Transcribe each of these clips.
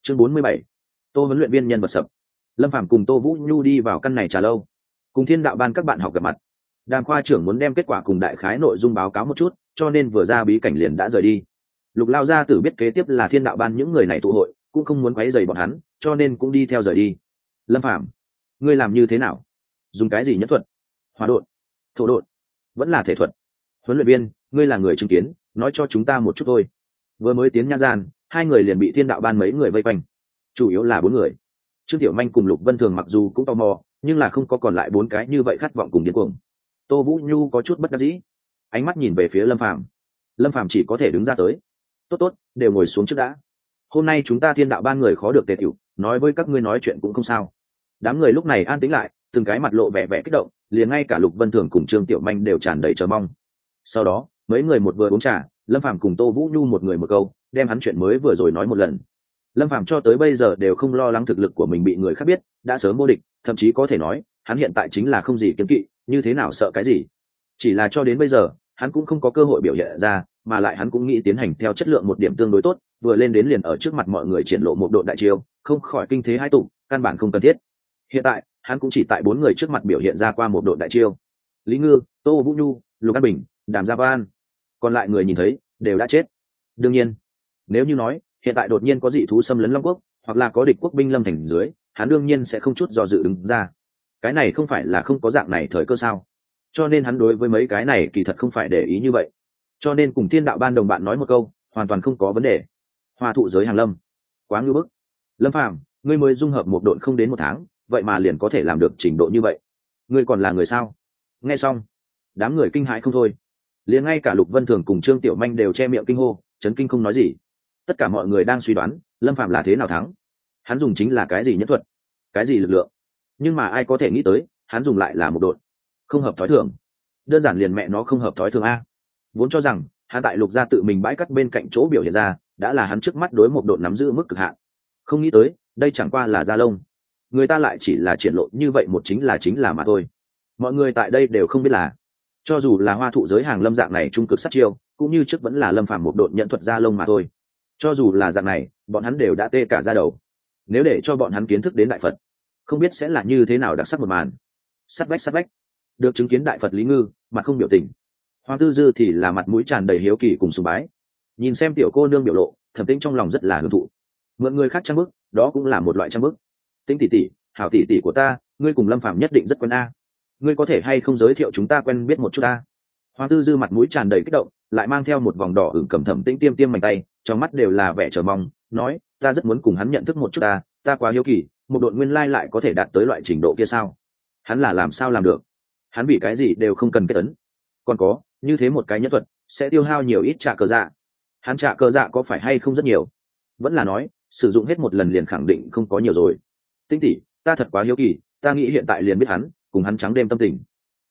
Chương 47. Tô huấn luyện viên nhân vật sập. Lâm Phàm cùng Tô Vũ Nhu đi vào căn này trà lâu, cùng Thiên Đạo Ban các bạn học gặp mặt. Đàm khoa trưởng muốn đem kết quả cùng đại khái nội dung báo cáo một chút, cho nên vừa ra bí cảnh liền đã rời đi. Lục Lao gia tử biết kế tiếp là Thiên Đạo Ban những người này tụ hội, cũng không muốn quấy rầy bọn hắn, cho nên cũng đi theo rời đi. Lâm Phàm, ngươi làm như thế nào? Dùng cái gì nhất thuật? Hỏa độn, thổ độn, vẫn là thể thuật? Huấn luyện viên, ngươi là người chứng kiến, nói cho chúng ta một chút thôi. Vừa mới tiến nha gian, hai người liền bị Thiên Đạo Ban mấy người vây quanh, chủ yếu là bốn người. Trương Tiểu Manh cùng Lục Vân Thường mặc dù cũng tò mò, nhưng là không có còn lại bốn cái như vậy khát vọng cùng điên cuồng. Tô Vũ Nhu có chút bất đắc dĩ, ánh mắt nhìn về phía Lâm Phàm. Lâm Phàm chỉ có thể đứng ra tới. Tốt, đều ngồi xuống trước đã. Hôm nay chúng ta Thiên Đạo Ban người khó được tề tiểu, nói với các ngươi nói chuyện cũng không sao. Đám người lúc này an tĩnh lại, từng cái mặt lộ vẻ vẻ kích động, liền ngay cả Lục Vân Thường cùng Trương Tiểu Manh đều tràn đầy chờ mong. Sau đó, mấy người một vừa uống trà, Lâm Phàm cùng Tô Vũ Nhu một người một câu, đem hắn chuyện mới vừa rồi nói một lần. Lâm Phàm cho tới bây giờ đều không lo lắng thực lực của mình bị người khác biết, đã sớm vô địch, thậm chí có thể nói, hắn hiện tại chính là không gì kiêng kỵ, như thế nào sợ cái gì. Chỉ là cho đến bây giờ, hắn cũng không có cơ hội biểu hiện ra, mà lại hắn cũng nghĩ tiến hành theo chất lượng một điểm tương đối tốt, vừa lên đến liền ở trước mặt mọi người triển lộ một độ đại chiêu, không khỏi kinh thế hai tụ, căn bản không cần thiết. Hiện tại, hắn cũng chỉ tại bốn người trước mặt biểu hiện ra qua một độ đại chiêu. Lý Ngư, Tô Vũ Nhu, Lục An Bình, Đàm Gia Ban, còn lại người nhìn thấy đều đã chết. Đương nhiên, nếu như nói hiện tại đột nhiên có dị thú xâm lấn Long Quốc, hoặc là có địch quốc binh lâm thành dưới, hắn đương nhiên sẽ không chút do dự đứng ra. Cái này không phải là không có dạng này thời cơ sao? Cho nên hắn đối với mấy cái này kỳ thật không phải để ý như vậy. Cho nên cùng Thiên Đạo Ban đồng bạn nói một câu, hoàn toàn không có vấn đề. Hoa thụ giới hàng lâm, quá ngưu bức. Lâm Phàm, ngươi mới dung hợp một độn không đến một tháng, vậy mà liền có thể làm được trình độ như vậy. Ngươi còn là người sao? Nghe xong, đám người kinh hãi không thôi. Liền ngay cả Lục Vân Thường cùng Trương Tiểu Manh đều che miệng kinh hô, chấn kinh không nói gì. Tất cả mọi người đang suy đoán Lâm Phàm là thế nào thắng, hắn dùng chính là cái gì nhất thuật, cái gì lực lượng, nhưng mà ai có thể nghĩ tới hắn dùng lại là một độn. Không hợp thói thường, đơn giản liền mẹ nó không hợp thói thường a. Vốn cho rằng hắn tại Lục gia tự mình bãi cắt bên cạnh chỗ biểu hiện ra đã là hắn trước mắt đối một độn nắm giữ mức cực hạn, không nghĩ tới đây chẳng qua là da lông, người ta lại chỉ là triển lộ như vậy một chính là mà thôi. Mọi người tại đây đều không biết là cho dù là hoa thụ giới hàng lâm dạng này trung cực sát chiêu, cũng như trước vẫn là Lâm Phàm một độn nhận thuật da lông mà thôi. Cho dù là dạng này, bọn hắn đều đã tê cả da đầu. Nếu để cho bọn hắn kiến thức đến Đại Phật, không biết sẽ là như thế nào đặc sắc một màn. Sát vách được chứng kiến Đại Phật Lý Ngư mặt không biểu tình, Hoàng Tư Dư thì là mặt mũi tràn đầy hiếu kỳ cùng sùng bái. Nhìn xem tiểu cô nương biểu lộ, Thẩm Tĩnh trong lòng rất là hưởng thụ. Mượn người khác trang bức, đó cũng là một loại trang bức. Tĩnh tỷ tỷ, hảo tỷ tỷ của ta, ngươi cùng Lâm Phàm nhất định rất quen a. Ngươi có thể hay không giới thiệu chúng ta quen biết một chút a? Hoàng Tư Dư mặt mũi tràn đầy kích động, lại mang theo một vòng đỏ ửng cầm Thẩm Tĩnh tiêm mảnh tay, trong mắt đều là vẻ chờ mong, nói, ta rất muốn cùng hắn nhận thức một chút ta quá hiếu kỳ, một đội nguyên lai lại có thể đạt tới loại trình độ kia sao? Hắn là làm sao làm được? Hắn vì cái gì đều không cần kết ấn. Còn có, như thế một cái nhất thuật, sẽ tiêu hao nhiều ít trạ cờ dạ. Hắn trạ cờ dạ có phải hay không rất nhiều? Vẫn là nói, sử dụng hết một lần liền khẳng định không có nhiều rồi. Tinh tỷ, ta thật quá hiếu kỳ, ta nghĩ hiện tại liền biết hắn, cùng hắn trắng đêm tâm tình.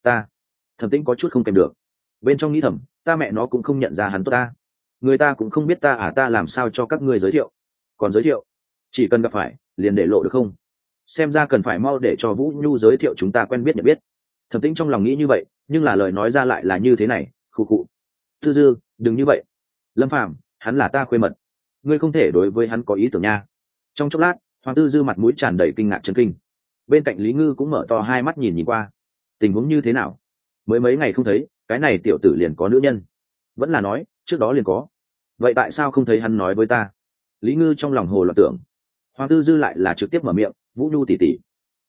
Thẩm Tĩnh có chút không kèm được. Bên trong nghĩ thầm, ta mẹ nó cũng không nhận ra hắn tốt ta. Người ta cũng không biết ta làm sao cho các ngươi giới thiệu. Còn giới thiệu, chỉ cần gặp phải liền để lộ được không? Xem ra cần phải mau để cho Vũ Nhu giới thiệu chúng ta quen biết nhận biết. Thẩm Tĩnh trong lòng nghĩ như vậy, nhưng là lời nói ra lại là như thế này, khụ khụ. Tư Dư, đừng như vậy. Lâm Phàm, hắn là ta khuê mật, ngươi không thể đối với hắn có ý tưởng nha. Trong chốc lát, Hoàng Tư Dư mặt mũi tràn đầy kinh ngạc chấn kinh. Bên cạnh Lý Ngư cũng mở to hai mắt nhìn qua. Tình huống như thế nào? Mới mấy ngày không thấy, cái này tiểu tử liền có nữ nhân? Vẫn là nói trước đó liền có? Vậy tại sao không thấy hắn nói với ta? Lý Ngư trong lòng hồ loạn tưởng. Hoàng Tư Dư lại là trực tiếp mở miệng, Vũ Nhu tỷ tỷ,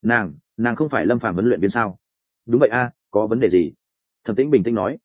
nàng không phải Lâm Phàm huấn luyện viên sao? Đúng vậy a, có vấn đề gì? Thẩm Tĩnh bình tĩnh nói.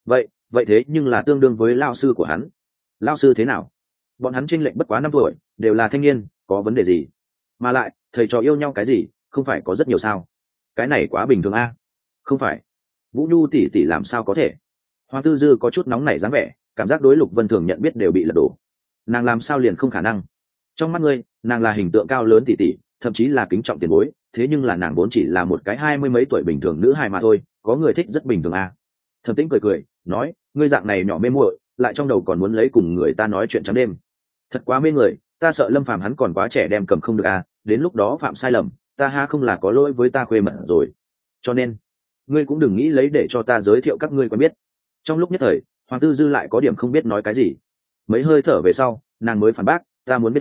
Vậy thế nhưng là tương đương với lao sư của hắn. Lao sư thế nào? Bọn hắn chênh lệch bất quá 5 tuổi, đều là thanh niên, có vấn đề gì? Mà lại thầy trò yêu nhau cái gì, không phải có rất nhiều sao? Cái này quá bình thường a. Không phải, Vũ Nhu tỷ tỷ làm sao có thể? Hoàng Tư Dư có chút nóng nảy dáng vẻ, cảm giác đối Lục Vân Thường nhận biết đều bị lật đổ. Nàng làm sao liền không khả năng? Trong mắt ngươi, nàng là hình tượng cao lớn tỷ tỷ, thậm chí là kính trọng tiền bối, thế nhưng là nàng vốn chỉ là một cái 20 mấy tuổi bình thường nữ hài mà thôi, có người thích rất bình thường à? Thẩm Tĩnh cười nói, ngươi dạng này nhỏ mê muội, lại trong đầu còn muốn lấy cùng người ta nói chuyện trắng đêm, thật quá mê người. Ta sợ Lâm Phàm hắn còn quá trẻ đem cầm không được à, đến lúc đó phạm sai lầm, ta ha không là có lỗi với ta khuê mật rồi. Cho nên ngươi cũng đừng nghĩ lấy để cho ta giới thiệu các ngươi quen biết. Trong lúc nhất thời, Hoàng Tư Dư lại có điểm không biết nói cái gì. Mấy hơi thở về sau, nàng mới phản bác, ta muốn biết hắn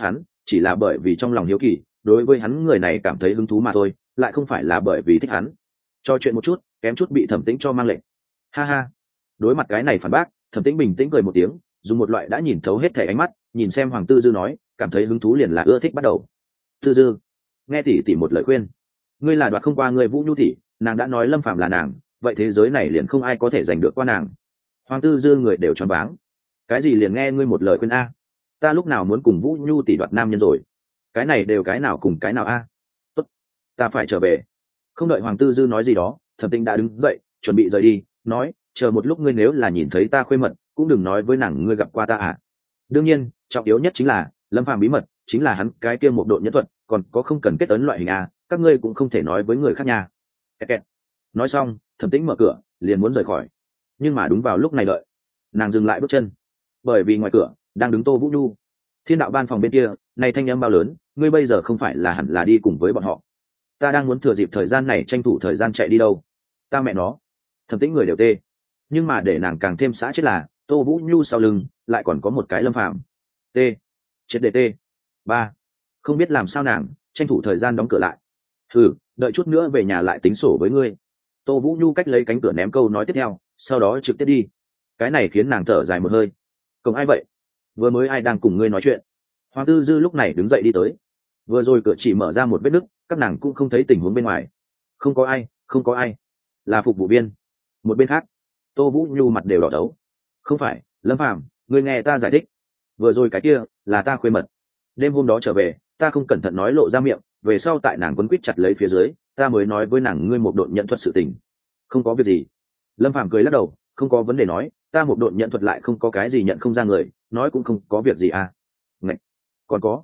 chỉ là bởi vì trong lòng hiếu kỳ đối với hắn người này cảm thấy hứng thú mà thôi, lại không phải là bởi vì thích hắn. Cho chuyện một chút kém chút bị Thẩm Tĩnh cho mang lệnh. Ha ha. Đối mặt cái này phản bác, Thẩm Tĩnh bình tĩnh cười một tiếng, dùng một loại đã nhìn thấu hết thảy ánh mắt nhìn xem Hoàng Tư Dư nói, cảm thấy hứng thú liền là ưa thích bắt đầu. Tư Dư, nghe tỷ tỷ một lời khuyên, ngươi là đoạt không qua người Vũ Nhu tỷ, nàng đã nói Lâm Phàm là nàng, vậy thế giới này liền không ai có thể giành được qua nàng. Hoàng Tư Dư người đều choáng váng. Cái gì liền nghe ngươi một lời khuyên a? Ta lúc nào muốn cùng Vũ Nhu tỷ đoạt nam nhân rồi? Cái này đều cái nào cùng cái nào a? Tốt, ta phải trở về. Không đợi Hoàng Tư Dư nói gì đó, Thẩm Tĩnh đã đứng dậy chuẩn bị rời đi, nói, chờ một lúc ngươi nếu là nhìn thấy ta khuê mật cũng đừng nói với nàng ngươi gặp qua ta à. Đương nhiên trọng yếu nhất chính là Lâm Phàm bí mật chính là hắn cái kia một độ nhân thuật, còn có không cần kết ấn loại hình a, các ngươi cũng không thể nói với người khác nha. Kẹt kẹt. Nói xong Thẩm Tĩnh mở cửa liền muốn rời khỏi, nhưng mà đúng vào lúc này đợi nàng dừng lại bước chân, bởi vì ngoài cửa đang đứng Tô Vũ Nhu. Thiên đạo ban phòng bên kia, này thanh âm bao lớn, ngươi bây giờ không phải là hẳn là đi cùng với bọn họ? Ta đang muốn thừa dịp thời gian này tranh thủ thời gian chạy đi đâu. Ta mẹ nó. Thẩm Tĩnh người đều tê, nhưng mà để nàng càng thêm xã chết là Tô Vũ Nhu sau lưng lại còn có một cái Lâm Phàm. T. Chết đề T. 3. Không biết làm sao nàng tranh thủ thời gian đóng cửa lại. Đợi chút nữa về nhà lại tính sổ với ngươi. Tô Vũ Nhu cách lấy cánh cửa ném câu nói tiếp theo, sau đó trực tiếp đi. Cái này khiến nàng thở dài một hơi. Cổng ai vậy? Vừa mới ai đang cùng ngươi nói chuyện? Hoàng Tư Dư lúc này đứng dậy đi tới. Vừa rồi cửa chỉ mở ra một vết nứt, các nàng cũng không thấy tình huống bên ngoài. Không có ai, không có ai. Là phục vụ viên. Một bên khác, Tô Vũ Nhu mặt đều đỏ đấu. Không phải, Lâm Phàm, ngươi nghe ta giải thích. Vừa rồi cái kia là ta khuê mật. Đêm hôm đó trở về, ta không cẩn thận nói lộ ra miệng, về sau tại nàng quấn quýt chặt lấy phía dưới, ta mới nói với nàng ngươi một độn nhận thuật sự tình. Không có việc gì. Lâm Phàm cười lắc đầu, không có vấn đề nói, ta một độn nhận thuật lại không có cái gì nhận không ra người, nói cũng không có việc gì à. Ngạch. Còn có,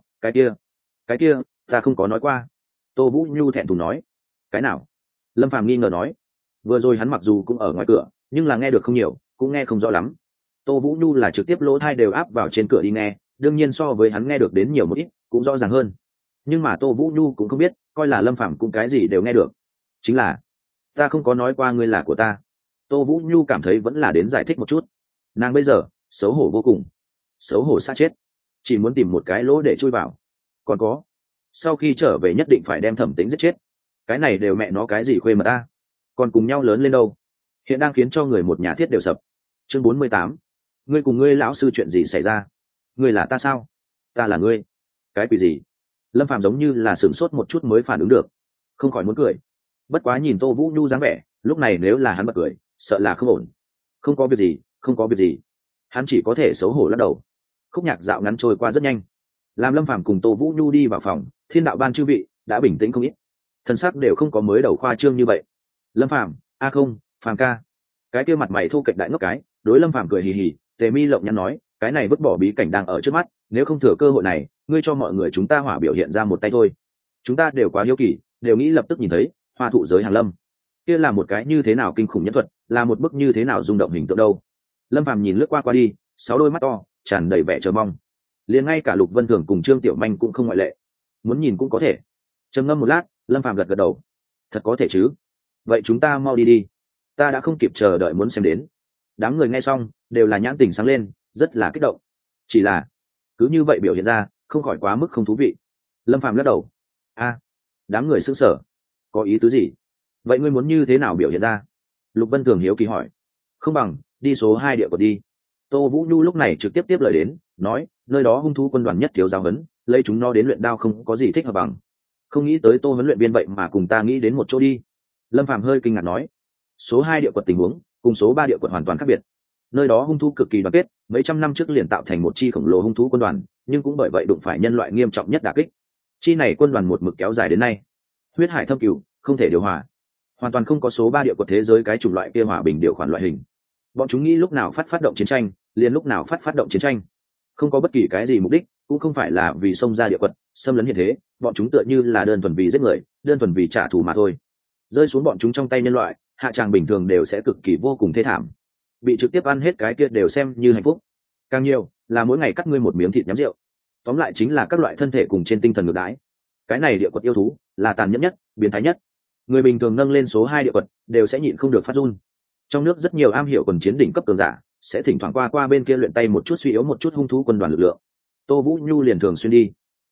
cái kia, ta không có nói qua. Tô Vũ Nhu thẹn thùng nói. Cái nào? Lâm Phàm nghi ngờ nói. Vừa rồi hắn mặc dù cũng ở ngoài cửa, nhưng là nghe được không nhiều, cũng nghe không rõ lắm. Tô Vũ Nhu là trực tiếp lỗ tai đều áp vào trên cửa đi nghe, đương nhiên so với hắn nghe được đến nhiều một ít, cũng rõ ràng hơn. Nhưng mà Tô Vũ Nhu cũng không biết, coi là Lâm Phàm cũng cái gì đều nghe được. Chính là, ta không có nói qua ngươi là của ta. Tô Vũ Nhu cảm thấy vẫn là đến giải thích một chút. Nàng bây giờ xấu hổ vô cùng, xấu hổ xa chết, chỉ muốn tìm một cái lỗ để chui vào. Còn có, sau khi trở về nhất định phải đem Thẩm Tĩnh giết chết. Cái này đều mẹ nó cái gì khuê mà ta, còn cùng nhau lớn lên đâu. Hiện đang khiến cho người một nhà thiết đều sập. Chương 48. Ngươi cùng ngươi lão sư chuyện gì xảy ra? Ngươi là ta sao? Ta là ngươi. Cái quỷ gì? Lâm Phàm giống như là sửng sốt một chút mới phản ứng được, không khỏi muốn cười. Bất quá nhìn Tô Vũ Nhu dáng vẻ, lúc này nếu là hắn bật cười, sợ là không ổn. Không có việc gì, không có việc gì. Hắn chỉ có thể xấu hổ lắc đầu. Khúc nhạc dạo ngắn trôi qua rất nhanh. Làm Lâm Phàm cùng Tô Vũ Nhu đi vào phòng, Thiên đạo ban chư vị đã bình tĩnh không ít. Thân sắc đều không có mới đầu khoa trương như vậy. Lâm Phàm, a không, Phàm ca. Cái kia mặt mày thu kệch đại ngốc cái, đối Lâm Phàm cười hì hì, Tề Mi lộng nhắn nói, cái này vứt bỏ bí cảnh đang ở trước mắt, nếu không thừa cơ hội này, ngươi cho mọi người chúng ta hỏa biểu hiện ra một tay thôi. Chúng ta đều quá hiếu kỳ, đều nghĩ lập tức nhìn thấy hoa thụ giới hàng lâm. Kia là một cái như thế nào kinh khủng nhất thuật, là một bức như thế nào rung động hình tượng đâu. Lâm Phàm nhìn lướt qua đi, 6 đôi mắt to tràn đầy vẻ chờ mong. Liền ngay cả Lục Vân Thường cùng Trương Tiểu Manh cũng không ngoại lệ. Muốn nhìn cũng có thể. Trầm ngâm một lát, Lâm Phàm gật gật đầu. Thật có thể chứ? Vậy chúng ta mau đi đi. Ta đã không kịp chờ đợi muốn xem đến. Đám người nghe xong đều là nhãn tình sáng lên, rất là kích động. Chỉ là cứ như vậy biểu hiện ra, không khỏi quá mức không thú vị. Lâm Phàm lắc đầu. A, đám người sững sờ. Có ý tứ gì? Vậy ngươi muốn như thế nào biểu hiện ra? Lục Vân Thường hiếu kỳ hỏi. Không bằng đi số 2 địa cột đi. Tô Vũ Nhu lúc này trực tiếp tiếp lời đến, nói, nơi đó hung thú quân đoàn nhất thiếu giáo huấn, lấy chúng nó đến luyện đao không có gì thích hợp bằng. Không nghĩ tới Tô huấn luyện viên vậy mà cùng ta nghĩ đến một chỗ đi. Lâm Phàm hơi kinh ngạc nói, số 2 địa quật tình huống cùng số 3 địa quật hoàn toàn khác biệt. Nơi đó hung thú cực kỳ đoàn kết, mấy trăm năm trước liền tạo thành một chi khổng lồ hung thú quân đoàn, nhưng cũng bởi vậy đụng phải nhân loại nghiêm trọng nhất đả kích. Chi này quân đoàn một mực kéo dài đến nay, huyết hải thâm cửu, không thể điều hòa, hoàn toàn không có số 3 địa quật thế giới cái chủng loại kia hòa bình điều khoản loại hình. Bọn chúng nghĩ lúc nào phát động chiến tranh, liền lúc nào phát động chiến tranh, không có bất kỳ cái gì mục đích, cũng không phải là vì xông ra địa quật xâm lấn hiện thế, bọn chúng tựa như là đơn thuần vì giết người, đơn thuần vì trả thù mà thôi. Rơi xuống bọn chúng trong tay nhân loại, hạ tràng bình thường đều sẽ cực kỳ vô cùng thê thảm, bị trực tiếp ăn hết cái kia đều xem như hạnh phúc, càng nhiều là mỗi ngày cắt ngươi một miếng thịt nhắm rượu. Tóm lại chính là các loại thân thể cùng trên tinh thần ngược đãi. Cái này địa quật yêu thú là tàn nhẫn nhất, biến thái nhất. Người bình thường nâng lên số 2 địa quật đều sẽ nhịn không được phát run. Trong nước rất nhiều am hiểu quần chiến đỉnh cấp cường giả sẽ thỉnh thoảng qua bên kia luyện tay một chút, suy yếu một chút hung thú quân đoàn lực lượng. Tô Vũ Nhu liền thường xuyên đi.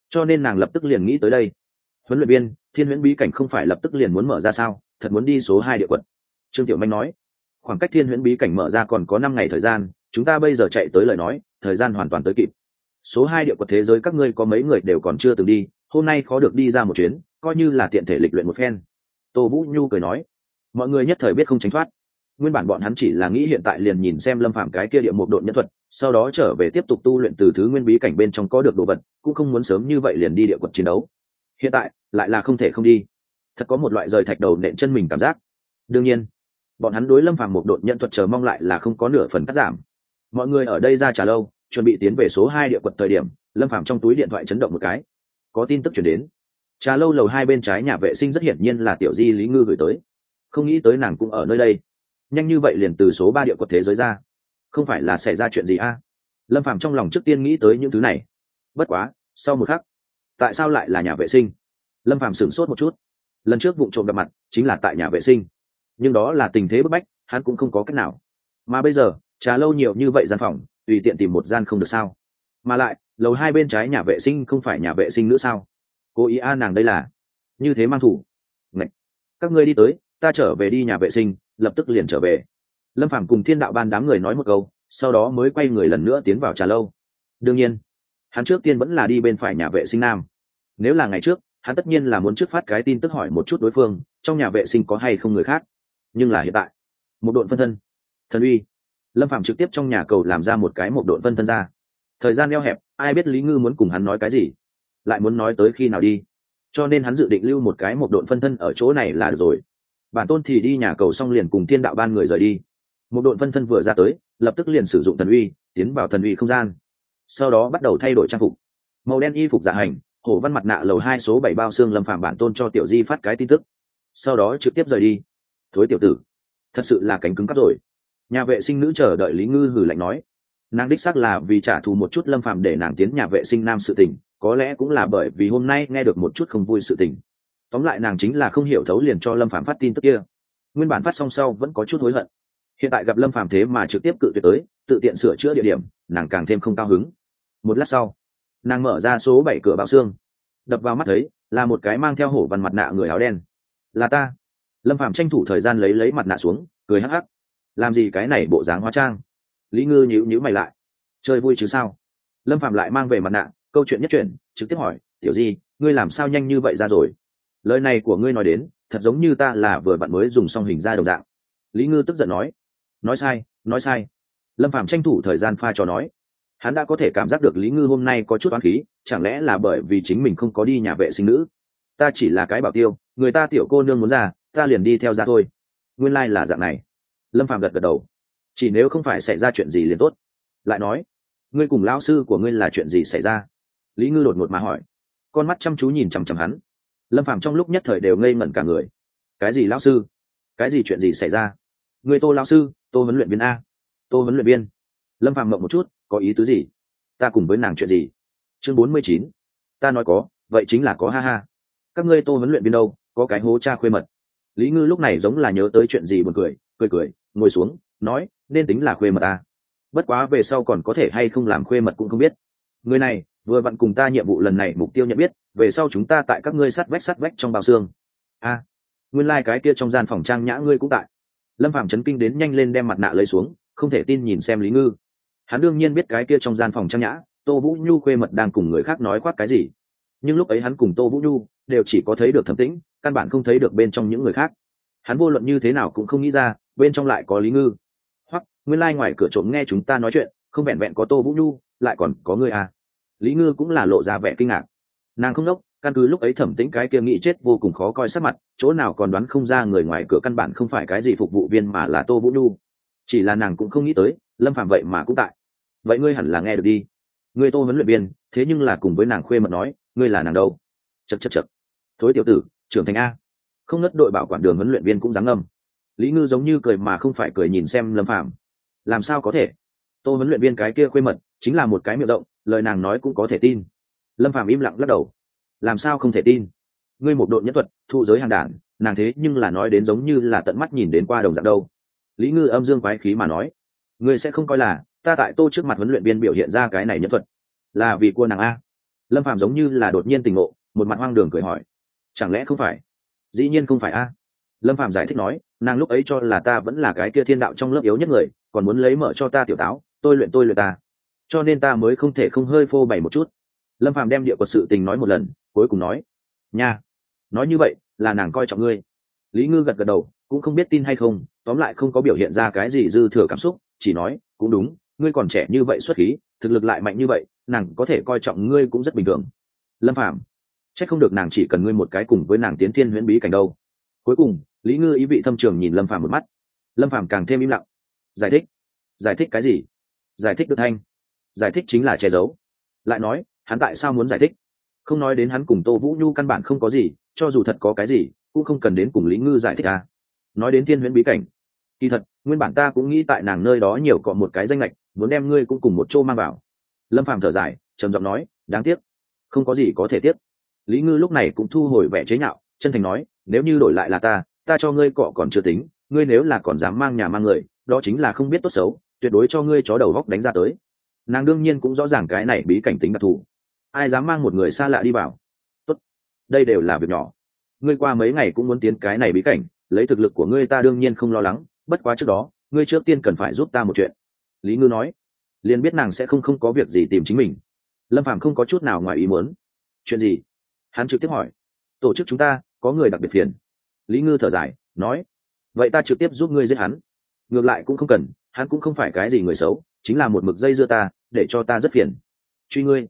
cho nên nàng lập tức liền nghĩ tới đây. Huấn luyện viên, thiên huyễn bí cảnh không phải lập tức liền muốn mở ra sao, thật muốn đi số 2 địa quận. Trương Tiểu Manh nói, khoảng cách thiên huyễn bí cảnh mở ra còn có 5 ngày thời gian, chúng ta bây giờ chạy tới lời nói thời gian hoàn toàn tới kịp. Số 2 địa quật thế giới các ngươi có mấy người đều còn chưa từng đi, hôm nay khó được đi ra một chuyến, coi như là tiện thể lịch luyện một phen. Tô Vũ Nhu cười nói, mọi người nhất thời biết không tránh thoát. Nguyên bản bọn hắn chỉ là nghĩ hiện tại liền nhìn xem Lâm Phàm cái kia địa mục độn nhân thuật, sau đó trở về tiếp tục tu luyện từ thứ nguyên bí cảnh bên trong có được đồ vật, cũng không muốn sớm như vậy liền đi địa quật chiến đấu. Hiện tại lại là không thể không đi, thật có một loại rời thạch đầu nện chân mình cảm giác. Đương nhiên, bọn hắn đối Lâm Phàm một độn nhân thuật chờ mong lại là không có nửa phần cắt giảm. Mọi người ở đây ra trà lâu, chuẩn bị tiến về số 2 địa quật thời điểm, Lâm Phàm trong túi điện thoại chấn động một cái, có tin tức truyền đến. Trà lâu lầu 2 bên trái nhà vệ sinh rất hiển nhiên là tiểu Di Lý Ngư gửi tới, không nghĩ tới nàng cũng ở nơi đây, nhanh như vậy liền từ số 3 địa quật thế giới ra, không phải là xảy ra chuyện gì a? Lâm Phàm trong lòng trước tiên nghĩ tới những thứ này. Bất quá, sau một khắc, tại sao lại là nhà vệ sinh? Lâm Phàm sửng sốt một chút. Lần trước vụ trộm gặp mặt chính là tại nhà vệ sinh, nhưng đó là tình thế bức bách, hắn cũng không có cách nào. Mà bây giờ, trà lâu nhiều như vậy gian phòng, tùy tiện tìm một gian không được sao? Mà lại, lầu 2 bên trái nhà vệ sinh không phải nhà vệ sinh nữa sao? Cố ý nàng đây là như thế mang thủ. Ngậy! Các ngươi đi tới, ta trở về đi nhà vệ sinh, lập tức liền trở về. Lâm Phàm cùng Thiên Đạo Ban đám người nói một câu, sau đó mới quay người lần nữa tiến vào trà lâu. Đương nhiên, hắn trước tiên vẫn là đi bên phải nhà vệ sinh nam. Nếu là ngày trước, hắn tất nhiên là muốn trước phát cái tin tức hỏi một chút đối phương trong nhà vệ sinh có hay không người khác. Nhưng là hiện tại, một độn phân thân, thần uy. Lâm Phàm trực tiếp trong nhà cầu làm ra một cái một độn phân thân ra. Thời gian eo hẹp, ai biết Lý Ngư muốn cùng hắn nói cái gì, lại muốn nói tới khi nào đi, cho nên hắn dự định lưu một cái một độn phân thân ở chỗ này là được rồi. Bản tôn thì đi nhà cầu xong liền cùng Thiên Đạo Ban người rời đi. Một độn phân thân vừa ra tới, lập tức liền sử dụng thần uy tiến vào thần uy không gian, sau đó bắt đầu thay đổi trang phục. Màu đen y phục dạ hành, hổ văn mặt nạ lầu 2 số 7 bao xương. Lâm Phàm bản tôn cho tiểu Di phát cái tin tức, sau đó trực tiếp rời đi. Thối tiểu tử, thật sự là cánh cứng cắp rồi. Nhà vệ sinh nữ chờ đợi Lý Ngư hử lạnh nói, nàng đích xác là vì trả thù một chút Lâm Phàm để nàng tiến nhà vệ sinh nam sự tình, có lẽ cũng là bởi vì hôm nay nghe được một chút không vui sự tình. Tóm lại nàng chính là không hiểu thấu liền cho Lâm Phàm phát tin tức kia. Nguyên bản phát xong sau vẫn có chút hối hận, hiện tại gặp Lâm Phàm thế mà trực tiếp cự tuyệt tới, tự tiện sửa chữa địa điểm, nàng càng thêm không cao hứng. Một lát sau, nàng mở ra số 7 cửa bao xương, đập vào mắt thấy là một cái mang theo hổ văn mặt nạ người áo đen. Là ta. Lâm Phàm tranh thủ thời gian lấy mặt nạ xuống, cười hắc hắc. Làm gì cái này bộ dáng hóa trang? Lý Ngư nhíu mày lại, chơi vui chứ sao? Lâm Phàm lại mang về mặt nạ, câu chuyện nhất chuyển, trực tiếp hỏi, tiểu Di, ngươi làm sao nhanh như vậy ra rồi? Lời này của ngươi nói đến, thật giống như ta là vừa bạn mới dùng xong hình ra đồng dạng. Lý Ngư tức giận nói, nói sai. Lâm Phàm tranh thủ thời gian pha trò nói, hắn đã có thể cảm giác được Lý Ngư hôm nay có chút oán khí, chẳng lẽ là bởi vì chính mình không có đi nhà vệ sinh nữ? Ta chỉ là cái bảo tiêu, người ta tiểu cô nương muốn ra, ta liền đi theo ra thôi. Nguyên lai là dạng này. Lâm Phàm gật đầu, chỉ nếu không phải xảy ra chuyện gì liền tốt. Lại nói, ngươi cùng lão sư của ngươi là chuyện gì xảy ra? Lý Ngư đột ngột mà hỏi, con mắt chăm chú nhìn chằm chằm hắn. Lâm Phàm trong lúc nhất thời đều ngây ngẩn cả người. Cái gì lão sư? Cái gì chuyện gì xảy ra? Ngươi Tô lão sư, Tô huấn luyện viên a? Tô huấn luyện viên? Lâm Phàm ngậm một chút, có ý tứ gì? Ta cùng với nàng chuyện gì? Chương 49. Ta nói có, vậy chính là có ha ha. Các ngươi Tô huấn luyện viên đâu, có cái hố cha khuê mật. Lý Ngư lúc này giống là nhớ tới chuyện gì buồn cười, ngồi xuống, nói, nên tính là khuê mật a. Bất quá về sau còn có thể hay không làm khuê mật cũng không biết. Người này vừa vặn cùng ta nhiệm vụ lần này mục tiêu nhận biết, về sau chúng ta tại các ngươi sát vách trong bao xương. A, nguyên lai cái kia trong gian phòng trang nhã ngươi cũng tại. Lâm Phàm chấn kinh đến nhanh lên đem mặt nạ lấy xuống, không thể tin nhìn xem Lý Ngư. Hắn đương nhiên biết cái kia trong gian phòng trang nhã, Tô Vũ Nhu khuê mật đang cùng người khác nói khoác cái gì, nhưng lúc ấy hắn cùng Tô Vũ Nhu đều chỉ có thấy được Thẩm Tĩnh, căn bản không thấy được bên trong những người khác. Hắn vô luận như thế nào cũng không nghĩ ra bên trong lại có Lý Ngư. Hoặc nguyên lai ngoài cửa trộm nghe chúng ta nói chuyện, không vẹn vẹn có Tô Vũ Nhu, lại còn có người à? Lý Ngư cũng là lộ ra vẻ kinh ngạc. Nàng không đốc, căn cứ lúc ấy Thẩm Tĩnh cái kia nghĩ chết vô cùng khó coi sắc mặt, chỗ nào còn đoán không ra người ngoài cửa căn bản không phải cái gì phục vụ viên mà là Tô Vũ Nhu. Chỉ là nàng cũng không nghĩ tới Lâm Phàm vậy mà cũng tại. Vậy ngươi hẳn là nghe được đi, ngươi Tô huấn luyện viên, thế nhưng là cùng với nàng khuê mật nói, ngươi là nàng đâu? Chậc. Thối tiểu tử, trưởng thành a. Không ngất đội bảo quản đường huấn luyện viên cũng dám ngâm. Lý Ngư giống như cười mà không phải cười nhìn xem Lâm Phàm. Làm sao có thể? Tô huấn luyện viên cái kia khuê mật chính là một cái miệng rộng, lời nàng nói cũng có thể tin. Lâm Phàm im lặng lắc đầu. Làm sao không thể tin? Ngươi một đội nhân thuật, thụ giới hàng đản, nàng thế nhưng là nói đến giống như là tận mắt nhìn đến qua đồng dạng đâu. Lý Ngư âm dương quái khí mà nói, ngươi sẽ không coi là ta tại Tô trước mặt huấn luyện viên biểu hiện ra cái này nhân thuật là vì cua nàng a? Lâm Phàm giống như là đột nhiên tỉnh ngộ, một mặt hoang đường cười hỏi, chẳng lẽ không phải? Dĩ nhiên không phải a. Lâm Phàm giải thích nói, nàng lúc ấy cho là ta vẫn là cái kia thiên đạo trong lớp yếu nhất người, còn muốn lấy mở cho ta tiểu táo, tôi luyện ta, cho nên ta mới không thể không hơi phô bày một chút. Lâm Phàm đem địa quật sự tình nói một lần, cuối cùng nói, nha, nói như vậy là nàng coi trọng ngươi. Lý Ngư gật gật đầu, cũng không biết tin hay không, tóm lại không có biểu hiện ra cái gì dư thừa cảm xúc, chỉ nói, cũng đúng, ngươi còn trẻ như vậy xuất khí, thực lực lại mạnh như vậy, nàng có thể coi trọng ngươi cũng rất bình thường. Lâm Phàm, chắc không được nàng chỉ cần ngươi một cái cùng với nàng tiến thiên huyễn bí cảnh đâu. Cuối cùng Lý Ngư ý vị thâm trường nhìn Lâm Phàm một mắt. Lâm Phàm càng thêm im lặng. Giải thích cái gì? Giải thích được Thanh, giải thích chính là che giấu. Lại nói hắn tại sao muốn giải thích? Không nói đến hắn cùng Tô Vũ Nhu căn bản không có gì, cho dù thật có cái gì cũng không cần đến cùng Lý Ngư giải thích à. Nói đến thiên huyễn bí cảnh, kỳ thật nguyên bản ta cũng nghĩ tại nàng nơi đó nhiều cọ một cái danh lệch, muốn đem ngươi cũng cùng một chỗ mang vào. Lâm Phàm thở dài trầm giọng nói, đáng tiếc, không có gì có thể tiếc. Lý Ngư lúc này cũng thu hồi vẻ chế nhạo, chân thành nói, nếu như đổi lại là ta cho ngươi cọ còn chưa tính, ngươi nếu là còn dám mang nhà mang người, đó chính là không biết tốt xấu, tuyệt đối cho ngươi chó đầu góc đánh ra tới. Nàng đương nhiên cũng rõ ràng cái này bí cảnh tính đặc thù, ai dám mang một người xa lạ đi vào. Tốt, đây đều là việc nhỏ, ngươi qua mấy ngày cũng muốn tiến cái này bí cảnh, lấy thực lực của ngươi ta đương nhiên không lo lắng, bất quá trước đó ngươi trước tiên cần phải giúp ta một chuyện. Lý Ngư nói, liền biết nàng sẽ không có việc gì tìm chính mình. Lâm Phàm không có chút nào ngoài ý muốn. Chuyện gì? Hắn trực tiếp hỏi. Tổ chức chúng ta có người đặc biệt phiền. Lý Ngư thở dài nói, vậy ta trực tiếp giúp ngươi giết hắn. Ngược lại cũng không cần, hắn cũng không phải cái gì người xấu, chính là một mực dây dưa ta, để cho ta rất phiền. Truy ngươi?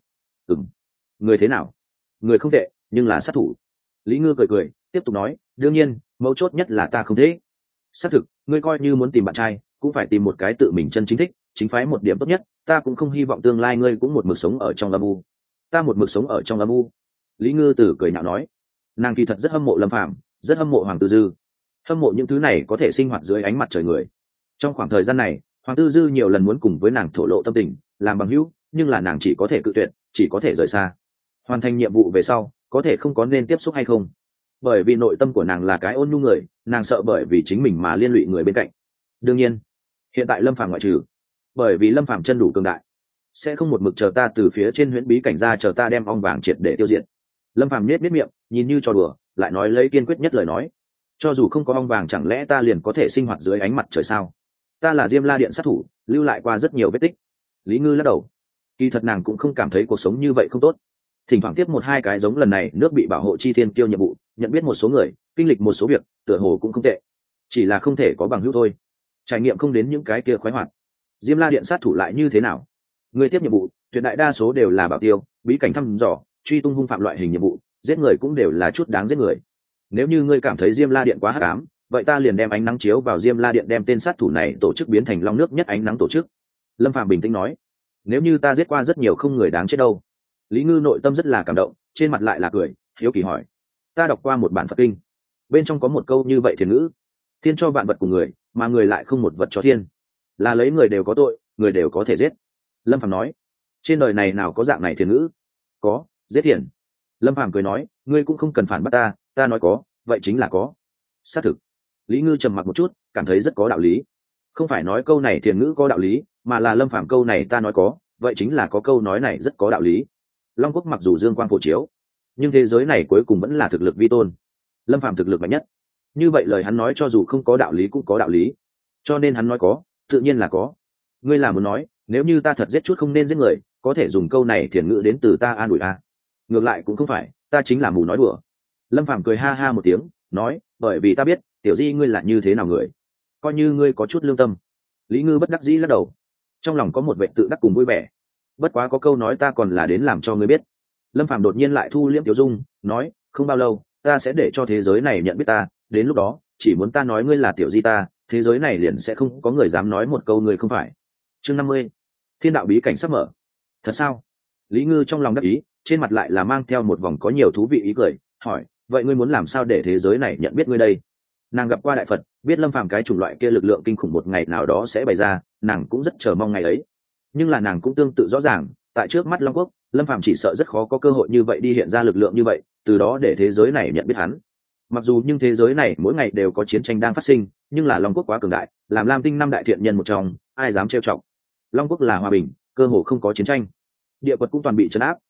Người thế nào? Người không tệ, nhưng là sát thủ. Lý Ngư cười tiếp tục nói, đương nhiên mấu chốt nhất là ta không thế. Xác thực, ngươi coi như muốn tìm bạn trai cũng phải tìm một cái tự mình chân chính thích, chính phái một điểm tốt nhất, ta cũng không hy vọng tương lai ngươi cũng một mực sống ở trong âm u. Ta một mực sống ở trong âm u. Lý Ngư tử cười nhạo nói, nàng kỳ thật rất hâm mộ Lâm Phàm, rất hâm mộ Hoàng Tư Dư, hâm mộ những thứ này có thể sinh hoạt dưới ánh mặt trời người. Trong khoảng thời gian này Hoàng Tư Dư nhiều lần muốn cùng với nàng thổ lộ tâm tình, làm bằng hữu, nhưng là nàng chỉ có thể cự tuyệt, chỉ có thể rời xa. Hoàn thành nhiệm vụ về sau có thể không có nên tiếp xúc hay không, bởi vì nội tâm của nàng là cái ôn nhu người, nàng sợ bởi vì chính mình mà liên lụy người bên cạnh. Đương nhiên hiện tại Lâm Phàm ngoại trừ, bởi vì Lâm Phàm chân đủ cường đại, sẽ không một mực chờ ta từ phía trên huyễn bí cảnh ra, chờ ta đem ong vàng triệt để tiêu diệt. Lâm Phàm nhếch miệng nhìn như trò đùa, lại nói lấy kiên quyết nhất lời nói, cho dù không có ong vàng chẳng lẽ ta liền có thể sinh hoạt dưới ánh mặt trời sao? Ta là Diêm La Điện sát thủ, lưu lại qua rất nhiều vết tích. Lý Ngư lắc đầu, kỳ thật nàng cũng không cảm thấy cuộc sống như vậy không tốt, thỉnh thoảng tiếp một hai cái giống lần này nước bị bảo hộ chi thiên kiêu nhiệm vụ, nhận biết một số người, kinh lịch một số việc, tựa hồ cũng không tệ, chỉ là không thể có bằng hữu thôi, trải nghiệm không đến những cái kia khoái hoạt. Diêm La Điện sát thủ lại như thế nào? Người tiếp nhiệm vụ tuyệt đại đa số đều là bảo tiêu, bí cảnh thăm dò, truy tung hung phạm loại hình nhiệm vụ, giết người cũng đều là chút đáng giết người. Nếu như ngươi cảm thấy Diêm La Điện quá hắc ám, vậy ta liền đem ánh nắng chiếu vào Diêm La Điện, đem tên sát thủ này tổ chức biến thành long nước nhất ánh nắng tổ chức. Lâm Phạm bình tĩnh nói, nếu như ta giết qua rất nhiều không người đáng chết đâu. Lý Ngư nội tâm rất là cảm động, trên mặt lại là cười, hiếu kỳ hỏi, ta đọc qua một bản Phật kinh, bên trong có một câu như vậy thiền ngữ, thiên cho vạn vật của người, mà người lại không một vật cho thiên, là lấy người đều có tội, người đều có thể giết. Lâm Phàm nói, trên đời này nào có dạng này thiền ngữ? Có, giết thiền. Lâm Phàm cười nói, ngươi cũng không cần phản bác ta, ta nói có, vậy chính là có. Xác thực. Lý Ngư trầm mặc một chút, cảm thấy rất có đạo lý. Không phải nói câu này thiền ngữ có đạo lý, mà là Lâm Phàm câu này ta nói có, vậy chính là có câu nói này rất có đạo lý. Long Quốc mặc dù dương quang phổ chiếu, nhưng thế giới này cuối cùng vẫn là thực lực vi tôn. Lâm Phàm thực lực mạnh nhất, như vậy lời hắn nói cho dù không có đạo lý cũng có đạo lý, cho nên hắn nói có, tự nhiên là có. Ngươi là muốn nói, nếu như ta thật giết chút không nên giết người, có thể dùng câu này thiền ngữ đến từ ta an ủi a? Ngược lại cũng không phải, ta chính là mù nói đùa. Lâm Phàm cười ha ha một tiếng, nói, bởi vì ta biết tiểu di ngươi là như thế nào người, coi như ngươi có chút lương tâm. Lý Ngư bất đắc dĩ lắc đầu, trong lòng có một vệ tự đắc cùng vui vẻ. Bất quá có câu nói ta còn là đến làm cho ngươi biết. Lâm Phàm đột nhiên lại thu liễm tiểu dung, nói, không bao lâu ta sẽ để cho thế giới này nhận biết ta, đến lúc đó chỉ muốn ta nói ngươi là tiểu di ta, thế giới này liền sẽ không có người dám nói một câu ngươi không phải. Chương 50, thiên đạo bí cảnh sắp mở. Thật sao? Lý Ngư trong lòng đắc ý, trên mặt lại là mang theo một vòng có nhiều thú vị ý cười, hỏi, vậy ngươi muốn làm sao để thế giới này nhận biết ngươi đây? Nàng gặp qua đại Phật, biết Lâm Phàm cái chủng loại kia lực lượng kinh khủng một ngày nào đó sẽ bày ra, nàng cũng rất chờ mong ngày ấy. Nhưng là nàng cũng tương tự rõ ràng, tại trước mắt Long Quốc, Lâm Phàm chỉ sợ rất khó có cơ hội như vậy đi hiện ra lực lượng như vậy, từ đó để thế giới này nhận biết hắn. Mặc dù nhưng thế giới này mỗi ngày đều có chiến tranh đang phát sinh, nhưng là Long Quốc quá cường đại, làm Lam Tinh năm đại thiện nhân một trong, ai dám trêu chọc. Long Quốc là hòa bình, cơ hồ không có chiến tranh, địa quật cũng toàn bị trấn áp,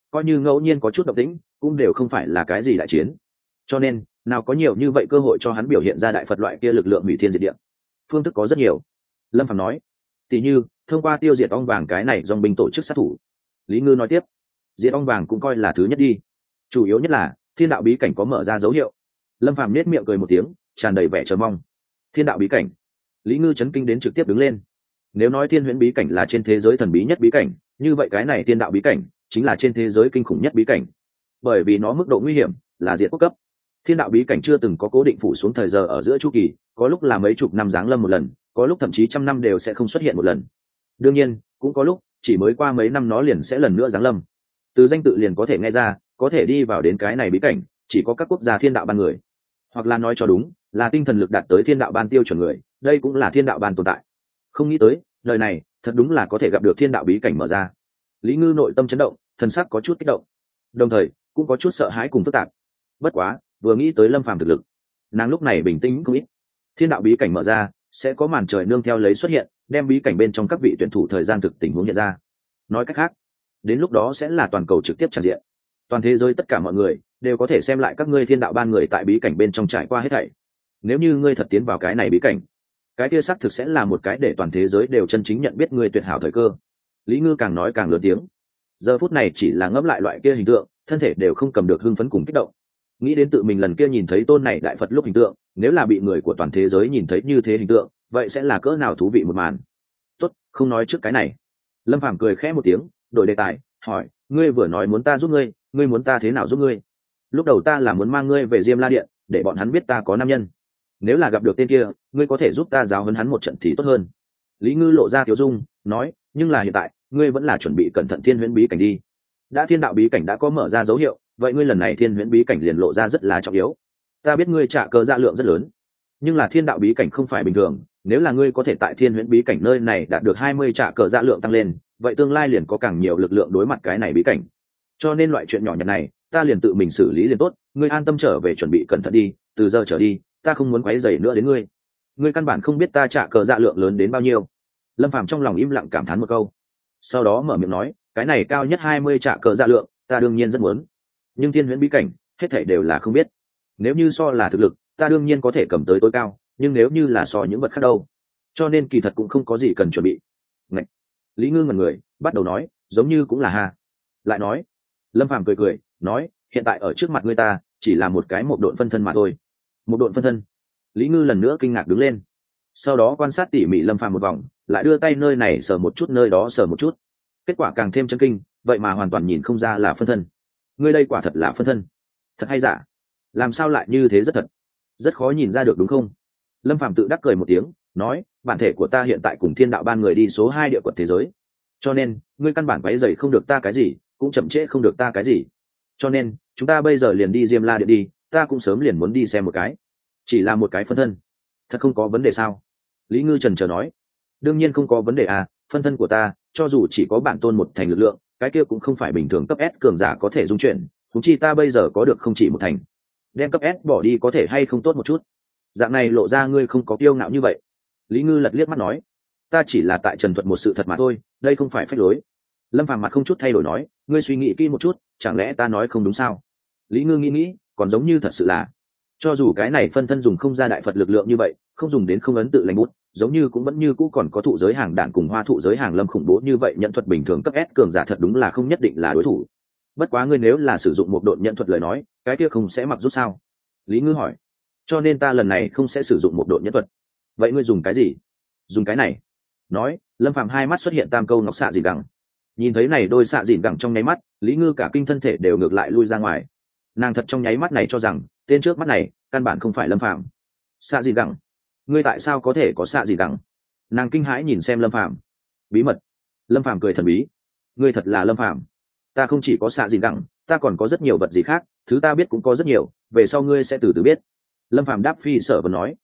coi như ngẫu nhiên có chút động tĩnh cũng đều không phải là cái gì đại chiến, cho nên nào có nhiều như vậy cơ hội cho hắn biểu hiện ra đại Phật loại kia lực lượng hủy thiên diệt địa. Phương thức có rất nhiều, Lâm Phàm nói, tỷ như thông qua tiêu diệt ong vàng cái này dòng binh tổ chức sát thủ. Lý Ngư nói tiếp, diệt ong vàng cũng coi là thứ nhất đi, chủ yếu nhất là thiên đạo bí cảnh có mở ra dấu hiệu. Lâm Phàm nết miệng cười một tiếng, tràn đầy vẻ chờ mong. Thiên đạo bí cảnh? Lý Ngư chấn kinh đến trực tiếp đứng lên. Nếu nói thiên huyễn bí cảnh là trên thế giới thần bí nhất bí cảnh, như vậy cái này thiên đạo bí cảnh chính là trên thế giới kinh khủng nhất bí cảnh, bởi vì nó mức độ nguy hiểm là diệt quốc cấp. Thiên đạo bí cảnh chưa từng có cố định phủ xuống thời giờ ở giữa chu kỳ, có lúc là mấy chục năm giáng lâm một lần, có lúc thậm chí trăm năm đều sẽ không xuất hiện một lần. Đương nhiên cũng có lúc chỉ mới qua mấy năm nó liền sẽ lần nữa giáng lâm. Từ danh tự liền có thể nghe ra, có thể đi vào đến cái này bí cảnh chỉ có các quốc gia thiên đạo ban người, hoặc là nói cho đúng là tinh thần lực đạt tới thiên đạo ban tiêu chuẩn người, đây cũng là thiên đạo ban tồn tại. Không nghĩ tới đời này thật đúng là có thể gặp được thiên đạo bí cảnh mở ra. Lý Ngư nội tâm chấn động, thần sắc có chút kích động, đồng thời cũng có chút sợ hãi cùng phức tạp. Bất quá vừa nghĩ tới Lâm Phàm thực lực, nàng lúc này bình tĩnh không ít. Thiên đạo bí cảnh mở ra sẽ có màn trời nương theo lấy xuất hiện, đem bí cảnh bên trong các vị tuyển thủ thời gian thực tình huống hiện ra. Nói cách khác, đến lúc đó sẽ là toàn cầu trực tiếp tràn diện, toàn thế giới tất cả mọi người đều có thể xem lại các ngươi thiên đạo ban người tại bí cảnh bên trong trải qua hết thảy. Nếu như ngươi thật tiến vào cái này bí cảnh, cái kia xác thực sẽ là một cái để toàn thế giới đều chân chính nhận biết ngươi tuyệt hảo thời cơ. Lý Ngư càng nói càng lớn tiếng, giờ phút này chỉ là ngẫm lại loại kia hình tượng, thân thể đều không cầm được hưng phấn cùng kích động. Nghĩ đến tự mình lần kia nhìn thấy tôn này đại Phật lúc hình tượng, nếu là bị người của toàn thế giới nhìn thấy như thế hình tượng, vậy sẽ là cỡ nào thú vị một màn. Tốt, không nói trước cái này. Lâm Phàm cười khẽ một tiếng, đổi đề tài, hỏi, ngươi vừa nói muốn ta giúp ngươi, ngươi muốn ta thế nào giúp ngươi? Lúc đầu ta là muốn mang ngươi về Diêm La Điện, để bọn hắn biết ta có nam nhân. Nếu là gặp được tên kia, ngươi có thể giúp ta giáo huấn hắn một trận thì tốt hơn. Lý Ngư lộ ra tiểu dung, nói, nhưng là hiện tại, ngươi vẫn là chuẩn bị cẩn thận thiên huyễn bí cảnh đi. Đã thiên đạo bí cảnh đã có mở ra dấu hiệu, vậy ngươi lần này thiên huyễn bí cảnh liền lộ ra rất là trọng yếu. Ta biết ngươi trả cờ dạ lượng rất lớn, nhưng là thiên đạo bí cảnh không phải bình thường, nếu là ngươi có thể tại thiên huyễn bí cảnh nơi này đạt được 20 trả cờ dạ lượng tăng lên, vậy tương lai liền có càng nhiều lực lượng đối mặt cái này bí cảnh. Cho nên loại chuyện nhỏ nhặt này ta liền tự mình xử lý liền tốt, ngươi an tâm trở về chuẩn bị cẩn thận đi, từ giờ trở đi ta không muốn quấy rầy nữa đến ngươi. Ngươi căn bản không biết ta trả cờ dạ lượng lớn đến bao nhiêu. Lâm Phàm trong lòng im lặng cảm thán một câu, sau đó mở miệng nói, cái này cao nhất 20 trả cờ dạ lượng ta đương nhiên rất muốn, nhưng thiên huyễn bí cảnh hết thảy đều là không biết. Nếu như so là thực lực ta đương nhiên có thể cầm tới tối cao, nhưng nếu như là so những vật khác đâu, cho nên kỳ thật cũng không có gì cần chuẩn bị. Ngạch. Lý Ngư ngẩn người, bắt đầu nói, giống như cũng là ha. Lại nói, Lâm Phàm cười cười, nói, hiện tại ở trước mặt ngươi ta chỉ là một cái một độn phân thân mà thôi. Một độn phân thân? Lý Ngư lần nữa kinh ngạc đứng lên, sau đó quan sát tỉ mỉ Lâm Phàm một vòng, lại đưa tay nơi này sờ một chút nơi đó sờ một chút, kết quả càng thêm chân kinh, vậy mà hoàn toàn nhìn không ra là phân thân. Ngươi đây quả thật là phân thân? Thật hay giả? Làm sao lại như thế, rất thật, rất khó nhìn ra được đúng không? Lâm Phàm tự đắc cười một tiếng, nói, bản thể của ta hiện tại cùng thiên đạo ban người đi số 2 địa quật thế giới, cho nên ngươi căn bản quấy rầy không được ta cái gì, cũng chậm trễ không được ta cái gì, cho nên chúng ta bây giờ liền đi Diêm La Điện đi, ta cũng sớm liền muốn đi xem một cái. Chỉ là một cái phân thân, thật không có vấn đề sao? Lý Ngư trần trờ nói, đương nhiên không có vấn đề à, phân thân của ta cho dù chỉ có bản tôn một thành lực lượng, cái kia cũng không phải bình thường cấp S cường giả có thể dung chuyển, thúng chi ta bây giờ có được không chỉ một thành, đem cấp S bỏ đi có thể hay không tốt một chút? Dạng này lộ ra ngươi không có kiêu ngạo như vậy. Lý Ngư lật liếc mắt nói, ta chỉ là tại trần thuật một sự thật mà thôi, đây không phải phách lối. Lâm Phàm mặt không chút thay đổi nói, ngươi suy nghĩ kỹ một chút, chẳng lẽ ta nói không đúng sao? Lý Ngư nghĩ, còn giống như thật sự là, cho dù cái này phân thân dùng không ra đại Phật lực lượng như vậy, không dùng đến không ấn tự lành bút, giống như cũng vẫn như cũ còn có thụ giới hàng đạn cùng hoa thụ giới hàng lâm khủng bố như vậy, nhận thuật bình thường cấp S cường giả thật đúng là không nhất định là đối thủ. Bất quá ngươi nếu là sử dụng một độn nhận thuật lời nói, cái kia không sẽ mặc rút sao? Lý Ngư hỏi. Cho nên ta lần này không sẽ sử dụng một độn nhận thuật. Vậy ngươi dùng cái gì? Dùng cái này. Nói, Lâm Phàm hai mắt xuất hiện tam câu ngọc xạ dìn gẳng. Nhìn thấy này đôi xạ dìn gẳng trong nháy mắt, Lý Ngư cả kinh thân thể đều ngược lại lui ra ngoài. Nàng thật trong nháy mắt này cho rằng tên trước mắt này căn bản không phải Lâm Phàm. Xạ dìn gẳng? Ngươi tại sao có thể có xạ dìn gẳng? Nàng kinh hãi nhìn xem Lâm Phàm. Bí mật. Lâm Phàm cười thần bí. Ngươi thật là Lâm Phàm. Ta không chỉ có xạ dìn gẳng, ta còn có rất nhiều vật gì khác, thứ ta biết cũng có rất nhiều, về sau ngươi sẽ từ từ biết. Lâm Phàm đáp phi sở và nói,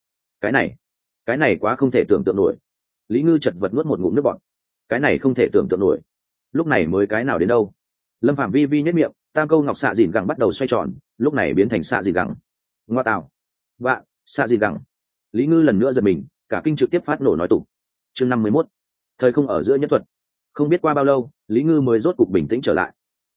cái này quá không thể tưởng tượng nổi. Lý Ngư chật vật nuốt một ngụm nước bọt. Cái này không thể tưởng tượng nổi. Lúc này mới cái nào đến đâu? Lâm Phàm vi vi nhất miệng, tam câu ngọc xạ dìn gẳng bắt đầu xoay tròn, lúc này biến thành xạ dìn gẳng. Ngoa tạo, vạ, xạ dìn gẳng. Lý Ngư lần nữa giật mình, cả kinh trực tiếp phát nổ nói tục. Chương 51, thời không ở giữa nhất thuật. Không biết qua bao lâu, Lý Ngư mới rốt cục bình tĩnh trở lại.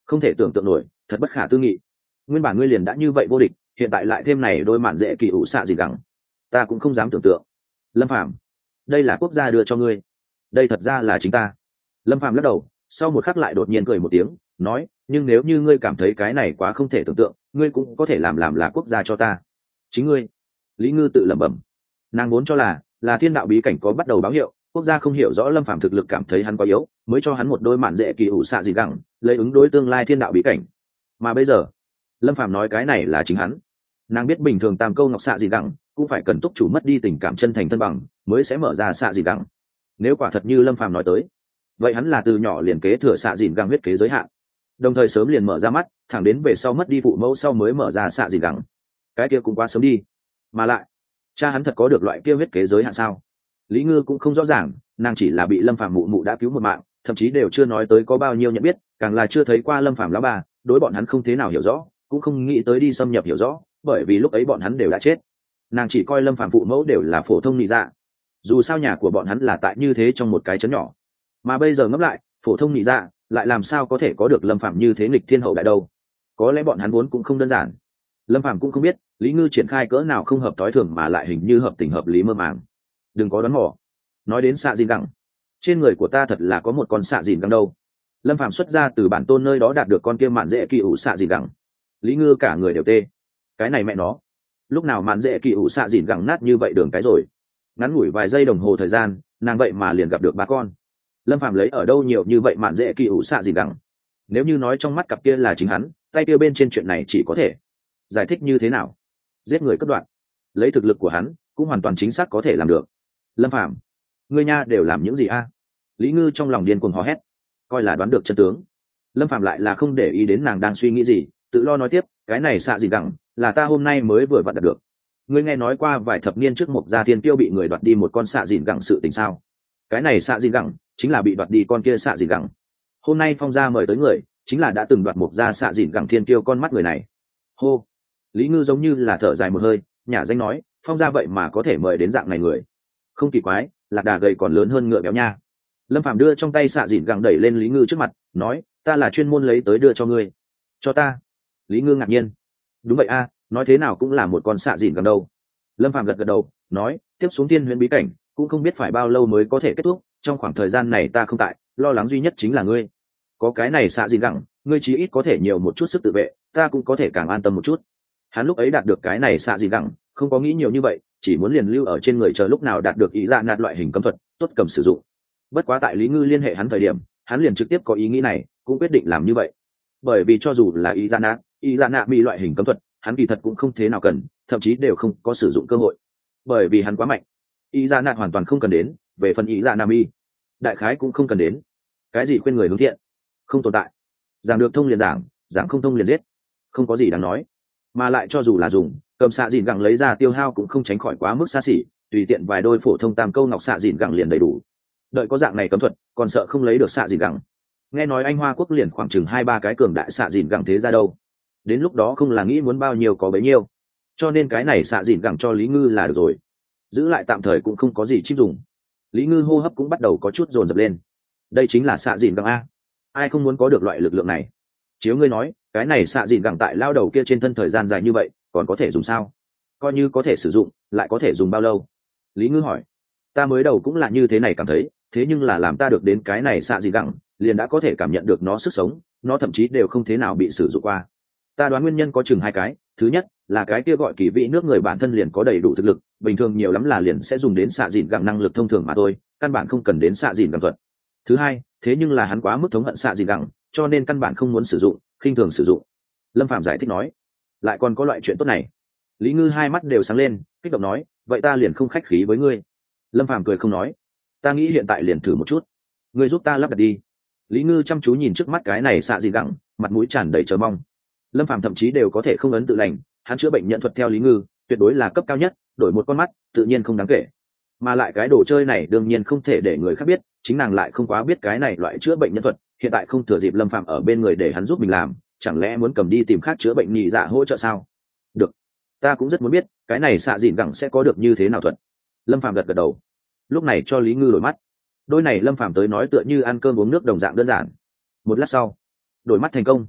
không thể tưởng tượng nổi, thật bất khả tư nghị. Nguyên bản ngươi liền đã như vậy vô địch, hiện tại lại thêm này đôi mạn dễ kỳ ủ xạ gì gẳng, ta cũng không dám tưởng tượng. Lâm Phàm, đây là quốc gia đưa cho ngươi, đây thật ra là chính ta. Lâm Phàm lắc đầu, sau một khắc lại đột nhiên cười một tiếng, nói, nhưng nếu như ngươi cảm thấy cái này quá không thể tưởng tượng, ngươi cũng có thể làm là quốc gia cho ta. Chính ngươi. Lý Ngư tự lẩm bẩm. Nàng vốn cho là thiên đạo bí cảnh có bắt đầu báo hiệu, quốc gia không hiểu rõ Lâm Phàm thực lực, cảm thấy hắn quá yếu, mới cho hắn một đôi mạn dễ kỳ ủ xạ gì gẳng, lấy ứng đối tương lai thiên đạo bí cảnh. Mà bây giờ, Lâm Phàm nói cái này là chính hắn. Nàng biết bình thường tam câu ngọc xạ gì gẳng cũng phải cần túc chủ mất đi tình cảm chân thành thân bằng mới sẽ mở ra xạ gì gẳng. Nếu quả thật như Lâm Phàm nói tới, vậy hắn là từ nhỏ liền kế thừa xạ dìn gẳng huyết kế giới hạn, đồng thời sớm liền mở ra mắt, thẳng đến về sau mất đi phụ mẫu sau mới mở ra xạ dìn gẳng. Cái kia cũng quá sớm đi. Mà lại, cha hắn thật có được loại kia huyết kế giới hạn sao? Lý Ngư cũng không rõ ràng, nàng chỉ là bị Lâm Phàm mụ mụ đã cứu một mạng, thậm chí đều chưa nói tới có bao nhiêu nhận biết, càng là chưa thấy qua Lâm Phàm lão bà, đối bọn hắn không thế nào hiểu rõ, cũng không nghĩ tới đi xâm nhập hiểu rõ, bởi vì lúc ấy bọn hắn đều đã chết. Nàng chỉ coi Lâm Phàm phụ mẫu đều là phổ thông nị dạ, dù sao nhà của bọn hắn là tại như thế trong một cái trấn nhỏ, mà bây giờ ngẫm lại, phổ thông nị dạ lại làm sao có thể có được Lâm Phàm như thế nghịch thiên hậu đại đâu? Có lẽ bọn hắn vốn cũng không đơn giản. Lâm Phàm cũng không biết Lý Ngư triển khai cỡ nào không hợp tối thường mà lại hình như hợp tình hợp lý mơ màng. Đừng có đoán mò. Nói đến xạ dìn gẳng, trên người của ta thật là có một con xạ dìn gẳng đâu. Lâm Phàm xuất ra từ bản tôn nơi đó đạt được con kia mạn dễ kỳ ủ xạ dìn gẳng. Lý Ngư cả người đều tê. Cái này mẹ nó, lúc nào mạn dễ kỳ ủ xạ dìn gẳng nát như vậy đường cái rồi? Ngắn ngủi vài giây đồng hồ thời gian, nàng vậy mà liền gặp được ba con. Lâm Phàm lấy ở đâu nhiều như vậy mạn dễ kỳ ủ xạ dìn gẳng? Nếu như nói trong mắt cặp kia là chính hắn, tay kia bên trên chuyện này chỉ có thể giải thích như thế nào? Giết người cất đoạn, lấy thực lực của hắn cũng hoàn toàn chính xác có thể làm được. Lâm Phàm, ngươi nha đều làm những gì a? Lý Ngư trong lòng điên cuồng hò hét, coi là đoán được chân tướng. Lâm Phàm lại là không để ý đến nàng đang suy nghĩ gì, tự lo nói tiếp, cái này xạ gì gẳng là ta hôm nay mới vừa vặn đạt được. Ngươi nghe nói qua vài thập niên trước Mộc Gia Thiên Tiêu bị người đoạt đi một con xạ dìn gẳng sự tình sao? Cái này xạ dìn gẳng chính là bị đoạt đi con kia xạ dìn gẳng. Hôm nay Phong gia mời tới người chính là đã từng đoạt Mộc Gia xạ dìn gẳng Thiên Tiêu con mắt người này. Hô. Lý Ngư giống như là thở dài một hơi, nhả danh nói, Phong gia vậy mà có thể mời đến dạng này người, không kỳ quái, lạc đà gầy còn lớn hơn ngựa béo nha. Lâm Phàm đưa trong tay xạ dìn gẳng đẩy lên Lý Ngư trước mặt, nói, ta là chuyên môn lấy tới đưa cho ngươi. Cho ta? Lý Ngư ngạc nhiên. Đúng vậy a, nói thế nào cũng là một con xạ dìn gẳng đâu. Lâm Phàm gật gật đầu, nói, tiếp xuống Thiên Huyễn bí cảnh cũng không biết phải bao lâu mới có thể kết thúc, trong khoảng thời gian này ta không tại, lo lắng duy nhất chính là ngươi. Có cái này xạ dìn gẳng, ngươi chí ít có thể nhiều một chút sức tự vệ, ta cũng có thể càng an tâm một chút. Hắn lúc ấy đạt được cái này xạ dìn gẳng, không có nghĩ nhiều như vậy, chỉ muốn liền lưu ở trên người chờ lúc nào đạt được ý dạ nạt loại hình cấm thuật tốt cầm sử dụng. Bất quá tại Lý Ngư liên hệ hắn thời điểm, hắn liền trực tiếp có ý nghĩ này, cũng quyết định làm như vậy. Bởi vì cho dù là ý dạ nạt bị loại hình cấm thuật, hắn kỳ thật cũng không thế nào cần, thậm chí đều không có sử dụng cơ hội, bởi vì hắn quá mạnh. Ý dạ nạt hoàn toàn không cần đến, về phần ý dạ nạt mi, đại khái cũng không cần đến. Cái gì khuyên người hướng thiện, không tồn tại. Giảng được thông liền giảng, giảng không thông liền giết, không có gì đáng nói. Mà lại cho dù là dùng cầm xạ dìn gẳng lấy ra tiêu hao cũng không tránh khỏi quá mức xa xỉ, tùy tiện vài đôi phổ thông tam câu ngọc xạ dìn gẳng liền đầy đủ. Đợi có dạng này cấm thuật, còn sợ không lấy được xạ dìn gẳng. Nghe nói anh Hoa quốc liền khoảng chừng 2-3 cái cường đại xạ dìn gẳng thế ra đâu, đến lúc đó không là nghĩ muốn bao nhiêu có bấy nhiêu. Cho nên cái này xạ dìn gẳng cho Lý Ngư là được rồi, giữ lại tạm thời cũng không có gì chip dùng. Lý Ngư hô hấp cũng bắt đầu có chút dồn dập lên. Đây chính là xạ dìn gẳng a, ai không muốn có được loại lực lượng này? Chiếu ngươi nói, cái này xạ dìn gẳng tại lao đầu kia trên thân thời gian dài như vậy còn có thể dùng sao? Coi như có thể sử dụng, lại có thể dùng bao lâu? Lý Ngư hỏi. Ta mới đầu cũng là như thế này cảm thấy, thế nhưng là làm ta được đến cái này xạ dìn gẳng, liền đã có thể cảm nhận được nó sức sống, nó thậm chí đều không thế nào bị sử dụng qua. Ta đoán nguyên nhân có chừng hai cái. Thứ nhất là cái kia gọi kỳ vị nước người bản thân liền có đầy đủ thực lực, bình thường nhiều lắm là liền sẽ dùng đến xạ dìn gẳng năng lực thông thường mà thôi, căn bản không cần đến xạ dìn gẳng thuật. Thứ hai, thế nhưng là hắn quá mức thống hận xạ dìn gẳng, cho nên căn bản không muốn sử dụng, khinh thường sử dụng. Lâm Phạm giải thích nói. Lại còn có loại chuyện tốt này? Lý Ngư hai mắt đều sáng lên, kích động nói, vậy ta liền không khách khí với ngươi. Lâm Phạm cười không nói, ta nghĩ hiện tại liền thử một chút, ngươi giúp ta lắp đặt đi. Lý Ngư chăm chú nhìn trước mắt cái này xạ dìn gẳng, mặt mũi tràn đầy chờ mong. Lâm Phạm thậm chí đều có thể không ấn tự lành, hắn chữa bệnh nhận thuật theo Lý Ngư tuyệt đối là cấp cao nhất, đổi một con mắt tự nhiên không đáng kể. Mà lại cái đồ chơi này đương nhiên không thể để người khác biết, chính nàng lại không quá biết cái này loại chữa bệnh nhân thuật, hiện tại không thừa dịp Lâm Phạm ở bên người để hắn giúp mình làm, chẳng lẽ muốn cầm đi tìm khác chữa bệnh nhị dạ hỗ trợ sao? Được, ta cũng rất muốn biết cái này xạ dìn gẳng sẽ có được như thế nào thuật. Lâm Phạm gật gật đầu, lúc này cho Lý Ngư đổi mắt. Đôi này Lâm Phạm tới nói tựa như ăn cơm uống nước đồng dạng đơn giản. Một lát sau, đổi mắt thành công,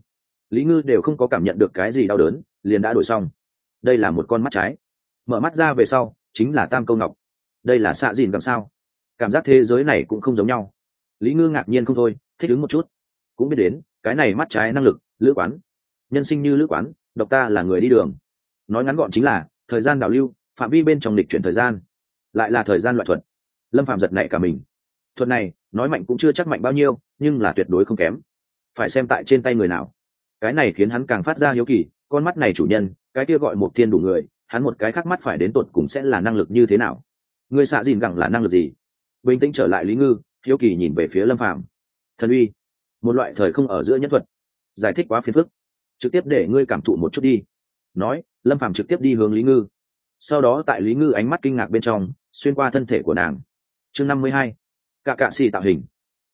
Lý Ngư đều không có cảm nhận được cái gì đau đớn, liền đã đổi xong. Đây là một con mắt trái. Mở mắt ra về sau chính là tam câu ngọc. Đây là xạ dìn cầm sao? Cảm giác thế giới này cũng không giống nhau. Lý Ngư ngạc nhiên không thôi, thích ứng một chút. Cũng biết đến cái này mắt trái năng lực lữ quán, nhân sinh như lữ quán, độc ta là người đi đường. Nói ngắn gọn chính là thời gian đảo lưu, phạm vi bên trong lịch chuyển thời gian, lại là thời gian loại thuật. Lâm Phạm giật nảy cả mình. Thuật này nói mạnh cũng chưa chắc mạnh bao nhiêu, nhưng là tuyệt đối không kém. Phải xem tại trên tay người nào. Cái này khiến hắn càng phát ra hiếu kỳ, con mắt này chủ nhân, cái kia gọi một thiên đủ người, hắn một cái khác mắt phải đến tột cùng sẽ là năng lực như thế nào? Người xạ dìn gẳng là năng lực gì? Bình tĩnh trở lại Lý Ngư, hiếu kỳ nhìn về phía Lâm Phạm. Thần uy, một loại thời không ở giữa nhân thuật. Giải thích quá phiền phức, trực tiếp để ngươi cảm thụ một chút đi. Nói, Lâm Phạm trực tiếp đi hướng Lý Ngư. Sau đó tại Lý Ngư ánh mắt kinh ngạc bên trong, xuyên qua thân thể của nàng. Chương 52. Cạ xì tạo hình.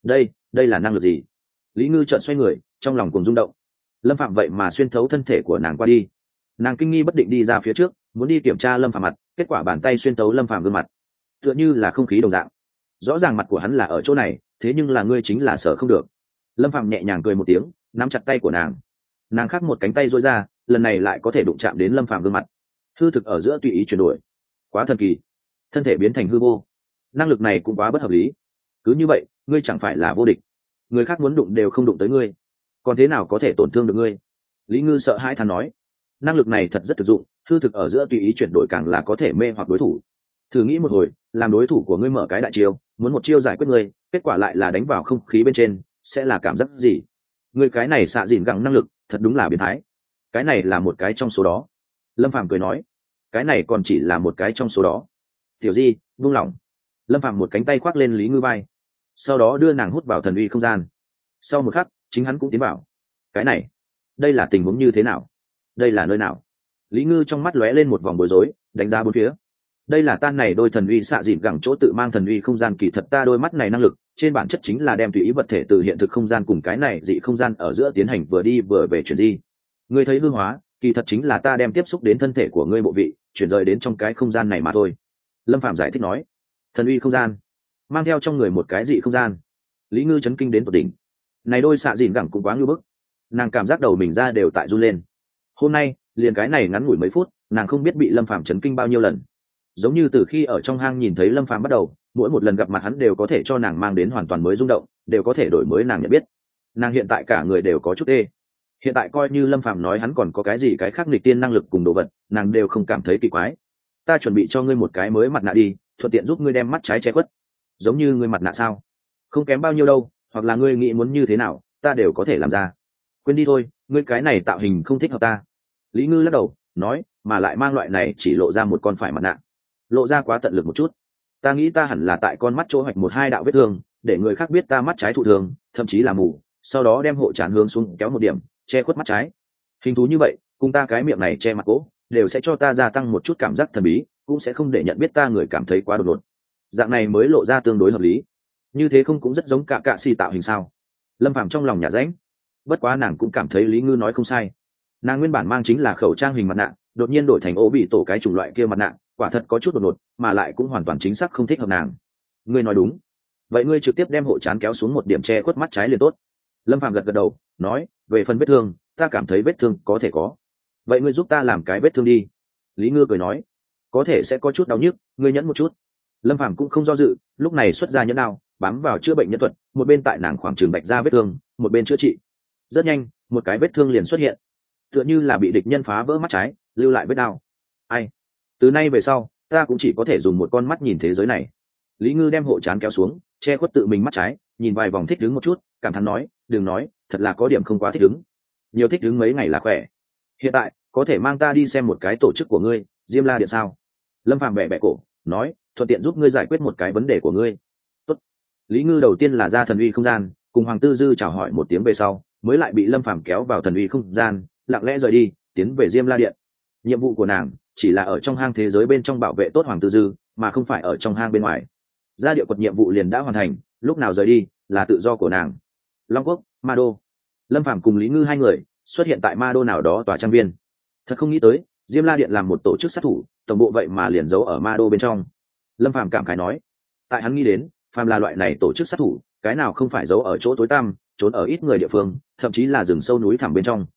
Đây là năng lực gì? Lý Ngư chợt xoay người, trong lòng cùng rung động. Lâm Phạm vậy mà xuyên thấu thân thể của nàng qua đi. Nàng kinh nghi bất định đi ra phía trước, muốn đi kiểm tra Lâm Phạm mặt, kết quả bàn tay xuyên tấu Lâm Phạm gương mặt, tựa như là không khí đồng dạng. Rõ ràng mặt của hắn là ở chỗ này, thế nhưng là ngươi chính là sợ không được. Lâm Phạm nhẹ nhàng cười một tiếng, nắm chặt tay của nàng. Nàng khác một cánh tay duỗi ra, lần này lại có thể đụng chạm đến Lâm Phạm gương mặt. Hư thực ở giữa tùy ý chuyển đổi, quá thần kỳ. Thân thể biến thành hư vô, năng lực này cũng quá bất hợp lý. Cứ như vậy, ngươi chẳng phải là vô địch, người khác muốn đụng đều không đụng tới ngươi, còn thế nào có thể tổn thương được ngươi? Lý Ngư sợ hãi thán nói. Năng lực này thật rất thực dụng, hư thực ở giữa tùy ý chuyển đổi càng là có thể mê hoặc đối thủ. Thử nghĩ một hồi, làm đối thủ của ngươi mở cái đại chiêu, muốn một chiêu giải quyết ngươi, kết quả lại là đánh vào không khí bên trên, sẽ là cảm giác gì? Ngươi cái này xạ dìn gẳng năng lực thật đúng là biến thái. Cái này là một cái trong số đó. Lâm Phàm cười nói. Cái này còn chỉ là một cái trong số đó. Tiểu Di, buông lỏng. Lâm Phàm một cánh tay khoác lên Lý Ngư vai, sau đó đưa nàng hút vào thần uy không gian. Sau một khắc, chính hắn cũng tiến vào. Cái này, đây là tình huống như thế nào? Đây là nơi nào? Lý Ngư trong mắt lóe lên một vòng bối rối, đánh giá bốn phía. Đây là tan này đôi thần uy xạ dịn gẳng chỗ tự mang thần uy không gian, kỳ thật ta đôi mắt này năng lực trên bản chất chính là đem tùy ý vật thể từ hiện thực không gian cùng cái này dị không gian ở giữa tiến hành vừa đi vừa về chuyển di. Ngươi thấy hư hóa, kỳ thật chính là ta đem tiếp xúc đến thân thể của ngươi bộ vị, chuyển rời đến trong cái không gian này mà thôi. Lâm Phạm giải thích nói. Thần uy không gian, mang theo trong người một cái dị không gian. Lý Ngư chấn kinh đến tột đỉnh. Này đôi xạ dịn gẳng cũng quá ngưu bức. Nàng cảm giác đầu mình ra đều tại run lên. Hôm nay liền cái này ngắn ngủi mấy phút, nàng không biết bị Lâm Phạm chấn kinh bao nhiêu lần. Giống như từ khi ở trong hang nhìn thấy Lâm Phạm bắt đầu, mỗi một lần gặp mặt hắn đều có thể cho nàng mang đến hoàn toàn mới rung động, đều có thể đổi mới nàng nhận biết. Nàng hiện tại cả người đều có chút ê. Hiện tại coi như Lâm Phạm nói hắn còn có cái gì cái khác nghịch tiên năng lực cùng đồ vật, nàng đều không cảm thấy kỳ quái. Ta chuẩn bị cho ngươi một cái mới mặt nạ đi, thuận tiện giúp ngươi đem mắt trái che khuất. Giống như ngươi mặt nạ sao? Không kém bao nhiêu đâu, hoặc là ngươi nghĩ muốn như thế nào, ta đều có thể làm ra. Quên đi thôi, ngươi cái này tạo hình không thích hợp ta. Lý Ngư lắc đầu nói, mà lại mang loại này chỉ lộ ra một con phải mặt nạ, lộ ra quá tận lực một chút. Ta nghĩ ta hẳn là tại con mắt chỗ hoạch một hai đạo vết thương, để người khác biết ta mắt trái thụ thương, thậm chí là mù, sau đó đem hộ trán hướng xuống kéo một điểm, che khuất mắt trái. Hình thú như vậy, cùng ta cái miệng này che mặt cỗ, đều sẽ cho ta gia tăng một chút cảm giác thần bí, cũng sẽ không để nhận biết ta người cảm thấy quá đột ngột. Dạng này mới lộ ra tương đối hợp lý. Như thế không cũng rất giống cạ xì tạo hình sao? Lâm Phàm trong lòng nhả rãnh. Bất quá nàng cũng cảm thấy Lý Ngư nói không sai. Nàng nguyên bản mang chính là khẩu trang hình mặt nạ, đột nhiên đổi thành ố bị tổ cái chủng loại kia mặt nạ, quả thật có chút đột ngột, mà lại cũng hoàn toàn chính xác không thích hợp nàng. Ngươi nói đúng. Vậy ngươi trực tiếp đem hộ trán kéo xuống một điểm che khuất mắt trái liền tốt. Lâm Phàm gật gật đầu, nói, về phần vết thương, ta cảm thấy vết thương có thể có. Vậy ngươi giúp ta làm cái vết thương đi. Lý Ngư cười nói, có thể sẽ có chút đau nhức, ngươi nhẫn một chút. Lâm Phàm cũng không do dự, lúc này xuất ra nhẫn đao, bám vào chữa bệnh nhân thuật, một bên tại nàng khoảng trường bạch ra vết thương, một bên chữa trị. Rất nhanh, một cái vết thương liền xuất hiện, tựa như là bị địch nhân phá vỡ mắt trái, lưu lại vết đao. Ai? Từ nay về sau, ta cũng chỉ có thể dùng một con mắt nhìn thế giới này. Lý Ngư đem hộ trán kéo xuống, che khuất tự mình mắt trái, nhìn vài vòng thích đứng một chút, cảm thán nói, đừng nói, thật là có điểm không quá thích đứng. Nhiều thích đứng mấy ngày là khỏe. Hiện tại, có thể mang ta đi xem một cái tổ chức của ngươi, Diêm La Điện sao? Lâm Phàm bẻ bẻ cổ, nói, thuận tiện giúp ngươi giải quyết một cái vấn đề của ngươi. Tốt. Lý Ngư đầu tiên là ra thần uy không gian, cùng Hoàng Tư Dư chào hỏi một tiếng về sau, mới lại bị Lâm Phàm kéo vào thần uy không gian, lặng lẽ rời đi, tiến về Diêm La Điện. Nhiệm vụ của nàng chỉ là ở trong hang thế giới bên trong bảo vệ tốt Hoàng Tư Dư, mà không phải ở trong hang bên ngoài. Ra địa quật nhiệm vụ liền đã hoàn thành, lúc nào rời đi là tự do của nàng. Long Quốc, Ma Đô. Lâm Phàm cùng Lý Ngư hai người xuất hiện tại Ma Đô nào đó tòa trang viên. Thật không nghĩ tới, Diêm La Điện làm một tổ chức sát thủ, tổng bộ vậy mà liền giấu ở Ma Đô bên trong. Lâm Phàm cảm khái nói, tại hắn nghĩ đến, phàm là loại này tổ chức sát thủ, cái nào không phải giấu ở chỗ tối tăm, trốn ở ít người địa phương, thậm chí là rừng sâu núi thẳm bên trong.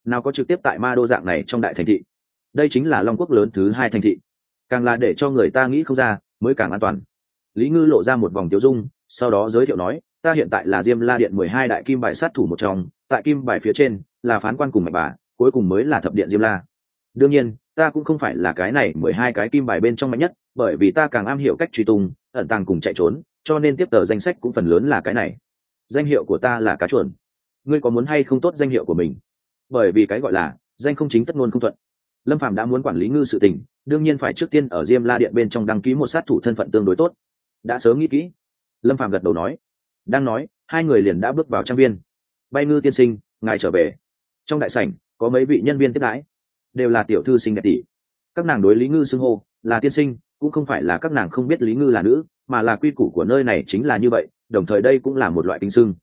nào có trực tiếp tại ma đô dạng này trong đại thành thị. Đây chính là Long Quốc lớn thứ 2 thành thị, càng là để cho người ta nghĩ không ra mới càng an toàn. Lý Ngư lộ ra một vòng tiêu dung, sau đó giới thiệu nói, ta hiện tại là Diêm La Điện 12 đại kim bài sát thủ một trong, tại kim bài phía trên là phán quan cùng mạch bà, cuối cùng mới là thập điện Diêm La. Đương nhiên ta cũng không phải là cái này 12 cái kim bài bên trong mạnh nhất, bởi vì ta càng am hiểu cách truy tung, ẩn tàng cùng chạy trốn, cho nên tiếp tờ danh sách cũng phần lớn là cái này. Danh hiệu của ta là cá chuồn. Ngươi có muốn hay không tốt danh hiệu của mình? Bởi vì cái gọi là danh không chính tất ngôn không thuận. Lâm Phàm đã muốn quản lý Ngư sự tình, đương nhiên phải trước tiên ở Diêm La Điện bên trong đăng ký một sát thủ thân phận tương đối tốt. Đã sớm nghĩ kỹ. Lâm Phàm gật đầu nói. Đang nói, hai người liền đã bước vào trang viên. Bay Ngư tiên sinh, ngài trở về. Trong đại sảnh có mấy vị nhân viên tiếp đãi, đều là tiểu thư xinh đẹp tỷ. Các nàng đối Lý Ngư xưng hô là tiên sinh, cũng không phải là các nàng không biết Lý Ngư là nữ, mà là quy củ của nơi này chính là như vậy, đồng thời đây cũng là một loại kính xưng.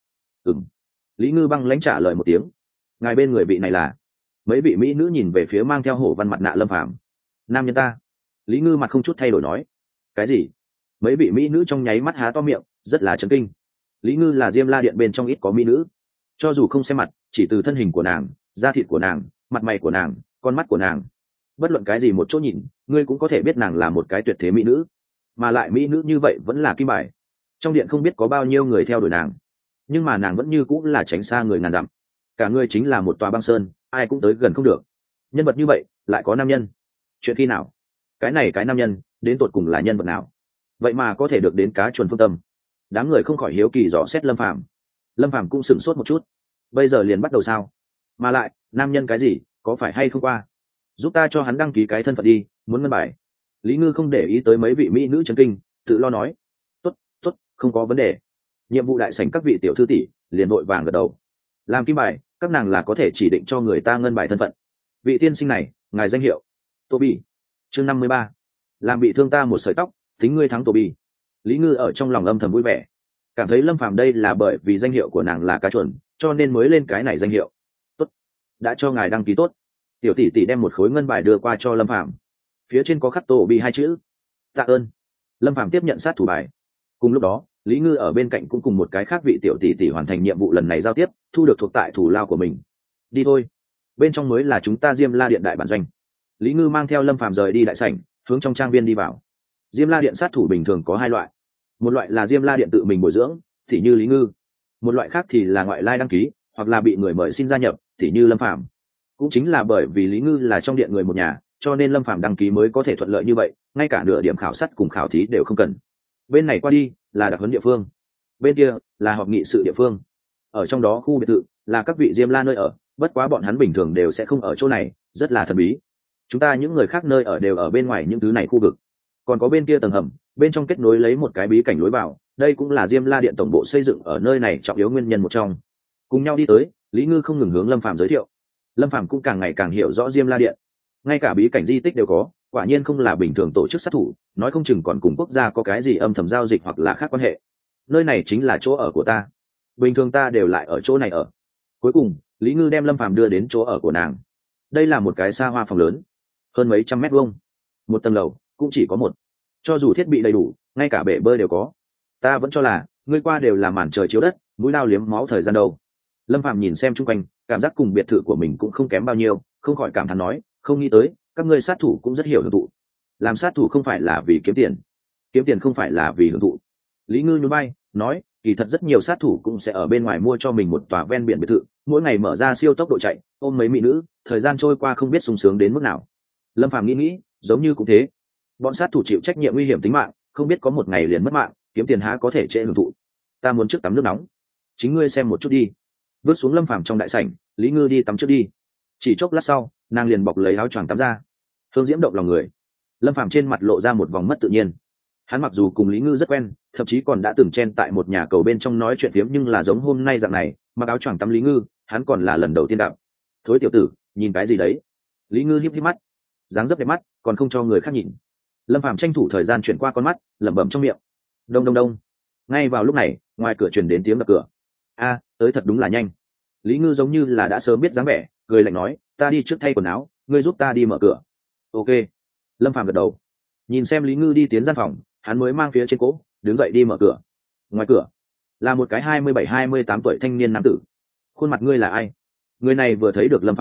Lý Ngư băng lãnh trả lời một tiếng. Ngài bên người vị này là? Mấy vị mỹ nữ nhìn về phía mang theo hổ văn mặt nạ Lâm Phàm. Nam nhân ta. Lý Ngư mặt không chút thay đổi nói. Cái gì? Mấy vị mỹ nữ trong nháy mắt há to miệng, rất là chấn kinh. Lý Ngư là Diêm La Điện bên trong ít có mỹ nữ, cho dù không xem mặt, chỉ từ thân hình của nàng, da thịt của nàng, mặt mày của nàng, con mắt của nàng, bất luận cái gì một chỗ nhìn, ngươi cũng có thể biết nàng là một cái tuyệt thế mỹ nữ. Mà lại mỹ nữ như vậy vẫn là kim bài. Trong điện không biết có bao nhiêu người theo đuổi nàng, nhưng mà nàng vẫn như cũng là tránh xa người ngàn dặm. Cả người chính là một tòa băng sơn, ai cũng tới gần không được. Nhân vật như vậy lại có nam nhân, chuyện khi nào? Cái này cái nam nhân đến tột cùng là nhân vật nào, vậy mà có thể được đến cá chuồn phương tâm? Đám người không khỏi hiếu kỳ dò xét Lâm Phàm. Lâm Phàm cũng sửng sốt một chút. Bây giờ liền bắt đầu sao? Mà lại nam nhân cái gì, có phải hay không qua? Giúp ta cho hắn đăng ký cái thân phận đi, muốn ngân bài. Lý Ngư không để ý tới mấy vị mỹ nữ chấn kinh, tự lo nói. Tốt, tốt, không có vấn đề. Nhiệm vụ đại sảnh các vị tiểu thư tỷ liền vội vàng gật đầu. Làm kim bài, các nàng là có thể chỉ định cho người ta ngân bài thân phận. Vị tiên sinh này, ngài danh hiệu? Toby. Chương 53. Làm bị thương ta một sợi tóc, tính ngươi thắng Toby. Lý Ngư ở trong lòng âm thầm vui vẻ, cảm thấy Lâm Phàm đây là bởi vì danh hiệu của nàng là cá chuẩn, cho nên mới lên cái này danh hiệu. Tốt, đã cho ngài đăng ký tốt. Tiểu tỷ tỷ đem một khối ngân bài đưa qua cho Lâm Phàm, phía trên có khắc Toby 2 chữ. Tạ ơn. Lâm Phàm tiếp nhận sát thủ bài. Cùng lúc đó, Lý Ngư ở bên cạnh cũng cùng một cái khác vị tiểu tỷ tỷ hoàn thành nhiệm vụ lần này giao tiếp, thu được thuộc tại thủ lao của mình. Đi thôi, bên trong mới là chúng ta Diêm La Điện đại bản doanh. Lý Ngư mang theo Lâm Phàm rời đi đại sảnh, hướng trong trang viên đi vào. Diêm La Điện sát thủ bình thường có hai loại, một loại là Diêm La Điện tự mình bồi dưỡng, thì như Lý Ngư; một loại khác thì là ngoại lai đăng ký, hoặc là bị người mời xin gia nhập, thì như Lâm Phàm. Cũng chính là bởi vì Lý Ngư là trong điện người một nhà, cho nên Lâm Phàm đăng ký mới có thể thuận lợi như vậy, ngay cả nửa điểm khảo sát cùng khảo thí đều không cần. Bên này qua đi là đặc huấn địa phương, bên kia là họp nghị sự địa phương. Ở trong đó khu biệt thự là các vị Diêm La nơi ở, bất quá bọn hắn bình thường đều sẽ không ở chỗ này, rất là thần bí. Chúng ta những người khác nơi ở đều ở bên ngoài những thứ này khu vực. Còn có bên kia tầng hầm, bên trong kết nối lấy một cái bí cảnh lối vào, đây cũng là Diêm La Điện tổng bộ xây dựng ở nơi này trọng yếu nguyên nhân một trong. Cùng nhau đi tới, Lý Ngư không ngừng hướng Lâm Phàm giới thiệu. Lâm Phàm cũng càng ngày càng hiểu rõ Diêm La Điện, ngay cả bí cảnh di tích đều có, quả nhiên không là bình thường tổ chức sát thủ, nói không chừng còn cùng quốc gia có cái gì âm thầm giao dịch hoặc là khác quan hệ. Nơi này chính là chỗ ở của ta, bình thường ta đều lại ở chỗ này ở. Cuối cùng Lý Ngư đem Lâm Phàm đưa đến chỗ ở của nàng. Đây là một cái xa hoa phòng lớn, hơn mấy trăm mét vuông, một tầng lầu cũng chỉ có một, cho dù thiết bị đầy đủ, ngay cả bể bơi đều có. Ta vẫn cho là ngươi qua đều là màn trời chiếu đất, mũi lao liếm máu thời gian đâu. Lâm Phàm nhìn xem chung quanh, cảm giác cùng biệt thự của mình cũng không kém bao nhiêu, không khỏi cảm thán nói, không nghĩ tới các ngươi sát thủ cũng rất hiểu hưởng thụ. Làm sát thủ không phải là vì kiếm tiền, kiếm tiền không phải là vì hưởng thụ. Lý Ngư nhún vai nói, kỳ thật rất nhiều sát thủ cũng sẽ ở bên ngoài mua cho mình một tòa ven biển biệt thự, mỗi ngày mở ra siêu tốc độ chạy, ôm mấy mỹ nữ, thời gian trôi qua không biết sung sướng đến mức nào. Lâm Phàm nghĩ, giống như cũng thế. Bọn sát thủ chịu trách nhiệm nguy hiểm tính mạng, không biết có một ngày liền mất mạng, kiếm tiền há có thể trễ hưởng thụ. Ta muốn trước tắm nước nóng, chính ngươi xem một chút đi. Bước xuống Lâm Phàm trong đại sảnh, Lý Ngư đi tắm trước đi. Chỉ chốc lát sau, nàng liền bọc lấy áo choàng tắm ra. Hương diễm động lòng người. Lâm Phàm trên mặt lộ ra một vòng mất tự nhiên. Hắn mặc dù cùng Lý Ngư rất quen, thậm chí còn đã từng chen tại một nhà cầu bên trong nói chuyện phiếm, nhưng là giống hôm nay dạng này, mặc áo choàng tắm Lý Ngư, hắn còn là lần đầu tiên gặp. Thối tiểu tử, nhìn cái gì đấy? Lý Ngư híp híp mắt, dáng dấp đẹp mắt, còn không cho người khác nhìn. Lâm Phàm tranh thủ thời gian chuyển qua con mắt, lẩm bẩm trong miệng. Đông đông đông. Ngay vào lúc này, ngoài cửa truyền đến tiếng đập cửa. A, tới thật đúng là nhanh. Lý Ngư giống như là đã sớm biết dáng vẻ, cười lạnh nói, ta đi trước thay quần áo, ngươi giúp ta đi mở cửa. Ok. Lâm Phàm gật đầu. Nhìn xem Lý Ngư đi tiến gian phòng, hắn mới mang phía trên cỗ, đứng dậy đi mở cửa. Ngoài cửa là một cái 27-28 tuổi thanh niên nam tử. Khuôn mặt ngươi là ai? Người này vừa thấy được Lâm Phàm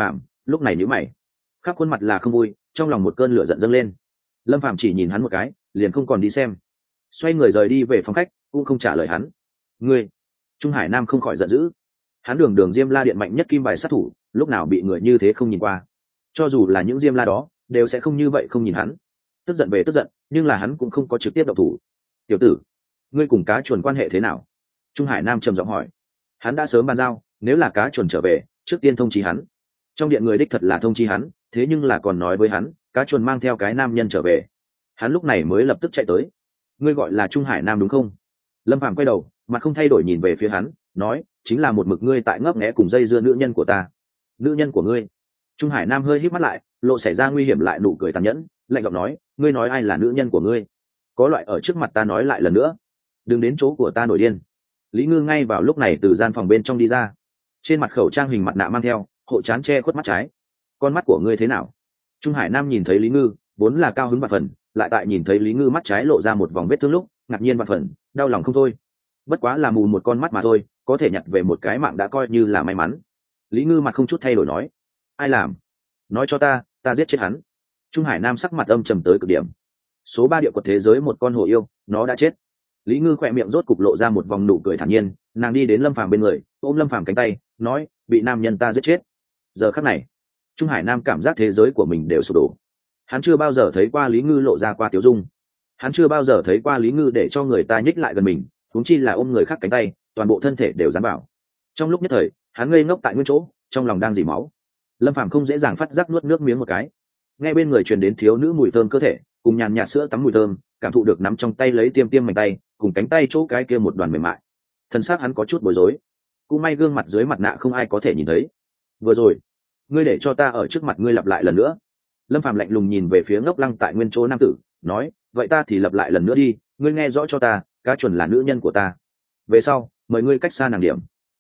lúc này nhíu mày, khắp khuôn mặt là không vui, trong lòng một cơn lửa giận dâng lên. Lâm Phàm chỉ nhìn hắn một cái, liền không còn đi xem, xoay người rời đi về phòng khách, cũng không trả lời hắn. Ngươi, Trung Hải Nam không khỏi giận dữ. Hắn đường đường Diêm La điện mạnh nhất kim bài sát thủ, lúc nào bị người như thế không nhìn qua? Cho dù là những Diêm La đó, đều sẽ không như vậy không nhìn hắn. Tức giận về tức giận, nhưng là hắn cũng không có trực tiếp động thủ. Tiểu tử, ngươi cùng cá chuồn quan hệ thế nào? Trung Hải Nam trầm giọng hỏi. Hắn đã sớm bàn giao, nếu là cá chuồn trở về, trước tiên thông chí hắn. Trong điện người đích thật là thông chí hắn, thế nhưng là còn nói với hắn, cá chuồn mang theo cái nam nhân trở về. Hắn lúc này mới lập tức chạy tới. Ngươi gọi là Trung Hải Nam đúng không? Lâm Phàm quay đầu, mặt không thay đổi nhìn về phía hắn, nói, chính là một mực ngươi tại ngấp nghé cùng dây dưa nữ nhân của ta. Nữ nhân của ngươi? Trung Hải Nam hơi híp mắt lại, lộ xảy ra nguy hiểm lại nụ cười tàn nhẫn, lạnh giọng nói, ngươi nói ai là nữ nhân của ngươi? Có loại ở trước mặt ta nói lại lần nữa, đừng đến chỗ của ta nổi điên. Lý Ngư ngay vào lúc này từ gian phòng bên trong đi ra, trên mặt khẩu trang hình mặt nạ mang theo, hộ trán che khuất mắt trái. Con mắt của ngươi thế nào? Trung Hải Nam nhìn thấy Lý Ngư, vốn là cao hứng vạn phần, lại tại nhìn thấy Lý Ngư mắt trái lộ ra một vòng vết thương lúc, ngạc nhiên vạn phần, đau lòng không thôi. Bất quá là mù một con mắt mà thôi, có thể nhặt về một cái mạng đã coi như là may mắn. Lý Ngư mặt không chút thay đổi nói, ai làm? Nói cho ta giết chết hắn. Trung Hải Nam sắc mặt âm trầm tới cực điểm. Số 3 địa quật thế giới một con hổ yêu, nó đã chết. Lý Ngư khỏe miệng rốt cục lộ ra một vòng nụ cười thản nhiên, nàng đi đến Lâm Phàm bên người, ôm Lâm Phàm cánh tay, nói, bị nam nhân ta giết chết. Giờ khắc này, Trung Hải Nam cảm giác thế giới của mình đều sụp đổ. Hắn chưa bao giờ thấy qua Lý Ngư lộ ra qua tiếu dung, hắn chưa bao giờ thấy qua Lý Ngư để cho người ta nhích lại gần mình, huống chi là ôm người khác cánh tay, toàn bộ thân thể đều dán vào. Trong lúc nhất thời, hắn ngây ngốc tại nguyên chỗ, trong lòng đang dỉ máu. Lâm Phàm không dễ dàng phát giác nuốt nước miếng một cái. Nghe bên người truyền đến thiếu nữ mùi thơm cơ thể, cùng nhàn nhạt sữa tắm mùi thơm, cảm thụ được nắm trong tay lấy tiêm tiêm mảnh tay, cùng cánh tay chỗ cái kia một đoàn mềm mại. Thân xác hắn có chút bối rối. Cũng may gương mặt dưới mặt nạ không ai có thể nhìn thấy. Vừa rồi, ngươi để cho ta ở trước mặt ngươi lặp lại lần nữa. Lâm Phàm lạnh lùng nhìn về phía ngốc lăng tại nguyên chỗ nam tử, nói, vậy ta thì lặp lại lần nữa đi, ngươi nghe rõ cho ta, cá chuẩn là nữ nhân của ta. Về sau, mời ngươi cách xa nàng điểm.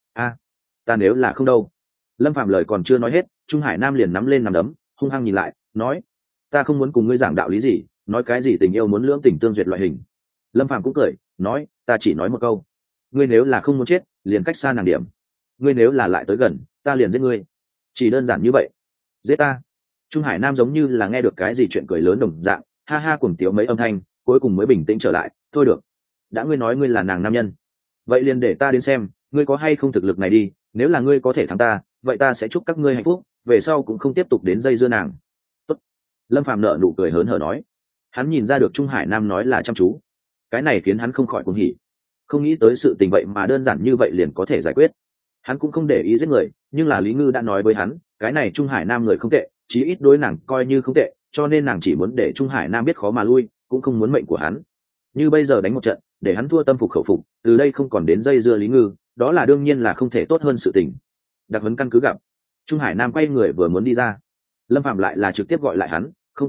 Ta nếu là không đâu. Lâm Phàm lời còn chưa nói hết, Trung Hải Nam liền nắm lên nằm đấm, hung hăng nhìn lại, nói, ta không muốn cùng ngươi giảng đạo lý gì, nói cái gì tình yêu muốn lưỡng tình tương duyệt loại hình. Lâm Phàm cũng cười, nói, ta chỉ nói một câu, ngươi nếu là không muốn chết, liền cách xa nàng điểm. Ngươi nếu là lại tới gần, ta liền giết ngươi. Chỉ đơn giản như vậy. Giết ta? Trung Hải Nam giống như là nghe được cái gì chuyện cười lớn đồng dạng, ha ha cuồng tiếu mấy âm thanh, cuối cùng mới bình tĩnh trở lại. Thôi được, đã ngươi nói ngươi là nàng nam nhân, vậy liền để ta đến xem ngươi có hay không thực lực này đi. Nếu là ngươi có thể thắng ta, vậy ta sẽ chúc các ngươi hạnh phúc, về sau cũng không tiếp tục đến dây dưa nàng. Tốt. Lâm Phàm nở nụ cười hớn hở nói. Hắn nhìn ra được Trung Hải Nam nói là chăm chú, cái này khiến hắn không khỏi cuồng hỉ. Không nghĩ tới sự tình vậy mà đơn giản như vậy liền có thể giải quyết. Hắn cũng không để ý giết người, nhưng là Lý Ngư đã nói với hắn, cái này Trung Hải Nam người không tệ, chí ít đối nàng coi như không tệ, cho nên nàng chỉ muốn để Trung Hải Nam biết khó mà lui, cũng không muốn mệnh của hắn. Như bây giờ đánh một trận, để hắn thua tâm phục khẩu phục, từ đây không còn đến dây dưa Lý Ngư, đó là đương nhiên là không thể tốt hơn sự tình. Đặc huấn căn cứ gặp. Trung Hải Nam quay người vừa muốn đi ra, Lâm Phạm lại là trực tiếp gọi lại hắn,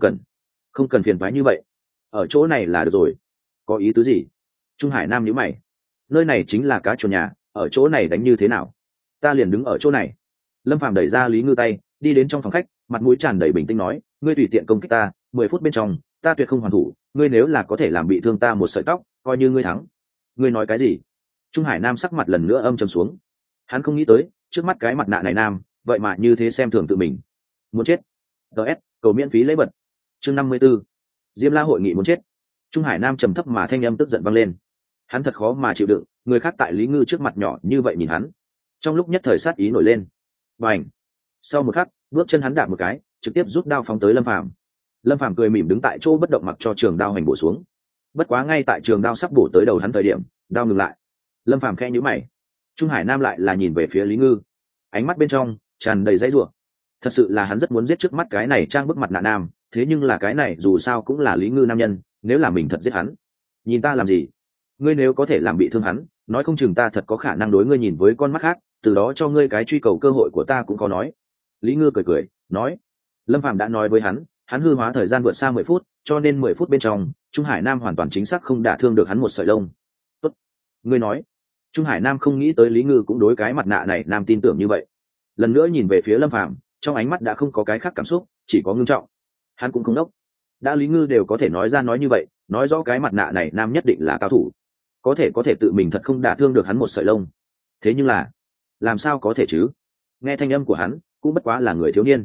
không cần phiền toái như vậy, ở chỗ này là được rồi. Có ý tứ gì? Trung Hải Nam nhíu mày. Nơi này chính là cá chuồn nhà, ở chỗ này đánh như thế nào? Ta liền đứng ở chỗ này. Lâm Phạm đẩy ra Lý Ngư tay, đi đến trong phòng khách, mặt mũi tràn đầy bình tĩnh nói, ngươi tùy tiện công kích ta, 10 phút bên trong, ta tuyệt không hoàn thủ, ngươi nếu là có thể làm bị thương ta một sợi tóc, coi như ngươi thắng. Ngươi nói cái gì? Trung Hải Nam sắc mặt lần nữa âm trầm xuống. Hắn không nghĩ tới, trước mắt cái mặt nạ này nam, vậy mà như thế xem thường tự mình. Muốn chết. DS, cầu miễn phí lấy bật. Chương 54. Diêm La hội nghị muốn chết. Trung Hải Nam trầm thấp mà thanh âm tức giận vang lên. Hắn thật khó mà chịu đựng, người khác tại Lý Ngư trước mặt nhỏ như vậy nhìn hắn. Trong lúc nhất thời sát ý nổi lên. Bành. Sau một khắc, bước chân hắn đạp một cái, trực tiếp rút đao phóng tới Lâm Phàm. Lâm Phàm cười mỉm đứng tại chỗ bất động mặc cho trường đao hành bổ xuống. Bất quá ngay tại trường đao sắp bổ tới đầu hắn thời điểm, đao ngừng lại. Lâm Phàm khẽ nhíu mày. Trung Hải Nam lại là nhìn về phía Lý Ngư, ánh mắt bên trong tràn đầy dãy rủa. Thật sự là hắn rất muốn giết trước mắt cái này trang bức mặt nạ nam, thế nhưng là cái này dù sao cũng là Lý Ngư nam nhân, nếu là mình thật giết hắn, nhìn ta làm gì? Ngươi nếu có thể làm bị thương hắn, nói không chừng ta thật có khả năng đối ngươi nhìn với con mắt khác, từ đó cho ngươi cái truy cầu cơ hội của ta cũng có nói. Lý Ngư cười cười, nói. Lâm Phàm đã nói với hắn hư hóa thời gian vượt xa 10 phút, cho nên 10 phút bên trong, Trung Hải Nam hoàn toàn chính xác không đả thương được hắn một sợi lông. Tốt, ngươi nói. Trung Hải Nam không nghĩ tới Lý Ngư cũng đối cái mặt nạ này nam tin tưởng như vậy. Lần nữa nhìn về phía Lâm Phàm, trong ánh mắt đã không có cái khác cảm xúc, chỉ có ngưng trọng. Hắn cũng không đốc. Đã Lý Ngư đều có thể nói ra nói như vậy, nói rõ cái mặt nạ này nam nhất định là cao thủ. Có thể tự mình thật không đả thương được hắn một sợi lông. Thế nhưng là, làm sao có thể chứ? Nghe thanh âm của hắn, cũng bất quá là người thiếu niên.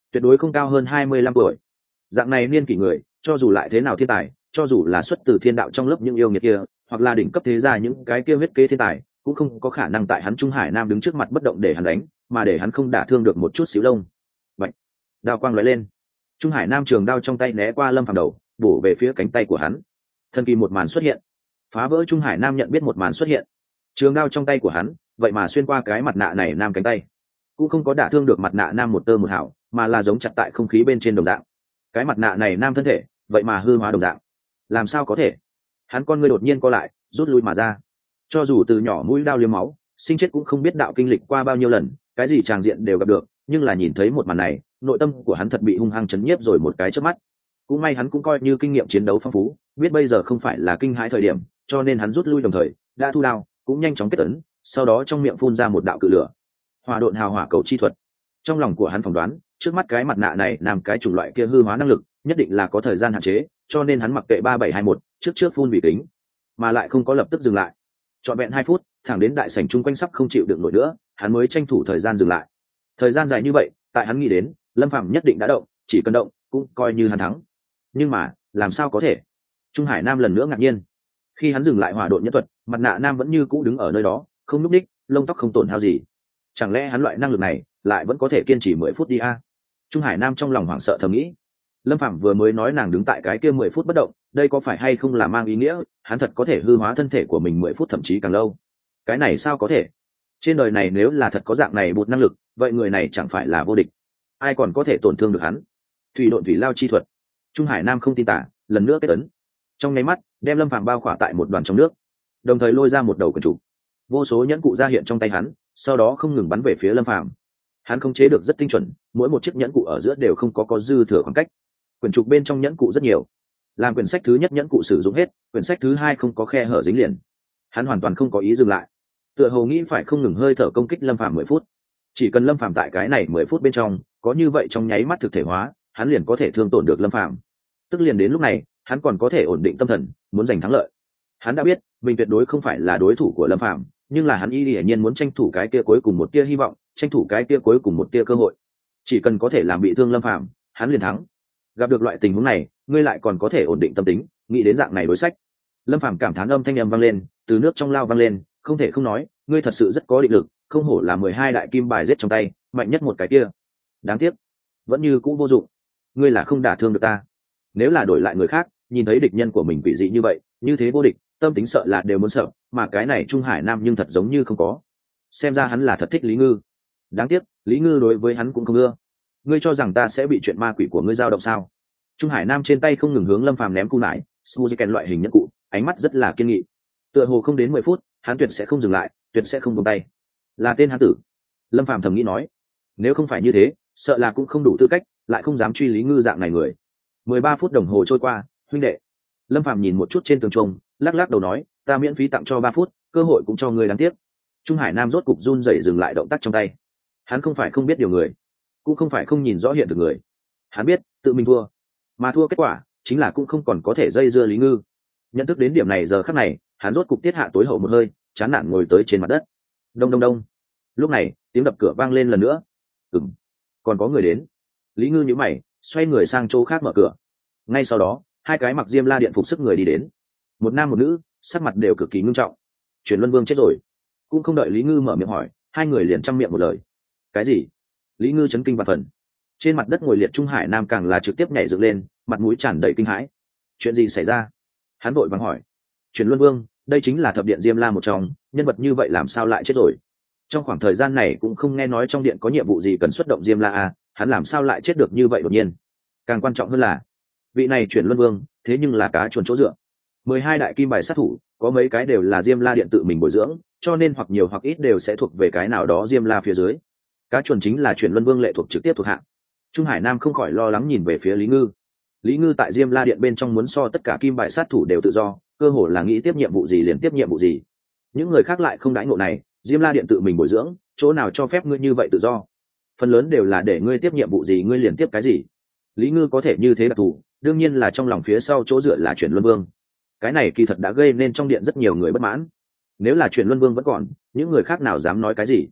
tuyệt đối không cao hơn 25 tuổi. Dạng này niên kỷ người, cho dù lại thế nào thiên tài, cho dù là xuất từ thiên đạo trong lớp những yêu nghiệt kia, hoặc là đỉnh cấp thế gia những cái kia huyết kế thiên tài, cũng không có khả năng tại hắn Trung Hải Nam đứng trước mặt bất động để hắn đánh, mà để hắn không đả thương được một chút xíu lông. Bạch, đao quang lóe lên, Trung Hải Nam trường đao trong tay né qua Lâm Phàm đầu, bổ về phía cánh tay của hắn. Thần kỳ một màn xuất hiện, phá vỡ Trung Hải Nam nhận biết một màn xuất hiện. Trường đao trong tay của hắn, vậy mà xuyên qua cái mặt nạ này Nam cánh tay, cũng không có đả thương được mặt nạ Nam một tơ một hào, mà là giống chặt tại không khí bên trên đồng dạng. Cái mặt nạ này Nam thân thể, vậy mà hư hóa đồng dạng. Làm sao có thể? Hắn con ngươi đột nhiên co lại, rút lui mà ra. Cho dù từ nhỏ mũi đao liếm máu, sinh chết cũng không biết đạo kinh lịch qua bao nhiêu lần, cái gì tràng diện đều gặp được, nhưng là nhìn thấy một màn này, nội tâm của hắn thật bị hung hăng chấn nhiếp rồi một cái chớp mắt. Cũng may hắn cũng coi như kinh nghiệm chiến đấu phong phú, biết bây giờ không phải là kinh hãi thời điểm, cho nên hắn rút lui đồng thời đã thu đao, cũng nhanh chóng kết ấn, sau đó trong miệng phun ra một đạo cự lửa. Hỏa độn hào hỏa cầu chi thuật. Trong lòng của hắn phỏng đoán, trước mắt cái mặt nạ này làm cái chủng loại kia hư hóa năng lực, nhất định là có thời gian hạn chế, cho nên hắn mặc kệ 3721, trước phun vị kính, mà lại không có lập tức dừng lại. Trọn vẹn 2 phút, thẳng đến đại sảnh chung quanh sắp không chịu được nổi nữa, hắn mới tranh thủ thời gian dừng lại. Thời gian dài như vậy, tại hắn nghĩ đến, Lâm Phàm nhất định đã động, chỉ cần động, cũng coi như hắn thắng. Nhưng mà, làm sao có thể? Trung Hải Nam lần nữa ngạc nhiên. Khi hắn dừng lại hỏa độn nhất thuật, mặt nạ Nam vẫn như cũ đứng ở nơi đó, không nhúc nhích, lông tóc không tổn hao gì. Chẳng lẽ hắn loại năng lực này lại vẫn có thể kiên trì 10 phút đi a? Trung Hải Nam trong lòng hoảng sợ thầm nghĩ. Lâm Phàm vừa mới nói nàng đứng tại cái kia 10 phút bất động, đây có phải hay không là mang ý nghĩa hắn thật có thể hư hóa thân thể của mình 10 phút thậm chí càng lâu? Cái này sao có thể? Trên đời này nếu là thật có dạng này bột năng lực, vậy người này chẳng phải là vô địch? Ai còn có thể tổn thương được hắn? Thủy độn thủy lao chi thuật. Trung Hải Nam không tin tả, lần nữa kết ấn. Trong nháy mắt, đem Lâm Phàm bao khỏa tại một đoàn trong nước, đồng thời lôi ra một đầu quần trục. Vô số nhẫn cụ ra hiện trong tay hắn, sau đó không ngừng bắn về phía Lâm Phàm. Hắn không chế được rất tinh chuẩn, mỗi một chiếc nhẫn cụ ở giữa đều không có dư thừa khoảng cách. Quyển trục bên trong nhẫn cụ rất nhiều, làm quyển sách thứ nhất nhẫn cụ sử dụng hết, quyển sách thứ hai không có khe hở dính liền. Hắn hoàn toàn không có ý dừng lại, tựa hồ nghĩ phải không ngừng hơi thở công kích Lâm Phàm 10 phút. Chỉ cần Lâm Phàm tại cái này 10 phút bên trong có như vậy trong nháy mắt thực thể hóa, hắn liền có thể thương tổn được Lâm Phàm. Tức liền đến lúc này, hắn còn có thể ổn định tâm thần, muốn giành thắng lợi. Hắn đã biết mình tuyệt đối không phải là đối thủ của Lâm Phàm, nhưng là hắn hiển nhiên muốn tranh thủ cái kia cuối cùng một tia hy vọng, tranh thủ cái kia cuối cùng một tia cơ hội. Chỉ cần có thể làm bị thương Lâm Phàm, hắn liền thắng. Gặp được loại tình huống này, ngươi lại còn có thể ổn định tâm tính, nghĩ đến dạng này đối sách. Lâm Phàm cảm thán âm thanh vang lên, từ nước trong lao vang lên, không thể không nói, ngươi thật sự rất có định lực, không hổ là 12 đại kim bài giết trong tay, mạnh nhất một cái kia. Đáng tiếc, vẫn như cũ vô dụng. Ngươi là không đả thương được ta. Nếu là đổi lại người khác, nhìn thấy địch nhân của mình quỷ dị như vậy, như thế vô địch, tâm tính sợ là đều muốn sợ, mà cái này Trung Hải Nam nhưng thật giống như không có. Xem ra hắn là thật thích Lý Ngư. Đáng tiếc, Lý Ngư đối với hắn cũng không ưa. Ngươi cho rằng ta sẽ bị chuyện ma quỷ của ngươi dao động sao? Trung Hải Nam trên tay không ngừng hướng Lâm Phàm ném cung nải, Suzuken loại hình nhẫn cụ, ánh mắt rất là kiên nghị. Tựa hồ không đến 10 phút, hắn tuyệt sẽ không dừng lại, tuyệt sẽ không buông tay. Là tên hắn tử. Lâm Phàm thầm nghĩ nói, nếu không phải như thế, sợ là cũng không đủ tư cách, lại không dám truy Lý Ngư dạng này người. 13 phút đồng hồ trôi qua, huynh đệ. Lâm Phàm nhìn một chút trên tường chuông, lắc lắc đầu nói, ta miễn phí tặng cho 3 phút, cơ hội cũng cho ngươi đáng tiếc. Trung Hải Nam rốt cục run rẩy dừng lại động tác trong tay. Hắn không phải không biết điều người, cũng không phải không nhìn rõ hiện thực người. Hắn biết, tự mình thua, mà thua kết quả chính là cũng không còn có thể dây dưa Lý Ngư. Nhận thức đến điểm này giờ khắc này, hắn rốt cục tiết hạ tối hậu một hơi, chán nản ngồi tới trên mặt đất. Đông đông đông. Lúc này, tiếng đập cửa vang lên lần nữa. Còn có người đến. Lý Ngư nhíu mày, xoay người sang chỗ khác mở cửa. Ngay sau đó, hai cái mặc diêm la điện phục sức người đi đến, một nam một nữ, sắc mặt đều cực kỳ ngưng trọng. Truyền Luân Vương chết rồi. Cũng không đợi Lý Ngư mở miệng hỏi, hai người liền trăm miệng một lời. Cái gì? Lý Ngư chấn kinh và phần. Trên mặt đất ngồi liệt Trung Hải Nam càng là trực tiếp nhảy dựng lên, mặt mũi tràn đầy kinh hãi. Chuyện gì xảy ra? Hắn vội vàng hỏi. Truyền Luân Vương, đây chính là thập điện diêm la một trong, nhân vật như vậy làm sao lại chết rồi? Trong khoảng thời gian này cũng không nghe nói trong điện có nhiệm vụ gì cần xuất động diêm la à, hắn làm sao lại chết được như vậy đột nhiên? Càng quan trọng hơn là, vị này Truyền Luân Vương, thế nhưng là cá chuồn chỗ dựa. 12 đại kim bài sát thủ, có mấy cái đều là diêm la điện tự mình bồi dưỡng, cho nên hoặc nhiều hoặc ít đều sẽ thuộc về cái nào đó diêm la phía dưới. Cá chuồn chính là Truyền Luân Vương lệ thuộc trực tiếp thuộc hạng. Trung Hải Nam không khỏi lo lắng nhìn về phía Lý Ngư. Lý Ngư tại diêm la điện bên trong muốn so tất cả kim bài sát thủ đều tự do, cơ hồ là nghĩ tiếp nhiệm vụ gì liền tiếp nhiệm vụ gì. Những người khác lại không đãi ngộ này, diêm la điện tự mình bồi dưỡng, chỗ nào cho phép ngươi như vậy tự do? Phần lớn đều là để ngươi tiếp nhiệm vụ gì ngươi liền tiếp cái gì. Lý Ngư có thể như thế đặc thù, đương nhiên là trong lòng phía sau chỗ dựa là Truyền Luân Vương. Cái này kỳ thật đã gây nên trong điện rất nhiều người bất mãn. Nếu là Truyền Luân Vương vẫn còn, những người khác nào dám nói cái gì?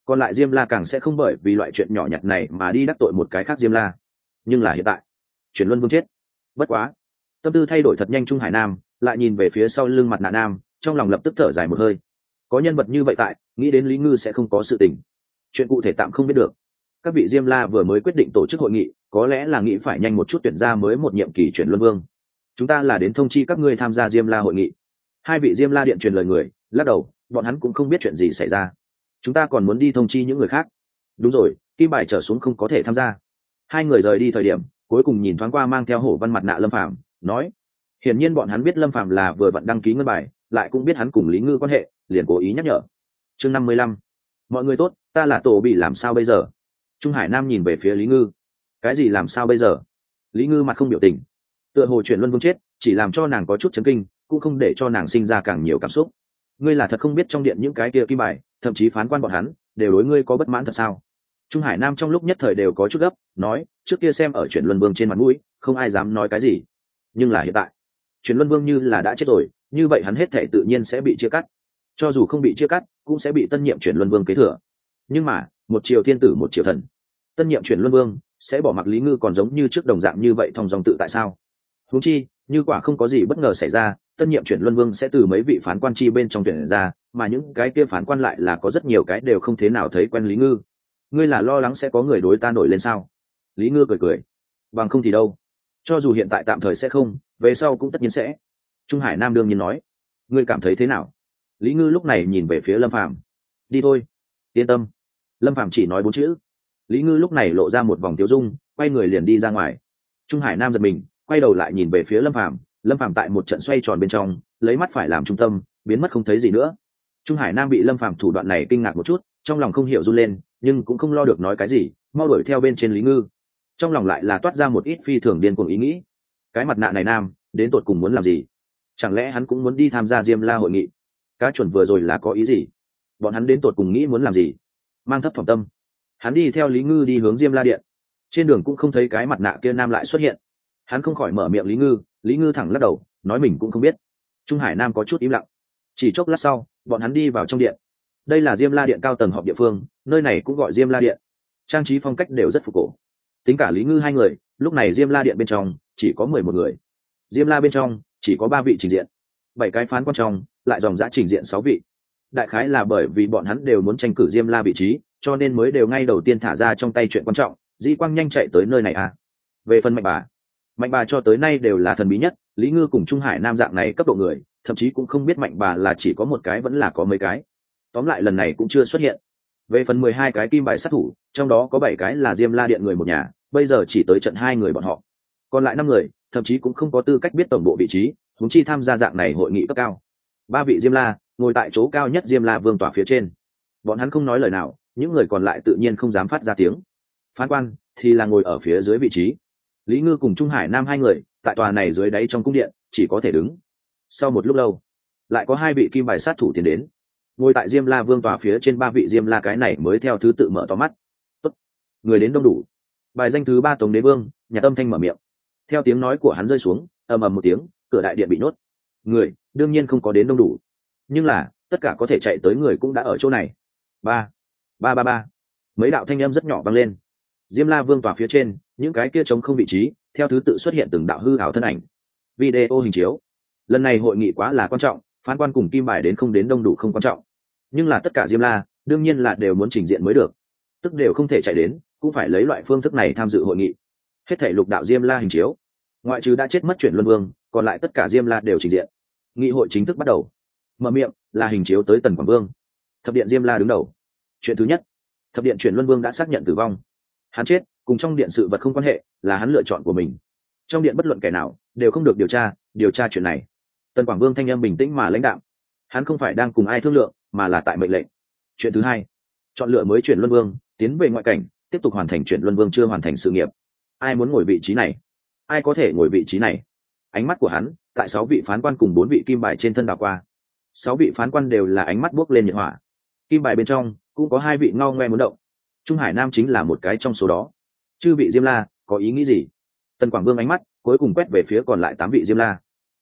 còn lại diêm la càng sẽ không bởi vì loại chuyện nhỏ nhặt này mà đi đắc tội một cái khác diêm la. Nhưng là hiện tại chuyển luân vương chết. Bất quá, tâm tư thay đổi thật nhanh. Trung Hải Nam lại nhìn về phía sau lưng mặt nạ nam, trong lòng lập tức thở dài một hơi. Có nhân vật như vậy tại, nghĩ đến Lý Ngư sẽ không có sự tình. Chuyện cụ thể tạm không biết được. Các vị diêm la vừa mới quyết định tổ chức hội nghị, có lẽ là nghĩ phải nhanh một chút tuyển ra mới một nhiệm kỳ chuyển luân vương. Chúng ta là đến thông chi các ngươi tham gia diêm la hội nghị. Hai vị diêm la điện truyền lời người lắc đầu, bọn hắn cũng không biết chuyện gì xảy ra. Chúng ta còn muốn đi thông chi những người khác. Đúng rồi, kim bài trở xuống không có thể tham gia. Hai người rời đi thời điểm, cuối cùng nhìn thoáng qua mang theo hổ văn mặt nạ Lâm Phàm, nói: hiển nhiên bọn hắn biết Lâm Phàm là vừa vặn đăng ký ngân bài, lại cũng biết hắn cùng Lý Ngư quan hệ, liền cố ý nhắc nhở. Chương 55. Mọi người tốt, ta là Tổ Bị, làm sao bây giờ? Trung Hải Nam nhìn về phía Lý Ngư. Cái gì làm sao bây giờ? Lý Ngư mặt không biểu tình. Tựa hồ chuyển luân vương chết chỉ làm cho nàng có chút chấn kinh, cũng không để cho nàng sinh ra càng nhiều cảm xúc. Ngươi là thật không biết trong điện những cái kia kim bài, thậm chí phán quan bọn hắn đều đối ngươi có bất mãn thật sao? Trung Hải Nam trong lúc nhất thời đều có chút gấp, nói: trước kia xem ở chuyển luân vương trên mặt mũi, không ai dám nói cái gì. Nhưng là hiện tại, chuyển luân vương như là đã chết rồi, như vậy hắn hết thể tự nhiên sẽ bị chia cắt. Cho dù không bị chia cắt, cũng sẽ bị tân nhiệm chuyển luân vương kế thừa. Nhưng mà, một triều thiên tử một triều thần, tân nhiệm chuyển luân vương sẽ bỏ mặc Lý Ngư còn giống như trước đồng dạng như vậy thong dong tự tại sao? Huống chi, như quả không có gì bất ngờ xảy ra, tân nhiệm chuyển luân vương sẽ từ mấy vị phán quan chi bên trong tuyển ra, mà những cái kia phán quan lại là có rất nhiều cái đều không thế nào thấy quen Lý Ngư. Ngươi là lo lắng sẽ có người đối ta nổi lên sao? Lý Ngư cười cười. Bằng không thì đâu. Cho dù hiện tại tạm thời sẽ không, về sau cũng tất nhiên sẽ. Trung Hải Nam đương nhiên nói. Ngươi cảm thấy thế nào? Lý Ngư lúc này nhìn về phía Lâm Phàm. Đi thôi. Yên tâm. Lâm Phàm chỉ nói 4 chữ. Lý Ngư lúc này lộ ra một vòng tiêu dung, quay người liền đi ra ngoài. Trung Hải Nam giật mình, quay đầu lại nhìn về phía Lâm Phàm. Lâm Phàm tại một trận xoay tròn bên trong, lấy mắt phải làm trung tâm, biến mất không thấy gì nữa. Trung Hải Nam bị Lâm Phàm thủ đoạn này kinh ngạc một chút, trong lòng không hiểu run lên, nhưng cũng không lo được nói cái gì, mau đuổi theo bên trên Lý Ngư. Trong lòng lại là toát ra một ít phi thường điên cuồng ý nghĩ. Cái mặt nạ này nam, đến tột cùng muốn làm gì? Chẳng lẽ hắn cũng muốn đi tham gia Diêm La hội nghị? Cá chuẩn vừa rồi là có ý gì? Bọn hắn đến tột cùng nghĩ muốn làm gì? Mang thấp phòng tâm, hắn đi theo Lý Ngư đi hướng Diêm La điện. Trên đường cũng không thấy cái mặt nạ kia nam lại xuất hiện. Hắn không khỏi mở miệng Lý Ngư thẳng lắc đầu, nói mình cũng không biết. Trung Hải Nam có chút im lặng. Chỉ chốc lát sau, bọn hắn đi vào trong điện. Đây là Diêm La điện cao tầng họp địa phương, nơi này cũng gọi Diêm La điện. Trang trí phong cách đều rất phục cổ. Tính cả Lý Ngư hai người, lúc này Diêm La điện bên trong chỉ có 11 người. Diêm La bên trong chỉ có 3 vị trình diện, 7 cái phán quan trong lại dòng dã trình diện 6 vị. Đại khái là bởi vì bọn hắn đều muốn tranh cử Diêm La vị trí, cho nên mới đều ngay đầu tiên thả ra trong tay chuyện quan trọng, Dĩ Quang nhanh chạy tới nơi này à. Về phần Mạnh Bà cho tới nay đều là thần bí nhất, Lý Ngư cùng Trung Hải Nam dạng này cấp độ người, thậm chí cũng không biết Mạnh Bà là chỉ có một cái vẫn là có mấy cái. Tóm lại lần này cũng chưa xuất hiện. Về phần 12 cái kim bài sát thủ, trong đó có 7 cái là Diêm La điện người một nhà, bây giờ chỉ tới trận 2 người bọn họ. Còn lại 5 người, thậm chí cũng không có tư cách biết tổng bộ vị trí, huống chi tham gia dạng này hội nghị cấp cao. 3 vị Diêm La ngồi tại chỗ cao nhất Diêm La vương tòa phía trên. Bọn hắn không nói lời nào, những người còn lại tự nhiên không dám phát ra tiếng. Phán quan thì là ngồi ở phía dưới vị trí. Lý Ngư cùng Trung Hải Nam hai người tại tòa này dưới đáy trong cung điện chỉ có thể đứng. Sau một lúc lâu, lại có 2 vị kim bài sát thủ tiến đến. Ngồi tại Diêm La vương tòa phía trên 3 vị Diêm La cái này mới theo thứ tự mở to mắt. Tốt, người đến đông đủ. Bài danh thứ 3 Tống Đế Vương, nhà âm thanh mở miệng. Theo tiếng nói của hắn rơi xuống, ầm ầm một tiếng, cửa đại điện bị nhốt. Người đương nhiên không có đến đông đủ, nhưng là tất cả có thể chạy tới người cũng đã ở chỗ này. Ba ba ba ba, mấy đạo thanh âm rất nhỏ vang lên. Diêm La vương tòa phía trên, những cái kia trống không vị trí theo thứ tự xuất hiện từng đạo hư ảo thân ảnh. Video hình chiếu. Lần này hội nghị quá là quan trọng, phán quan cùng kim bài đến không đến đông đủ không quan trọng, nhưng là tất cả Diêm La đương nhiên là đều muốn trình diện mới được, tức đều không thể chạy đến, cũng phải lấy loại phương thức này tham dự hội nghị. Hết thảy lục đạo Diêm La hình chiếu, ngoại trừ đã chết mất chuyển luân vương, còn lại tất cả Diêm La đều trình diện. Nghị hội chính thức bắt đầu. Mở miệng là hình chiếu tới Tần Quảng Vương. Thập điện Diêm La đứng đầu. Chuyện thứ nhất, thập điện chuyển luân vương đã xác nhận tử vong. Hắn chết cùng trong điện sự vật không quan hệ, là hắn lựa chọn của mình. Trong điện bất luận kẻ nào đều không được điều tra chuyện này. Tần Quảng Vương thanh âm bình tĩnh mà lãnh đạm. Hắn không phải đang cùng ai thương lượng, mà là tại mệnh lệnh. Chuyện thứ hai, chọn lựa mới chuyển luân vương, tiến về ngoại cảnh, tiếp tục hoàn thành chuyển luân vương chưa hoàn thành sự nghiệp. Ai muốn ngồi vị trí này? Ai có thể ngồi vị trí này? Ánh mắt của hắn tại 6 vị phán quan cùng 4 vị kim bài trên thân đảo qua. 6 vị phán quan đều là ánh mắt buốc lên nhiệt hỏa. Kim bài bên trong cũng có 2 vị ngao ngoe muốn động. Trung Hải Nam chính là một cái trong số đó. Chư vị Diêm La có ý nghĩ gì? Tần Quảng Vương ánh mắt cuối cùng quét về phía còn lại 8 vị Diêm La.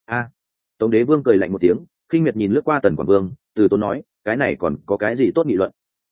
Tống Đế Vương cười lạnh một tiếng, khinh miệt nhìn lướt qua Tần Quảng Vương, từ tốn nói, cái này còn có cái gì tốt nghị luận?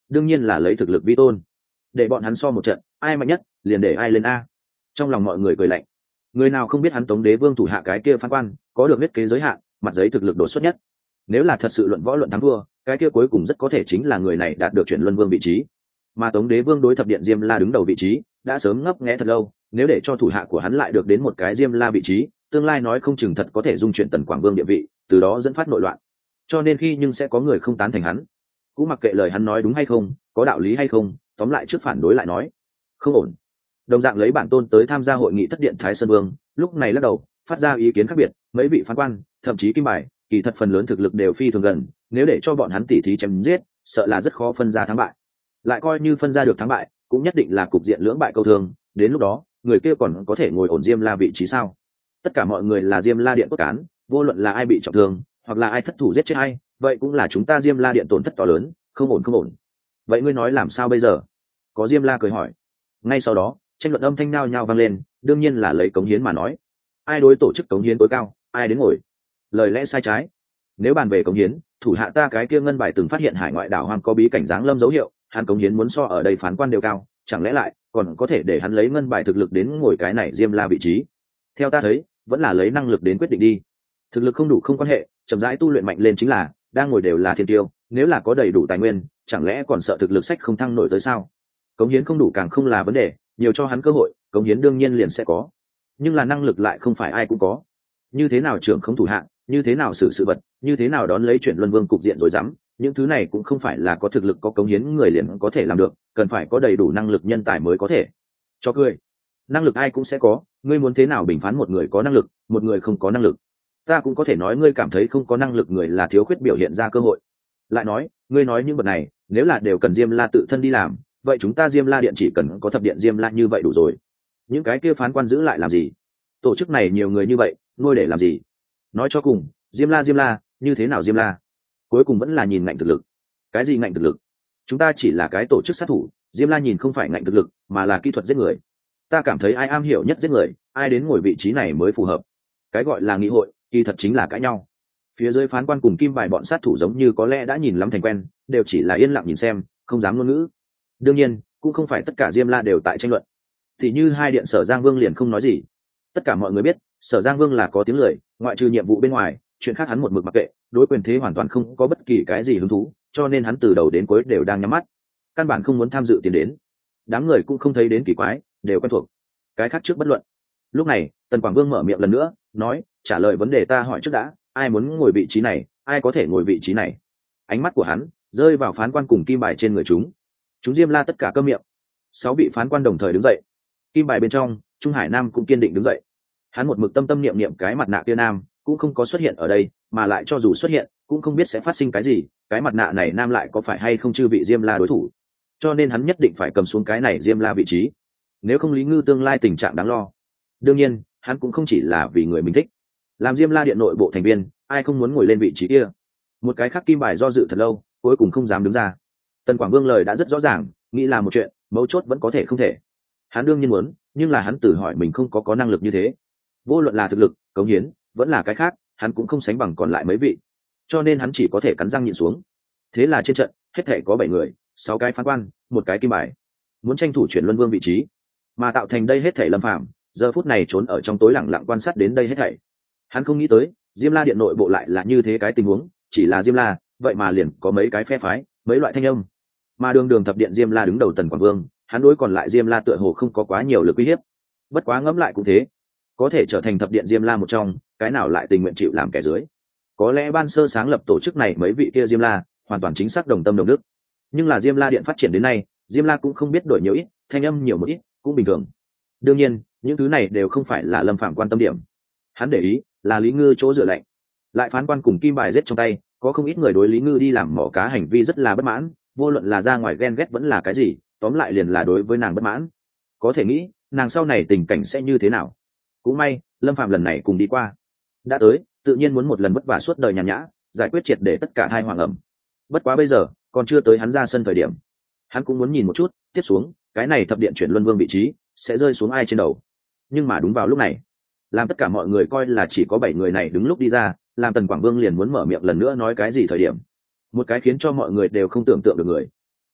đương nhiên là lấy thực lực vi tôn, để bọn hắn so một trận, ai mạnh nhất liền để ai lên a. Trong lòng mọi người cười lạnh, người nào không biết hắn Tống Đế Vương thủ hạ cái kia phán quan có được huyết kế giới hạn, mặt giấy thực lực đột xuất nhất. Nếu là thật sự luận võ luận thắng thua, cái kia cuối cùng rất có thể chính là người này đạt được chuyển luân vương vị trí. Mà Tống Đế Vương đối thập điện Diêm La đứng đầu vị trí đã sớm ngấp nghé thật lâu, nếu để cho thủ hạ của hắn lại được đến một cái Diêm La vị trí, tương lai nói không chừng thật có thể dung chuyển Tần Quảng Vương địa vị, từ đó dẫn phát nội loạn. Cho nên khi nhưng sẽ có người không tán thành hắn, cũng mặc kệ lời hắn nói đúng hay không, có đạo lý hay không, tóm lại trước phản đối lại nói không ổn. Đồng dạng lấy bản tôn tới tham gia hội nghị thất điện Thái Sơn Vương, lúc này lắc đầu phát ra ý kiến khác biệt. Mấy vị phán quan, thậm chí kim bài, kỳ thật phần lớn thực lực đều phi thường gần, nếu để cho bọn hắn tỉ thí chém giết, sợ là rất khó phân ra thắng bại. Lại coi như phân ra được thắng bại, cũng nhất định là cục diện lưỡng bại câu thương, đến lúc đó người kia còn có thể ngồi ổn Diêm La vị trí sao? Tất cả mọi người là Diêm La điện cốt cán, vô luận là ai bị trọng thương hoặc là ai thất thủ giết chết ai, vậy cũng là chúng ta Diêm La điện tổn thất to lớn, không ổn không ổn. Vậy ngươi nói làm sao bây giờ? Có Diêm La cười hỏi. Ngay sau đó tranh luận âm thanh nao nhao vang lên, đương nhiên là lấy cống hiến mà nói. Ai đối tổ chức cống hiến tối cao, ai đến ngồi. Lời lẽ sai trái. Nếu bàn về cống hiến, thủ hạ ta cái kia ngân bài từng phát hiện hải ngoại đảo hoang có bí cảnh giáng lâm dấu hiệu, hắn cống hiến muốn so ở đây phán quan đều cao, chẳng lẽ lại còn có thể để hắn lấy ngân bài thực lực đến ngồi cái này Diêm La vị trí? Theo ta thấy, vẫn là lấy năng lực đến quyết định đi. Thực lực không đủ không quan hệ, chậm rãi tu luyện mạnh lên chính là, đang ngồi đều là thiên tiêu, nếu là có đầy đủ tài nguyên, chẳng lẽ còn sợ thực lực sách không thăng nổi tới sao? Cống hiến không đủ càng không là vấn đề, nhiều cho hắn cơ hội, cống hiến đương nhiên liền sẽ có. Nhưng là năng lực lại không phải ai cũng có. Như thế nào trưởng không thủ hạng, như thế nào xử sự vật, như thế nào đón lấy chuyển luân vương cục diện rồi dám, những thứ này cũng không phải là có thực lực có cống hiến người liền có thể làm được, cần phải có đầy đủ năng lực nhân tài mới có thể. Cho cười, năng lực ai cũng sẽ có, ngươi muốn thế nào bình phán một người có năng lực, một người không có năng lực? Ta cũng có thể nói ngươi cảm thấy không có năng lực người là thiếu khuyết biểu hiện ra cơ hội. Lại nói, ngươi nói những vật này, nếu là đều cần Diêm La tự thân đi làm, vậy chúng ta Diêm La điện chỉ cần có thập điện Diêm La như vậy đủ rồi. Những cái kia phán quan giữ lại làm gì? Tổ chức này nhiều người như vậy, nuôi để làm gì? Nói cho cùng, Diêm La, như thế nào Diêm La? Cuối cùng vẫn là nhìn ngạnh thực lực. Cái gì ngạnh thực lực? Chúng ta chỉ là cái tổ chức sát thủ, Diêm La nhìn không phải ngạnh thực lực, mà là kỹ thuật giết người. Ta cảm thấy ai am hiểu nhất giết người, ai đến ngồi vị trí này mới phù hợp. Cái gọi là nghị hội, kỳ thật chính là cãi nhau. Phía dưới phán quan cùng kim bài bọn sát thủ giống như có lẽ đã nhìn lắm thành quen, đều chỉ là yên lặng nhìn xem, không dám ngôn ngữ. Đương nhiên, cũng không phải tất cả Diêm La đều tại tranh luận. Thì như hai điện Sở Giang Vương liền không nói gì. Tất cả mọi người biết, Sở Giang Vương là có tiếng lười, ngoại trừ nhiệm vụ bên ngoài, chuyện khác hắn một mực mặc kệ, đối quyền thế hoàn toàn không có bất kỳ cái gì hứng thú, cho nên hắn từ đầu đến cuối đều đang nhắm mắt, căn bản không muốn tham dự tiền đến. Đám người cũng không thấy đến kỳ quái, đều quen thuộc. Cái khác trước bất luận. Lúc này, Tần Quảng Vương mở miệng lần nữa, nói, trả lời vấn đề ta hỏi trước đã, ai muốn ngồi vị trí này, ai có thể ngồi vị trí này? Ánh mắt của hắn rơi vào phán quan cùng kim bài trên người chúng. Chúng Diêm La tất cả câm miệng. 6 vị phán quan đồng thời đứng dậy. Kim bài bên trong, Trung Hải Nam cũng kiên định đứng dậy. Hắn một mực tâm tâm niệm niệm cái mặt nạ kia nam, cũng không có xuất hiện ở đây, mà lại cho dù xuất hiện, cũng không biết sẽ phát sinh cái gì, cái mặt nạ này nam lại có phải hay không chư vị Diêm La đối thủ. Cho nên hắn nhất định phải cầm xuống cái này Diêm La vị trí. Nếu không Lý Ngư tương lai tình trạng đáng lo. Đương nhiên, hắn cũng không chỉ là vì người mình thích. Làm Diêm La điện nội bộ thành viên, ai không muốn ngồi lên vị trí kia? Một cái khác kim bài do dự thật lâu, cuối cùng không dám đứng ra. Tần Quảng Vương lời đã rất rõ ràng, nghĩ là một chuyện, mấu chốt vẫn có thể không thể. Hắn đương nhiên muốn, nhưng là hắn tự hỏi mình không có năng lực như thế. Vô luận là thực lực, cống hiến, vẫn là cái khác, hắn cũng không sánh bằng còn lại mấy vị. Cho nên hắn chỉ có thể cắn răng nhịn xuống. Thế là trên trận, hết thể có 7 người, 6 cái phán quan, một cái kim bài, muốn tranh thủ chuyển luân vương vị trí, mà tạo thành đây hết thể Lâm Phàm giờ phút này trốn ở trong tối lặng lặng quan sát đến đây hết thảy. Hắn không nghĩ tới Diêm La điện nội bộ lại là như thế cái tình huống, chỉ là Diêm La vậy mà liền có mấy cái phe phái, mấy loại thanh âm, mà đường thập điện Diêm La đứng đầu Tần Quảng Vương, hắn đối còn lại Diêm La tựa hồ không có quá nhiều lực uy hiếp. Bất quá ngẫm lại cũng thế, có thể trở thành thập điện Diêm La một trong, cái nào lại tình nguyện chịu làm kẻ dưới? Có lẽ ban sơ sáng lập tổ chức này mấy vị kia Diêm La hoàn toàn chính xác đồng tâm đồng đức, nhưng là Diêm La điện phát triển đến nay, Diêm La cũng không biết đổi nhiều ít, thanh âm nhiều một ít cũng bình thường. Đương nhiên, những thứ này đều không phải là Lâm Phàm quan tâm điểm. Hắn để ý là Lý Ngư chỗ dựa lạnh. Lại phán quan cùng kim bài giết trong tay, có không ít người đối Lý Ngư đi làm mỏ cá hành vi rất là bất mãn, vô luận là ra ngoài ghen ghét vẫn là cái gì, tóm lại liền là đối với nàng bất mãn. Có thể nghĩ, nàng sau này tình cảnh sẽ như thế nào. Cũng may, Lâm Phàm lần này cùng đi qua. Đã tới, tự nhiên muốn một lần vất vả suốt đời nhàn nhã, giải quyết triệt để tất cả thai hoàng ẩm. Bất quá bây giờ, còn chưa tới hắn ra sân thời điểm. Hắn cũng muốn nhìn một chút, tiếp xuống, cái này thập điện chuyển luân vương vị trí sẽ rơi xuống ai trên đầu. Nhưng mà đúng vào lúc này, làm tất cả mọi người coi là chỉ có 7 người này đứng lúc đi ra, làm Tần Quảng Vương liền muốn mở miệng lần nữa nói cái gì thời điểm, một cái khiến cho mọi người đều không tưởng tượng được người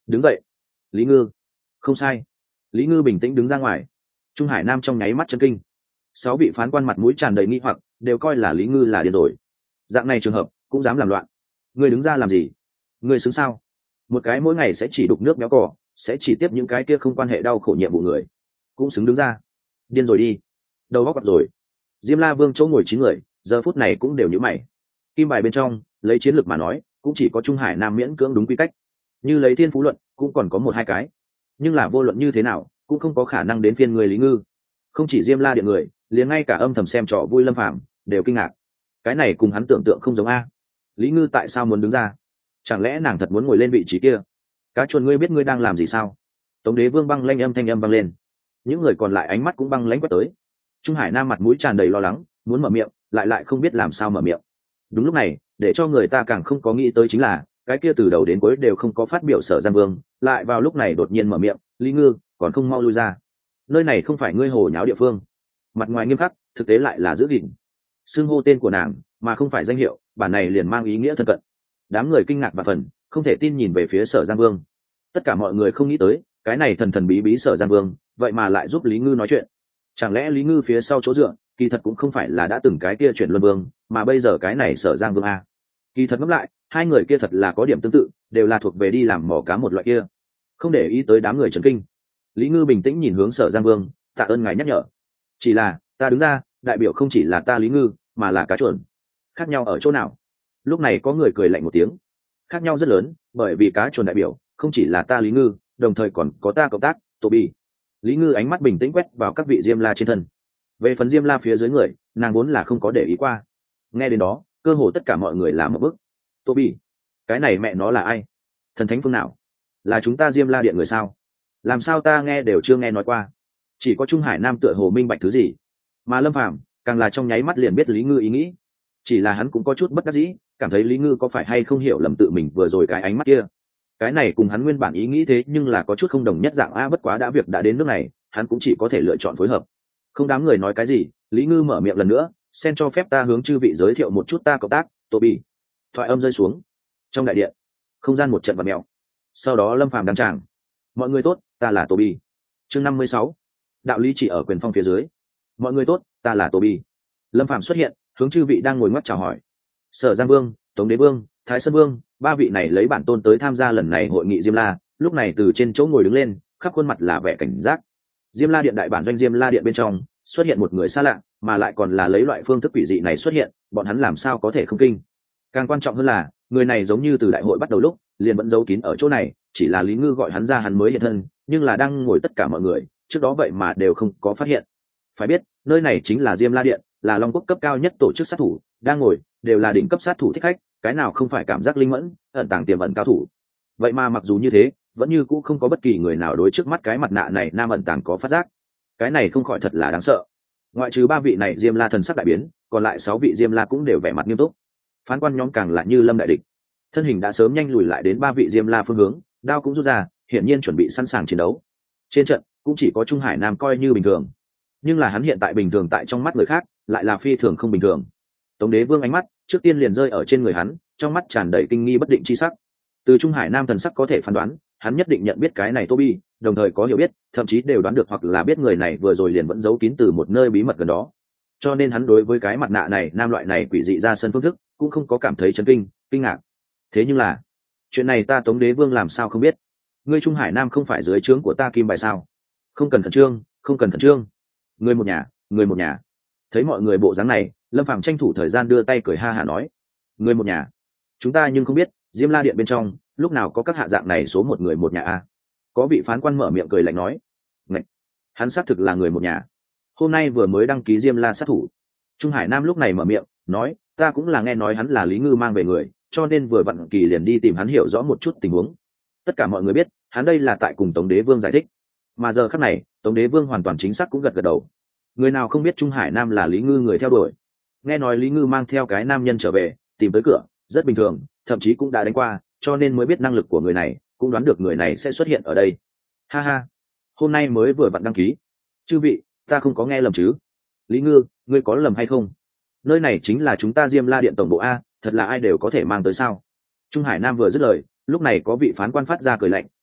đứng dậy. Lý Ngư. Không sai. Lý Ngư bình tĩnh đứng ra ngoài. Trung Hải Nam trong nháy mắt chấn kinh. 6 vị phán quan mặt mũi tràn đầy nghi hoặc, đều coi là Lý Ngư là điên rồi. Dạng này trường hợp cũng dám làm loạn. Ngươi đứng ra làm gì? Ngươi xứng sao? Một cái mỗi ngày sẽ chỉ đục nước méo cỏ, sẽ chỉ tiếp những cái kia không quan hệ đau khổ nhiệm vụ người, cũng xứng đứng ra? Điên rồi đi. Đầu óc rồi. Diêm La Vương chỗ ngồi 9 người, giờ phút này cũng đều nhíu mày. Kim bài bên trong, lấy chiến lược mà nói, cũng chỉ có Trung Hải Nam miễn cưỡng đúng quy cách. Như lấy thiên phú luận, cũng còn có 1-2 cái. Nhưng là vô luận như thế nào, cũng không có khả năng đến phiên người Lý Ngư. Không chỉ Diêm La Điện người, liền ngay cả âm thầm xem trò vui Lâm Phàm đều kinh ngạc. Cái này cùng hắn tưởng tượng không giống a. Lý Ngư tại sao muốn đứng ra? Chẳng lẽ nàng thật muốn ngồi lên vị trí kia? Cá chuồn, ngươi biết ngươi đang làm gì sao? Tống Đế Vương băng lanh âm thanh âm vang lên. Những người còn lại ánh mắt cũng băng lãnh quét tới. Trung Hải Nam mặt mũi tràn đầy lo lắng, muốn mở miệng, lại không biết làm sao mở miệng. Đúng lúc này, để cho người ta càng không có nghĩ tới chính là, cái kia từ đầu đến cuối đều không có phát biểu Sở Giang Vương, lại vào lúc này đột nhiên mở miệng, Lý Ngư, còn không mau lui ra. Nơi này không phải ngươi hồ nháo địa phương. Mặt ngoài nghiêm khắc, thực tế lại là giữ gìn. Xưng hô tên của nàng, mà không phải danh hiệu, bản này liền mang ý nghĩa thân cận. Đám người kinh ngạc và phần, không thể tin nhìn về phía Sở Giang Vương. Tất cả mọi người không nghĩ tới, cái này thần thần bí bí Sở Giang Vương, vậy mà lại giúp Lý Ngư nói chuyện. Chẳng lẽ Lý Ngư phía sau chỗ dựa, kỳ thật cũng không phải là đã từng cái kia chuyển luân vương, mà bây giờ cái này Sở Giang Vương a. Kỳ thật ngẫm lại, hai người kia thật là có điểm tương tự, đều là thuộc về đi làm mỏ cá một loại kia. Không để ý tới đám người chấn kinh, Lý Ngư bình tĩnh nhìn hướng Sở Giang Vương, tạ ơn ngài nhắc nhở. Chỉ là ta đứng ra, đại biểu không chỉ là ta Lý Ngư, mà là cá chuồn. Khác nhau ở chỗ nào? Lúc này có người cười lạnh một tiếng. Khác nhau rất lớn, bởi vì cá chuồn đại biểu không chỉ là ta Lý Ngư, đồng thời còn có ta cộng tác Tô Bì. Lý Ngư ánh mắt bình tĩnh quét vào các vị Diêm La trên thân. Về phần Diêm La phía dưới người, nàng vốn là không có để ý qua. Nghe đến đó, cơ hồ tất cả mọi người làm một bức. Tô Bì, cái này mẹ nó là ai? Thần thánh phương nào? Là chúng ta Diêm La điện người sao? Làm sao ta nghe đều chưa nghe nói qua? Chỉ có Trung Hải Nam tựa hồ minh bạch thứ gì, mà Lâm Phàm càng là trong nháy mắt liền biết Lý Ngư ý nghĩ. Chỉ là hắn cũng có chút bất đắc dĩ, cảm thấy Lý Ngư có phải hay không hiểu lầm tự mình vừa rồi cái ánh mắt kia. Cái này cùng hắn nguyên bản ý nghĩ thế nhưng là có chút không đồng nhất dạng a, bất quá đã việc đã đến nước này, hắn cũng chỉ có thể lựa chọn phối hợp. Không đám người nói cái gì, Lý Ngư mở miệng lần nữa, xin cho phép ta hướng chư vị giới thiệu một chút ta cộng tác Tô Bì. Thoại âm rơi xuống, trong đại điện không gian một trận vặn mèo. Sau đó Lâm Phàm đăng tràng, mọi người tốt, ta là Tô Bì. Chương 56, đạo lý chỉ ở quyền phong phía dưới. Mọi người tốt, ta là Tô Bì. Lâm Phàm xuất hiện, hướng chư vị đang ngồi ngoắc chào hỏi. Sở Giang Vương, Tống Đế Vương, Thái Sơn Vương, 3 vị này lấy bản tôn tới tham gia lần này hội nghị Diêm La, lúc này từ trên chỗ ngồi đứng lên, khắp khuôn mặt là vẻ cảnh giác. Diêm La điện đại bản doanh Diêm La điện bên trong xuất hiện một người xa lạ, mà lại còn là lấy loại phương thức quỷ dị này xuất hiện, bọn hắn làm sao có thể không kinh. Càng quan trọng hơn là, người này giống như từ đại hội bắt đầu lúc liền vẫn giấu kín ở chỗ này, chỉ là Lý Ngư gọi hắn ra hắn mới hiện thân, nhưng là đang ngồi tất cả mọi người trước đó vậy mà đều không có phát hiện. Phải biết, nơi này chính là Diêm La điện, là Long Quốc cấp cao nhất tổ chức sát thủ, đang ngồi đều là đỉnh cấp sát thủ thích khách, cái nào không phải cảm giác linh mẫn, ẩn tàng tiềm ẩn cao thủ. Vậy mà mặc dù như thế, vẫn như cũ không có bất kỳ người nào đối trước mắt cái mặt nạ này nam ẩn tàng có phát giác. Cái này không khỏi thật là đáng sợ. Ngoại trừ 3 vị này Diêm La thần sắc đại biến, còn lại 6 vị Diêm La cũng đều vẻ mặt nghiêm túc. Phán quan nhóm càng là như lâm đại địch, thân hình đã sớm nhanh lùi lại đến 3 vị Diêm La phương hướng, đao cũng rút ra, hiển nhiên chuẩn bị sẵn sàng chiến đấu. Trên trận cũng chỉ có Trung Hải Nam coi như bình thường, nhưng là hắn hiện tại bình thường tại trong mắt người khác lại là phi thường không bình thường. Tống Đế Vương ánh mắt trước tiên liền rơi ở trên người hắn, trong mắt tràn đầy kinh nghi bất định chi sắc. Từ Trung Hải Nam thần sắc có thể phán đoán, hắn nhất định nhận biết cái này Tô Bì, đồng thời có hiểu biết, thậm chí đều đoán được hoặc là biết người này vừa rồi liền vẫn giấu kín từ một nơi bí mật gần đó. Cho nên hắn đối với cái mặt nạ này nam loại này quỷ dị ra sân phương thức cũng không có cảm thấy chấn kinh, kinh ngạc. Thế nhưng là, chuyện này ta Tống Đế Vương làm sao không biết? Ngươi Trung Hải Nam không phải dưới trướng của ta Kim Bài sao? Không cần khẩn trương, không cần khẩn trương. Người một nhà, người một nhà. Thấy mọi người bộ dáng này, Lâm Phàm tranh thủ thời gian đưa tay cười ha hả nói, người một nhà. Chúng ta nhưng không biết Diêm La điện bên trong lúc nào có các hạ dạng này số một người một nhà a. Có vị phán quan mở miệng cười lạnh nói, ngạch, hắn xác thực là người một nhà, hôm nay vừa mới đăng ký Diêm La sát thủ. Trung Hải Nam lúc này mở miệng nói, ta cũng là nghe nói hắn là Lý Ngư mang về người, cho nên vừa vặn kỳ liền đi tìm hắn hiểu rõ một chút tình huống. Tất cả mọi người biết hắn đây là tại cùng Tống Đế Vương giải thích, mà giờ khắc này Tống Đế Vương hoàn toàn chính xác cũng gật gật đầu. Người nào không biết Trung Hải Nam là Lý Ngư người theo đuổi. Nghe nói Lý Ngư mang theo cái nam nhân trở về tìm tới cửa rất bình thường, thậm chí cũng đã đánh qua, cho nên mới biết năng lực của người này, cũng đoán được người này sẽ xuất hiện ở đây. Ha ha, hôm nay mới vừa vặn đăng ký. Chư vị, ta không có nghe lầm chứ? Lý Ngư, ngươi có lầm hay không? Nơi này chính là chúng ta Diêm La điện tổng bộ a, thật là ai đều có thể mang tới sao? Trung Hải Nam vừa dứt lời, lúc này có vị phán quan phát ra cười lạnh,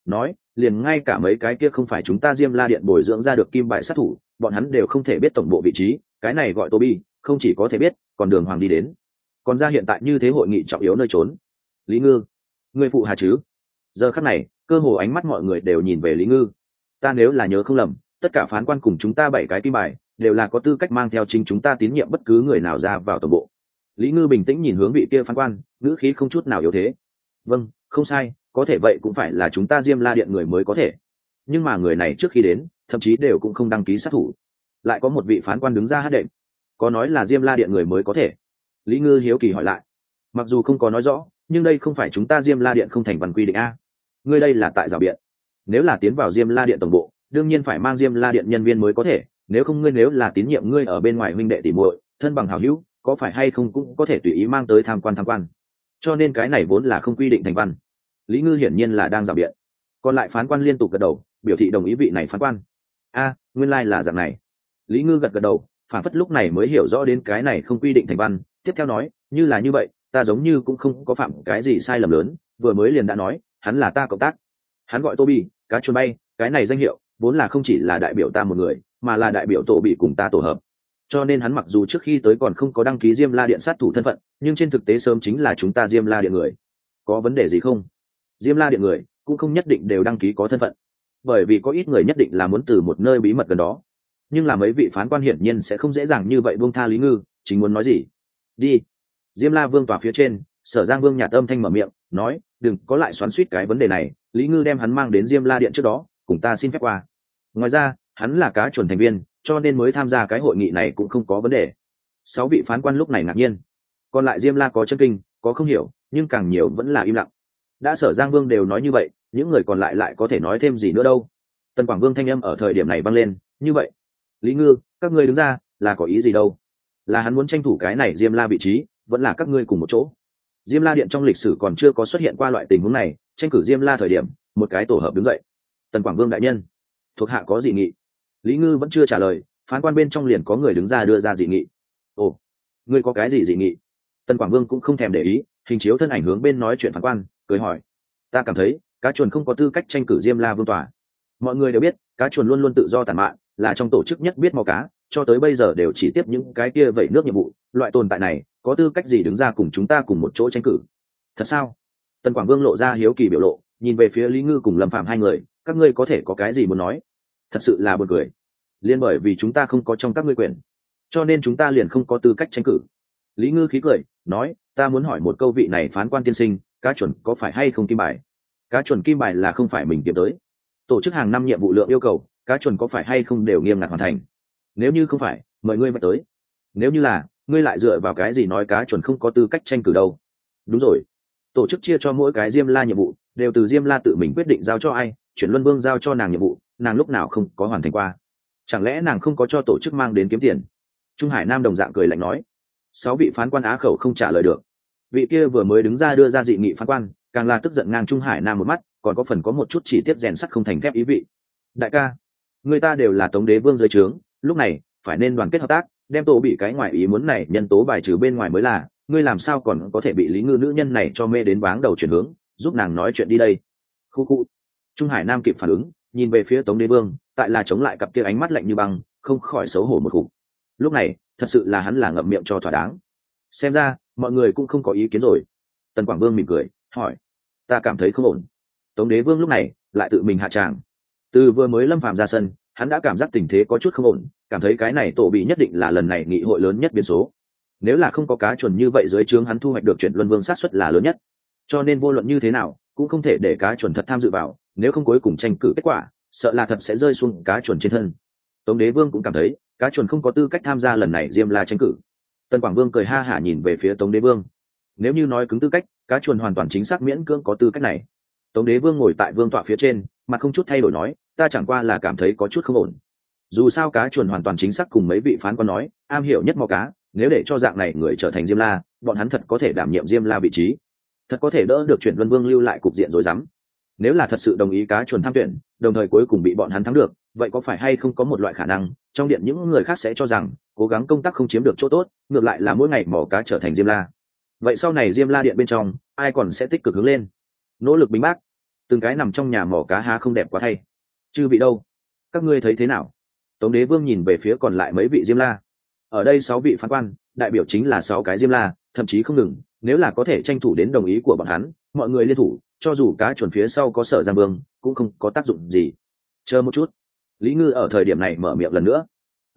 nói liền ngay cả mấy cái kia không phải chúng ta Diêm La Điện bồi dưỡng ra được kim bài sát thủ, bọn hắn đều không thể biết tổng bộ vị trí, cái này gọi Toby, không chỉ có thể biết, còn đường hoàng đi đến. Còn ra hiện tại như thế hội nghị trọng yếu nơi trốn. Lý Ngư, ngươi phụ hà chứ? Giờ khắc này, cơ hồ ánh mắt mọi người đều nhìn về Lý Ngư. Ta nếu là nhớ không lầm, tất cả phán quan cùng chúng ta 7 cái kim bài đều là có tư cách mang theo chính chúng ta tín nhiệm bất cứ người nào ra vào tổng bộ. Lý Ngư bình tĩnh nhìn hướng vị kia phán quan, ngữ khí không chút nào yếu thế. Vâng, không sai, có thể vậy cũng phải là chúng ta Diêm La Điện người mới có thể. Nhưng mà người này trước khi đến, thậm chí đều cũng không đăng ký sát thủ. Lại có một vị phán quan đứng ra hát đệm. Có nói là Diêm La Điện người mới có thể. Lý Ngư hiếu kỳ hỏi lại. Mặc dù không có nói rõ, nhưng đây không phải chúng ta Diêm La Điện không thành văn quy định a. Ngươi đây là tại rào biện. Nếu là tiến vào Diêm La Điện tổng bộ, đương nhiên phải mang Diêm La Điện nhân viên mới có thể, nếu không ngươi nếu là tín nhiệm ngươi ở bên ngoài huynh đệ tỉ muội, thân bằng hảo hữu, có phải hay không cũng có thể tùy ý mang tới tham quan. Cho nên cái này vốn là không quy định thành văn. Lý Ngư hiển nhiên là đang rào biện. Còn lại phán quan liên tục gật đầu, biểu thị đồng ý vị này phán quan. Nguyên lai là dạng này. Lý Ngư gật đầu, phản phất lúc này mới hiểu rõ đến cái này không quy định thành văn, tiếp theo nói, như là như vậy, ta giống như cũng không có phạm cái gì sai lầm lớn, vừa mới liền đã nói, hắn là ta cộng tác. Hắn gọi Toby, cá chuồn bay, cái này danh hiệu vốn là không chỉ là đại biểu ta một người, mà là đại biểu tổ bị cùng ta tổ hợp. Cho nên hắn mặc dù trước khi tới còn không có đăng ký Diêm La Điện sát thủ thân phận, nhưng trên thực tế sớm chính là chúng ta Diêm La Điện người. Có vấn đề gì không? Diêm La Điện người cũng không nhất định đều đăng ký có thân phận, bởi vì có ít người nhất định là muốn từ một nơi bí mật gần đó. Nhưng là mấy vị phán quan hiển nhiên sẽ không dễ dàng như vậy buông tha Lý Ngư, chính muốn nói gì? Đi. Diêm La Vương tòa phía trên, Sở Giang Vương nhạt âm thanh mở miệng, nói, đừng có lại xoắn xuýt cái vấn đề này, Lý Ngư đem hắn mang đến Diêm La Điện trước đó, cùng ta xin phép qua. Ngoài ra, hắn là cá chuẩn thành viên, cho nên mới tham gia cái hội nghị này cũng không có vấn đề. 6 vị phán quan lúc này ngạc nhiên. Còn lại Diêm La có chân kinh, có không hiểu, nhưng càng nhiều vẫn là im lặng. Đã Sở Giang Vương đều nói như vậy, những người còn lại có thể nói thêm gì nữa đâu. Tần Quảng Vương thanh âm ở thời điểm này vang lên, như vậy, Lý Ngư, các ngươi đứng ra, là có ý gì đâu? Là hắn muốn tranh thủ cái này Diêm La vị trí, vẫn là các ngươi cùng một chỗ? Diêm La Điện trong lịch sử còn chưa có xuất hiện qua loại tình huống này, tranh cử Diêm La thời điểm, một cái tổ hợp đứng dậy. Tần Quảng Vương đại nhân, thuộc hạ có dị nghị. Lý Ngư vẫn chưa trả lời, phán quan bên trong liền có người đứng ra đưa ra dị nghị. Ồ, ngươi có cái gì dị nghị? Tần Quảng Vương cũng không thèm để ý, hình chiếu thân ảnh hướng bên nói chuyện phán quan, cười hỏi. Ta cảm thấy, cá chuồn không có tư cách tranh cử Diêm La vương tòa. Mọi người đều biết, cá chuồn luôn luôn tự do tản mạn, là trong tổ chức nhất biết mò cá, cho tới bây giờ đều chỉ tiếp những cái kia vẩy nước nhiệm vụ, loại tồn tại này, có tư cách gì đứng ra cùng chúng ta cùng một chỗ tranh cử? Thật sao? Tần Quảng Vương lộ ra hiếu kỳ biểu lộ, nhìn về phía Lý Ngư cùng Lâm Phạm hai người, các ngươi có thể có cái gì muốn nói? Thật sự là buồn cười. Liên bởi vì chúng ta không có trong các ngươi quyền, cho nên chúng ta liền không có tư cách tranh cử. Lý Ngư khí cười, nói, ta muốn hỏi một câu vị này phán quan tiên sinh, cá chuẩn có phải hay không kim bài? Cá chuẩn kim bài là không phải mình kiếm tới. Tổ chức hàng năm nhiệm vụ lượng yêu cầu, cá chuẩn có phải hay không đều nghiêm ngặt hoàn thành? Nếu như không phải, mời ngươi mà tới. Nếu như là, ngươi lại dựa vào cái gì nói cá chuẩn không có tư cách tranh cử đâu? Đúng rồi, tổ chức chia cho mỗi cái Diêm La nhiệm vụ đều từ Diêm La tự mình quyết định giao cho ai, chuyển Luân Vương giao cho nàng nhiệm vụ, nàng lúc nào không có hoàn thành qua? Chẳng lẽ nàng không có cho tổ chức mang đến kiếm tiền? Trung Hải Nam đồng dạng cười lạnh nói. 6 vị phán quan á khẩu không trả lời được. Vị kia vừa mới đứng ra đưa ra dị nghị phán quan, càng là tức giận ngang Trung Hải Nam một mắt, còn có phần có một chút chỉ tiếp rèn sắt không thành thép ý vị. Đại ca, người ta đều là Tống Đế Vương dưới trướng, lúc này phải nên đoàn kết hợp tác, đem tổ bị cái ngoài ý muốn này nhân tố bài trừ bên ngoài mới là, ngươi làm sao còn có thể bị Lý Ngư nữ nhân này cho mê đến váng đầu chuyển hướng, giúp nàng nói chuyện đi đây. Khu. Trung Hải Nam kịp phản ứng, nhìn về phía Tống Đế Vương, tại là chống lại cặp kia ánh mắt lạnh như băng, không khỏi xấu hổ một khúc. Lúc này, thật sự là hắn là ngậm miệng cho thỏa đáng. Xem ra, mọi người cũng không có ý kiến rồi. Tần Quảng Vương mỉm cười, hỏi, ta cảm thấy không ổn. Tống Đế Vương lúc này lại tự mình hạ tràng. Từ vừa mới Lâm Phàm ra sân, hắn đã cảm giác tình thế có chút không ổn, cảm thấy cái này tổ bị nhất định là lần này nghị hội lớn nhất biến số. Nếu là không có cá chuẩn như vậy dưới trướng hắn thu hoạch được chuyện Luân Vương sát suất là lớn nhất. Cho nên vô luận như thế nào, cũng không thể để cá chuẩn thật tham dự vào, nếu không cuối cùng tranh cử kết quả, sợ là thật sẽ rơi xuống cá chuẩn trên thân. Tống Đế Vương cũng cảm thấy, cá chuẩn không có tư cách tham gia lần này Diêm La tranh cử. Tần Quảng Vương cười ha hả nhìn về phía Tống Đế Vương. Nếu như nói cứng tư cách, cá chuẩn hoàn toàn chính xác miễn cưỡng có tư cách này. Tống Đế Vương ngồi tại vương tọa phía trên, mặt không chút thay đổi nói, ta chẳng qua là cảm thấy có chút không ổn. Dù sao cá chuẩn hoàn toàn chính xác cùng mấy vị phán quan nói, am hiểu nhất mò cá, nếu để cho dạng này người trở thành Diêm La, bọn hắn thật có thể đảm nhiệm Diêm La vị trí, thật có thể đỡ được chuyện Luân Vương lưu lại cục diện rối rắm. Nếu là thật sự đồng ý cá chuẩn tham tuyển, đồng thời cuối cùng bị bọn hắn thắng được, vậy có phải hay không có một loại khả năng, trong điện những người khác sẽ cho rằng, cố gắng công tác không chiếm được chỗ tốt, ngược lại là mỗi ngày mò cá trở thành Diêm La. Vậy sau này Diêm La điện bên trong, ai còn sẽ tích cực hướng lên, nỗ lực bính bác. từng cái nằm trong nhà mỏ cá há không đẹp quá thay. Chư vị đâu, các ngươi thấy thế nào? Tống Đế Vương nhìn về phía còn lại mấy vị Diêm La. Ở đây 6 vị phán quan, đại biểu chính là 6 cái Diêm La, thậm chí không ngừng, nếu là có thể tranh thủ đến đồng ý của bọn hắn, mọi người liên thủ, cho dù cá chuẩn phía sau có Sở Giang Vương, cũng không có tác dụng gì. Chờ một chút. Lý Ngư ở thời điểm này mở miệng lần nữa.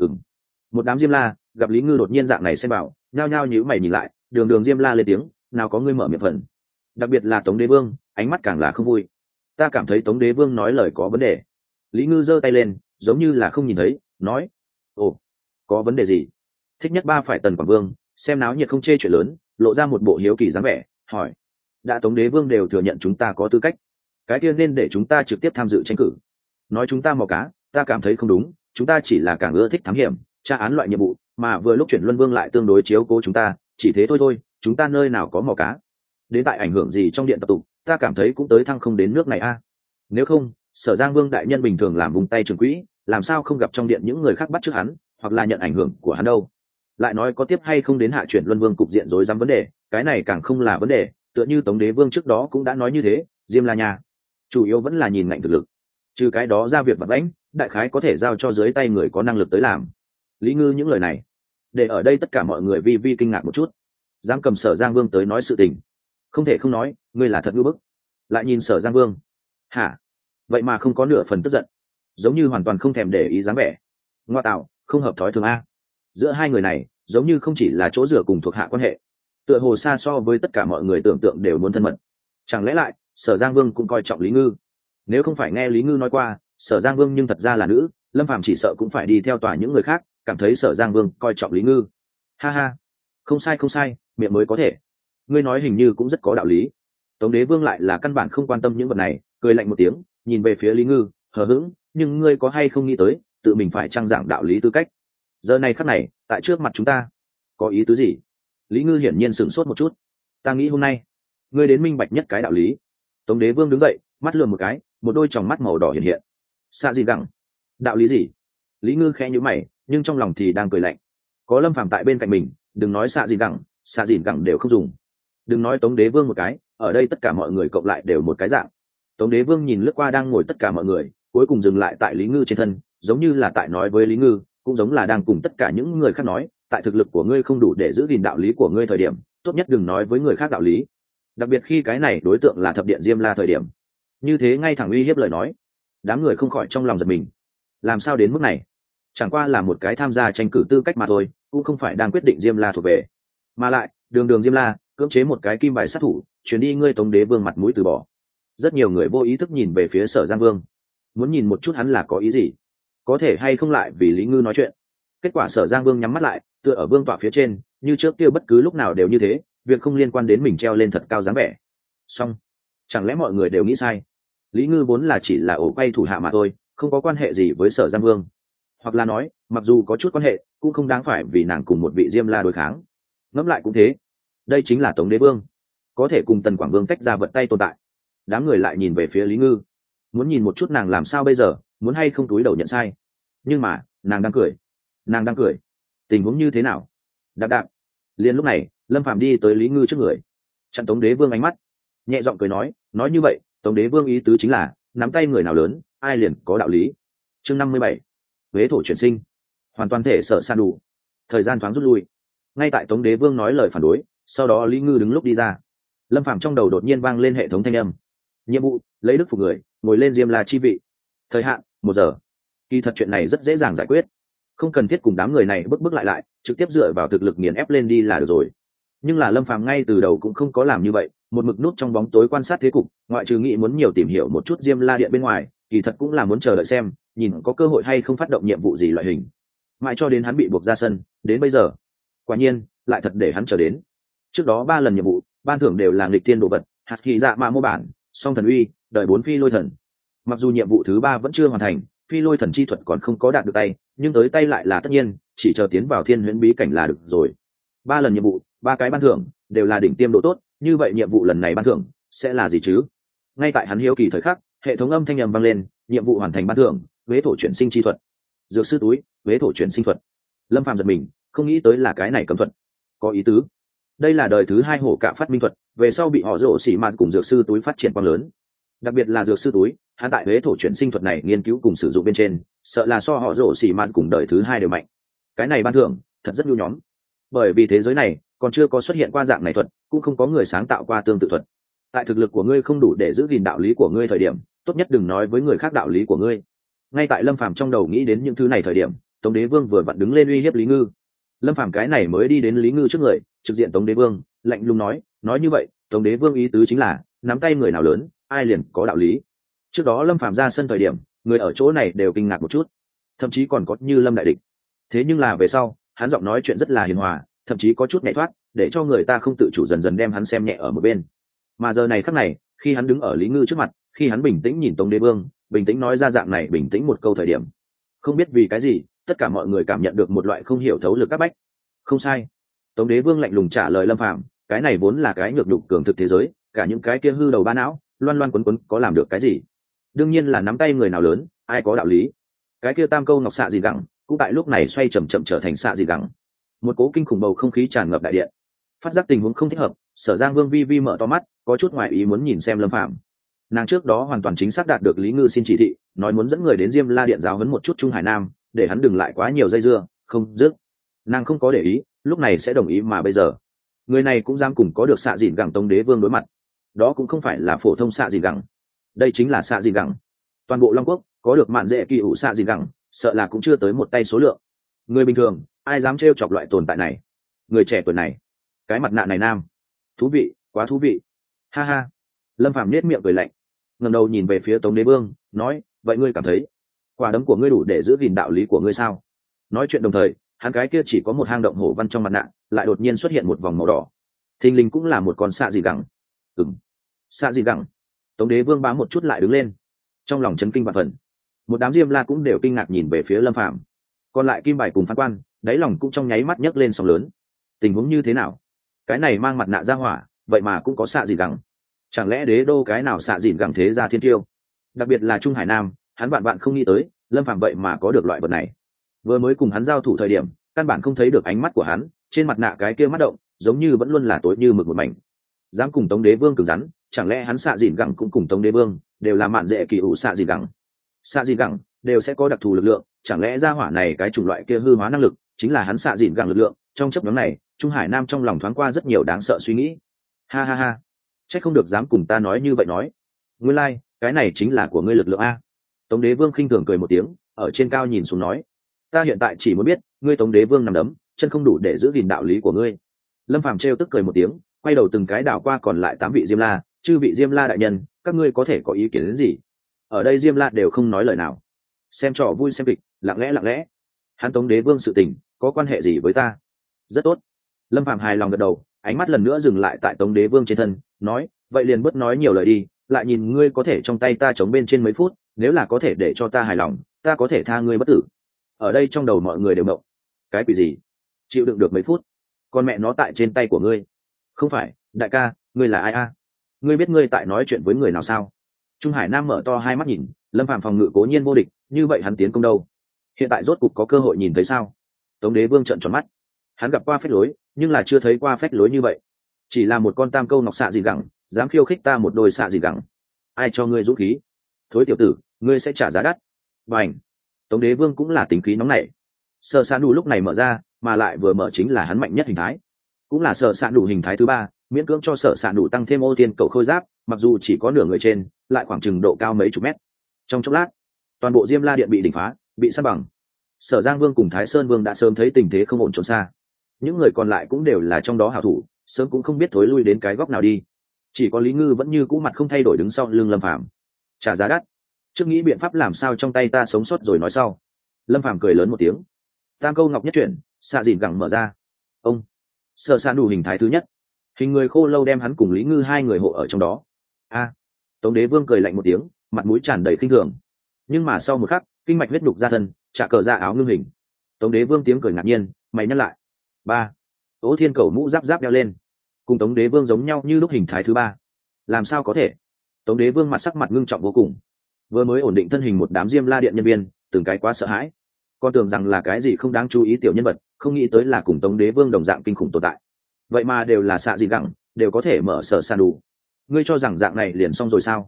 Một đám Diêm La gặp Lý Ngư đột nhiên dạng này xem bảo, nhao nhao nhíu mày nhìn lại, đường đường Diêm La lên tiếng, nào có ngươi mở miệng phần. Đặc biệt là Tống Đế Vương, ánh mắt càng là không vui. Ta cảm thấy Tống Đế Vương nói lời có vấn đề. Lý Ngư giơ tay lên, giống như là không nhìn thấy, nói: ồ, có vấn đề gì? Thích Nhất Ba phải Tần Quảng Vương, xem náo nhiệt không chê chuyện lớn, lộ ra một bộ hiếu kỳ dáng vẻ, hỏi: đã Tống Đế Vương đều thừa nhận chúng ta có tư cách, cái kia nên để chúng ta trực tiếp tham dự tranh cử. Nói chúng ta mò cá, ta cảm thấy không đúng, chúng ta chỉ là càng ưa thích thám hiểm, tra án loại nhiệm vụ, mà vừa lúc chuyển Luân Vương lại tương đối chiếu cố chúng ta, chỉ thế thôi, chúng ta nơi nào có mò cá. Đến tại ảnh hưởng gì trong điện tập tục, ta cảm thấy cũng tới thăng không đến nước này a. Nếu không, Sở Giang Vương đại nhân bình thường làm vùng tay trường quỹ, làm sao không gặp trong điện những người khác bắt chước hắn, hoặc là nhận ảnh hưởng của hắn đâu. Lại nói có tiếp hay không đến hạ chuyển Luân Vương cục diện rối rắm vấn đề, cái này càng không là vấn đề, tựa như Tống Đế Vương trước đó cũng đã nói như thế, Diêm La nhà chủ yếu vẫn là nhìn ngạnh thực lực, trừ cái đó ra việc vật lãnh, đại khái có thể giao cho dưới tay người có năng lực tới làm. Lý Ngư những lời này, để ở đây tất cả mọi người vi vi kinh ngạc một chút. Dám cầm Sở Giang Vương tới nói sự tình, không thể không nói, ngươi là thật ngư bức. Lại nhìn Sở Giang Vương, hả? Vậy mà không có nửa phần tức giận, giống như hoàn toàn không thèm để ý dáng vẻ. Ngoa tạo, không hợp thói thường a. Giữa hai người này, giống như không chỉ là chỗ rửa cùng thuộc hạ quan hệ, tựa hồ xa so với tất cả mọi người tưởng tượng đều muốn thân mật. Chẳng lẽ lại Sở Giang Vương cũng coi trọng Lý Ngư? Nếu không phải nghe Lý Ngư nói qua Sở Giang Vương nhưng thật ra là nữ, Lâm Phàm chỉ sợ cũng phải đi theo tòa những người khác, cảm thấy Sở Giang Vương coi trọng Lý Ngư. Ha ha, không sai không sai, miệng mới có thể. Ngươi nói hình như cũng rất có đạo lý. Tống Đế Vương lại là căn bản không quan tâm những vật này, cười lạnh một tiếng, nhìn về phía Lý Ngư, hờ hững, nhưng ngươi có hay không nghĩ tới, tự mình phải trang giảng đạo lý tư cách. Giờ này khắc này, tại trước mặt chúng ta, có ý tứ gì? Lý Ngư hiển nhiên sửng sốt một chút. Ta nghĩ hôm nay, ngươi đến minh bạch nhất cái đạo lý. Tống Đế Vương đứng dậy, mắt lườm một cái, một đôi tròng mắt màu đỏ hiện hiện. Xạ gì gẳng? Đạo lý gì? Lý Ngư khẽ nhíu mày, nhưng trong lòng thì đang cười lạnh. Có Lâm Phàm tại bên cạnh mình, đừng nói xạ gì gẳng đều không dùng. Đừng nói Tống Đế Vương một cái, ở đây tất cả mọi người cộng lại đều một cái dạng. Tống Đế Vương nhìn lướt qua đang ngồi tất cả mọi người, cuối cùng dừng lại tại Lý Ngư trên thân, giống như là tại nói với Lý Ngư, cũng giống là đang cùng tất cả những người khác nói, tại thực lực của ngươi không đủ để giữ gìn đạo lý của ngươi thời điểm, tốt nhất đừng nói với người khác đạo lý. Đặc biệt khi cái này đối tượng là thập điện Diêm La thời điểm, như thế ngay thẳng uy hiếp lời nói, đám người không khỏi trong lòng giật mình. Làm sao đến mức này? Chẳng qua là một cái tham gia tranh cử tư cách mà thôi, cũng không phải đang quyết định Diêm La thuộc về. Mà lại, đường đường Diêm La cưỡng chế một cái kim bài sát thủ, chuyển đi ngươi Tống Đế Vương mặt mũi từ bỏ. Rất nhiều người vô ý thức nhìn về phía Sở Giang Vương, muốn nhìn một chút hắn là có ý gì, có thể hay không lại vì Lý Ngư nói chuyện. Kết quả Sở Giang Vương nhắm mắt lại, tựa ở vương tọa phía trên, như trước kia bất cứ lúc nào đều như thế, việc không liên quan đến mình treo lên thật cao dáng vẻ. Xong, chẳng lẽ mọi người đều nghĩ sai? Lý Ngư vốn là chỉ là ổ quay thủ hạ mà thôi, không có quan hệ gì với Sở Giang Vương, hoặc là nói, mặc dù có chút quan hệ, cũng không đáng phải vì nàng cùng một vị Diêm La đối kháng. Ngẫm lại cũng thế, đây chính là Tống Đế Vương, có thể cùng Tần Quảng Vương tách ra vật tay tồn tại. Đám người lại nhìn về phía Lý Ngư, muốn nhìn một chút nàng làm sao bây giờ, muốn hay không túi đầu nhận sai. Nhưng mà nàng đang cười, nàng đang cười. Tình huống như thế nào? Đạp đạp. Liền lúc này, Lâm Phàm đi tới Lý Ngư trước người, chặn Tống Đế Vương ánh mắt, nhẹ giọng cười nói như vậy, Tống Đế Vương ý tứ chính là nắm tay người nào lớn, ai liền có đạo lý. Chương 57, huế thổ chuyển sinh, hoàn toàn thể sợ san đủ. Thời gian thoáng rút lui, ngay tại Tống Đế Vương nói lời phản đối, sau đó Lý Ngư đứng lúc đi ra. Lâm Phàm trong đầu đột nhiên vang lên hệ thống thanh âm. Nhiệm vụ: lấy đức phục người, ngồi lên Diêm La chi vị. Thời hạn: 1 giờ. Kỳ thật chuyện này rất dễ dàng giải quyết, không cần thiết cùng đám người này bức lại, trực tiếp dựa vào thực lực nghiền ép lên đi là được rồi. Nhưng là Lâm Phàm ngay từ đầu cũng không có làm như vậy, một mực nút trong bóng tối quan sát thế cục, ngoại trừ nghĩ muốn nhiều tìm hiểu một chút Diêm La điện bên ngoài, kỳ thật cũng là muốn chờ đợi xem, nhìn có cơ hội hay không phát động nhiệm vụ gì loại hình. Mãi cho đến hắn bị buộc ra sân, đến bây giờ, quả nhiên lại thật để hắn chờ đến. Trước đó 3 lần nhiệm vụ, ban thưởng đều là nghịch thiên đồ vật, hạt kỳ dạ mạ mô bản, song thần uy, đợi 4 phi lôi thần. Mặc dù nhiệm vụ thứ 3 vẫn chưa hoàn thành, phi lôi thần chi thuật còn không có đạt được tay, nhưng tới tay lại là tất nhiên, chỉ chờ tiến vào thiên huyễn bí cảnh là được rồi. 3 lần nhiệm vụ, 3 cái ban thưởng đều là đỉnh tiêm độ tốt, như vậy nhiệm vụ lần này ban thưởng sẽ là gì chứ? Ngay tại hắn hiếu kỳ thời khắc, hệ thống âm thanh ầm vang lên, nhiệm vụ hoàn thành ban thưởng, huế thổ chuyển sinh chi thuật. Dược sư túi, huế thổ chuyển sinh thuật. Lâm Phàm giật mình, không nghĩ tới là cái này cấm thuật. Có ý tứ. Đây là đời thứ 2 hổ cạ phát minh thuật, về sau bị họ rổ xỉ mà cùng dược sư túi phát triển quang lớn. đặc biệt là dược sư túi, hắn tại huế thổ chuyển sinh thuật này nghiên cứu cùng sử dụng bên trên, sợ là so họ rổ xỉ mạt cùng đời thứ hai đều mạnh. Cái này ban thưởng thật rất nhu nhóm, bởi vì thế giới này còn chưa có xuất hiện qua dạng này thuật, cũng không có người sáng tạo qua tương tự thuật. Tại thực lực của ngươi không đủ để giữ gìn đạo lý của ngươi thời điểm, tốt nhất đừng nói với người khác đạo lý của ngươi. Ngay tại Lâm Phàm trong đầu nghĩ đến những thứ này thời điểm, Tống Đế Vương vừa vặn đứng lên uy hiếp Lý Ngư. Lâm Phàm cái này mới đi đến Lý Ngư trước người, trực diện Tống Đế Vương, lạnh lùng nói như vậy, Tống Đế Vương ý tứ chính là nắm tay người nào lớn, ai liền có đạo lý. Trước đó Lâm Phàm ra sân thời điểm, người ở chỗ này đều kinh ngạc một chút, thậm chí còn có như Lâm đại địch. Thế nhưng là về sau, hắn giọng nói chuyện rất là hiền hòa, thậm chí có chút nhẹ thoát, để cho người ta không tự chủ dần dần đem hắn xem nhẹ ở một bên. Mà giờ này khắc này, khi hắn đứng ở Lý Ngư trước mặt, khi hắn bình tĩnh nhìn Tống Đế Vương, bình tĩnh nói ra dạng này bình tĩnh một câu thời điểm, không biết vì cái gì, tất cả mọi người cảm nhận được một loại không hiểu thấu lực áp bách. Không sai, Tống Đế Vương lạnh lùng trả lời Lâm Phàm, cái này vốn là cái nhược nhục cường thực thế giới, cả những cái kia hư đầu ba não, loan loan quấn quấn có làm được cái gì? Đương nhiên là nắm tay người nào lớn, ai có đạo lý. Cái kia tam câu ngọc xạ gì gẳng, cũng tại lúc này xoay chậm chậm trở thành xạ gì gẳng. Một cố kinh khủng bầu không khí tràn ngập đại điện. Phát giác tình huống không thích hợp, Sở Giang Vương vi vi mở to mắt, có chút ngoài ý muốn nhìn xem Lâm Phàm. Nàng trước đó hoàn toàn chính xác đạt được Lý Ngư xin chỉ thị, nói muốn dẫn người đến Diêm La điện giáo huấn một chút Trung Hải Nam, để hắn đừng lại quá nhiều dây dưa, không dứt. Nàng không có để ý, lúc này sẽ đồng ý mà bây giờ, người này cũng dám cùng có được xạ dịn gẳng Tống Đế Vương đối mặt. Đó cũng không phải là phổ thông xạ dịn gẳng, đây chính là xạ dịn gẳng. Toàn bộ Long Quốc có được mạn dễ kỳ ủ xạ dịn gẳng, sợ là cũng chưa tới một tay số lượng. Người bình thường, ai dám trêu chọc loại tồn tại này? Người trẻ tuổi này, cái mặt nạ này nam, thú vị, quá thú vị. Ha ha. Lâm Phàm nhếch miệng cười lạnh, ngẩng đầu nhìn về phía Tống Đế Vương, nói, vậy ngươi cảm thấy quả đấm của ngươi đủ để giữ gìn đạo lý của ngươi sao? Nói chuyện đồng thời, hắn cái kia chỉ có một hang động hổ văn trong mặt nạ, lại đột nhiên xuất hiện một vòng màu đỏ. Thình lình cũng là một con xạ dị gẳng. Xạ dị gẳng. Tống Đế Vương bám một chút lại đứng lên, trong lòng chấn kinh vạn phần. Một đám Diêm La cũng đều kinh ngạc nhìn về phía Lâm Phàm. Còn lại Kim Bài cùng Phán Quan, đáy lòng cũng trong nháy mắt nhấc lên sóng lớn. Tình huống như thế nào? Cái này mang mặt nạ ra hỏa, vậy mà cũng có xạ dị gẳng. Chẳng lẽ đế đô cái nào xạ dị gẳng thế ra thiên tiêu? Đặc biệt là Trung Hải Nam, hắn bạn không nghĩ tới, Lâm Phàm vậy mà có được loại vật này. Vừa mới cùng hắn giao thủ thời điểm, căn bản không thấy được ánh mắt của hắn, trên mặt nạ cái kia mắt động, giống như vẫn luôn là tối như mực một mảnh. Dám cùng Tống Đế Vương cứng rắn, chẳng lẽ hắn xạ dịn gẳng cũng cùng Tống Đế Vương, đều là mạn dễ kỳ ủ xạ dịn gẳng. Xạ dịn gẳng đều sẽ có đặc thù lực lượng, chẳng lẽ gia hỏa này cái chủng loại kia hư hóa năng lực, chính là hắn xạ dịn gẳng lực lượng. Trong chốc ngắn này, Trung Hải Nam trong lòng thoáng qua rất nhiều đáng sợ suy nghĩ. Ha ha ha, chắc không được dám cùng ta nói như vậy nói. Nguyên lai, cái này chính là của ngươi lực lượng a. Tống Đế Vương khinh thường cười một tiếng, ở trên cao nhìn xuống nói, ta hiện tại chỉ muốn biết, ngươi Tống Đế Vương nằm đấm, chân không đủ để giữ gìn đạo lý của ngươi. Lâm Phàm trêu tức cười một tiếng, quay đầu từng cái đảo qua còn lại 8 vị Diêm La, chư vị Diêm La đại nhân, các ngươi có thể có ý kiến đến gì? Ở đây Diêm La đều không nói lời nào, xem trò vui xem kịch, lặng lẽ. Hắn Tống Đế Vương sự tình, có quan hệ gì với ta? Rất tốt. Lâm Phàm hài lòng gật đầu, ánh mắt lần nữa dừng lại tại Tống Đế Vương trên thân, nói, vậy liền bớt nói nhiều lời đi, lại nhìn ngươi có thể trong tay ta chống bên trên mấy phút, nếu là có thể để cho ta hài lòng, ta có thể tha ngươi bất tử. Ở đây trong đầu mọi người đều mộng, cái quỷ gì? Chịu đựng được mấy phút? Con mẹ nó tại trên tay của ngươi. Không phải, đại ca, ngươi là ai a? Ngươi biết ngươi tại nói chuyện với người nào sao? Trung Hải Nam mở to hai mắt nhìn, Lâm Phàm phòng ngự cố nhiên vô địch, như vậy hắn tiến công đâu? Hiện tại rốt cục có cơ hội nhìn thấy sao? Tống Đế Vương trợn tròn mắt, hắn gặp qua phách lối, nhưng là chưa thấy qua phách lối như vậy. Chỉ là một con tam câu ngọc xạ gì gẳng, dám khiêu khích ta một đôi xạ gì gẳng. Ai cho ngươi dũng khí? Thối tiểu tử, ngươi sẽ trả giá đắt. Bành! Tống Đế Vương cũng là tính khí nóng nảy. Sở Sạn Đủ lúc này mở ra, mà lại vừa mở chính là hắn mạnh nhất hình thái, cũng là Sở Sạn Đủ hình thái thứ 3, miễn cưỡng cho Sở Sạn Đủ tăng thêm ô tiên cầu khôi giáp, mặc dù chỉ có nửa người trên, lại khoảng chừng độ cao mấy chục mét. Trong chốc lát, toàn bộ Diêm La điện bị đỉnh phá, bị san bằng. Sở Giang Vương cùng Thái Sơn Vương đã sớm thấy tình thế không ổn trốn xa, những người còn lại cũng đều là trong đó hảo thủ, sớm cũng không biết thối lui đến cái góc nào đi. Chỉ có Lý Ngư vẫn như cũ mặt không thay đổi đứng sau lưng Lâm Phàm, trả giá đắt. Trước nghĩ biện pháp làm sao trong tay ta sống sót rồi nói sau. Lâm Phàm cười lớn một tiếng, tam câu ngọc nhất chuyển, xạ dìn gẳng mở ra. Ông Sở Sạn Đủ hình thái thứ nhất, hình người khô lâu đem hắn cùng Lý Ngư hai người hộ ở trong đó. A! Tống Đế Vương cười lạnh một tiếng, mặt mũi tràn đầy khinh thường. Nhưng mà sau một khắc, kinh mạch huyết nhục ra thân, trả cờ ra áo ngưng hình. Tống Đế Vương tiếng cười ngạc nhiên, mày nhắc lại. 3. Tố Thiên Cầu mũ giáp đeo lên, cùng Tống Đế Vương giống nhau như lúc hình thái thứ 3. Làm sao có thể? Tống Đế Vương mặt sắc mặt ngưng trọng vô cùng. Vừa mới ổn định thân hình một đám Diêm La điện nhân viên, từng cái quá sợ hãi, con tưởng rằng là cái gì không đáng chú ý tiểu nhân vật, không nghĩ tới là cùng Tống Đế Vương đồng dạng kinh khủng tồn tại. Vậy mà đều là xạ dị gẳng, đều có thể mở Sở Sạn Đủ. Ngươi cho rằng dạng này liền xong rồi sao?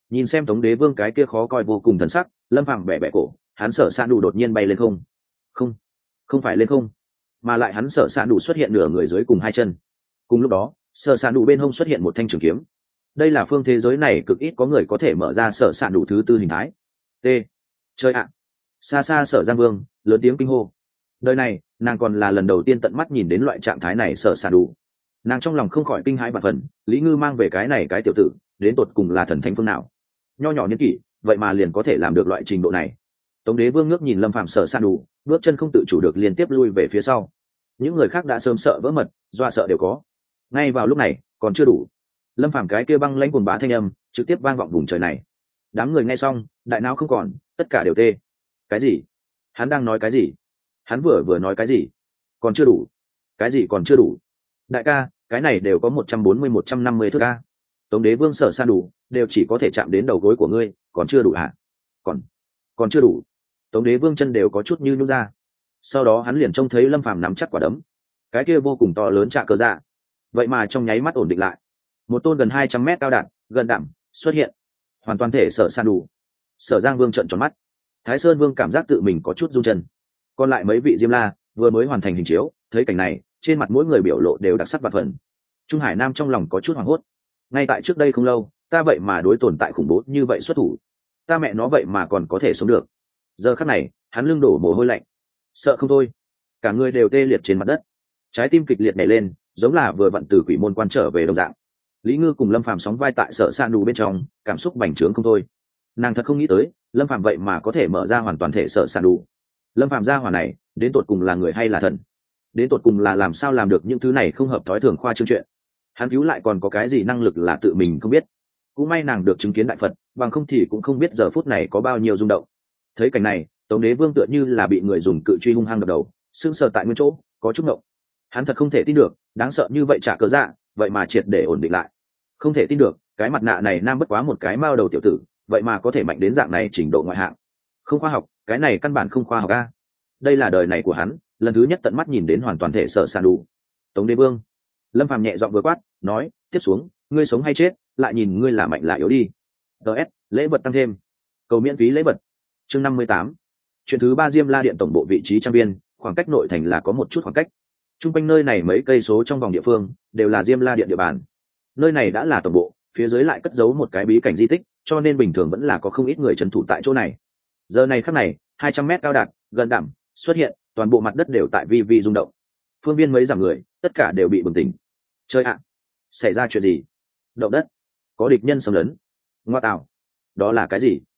Nhìn xem Tống Đế Vương cái kia khó coi vô cùng thần sắc, Lâm Phàm bẻ bẻ cổ, hắn Sở Sạn Đủ đột nhiên bay lên không. Không, không phải lên không, mà lại hắn Sở Sạn Đủ xuất hiện nửa người dưới cùng hai chân. Cùng lúc đó, Sở Sạn Đủ bên hông xuất hiện một thanh trường kiếm. Đây là phương thế giới này cực ít có người có thể mở ra Sở Sạn Đủ thứ tư hình thái. T. Chơi ạ. Xa xa Sở Giang Vương lớn tiếng kinh hô. Đời này, nàng còn là lần đầu tiên tận mắt nhìn đến loại trạng thái này Sở Sạn Đủ. Nàng trong lòng không khỏi kinh hãi và phần, Lý Ngư mang về cái này cái tiểu tử, đến tột cùng là thần thánh phương nào? Nho nhỏ niên kỷ, vậy mà liền có thể làm được loại trình độ này. Tống Đế Vương ngước nhìn Lâm Phàm Sở Sạn Đủ, bước chân không tự chủ được liên tiếp lui về phía sau. Những người khác đã sớm sợ vỡ mật, dọa sợ đều có. Ngay vào lúc này, còn chưa đủ. Lâm Phàm cái kia băng lãnh cuồng bá thanh âm trực tiếp vang vọng vùng trời này. Đám người nghe xong, đại não không còn, tất cả đều tê. Cái gì? Hắn đang nói cái gì? Hắn vừa nói cái gì? Còn chưa đủ? Cái gì còn chưa đủ? Đại ca, cái này đều có 140-150 thước a. Tống Đế Vương Sở Sạn Đủ đều chỉ có thể chạm đến đầu gối của ngươi, còn chưa đủ hả? Còn chưa đủ. Tống Đế Vương chân đều có chút như nhũn ra. Sau đó hắn liền trông thấy Lâm Phàm nắm chắc quả đấm, cái kia vô cùng to lớn trạ cơ dạ, vậy mà trong nháy mắt ổn định lại. Một tôn gần 200 mét cao đạn gần đạm xuất hiện, hoàn toàn thể Sở Sạn Đủ. Sở Giang Vương trợn tròn mắt, Thái Sơn Vương cảm giác tự mình có chút run chân. Còn lại mấy vị Diêm La vừa mới hoàn thành hình chiếu, thấy cảnh này, trên mặt mỗi người biểu lộ đều đặc sắc và phần. Trung Hải Nam trong lòng có chút hoảng hốt. Ngay tại trước đây không lâu, ta vậy mà đối tồn tại khủng bố như vậy xuất thủ, ta mẹ nó vậy mà còn có thể sống được. Giờ khắc này, hắn lưng đổ mồ hôi lạnh, sợ không thôi, cả người đều tê liệt trên mặt đất, trái tim kịch liệt nhảy lên, giống là vừa vặn từ quỷ môn quan trở về đồng dạng. Lý Ngư cùng Lâm Phàm sóng vai tại Sở Sạn Đủ bên trong, cảm xúc bành trướng không thôi. Nàng thật không nghĩ tới, Lâm Phàm vậy mà có thể mở ra hoàn toàn thể Sở Sạn Đủ. Lâm Phàm gia hỏa này, đến tột cùng là người hay là thần? Đến tột cùng là làm sao làm được những thứ này không hợp thói thường khoa trương chuyện? Hắn cứu lại còn có cái gì năng lực là tự mình không biết. Cũng may nàng được chứng kiến đại Phật, bằng không thì cũng không biết giờ phút này có bao nhiêu rung động. Thấy cảnh này, Tống Đế Vương tựa như là bị người dùng cự truy hung hăng đập đầu, sững sờ tại nguyên chỗ, có chút ngộng. Hắn thật không thể tin được, đáng sợ như vậy trả cớ dạ, vậy mà triệt để ổn định lại. Không thể tin được, cái mặt nạ này nam bất quá một cái mao đầu tiểu tử, vậy mà có thể mạnh đến dạng này trình độ ngoại hạng. Không khoa học, cái này căn bản không khoa học a. Đây là đời này của hắn, lần thứ nhất tận mắt nhìn đến hoàn toàn thể Sở Sạn Đủ. Tống Đế Vương. Lâm Phàm nhẹ giọng vừa quát, nói, tiếp xuống, ngươi sống hay chết, lại nhìn ngươi là mạnh là yếu đi. DS, lễ vật tăng thêm. Cầu miễn phí lễ vật. Chương 58. Chuyện thứ 3 Diêm La Điện tổng bộ vị trí trang viên, khoảng cách nội thành là có một chút khoảng cách. Trung quanh nơi này mấy cây số trong vòng địa phương đều là Diêm La Điện địa bàn. Nơi này đã là tổng bộ, phía dưới lại cất giấu một cái bí cảnh di tích, cho nên bình thường vẫn là có không ít người trấn thủ tại chỗ này. Giờ này khắc này, 200 mét cao đạt, gần đẳng xuất hiện, toàn bộ mặt đất đều tại vi vi rung động. Phương viên mấy dặm người, tất cả đều bị bừng tỉnh. Chơi ạ, xảy ra chuyện gì? Động đất, có địch nhân xâm lấn. Ngoa tạo, đó là cái gì?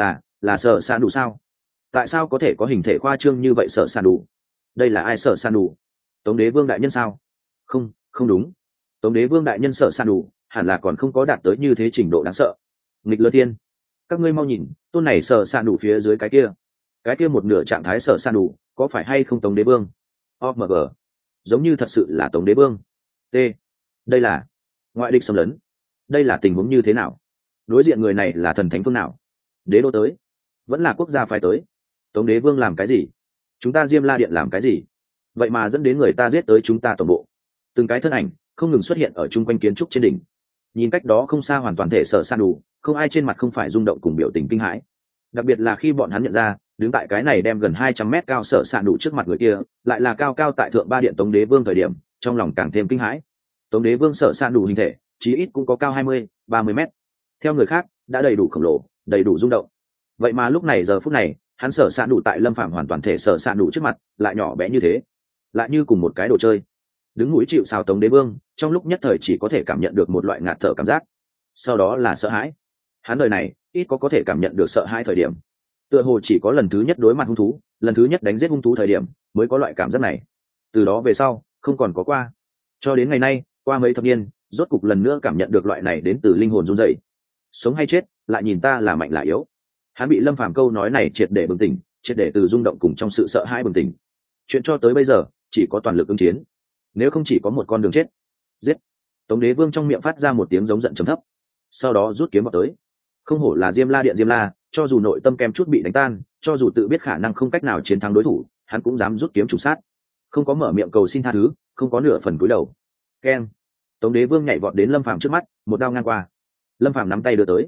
Là Sở Sạn Đủ sao? Tại sao có thể có hình thể khoa trương như vậy Sở Sạn Đủ? Đây là ai Sở Sạn Đủ? Tống Đế Vương đại nhân sao? Không, không đúng. Tống Đế Vương đại nhân Sở Sạn Đủ hẳn là còn không có đạt tới như thế trình độ đáng sợ. Nghịch Lơ Thiên, các ngươi mau nhìn, tôn này Sở Sạn Đủ phía dưới cái kia một nửa trạng thái Sở Sạn Đủ, có phải hay không Tống Đế Vương? OMG, giống như thật sự là Tống Đế Vương. T. Đây là ngoại địch xâm lấn. Đây là tình huống như thế nào? Đối diện người này là thần thánh phương nào? Đế đô tới, vẫn là quốc gia phải tới? Tống Đế Vương làm cái gì? Chúng ta Diêm La Điện làm cái gì? Vậy mà dẫn đến người ta giết tới chúng ta tổng bộ. Từng cái thân ảnh không ngừng xuất hiện ở chung quanh kiến trúc trên đỉnh. Nhìn cách đó không xa hoàn toàn thể Sở Sạn Đủ, không ai trên mặt không phải rung động cùng biểu tình kinh hãi. Đặc biệt là khi bọn hắn nhận ra, đứng tại cái này đem gần 200 mét cao Sở Sạn Đủ trước mặt người kia, lại là cao cao tại thượng ba điện Tống Đế Vương thời điểm, trong lòng càng thêm kinh hãi. Tống Đế Vương Sở Sạn Đủ hình thể, chí ít cũng có cao 20-30 mét. Theo người khác, đã đầy đủ khổng lồ, đầy đủ rung động. Vậy mà lúc này giờ phút này, hắn Sở Sạn Đủ tại Lâm Phàm hoàn toàn thể Sở Sạn Đủ trước mặt, lại nhỏ bé như thế, lại như cùng một cái đồ chơi. Đứng mũi chịu sào Tống Đế Vương, trong lúc nhất thời chỉ có thể cảm nhận được một loại ngạt thở cảm giác. Sau đó là sợ hãi. Hắn đời này, ít có thể cảm nhận được sợ hãi thời điểm. Tựa hồ chỉ có lần thứ nhất đối mặt hung thú, lần thứ nhất đánh giết hung thú thời điểm, mới có loại cảm giác này. Từ đó về sau, không còn có qua. Cho đến ngày nay, qua mấy thập niên, rốt cục lần nữa cảm nhận được loại này đến từ linh hồn run rẩy. Sống hay chết, lại nhìn ta là mạnh là yếu. Hắn bị Lâm Phàm câu nói này triệt để bừng tỉnh, triệt để từ rung động cùng trong sự sợ hãi bừng tỉnh. Chuyện cho tới bây giờ, chỉ có toàn lực ứng chiến. Nếu không chỉ có một con đường chết. Giết. Tống Đế Vương trong miệng phát ra một tiếng giống giận trầm thấp. Sau đó rút kiếm vào tới. Không hổ là Diêm La Điện Diêm La, cho dù nội tâm kem chút bị đánh tan, cho dù tự biết khả năng không cách nào chiến thắng đối thủ, hắn cũng dám rút kiếm trùng sát. Không có mở miệng cầu xin tha thứ, không có nửa phần cúi đầu. Keng. Tống Đế Vương nhảy vọt đến Lâm Phàm trước mắt, một đao ngang qua. Lâm Phàm nắm tay đưa tới.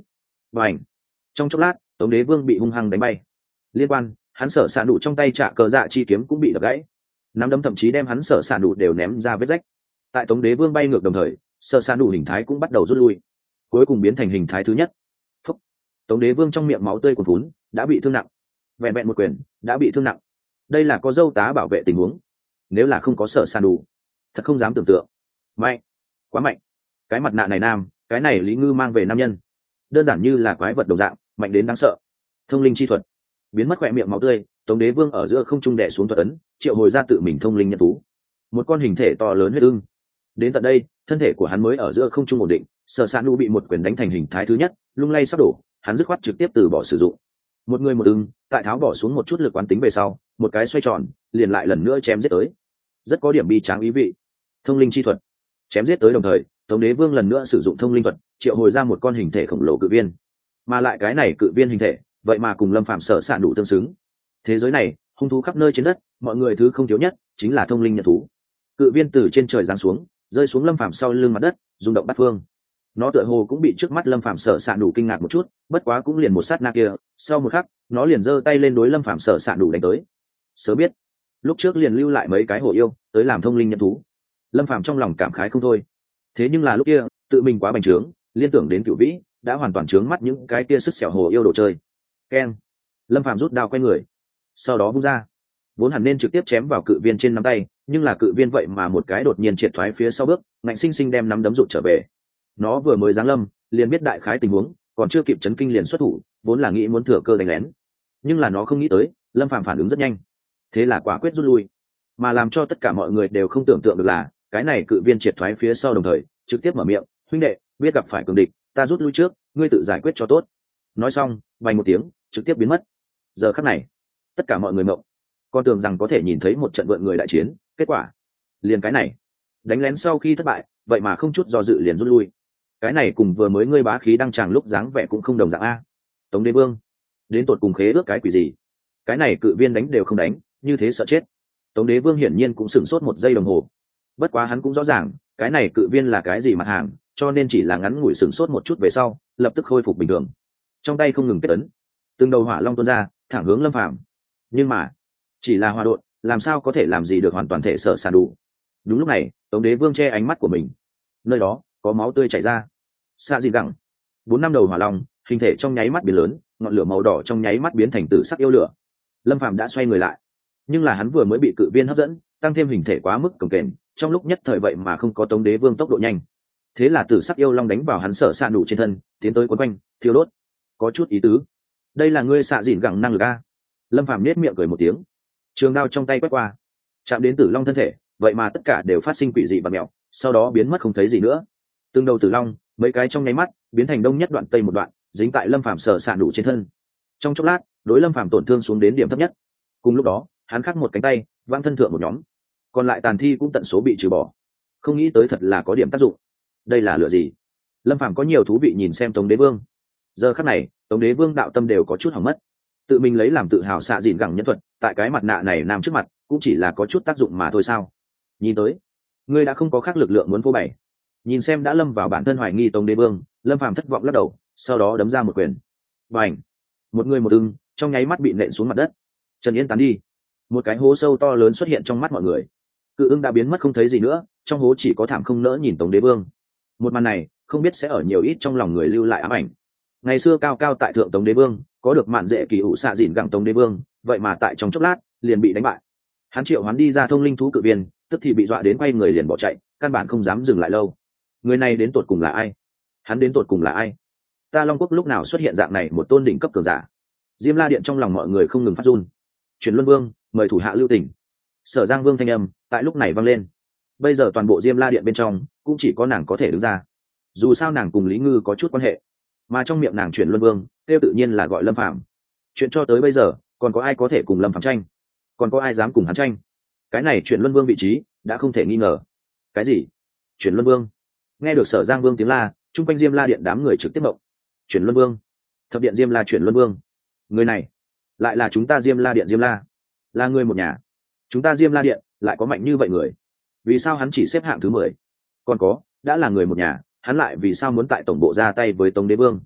và ảnh trong chốc lát tống đế vương bị hung hăng đánh bay. Liên quan, hắn sở xạ nụ trong tay trạ cờ dạ chi kiếm cũng bị đập gãy, nắm đấm thậm chí đem hắn sở xạ nụ đều ném ra vết rách. Tại tống đế vương bay ngược đồng thời, sở xạ nụ hình thái cũng bắt đầu rút lui, cuối cùng biến thành hình thái thứ nhất. Phúc. Tống đế vương trong miệng máu tươi cuồn phún, đã bị thương nặng, vẹn vẹn một quyền đã bị thương nặng. Đây là có dâu tá bảo vệ tình huống, nếu là không có sở xạ nụ, thật không dám tưởng tượng. Mạnh, quá mạnh. Cái mặt nạ này nam, cái này Lý Ngư mang về nam nhân, đơn giản như là quái vật đồng dạng, mạnh đến đáng sợ. Thông linh chi thuật biến mất khỏe miệng máu tươi, tống đế vương ở giữa không trung đè xuống thuật ấn, triệu hồi ra tự mình thông linh nhân thú, một con hình thể to lớn huyết ưng. Đến tận đây, thân thể của hắn mới ở giữa không trung ổn định. Sở s ạ nụ bị một quyền đánh thành hình thái thứ nhất, lung lay sắp đổ, hắn dứt khoát trực tiếp từ bỏ sử dụng. Một người một ưng, tại tháo bỏ xuống một chút lực quán tính về sau, một cái xoay tròn liền lại lần nữa chém giết tới, rất có điểm bi tráng ý vị. Thông linh chi thuật chém giết tới đồng thời, tống đế vương lần nữa sử dụng thông linh thuật, triệu hồi ra một con hình thể khổng lồ cự viên, mà lại cái này cự viên hình thể vậy mà cùng lâm phạm sở s ạ nụ tương xứng. Thế giới này hung thú khắp nơi trên đất, mọi người thứ không thiếu nhất chính là thông linh nhận thú. Cự viên từ trên trời giáng xuống, rơi xuống lâm phạm sau lưng mặt đất, rung động bát phương. Nó tựa hồ cũng bị trước mắt lâm phạm sở s ạ nụ kinh ngạc một chút, bất quá cũng liền một sát na kia, sau một khắc nó liền giơ tay lên đối lâm phạm sở s ạ nụ đánh tới. Sớm biết lúc trước liền lưu lại mấy cái hổ yêu tới làm thông linh nhận thú. Lâm phạm trong lòng cảm khái không thôi. Thế nhưng là lúc kia tự mình quá bành trướng, liên tưởng đến Cửu Vĩ đã hoàn toàn trướng mắt những cái kia sức xẻo hồ yêu đồ chơi. Keng. Lâm phạm rút đao quay người, sau đó vung ra, vốn hẳn nên trực tiếp chém vào cự viên trên nắm tay, nhưng là cự viên vậy mà một cái đột nhiên triệt thoái phía sau bước, ngạnh sinh sinh đem nắm đấm rụt trở về. Nó vừa mới giáng lâm liền biết đại khái tình huống, còn chưa kịp chấn kinh liền xuất thủ, vốn là nghĩ muốn thừa cơ đánh lén, nhưng là nó không nghĩ tới lâm phạm phản ứng rất nhanh, thế là quả quyết rút lui. Mà làm cho tất cả mọi người đều không tưởng tượng được là cái này cự viên triệt thoái phía sau đồng thời trực tiếp mở miệng: huynh đệ, biết gặp phải cường địch, ta rút lui trước, ngươi tự giải quyết cho tốt. Nói xong vang một tiếng trực tiếp biến mất. Giờ khắc này tất cả mọi người mộng, con tưởng rằng có thể nhìn thấy một trận vượn người đại chiến, kết quả liền cái này, đánh lén sau khi thất bại vậy mà không chút do dự liền rút lui. Cái này cùng vừa mới ngươi bá khí đăng tràng lúc dáng vẻ cũng không đồng dạng a. Tống đế vương đến tột cùng khế ước cái quỷ gì? Cái này cự viên đánh đều không đánh, như thế sợ chết. Tống đế vương hiển nhiên cũng sửng sốt một giây đồng hồ, bất quá hắn cũng rõ ràng cái này cự viên là cái gì mặt hàng, cho nên chỉ là ngắn ngủi sửng sốt một chút về sau lập tức khôi phục bình thường, trong tay không ngừng kết ấn, từng đầu hỏa long tuôn ra thẳng hướng lâm phàm. Nhưng mà chỉ là hòa đột, làm sao có thể làm gì được hoàn toàn thể sở sàn đủ. Đúng lúc này tống đế vương che ánh mắt của mình, nơi đó có máu tươi chảy ra. Xạ dị gẳng 4-5 đầu hỏa long hình thể trong nháy mắt biến lớn, ngọn lửa màu đỏ trong nháy mắt biến thành tử sắc yêu lửa. Lâm phàm đã xoay người lại, nhưng là hắn vừa mới bị cự viên hấp dẫn, tăng thêm hình thể quá mức cồng kềnh, trong lúc nhất thời vậy mà không có tống đế vương tốc độ nhanh. Thế là tử sắc yêu long đánh vào hắn sở sàn đủ trên thân, tiến tới quấn quanh thiêu đốt. Có chút ý tứ, đây là ngươi xạ dịn gẳng năng lực a. Lâm phàm nết miệng cười một tiếng, trường đao trong tay quét qua, chạm đến tử long thân thể, vậy mà tất cả đều phát sinh quỷ dị và mèo, sau đó biến mất không thấy gì nữa. Từng đầu tử long mấy cái trong nháy mắt biến thành đông nhất đoạn tây một đoạn, dính tại lâm phàm sở sàn đủ trên thân. Trong chốc lát đối lâm phàm tổn thương xuống đến điểm thấp nhất. Cùng lúc đó hắn khắc một cánh tay văng thân thượng một nhóm, còn lại tàn thi cũng tận số bị trừ bỏ. Không nghĩ tới thật là có điểm tác dụng. Đây là lửa gì? Lâm phàm có nhiều thú vị nhìn xem tống đế vương. Giờ khắc này tống đế vương đạo tâm đều có chút hỏng mất, tự mình lấy làm tự hào xạ dịn gẳng nhân thuật tại cái mặt nạ này nam trước mặt cũng chỉ là có chút tác dụng mà thôi sao? Nhìn tới ngươi đã không có khác lực lượng muốn phô bày. Nhìn xem đã lâm vào bản thân hoài nghi tống đế vương, lâm phàm thất vọng lắc đầu, sau đó đấm ra một quyền. Bành! Một người một ưng trong nháy mắt bị nện xuống mặt đất. Trần Yên tán đi, một cái hố sâu to lớn xuất hiện trong mắt mọi người. Cự ưng đã biến mất không thấy gì nữa, trong hố chỉ có thảm không nỡ nhìn tống đế vương. Một màn này không biết sẽ ở nhiều ít trong lòng người lưu lại ám ảnh. Ngày xưa cao cao tại thượng tống đế vương, có được mạn dễ kỳ ủ xạ dịn gẳng tống đế vương, vậy mà tại trong chốc lát liền bị đánh bại. Hắn triệu hắn đi ra thông linh thú cự viên, tức thì bị dọa đến quay người liền bỏ chạy, căn bản không dám dừng lại lâu. Người này đến tột cùng là ai? Hắn đến tột cùng là ai? Ta Long Quốc lúc nào xuất hiện dạng này một tôn đỉnh cấp cường giả? Diêm La Điện trong lòng mọi người không ngừng phát run. Truyền Luân Vương mời thủ hạ lưu tình. Sở Giang Vương thanh âm tại lúc này vang lên. Bây giờ toàn bộ Diêm La Điện bên trong cũng chỉ có nàng có thể đứng ra, dù sao nàng cùng Lý Ngư có chút quan hệ, mà trong miệng nàng Truyền Luân Vương kêu tự nhiên là gọi Lâm Phàm. Chuyện cho tới bây giờ còn có ai có thể cùng Lâm Phàm tranh? Còn có ai dám cùng hắn tranh? Cái này Truyền Luân Vương vị trí đã không thể nghi ngờ. Cái gì? Truyền Luân Vương? Nghe được Sở Giang Vương tiếng la, chung quanh Diêm La Điện đám người trực tiếp mộng. Truyền Luân Vương? Thập điện Diêm La Truyền Luân Vương? Người này lại là chúng ta Diêm La Điện Diêm La, là người một nhà. Chúng ta Diêm La Điện lại có mạnh như vậy người, vì sao hắn chỉ xếp hạng thứ 10? Còn có, đã là người một nhà, hắn lại vì sao muốn tại tổng bộ ra tay với tống đế vương?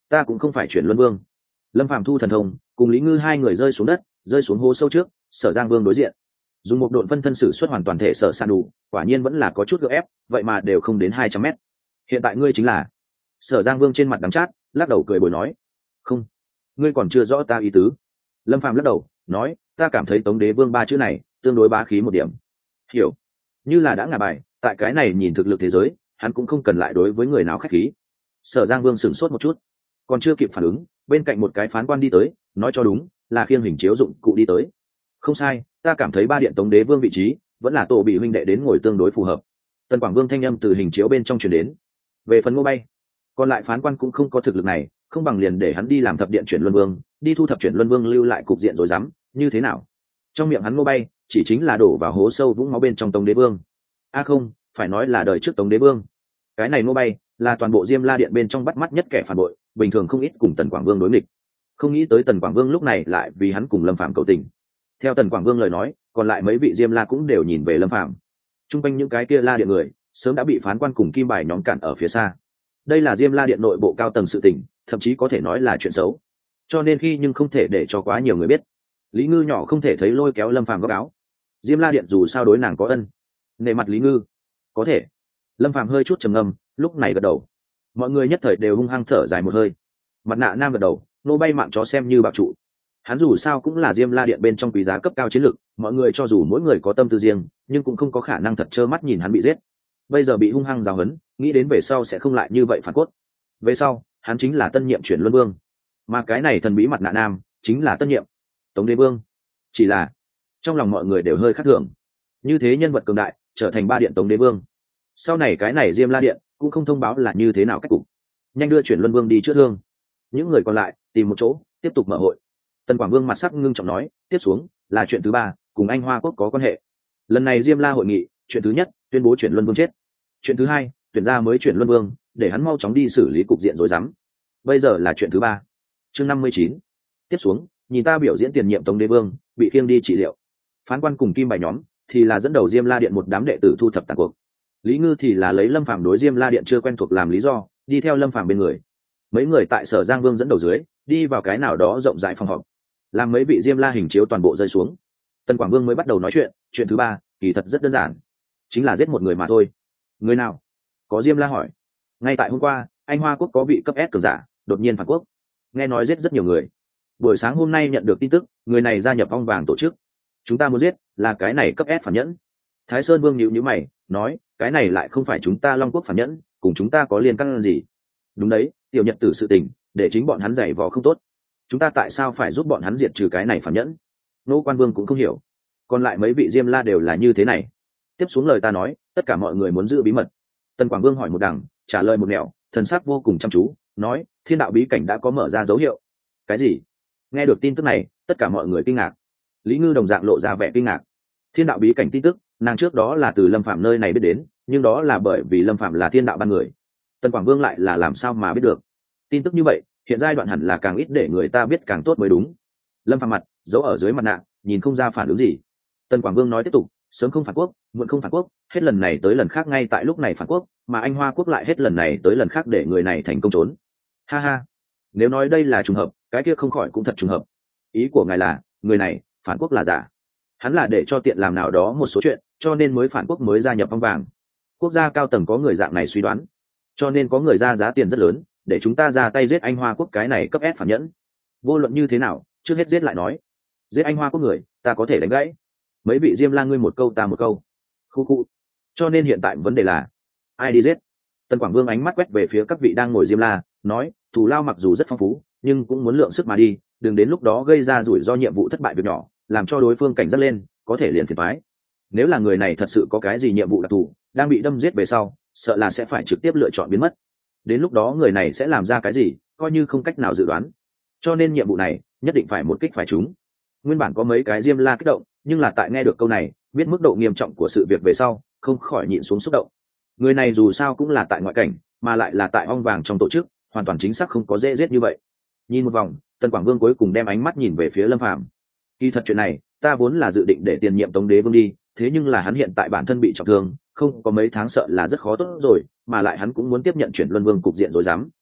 ta cũng không phải chuyển luân vương. Lâm Phàm thu thần thông cùng Lý Ngư hai người rơi xuống đất, rơi xuống hố sâu trước. Sở Giang Vương đối diện dùng một độn phân thân sử xuất hoàn toàn thể sở san đủ, quả nhiên vẫn là có chút gượng ép, vậy mà đều không đến 200 mét. Hiện tại ngươi chính là Sở Giang Vương trên mặt đắng chát, lắc đầu cười bồi nói, không, ngươi còn chưa rõ ta ý tứ. Lâm Phàm lắc đầu nói, ta cảm thấy Tống Đế Vương ba chữ này tương đối bá khí một điểm. Hiểu, như là đã ngả bài, tại cái này nhìn thực lực thế giới, hắn cũng không cần lại đối với người nào khách khí. Sở Giang Vương sửng sốt một chút, còn chưa kịp phản ứng, bên cạnh một cái phán quan đi tới, nói cho đúng, là khiêng hình chiếu dụng cụ đi tới. Không sai, ta cảm thấy ba điện Tống Đế Vương vị trí vẫn là Tổ Bị huynh đệ đến ngồi tương đối phù hợp. Tần Quảng Vương thanh âm từ hình chiếu bên trong truyền đến. Về phần Ngô Bay, còn lại phán quan cũng không có thực lực này, không bằng liền để hắn đi làm thập điện chuyển luân vương, đi thu thập chuyển luân vương lưu lại cục diện rồi dám, như thế nào? Trong miệng hắn Ngô Bay chỉ chính là đổ vào hố sâu vũng máu bên trong Tống Đế Vương. Không, phải nói là đời trước Tống Đế Vương. Cái này Ngô Bay là toàn bộ Diêm La điện bên trong bắt mắt nhất kẻ phản bội, bình thường không ít cùng Tần Quảng Vương đối nghịch. Không nghĩ tới Tần Quảng Vương lúc này lại vì hắn cùng Lâm Phàm cầu tình. Theo Tần Quảng Vương lời nói, còn lại mấy vị Diêm La cũng đều nhìn về Lâm Phàm. Trung quanh những cái kia La điện người sớm đã bị phán quan cùng kim bài nhóm cản ở phía xa. Đây là Diêm La điện nội bộ cao tầng sự tình, thậm chí có thể nói là chuyện xấu, cho nên khi nhưng không thể để cho quá nhiều người biết. Lý Ngư nhỏ không thể thấy lôi kéo Lâm Phàm góc áo. Diêm La điện dù sao đối nàng có ân, nể mặt Lý Ngư có thể. Lâm Phàm hơi chút trầm ngâm, lúc này gật đầu. Mọi người nhất thời đều hung hăng thở dài một hơi. Mặt nạ nam gật đầu, nô bay mạng chó xem như bảo trụ. Hắn dù sao cũng là Diêm La điện bên trong quý giá cấp cao chiến lược, mọi người cho dù mỗi người có tâm tư riêng, nhưng cũng không có khả năng thật trơ mắt nhìn hắn bị giết. Bây giờ bị hung hăng giáo huấn, nghĩ đến về sau sẽ không lại như vậy phản cốt. Về sau, hắn chính là tân nhiệm chuyển luân vương, mà cái này thần bí mặt nạ nam chính là tân nhiệm Tống Đế Vương. Chỉ là trong lòng mọi người đều hơi khác thường, như thế nhân vật cường đại trở thành ba điện Tống Đế Vương, sau này cái này Diêm La điện cũng không thông báo là như thế nào cách cục, nhanh đưa chuyển luân vương đi chữa thương. Những người còn lại tìm một chỗ tiếp tục mở hội. Tần Quảng Vương mặt sắc ngưng trọng nói, tiếp xuống là chuyện thứ ba, cùng Anh Hoa quốc có quan hệ. Lần này Diêm La hội nghị, chuyện thứ nhất tuyên bố chuyển luân vương chết, chuyện thứ hai tuyển ra mới chuyển luân vương, để hắn mau chóng đi xử lý cục diện rối rắm. Bây giờ là chuyện thứ ba. Chương 59. Tiếp xuống nhìn ta biểu diễn tiền nhiệm Tống Đế Vương bị khiêng đi trị liệu. Phán quan cùng kim bài nhóm thì là dẫn đầu Diêm La điện một đám đệ tử thu thập tàn cuộc. Lý Ngư thì là lấy Lâm Phàm đối Diêm La điện chưa quen thuộc làm lý do, đi theo Lâm Phàm bên người. Mấy người tại Sở Giang Vương dẫn đầu dưới đi vào cái nào đó rộng rãi phòng họp, làm mấy vị Diêm La hình chiếu toàn bộ rơi xuống. Tần Quảng Vương mới bắt đầu nói chuyện thứ ba kỳ thật rất đơn giản, chính là giết một người mà thôi. Người nào? Có Diêm La hỏi. Ngay tại hôm qua, Anh Hoa quốc có vị cấp S cường giả đột nhiên phản quốc, nghe nói giết rất nhiều người. Buổi sáng hôm nay nhận được tin tức, người này gia nhập ong vàng tổ chức. Chúng ta muốn giết là cái này cấp S phản nhẫn. Thái Sơn Vương nhíu nhíu mày, nói, cái này lại không phải chúng ta Long quốc phản nhẫn, cùng chúng ta có liên can gì? Đúng đấy, tiểu nhật tử sự tình, để chính bọn hắn giày vò không tốt. Chúng ta tại sao phải giúp bọn hắn diệt trừ cái này phản nhẫn? Nô Quan Vương cũng không hiểu. Còn lại mấy vị Diêm La đều là như thế này. Tiếp xuống lời ta nói, tất cả mọi người muốn giữ bí mật. Tần Quảng Vương hỏi một đằng, trả lời một nẻo, thần sắc vô cùng chăm chú, nói, thiên đạo bí cảnh đã có mở ra dấu hiệu. Cái gì? Nghe được tin tức này, tất cả mọi người kinh ngạc. Lý Ngư đồng dạng lộ ra vẻ kinh ngạc. Thiên đạo bí cảnh tin tức, nàng trước đó là từ Lâm Phạm nơi này biết đến, nhưng đó là bởi vì Lâm Phạm là thiên đạo ban người. Tần Quảng Vương lại là làm sao mà biết được? Tin tức như vậy, hiện giai đoạn hẳn là càng ít để người ta biết càng tốt mới đúng. Lâm Phạm mặt giấu ở dưới mặt nạ, nhìn không ra phản ứng gì. Tần Quảng Vương nói tiếp tục, sớm không phản quốc, muộn không phản quốc, hết lần này tới lần khác ngay tại lúc này phản quốc, mà Anh Hoa quốc lại hết lần này tới lần khác để người này thành công trốn. Ha ha, nếu nói đây là trùng hợp, cái kia không khỏi cũng thật trùng hợp. Ý của ngài là, người này phản quốc là giả, hắn là để cho tiện làm nào đó một số chuyện, cho nên mới phản quốc mới gia nhập ong vàng. Quốc gia cao tầng có người dạng này suy đoán, cho nên có người ra giá tiền rất lớn để chúng ta ra tay giết Anh Hoa quốc cái này cấp S phản nhẫn. Vô luận như thế nào, trước hết giết lại nói. Giết Anh Hoa quốc người, ta có thể đánh gãy. Mấy vị Diêm La ngươi một câu ta một câu. Khu khu. Cho nên hiện tại vấn đề là ai đi giết? Tần Quảng Vương ánh mắt quét về phía các vị đang ngồi Diêm La, nói, thù lao mặc dù rất phong phú, nhưng cũng muốn lượng sức mà đi, đừng đến lúc đó gây ra rủi ro nhiệm vụ thất bại việc nhỏ, làm cho đối phương cảnh giác lên, có thể liền phiền toái. Nếu là người này thật sự có cái gì nhiệm vụ đặc thù, đang bị đâm giết về sau, sợ là sẽ phải trực tiếp lựa chọn biến mất. Đến lúc đó người này sẽ làm ra cái gì, coi như không cách nào dự đoán. Cho nên nhiệm vụ này nhất định phải một kích phải trúng. Nguyên bản có mấy cái Diêm La kích động, nhưng là tại nghe được câu này, biết mức độ nghiêm trọng của sự việc về sau, không khỏi nhịn xuống xúc động. Người này dù sao cũng là tại ngoại cảnh, mà lại là tại ong vàng trong tổ chức, hoàn toàn chính xác không có dễ giết như vậy. Nhìn một vòng, Tần Quảng Vương cuối cùng đem ánh mắt nhìn về phía Lâm Phàm. Kỳ thật chuyện này, ta vốn là dự định để tiền nhiệm Tống Đế Vương đi, thế nhưng là hắn hiện tại bản thân bị trọng thương, không có mấy tháng sợ là rất khó tốt rồi, mà lại hắn cũng muốn tiếp nhận chuyển luân vương cục diện rối rắm.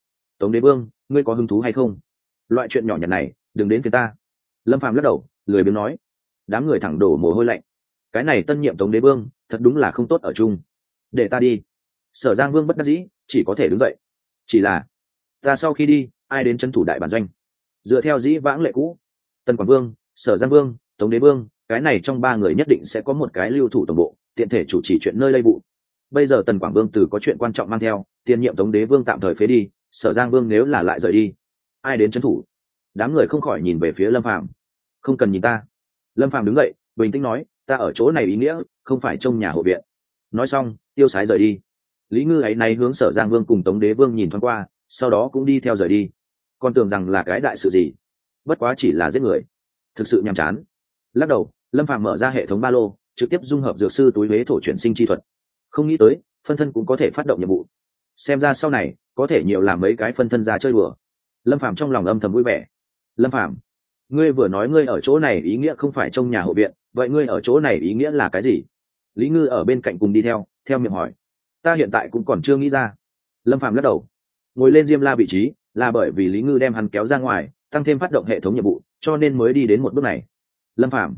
Tống Đế Vương, ngươi có hứng thú hay không? Loại chuyện nhỏ nhặt này đừng đến phía ta. Lâm Phàm lắc đầu lười biếng nói. Đám người thẳng đổ mồ hôi lạnh. Cái này tân nhiệm Tống Đế Vương thật đúng là không tốt ở chung. Để ta đi. Sở Giang Vương bất đắc dĩ chỉ có thể đứng dậy. Chỉ là ta sau khi đi ai đến trấn thủ đại bản doanh? Dựa theo dĩ vãng lệ cũ, Tần Quảng Vương, Sở Giang Vương, Tống Đế Vương, cái này trong ba người nhất định sẽ có một cái lưu thủ tổng bộ, tiện thể chủ trì chuyện nơi lây vụ. Bây giờ Tần Quảng Vương từ có chuyện quan trọng mang theo, tiền nhiệm Tống Đế Vương tạm thời phế đi, Sở Giang Vương nếu là lại rời đi, ai đến trấn thủ? Đám người không khỏi nhìn về phía Lâm Phàm. Không cần nhìn ta. Lâm Phàm đứng dậy bình tĩnh nói, ta ở chỗ này ý nghĩa không phải trông nhà hộ viện. Nói xong tiêu sái rời đi. Lý Ngư ấy này hướng Sở Giang Vương cùng Tống Đế Vương nhìn thoáng qua, sau đó cũng đi theo rời đi. Còn tưởng rằng là cái đại sự gì, bất quá chỉ là giết người, thực sự nhàm chán. Lắc đầu, Lâm Phàm mở ra hệ thống ba lô, trực tiếp dung hợp dược sư túi huế thổ chuyển sinh chi thuật. Không nghĩ tới phân thân cũng có thể phát động nhiệm vụ, xem ra sau này có thể nhiều làm mấy cái phân thân ra chơi đùa. Lâm Phàm trong lòng âm thầm vui vẻ. Lâm Phàm, ngươi vừa nói ngươi ở chỗ này ý nghĩa không phải trong nhà hộ viện, vậy ngươi ở chỗ này ý nghĩa là cái gì? Lý Ngư ở bên cạnh cùng đi theo miệng hỏi. Ta hiện tại cũng còn chưa nghĩ ra. Lâm Phàm lắc đầu. Ngồi lên Diêm La vị trí là bởi vì Lý Ngư đem hắn kéo ra ngoài, tăng thêm phát động hệ thống nhiệm vụ, cho nên mới đi đến một bước này. Lâm Phàm,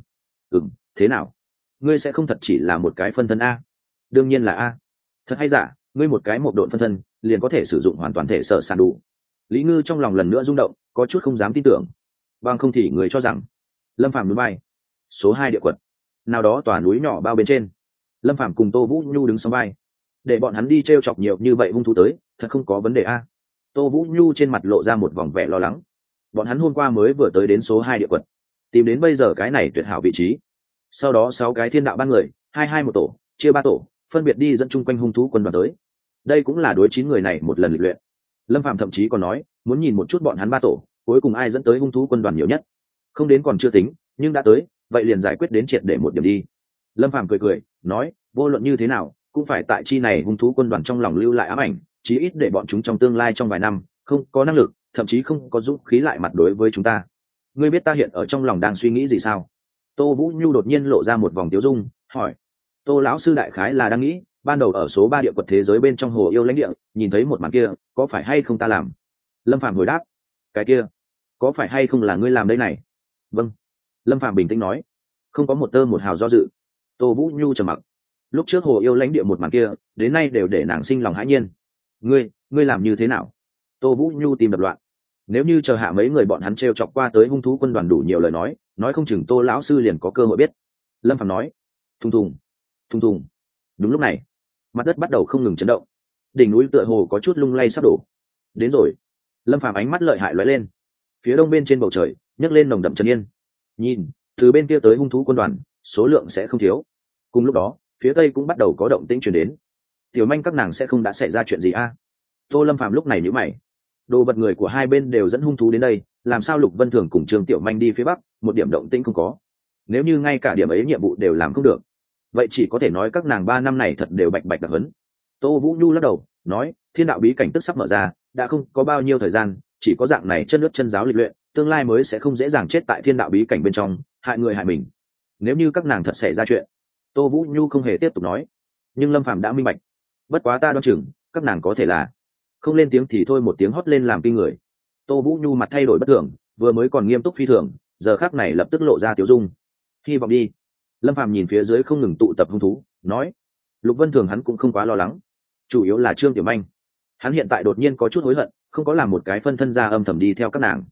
thế nào? Ngươi sẽ không thật chỉ là một cái phân thân a? Đương nhiên là a. Thật hay giả, ngươi một cái một độn phân thân liền có thể sử dụng hoàn toàn thể sở sản đủ. Lý Ngư trong lòng lần nữa rung động, có chút không dám tin tưởng. Bằng không thì người cho rằng. Lâm Phàm núi bay. Số 2 địa quật. Nào đó tòa núi nhỏ bao bên trên. Lâm Phàm cùng Tô Vũ Nhu đứng song vai. Để bọn hắn đi t chọc nhiều như vậy hung thú tới, thật không có vấn đề a. Tô Vũ Nhu trên mặt lộ ra một vòng vẻ lo lắng. Bọn hắn hôm qua mới vừa tới đến số 2 địa quật, tìm đến bây giờ cái này tuyệt hảo vị trí. Sau đó 6 cái thiên đạo ban người, hai một tổ, chia 3 tổ, phân biệt đi dẫn chung quanh hung thú quân đoàn tới. Đây cũng là đối 9 người này một lần lịch luyện. Lâm Phàm thậm chí còn nói muốn nhìn một chút bọn hắn 3 tổ cuối cùng ai dẫn tới hung thú quân đoàn nhiều nhất. Không đến còn chưa tính, nhưng đã tới vậy liền giải quyết đến triệt để một điểm đi. Lâm Phàm cười nói, vô luận như thế nào cũng phải tại chi này hung thú quân đoàn trong lòng lưu lại ám ảnh, chí ít để bọn chúng trong tương lai trong vài năm không có năng lực, thậm chí không có dũng khí lại mặt đối với chúng ta. Ngươi biết ta hiện ở trong lòng đang suy nghĩ gì sao? Tô Vũ Nhu đột nhiên lộ ra một vòng tiếu dung, hỏi. Tô lão sư đại khái là đang nghĩ, ban đầu ở số 3 địa quật thế giới bên trong hồ yêu lãnh địa, nhìn thấy một màn kia, có phải hay không ta làm? Lâm Phàm hồi đáp. Cái kia, có phải hay không là ngươi làm đây này? Vâng. Lâm Phàm bình tĩnh nói. Không có một tơ một hào do dự. Tô Vũ Nhu trầm mặc. Lúc trước hồ yêu lãnh địa một màn kia, đến nay đều để nàng sinh lòng hãi nhiên. Ngươi làm như thế nào? Tô Vũ Nhu tìm đập loạn. Nếu như chờ hạ mấy người bọn hắn trêu chọc qua tới hung thú quân đoàn đủ nhiều lời nói không chừng Tô lão sư liền có cơ hội biết. Lâm Phàm nói. Thùng thùng. Đúng lúc này, mặt đất bắt đầu không ngừng chấn động, đỉnh núi tựa hồ có chút lung lay sắp đổ. Đến rồi. Lâm Phàm ánh mắt lợi hại lóe lên. Phía đông bên trên bầu trời nhấc lên nồng đậm trấn yên. Nhìn, từ bên kia tới hung thú quân đoàn, số lượng sẽ không thiếu. Cùng lúc đó, phía tây cũng bắt đầu có động tĩnh truyền đến. Tiểu Manh các nàng sẽ không đã xảy ra chuyện gì a? Tô Lâm Phàm lúc này nhíu mày. Đồ vật người của hai bên đều dẫn hung thú đến đây, làm sao Lục Vân Thường cùng Trương Tiểu Manh đi phía bắc, một điểm động tĩnh không có. Nếu như ngay cả điểm ấy nhiệm vụ đều làm không được, vậy chỉ có thể nói các nàng 3 năm này thật đều bạch đặc hấn. Tô Vũ Nhu lắc đầu nói, thiên đạo bí cảnh tức sắp mở ra, đã không có bao nhiêu thời gian, chỉ có dạng này chân nước chân giáo lịch luyện, tương lai mới sẽ không dễ dàng chết tại thiên đạo bí cảnh bên trong, hại người hại mình. Nếu như các nàng thật xảy ra chuyện, Tô Vũ Nhu không hề tiếp tục nói. Nhưng Lâm Phàm đã minh bạch. Bất quá ta đoán chừng các nàng có thể là không lên tiếng thì thôi, một tiếng hót lên làm kinh người. Tô Vũ Nhu mặt thay đổi bất thường, vừa mới còn nghiêm túc phi thường, giờ khắc này lập tức lộ ra tiểu dung. Hy vọng đi. Lâm Phàm nhìn phía dưới không ngừng tụ tập hung thú, nói. Lục Vân Thường hắn cũng không quá lo lắng, chủ yếu là Trương Tiểu Manh. Hắn hiện tại đột nhiên có chút hối hận, không có làm một cái phân thân ra âm thầm đi theo các nàng.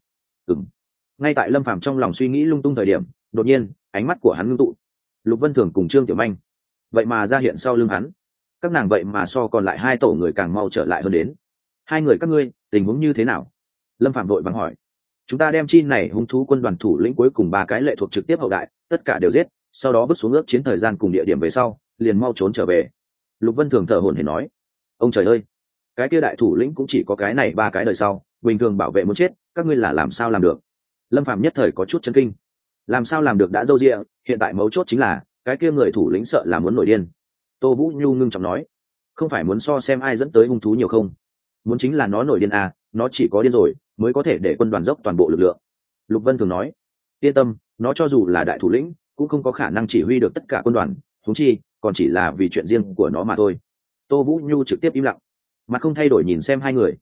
Ngay tại Lâm Phàm trong lòng suy nghĩ lung tung thời điểm, đột nhiên ánh mắt của hắn ngưng tụ. Lục Vân Thường cùng Trương Tiểu Manh vậy mà ra hiện sau lưng hắn. Các nàng vậy mà so còn lại 2 tổ người càng mau trở lại hơn đến. Hai người các ngươi tình huống như thế nào? Lâm Phạm vội vàng hỏi. Chúng ta đem chi này hung thú quân đoàn thủ lĩnh cuối cùng 3 cái lệ thuộc trực tiếp hậu đại, tất cả đều giết, sau đó vứt xuống ước chiến thời gian cùng địa điểm về sau, liền mau trốn trở về. Lục Vân Thường thở hổn hển nói. Ông trời ơi, cái kia đại thủ lĩnh cũng chỉ có cái này 3 cái đời sau, bình thường bảo vệ muốn chết, các ngươi là làm sao làm được? Lâm Phạm nhất thời có chút chấn kinh. Làm sao làm được đã dâu dịa, hiện tại mấu chốt chính là cái kia người thủ lĩnh sợ là muốn nổi điên. Tô Vũ Nhu ngưng trọng nói. Không phải muốn so xem ai dẫn tới hung thú nhiều không, muốn chính là nó nổi điên à, nó chỉ có điên rồi mới có thể để quân đoàn dốc toàn bộ lực lượng. Lục Vân thường nói. Yên tâm, nó cho dù là đại thủ lĩnh cũng không có khả năng chỉ huy được tất cả quân đoàn, huống chi còn chỉ là vì chuyện riêng của nó mà thôi. Tô Vũ Nhu trực tiếp im lặng, mặt không thay đổi nhìn xem hai người.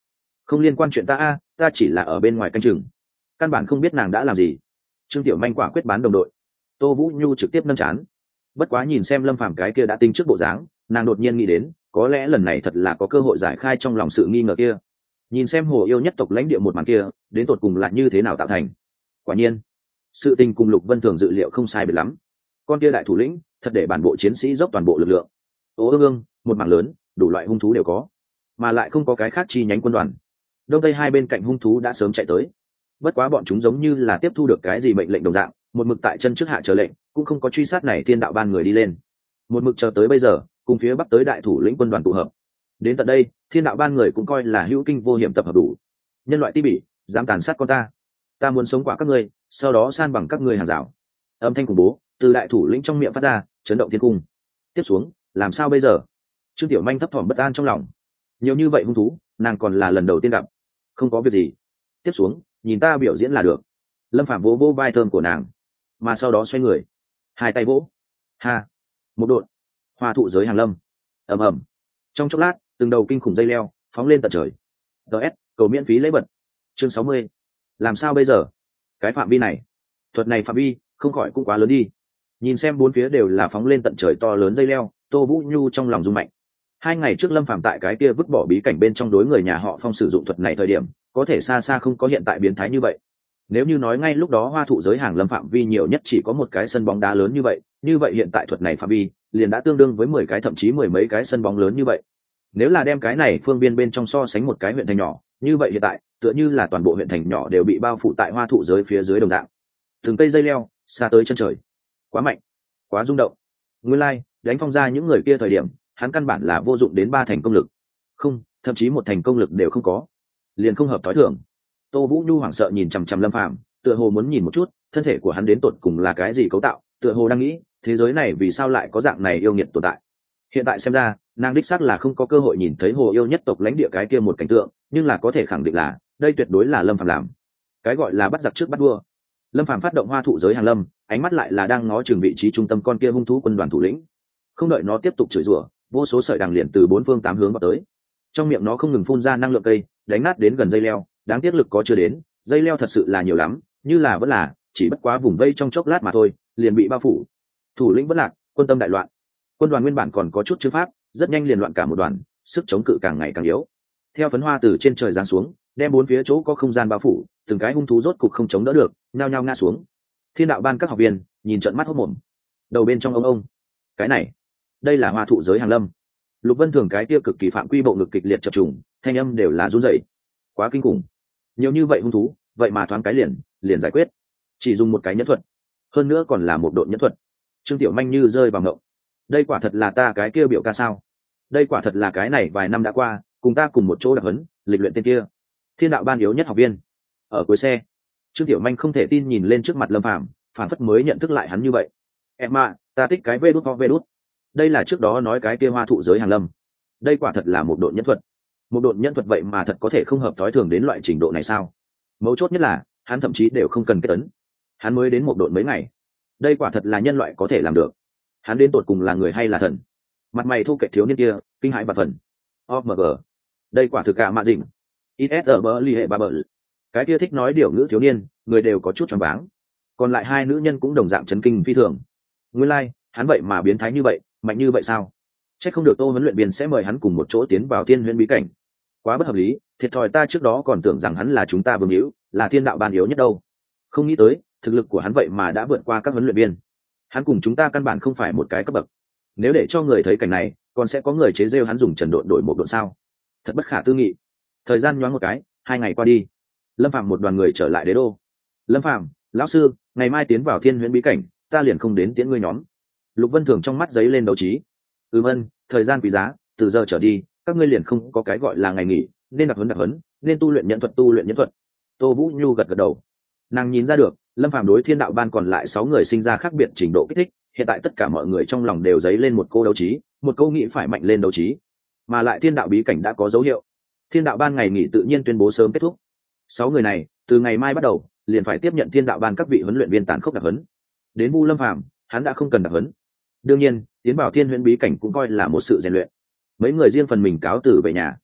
Không liên quan chuyện ta a, ta chỉ là ở bên ngoài canh chừng, căn bản không biết nàng đã làm gì. Trương Tiểu Manh quả quyết bán đồng đội. Tô Vũ Nhu trực tiếp nâng chán. Bất quá nhìn xem Lâm Phàm cái kia đã tinh trước bộ dáng, nàng đột nhiên nghĩ đến, có lẽ lần này thật là có cơ hội giải khai trong lòng sự nghi ngờ kia. Nhìn xem Hồ Yêu nhất tộc lãnh địa một màn kia, đến tột cùng là như thế nào tạo thành. Quả nhiên, sự tình cùng Lục Vân Thường dự liệu không sai biệt lắm. Con kia đại thủ lĩnh, thật để bản bộ chiến sĩ dốc toàn bộ lực lượng. Ương, một mảng lớn, đủ loại hung thú đều có, mà lại không có cái khác chi nhánh quân đoàn. Đông tây hai bên cạnh hung thú đã sớm chạy tới. Bất quá bọn chúng giống như là tiếp thu được cái gì mệnh lệnh đồng dạng, một mực tại chân trước hạ chờ lệnh, cũng không có truy sát này Thiên Đạo ban người đi lên. Một mực chờ tới bây giờ, cùng phía bắc tới đại thủ lĩnh quân đoàn tụ hợp. Đến tận đây, Thiên Đạo ban người cũng coi là hữu kinh vô hiểm tập hợp đủ. Nhân loại ti bỉ, dám tàn sát con ta muốn sống quả các ngươi, sau đó san bằng các ngươi hàng rào. Âm thanh khủng bố từ đại thủ lĩnh trong miệng phát ra, chấn động thiên cung. Tiếp xuống, làm sao bây giờ? Trương Tiểu Manh thấp thỏm bất an trong lòng. Nhiều như vậy hung thú, nàng còn là lần đầu tiên gặp. Không có việc gì, tiếp xuống nhìn ta biểu diễn là được. Lâm Phàm vỗ vỗ vai thơm của nàng, mà sau đó xoay người, hai tay vỗ, ha, một đột, hoa thụ giới hàng lâm, ầm ầm. Trong chốc lát, từng đầu kinh khủng dây leo phóng lên tận trời. DS, cầu miễn phí lễ vật. Chương 60. Làm sao bây giờ? Cái phạm vi này, thuật này phạm vi không khỏi cũng quá lớn đi. Nhìn xem bốn phía đều là phóng lên tận trời to lớn dây leo, Tô Vũ Nhu trong lòng rung mạnh. 2 ngày trước Lâm Phàm tại cái kia vứt bỏ bí cảnh bên trong đối người nhà họ Phong sử dụng thuật này thời điểm, có thể xa xa không có hiện tại biến thái như vậy. Nếu như nói ngay lúc đó hoa thụ giới hàng lâm phạm vi nhiều nhất chỉ có một cái sân bóng đá lớn như vậy hiện tại thuật này phạm vi liền đã tương đương với 10 cái thậm chí 10 mấy cái sân bóng lớn như vậy. Nếu là đem cái này phương biên bên trong so sánh một cái huyện thành nhỏ, như vậy hiện tại tựa như là toàn bộ huyện thành nhỏ đều bị bao phủ tại hoa thụ giới phía dưới đồng dạng. Từng cây dây leo xa tới chân trời, quá mạnh, quá rung động. Nguyên lai, đánh Phong ra những người kia thời điểm, hắn căn bản là vô dụng đến 3 thành công lực, không, thậm chí 1 thành công lực đều không có, liền không hợp tối thượng. Tô Vũ Nhu hoảng sợ nhìn chằm chằm Lâm Phàm, tựa hồ muốn nhìn một chút thân thể của hắn đến tột cùng là cái gì cấu tạo, tựa hồ đang nghĩ thế giới này vì sao lại có dạng này yêu nghiệt tồn tại. Hiện tại xem ra, nàng đích xác là không có cơ hội nhìn thấy Hồ Yêu nhất tộc lãnh địa cái kia một cảnh tượng, nhưng là có thể khẳng định là đây tuyệt đối là Lâm Phàm làm. Cái gọi là bắt giặc trước bắt vua. Lâm Phàm phát động hoa thụ giới hàng lâm, ánh mắt lại là đang ngó chừng vị trí trung tâm con kia hung thú quân đoàn thủ lĩnh. Không đợi nó tiếp tục chửi rủa, vô số sợi đằng liền từ 4 phương 8 hướng vào tới. Trong miệng nó không ngừng phun ra năng lượng cây, đánh nát đến gần dây leo, đáng tiếc lực có chưa đến, dây leo thật sự là nhiều lắm, như là vẫn là chỉ bất quá vùng vây trong chốc lát mà thôi, liền bị bao phủ. Thủ lĩnh vẫn lạc, quân tâm đại loạn. Quân đoàn nguyên bản còn có chút chữ pháp, rất nhanh liền loạn cả một đoàn, sức chống cự càng ngày càng yếu. Theo phấn hoa từ trên trời giáng xuống, đem 4 phía chỗ có không gian bao phủ, từng cái hung thú rốt cục không chống đỡ được, nhao nhao ngã xuống. Thiên Đạo ban các học viên nhìn trợn mắt hốt mồm. Đầu bên trong ông, cái này, đây là hoa thụ giới hàng lâm. Lục Vân Thường cái kia cực kỳ phạm quy bộ ngực kịch liệt chập trùng, thanh âm đều là run rẩy. Quá kinh khủng, nhiều như vậy hung thú, vậy mà thoáng cái liền giải quyết, chỉ dùng một cái nhẫn thuật, hơn nữa còn là một độn nhẫn thuật. Trương Tiểu Manh như rơi vào ngộng. Đây quả thật là ta cái kia biểu ca sao? Đây quả thật là cái này vài năm đã qua, cùng ta cùng một chỗ đặc huấn, lịch luyện tên kia, Thiên Đạo ban yếu nhất học viên. Ở cuối xe, Trương Tiểu Manh không thể tin nhìn lên trước mặt Lâm Phàm, phản phất mới nhận thức lại hắn như vậy. Em ạ, ta thích cái vê đút. Đây là trước đó nói cái kia hoa thụ giới hàng lâm. Đây quả thật là một độn nhẫn thuật. Một độn nhẫn thuật vậy mà thật có thể không hợp thói thường đến loại trình độ này sao? Mấu chốt nhất là, hắn thậm chí đều không cần kết ấn. Hắn mới đến một độn mấy ngày. Đây quả thật là nhân loại có thể làm được. Hắn đến tột cùng là người hay là thần? Mặt mày thu kệch thiếu niên kia, kinh hãi và phần. OMG. Đây quả thực cả mạ dịnh. ISR ly hệ ba bờ. Cái kia thích nói điều ngữ thiếu niên, người đều có chút choáng váng. Còn lại 2 nữ nhân cũng đồng dạng chấn kinh phi thường. Nguyên lai, hắn vậy mà biến thái như vậy, mạnh như vậy sao? Chắc không được Tô huấn luyện viên sẽ mời hắn cùng một chỗ tiến vào Thiên Huyễn bí cảnh. Quá bất hợp lý, thiệt thòi ta trước đó còn tưởng rằng hắn là chúng ta vương hữu, là Thiên Đạo ban yếu nhất đâu. Không nghĩ tới, thực lực của hắn vậy mà đã vượt qua các huấn luyện viên. Hắn cùng chúng ta căn bản không phải một cái cấp bậc. Nếu để cho người thấy cảnh này, còn sẽ có người chế rêu hắn dùng trần độn đổi một độn sao? Thật bất khả tư nghị. Thời gian nhoáng một cái, 2 ngày qua đi. Lâm Phàm một đoàn người trở lại đế đô. Lâm Phàm, lão sư, ngày mai tiến vào Thiên Huyễn bí cảnh, ta liền không đến tiễn ngươi nhóm. Lục Vân Thường trong mắt giấy lên đấu trí. Ân, thời gian quý giá, từ giờ trở đi, các ngươi liền không có cái gọi là ngày nghỉ, nên đặc huấn, nên tu luyện nhẫn thuật. Tô Vũ Nhu gật đầu. Nàng nhìn ra được, Lâm Phàm đối Thiên Đạo ban còn lại 6 người sinh ra khác biệt trình độ kích thích, hiện tại tất cả mọi người trong lòng đều dấy lên một cô đấu trí, một câu nghĩ phải mạnh lên đấu trí. Mà lại Thiên Đạo bí cảnh đã có dấu hiệu. Thiên Đạo ban ngày nghỉ tự nhiên tuyên bố sớm kết thúc. 6 người này, từ ngày mai bắt đầu, liền phải tiếp nhận Thiên Đạo ban các vị huấn luyện viên tàn khốc đặc huấn. Đến Vu Lâm Phàm, hắn đã không cần đặc huấn. Đương nhiên, tiến vào Thiên Huyễn bí cảnh cũng coi là một sự rèn luyện. Mấy người riêng phần mình cáo từ về nhà.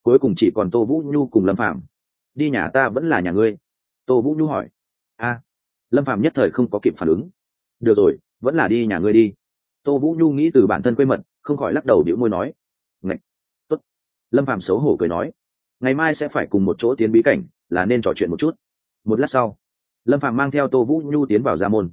cuối cùng chỉ còn Tô Vũ Nhu cùng Lâm Phàm. Đi nhà ta vẫn là nhà ngươi? Tô Vũ Nhu hỏi. Lâm Phàm nhất thời không có kịp phản ứng. Được rồi, vẫn là đi nhà ngươi đi. Tô Vũ Nhu nghĩ từ bản thân quê mật, không khỏi lắc đầu bĩu môi nói. Ngạch, tốt. Lâm Phàm xấu hổ cười nói, ngày mai sẽ phải cùng một chỗ tiến bí cảnh, là nên trò chuyện một chút. Một lát sau, Lâm Phàm mang theo Tô Vũ Nhu tiến vào gia môn.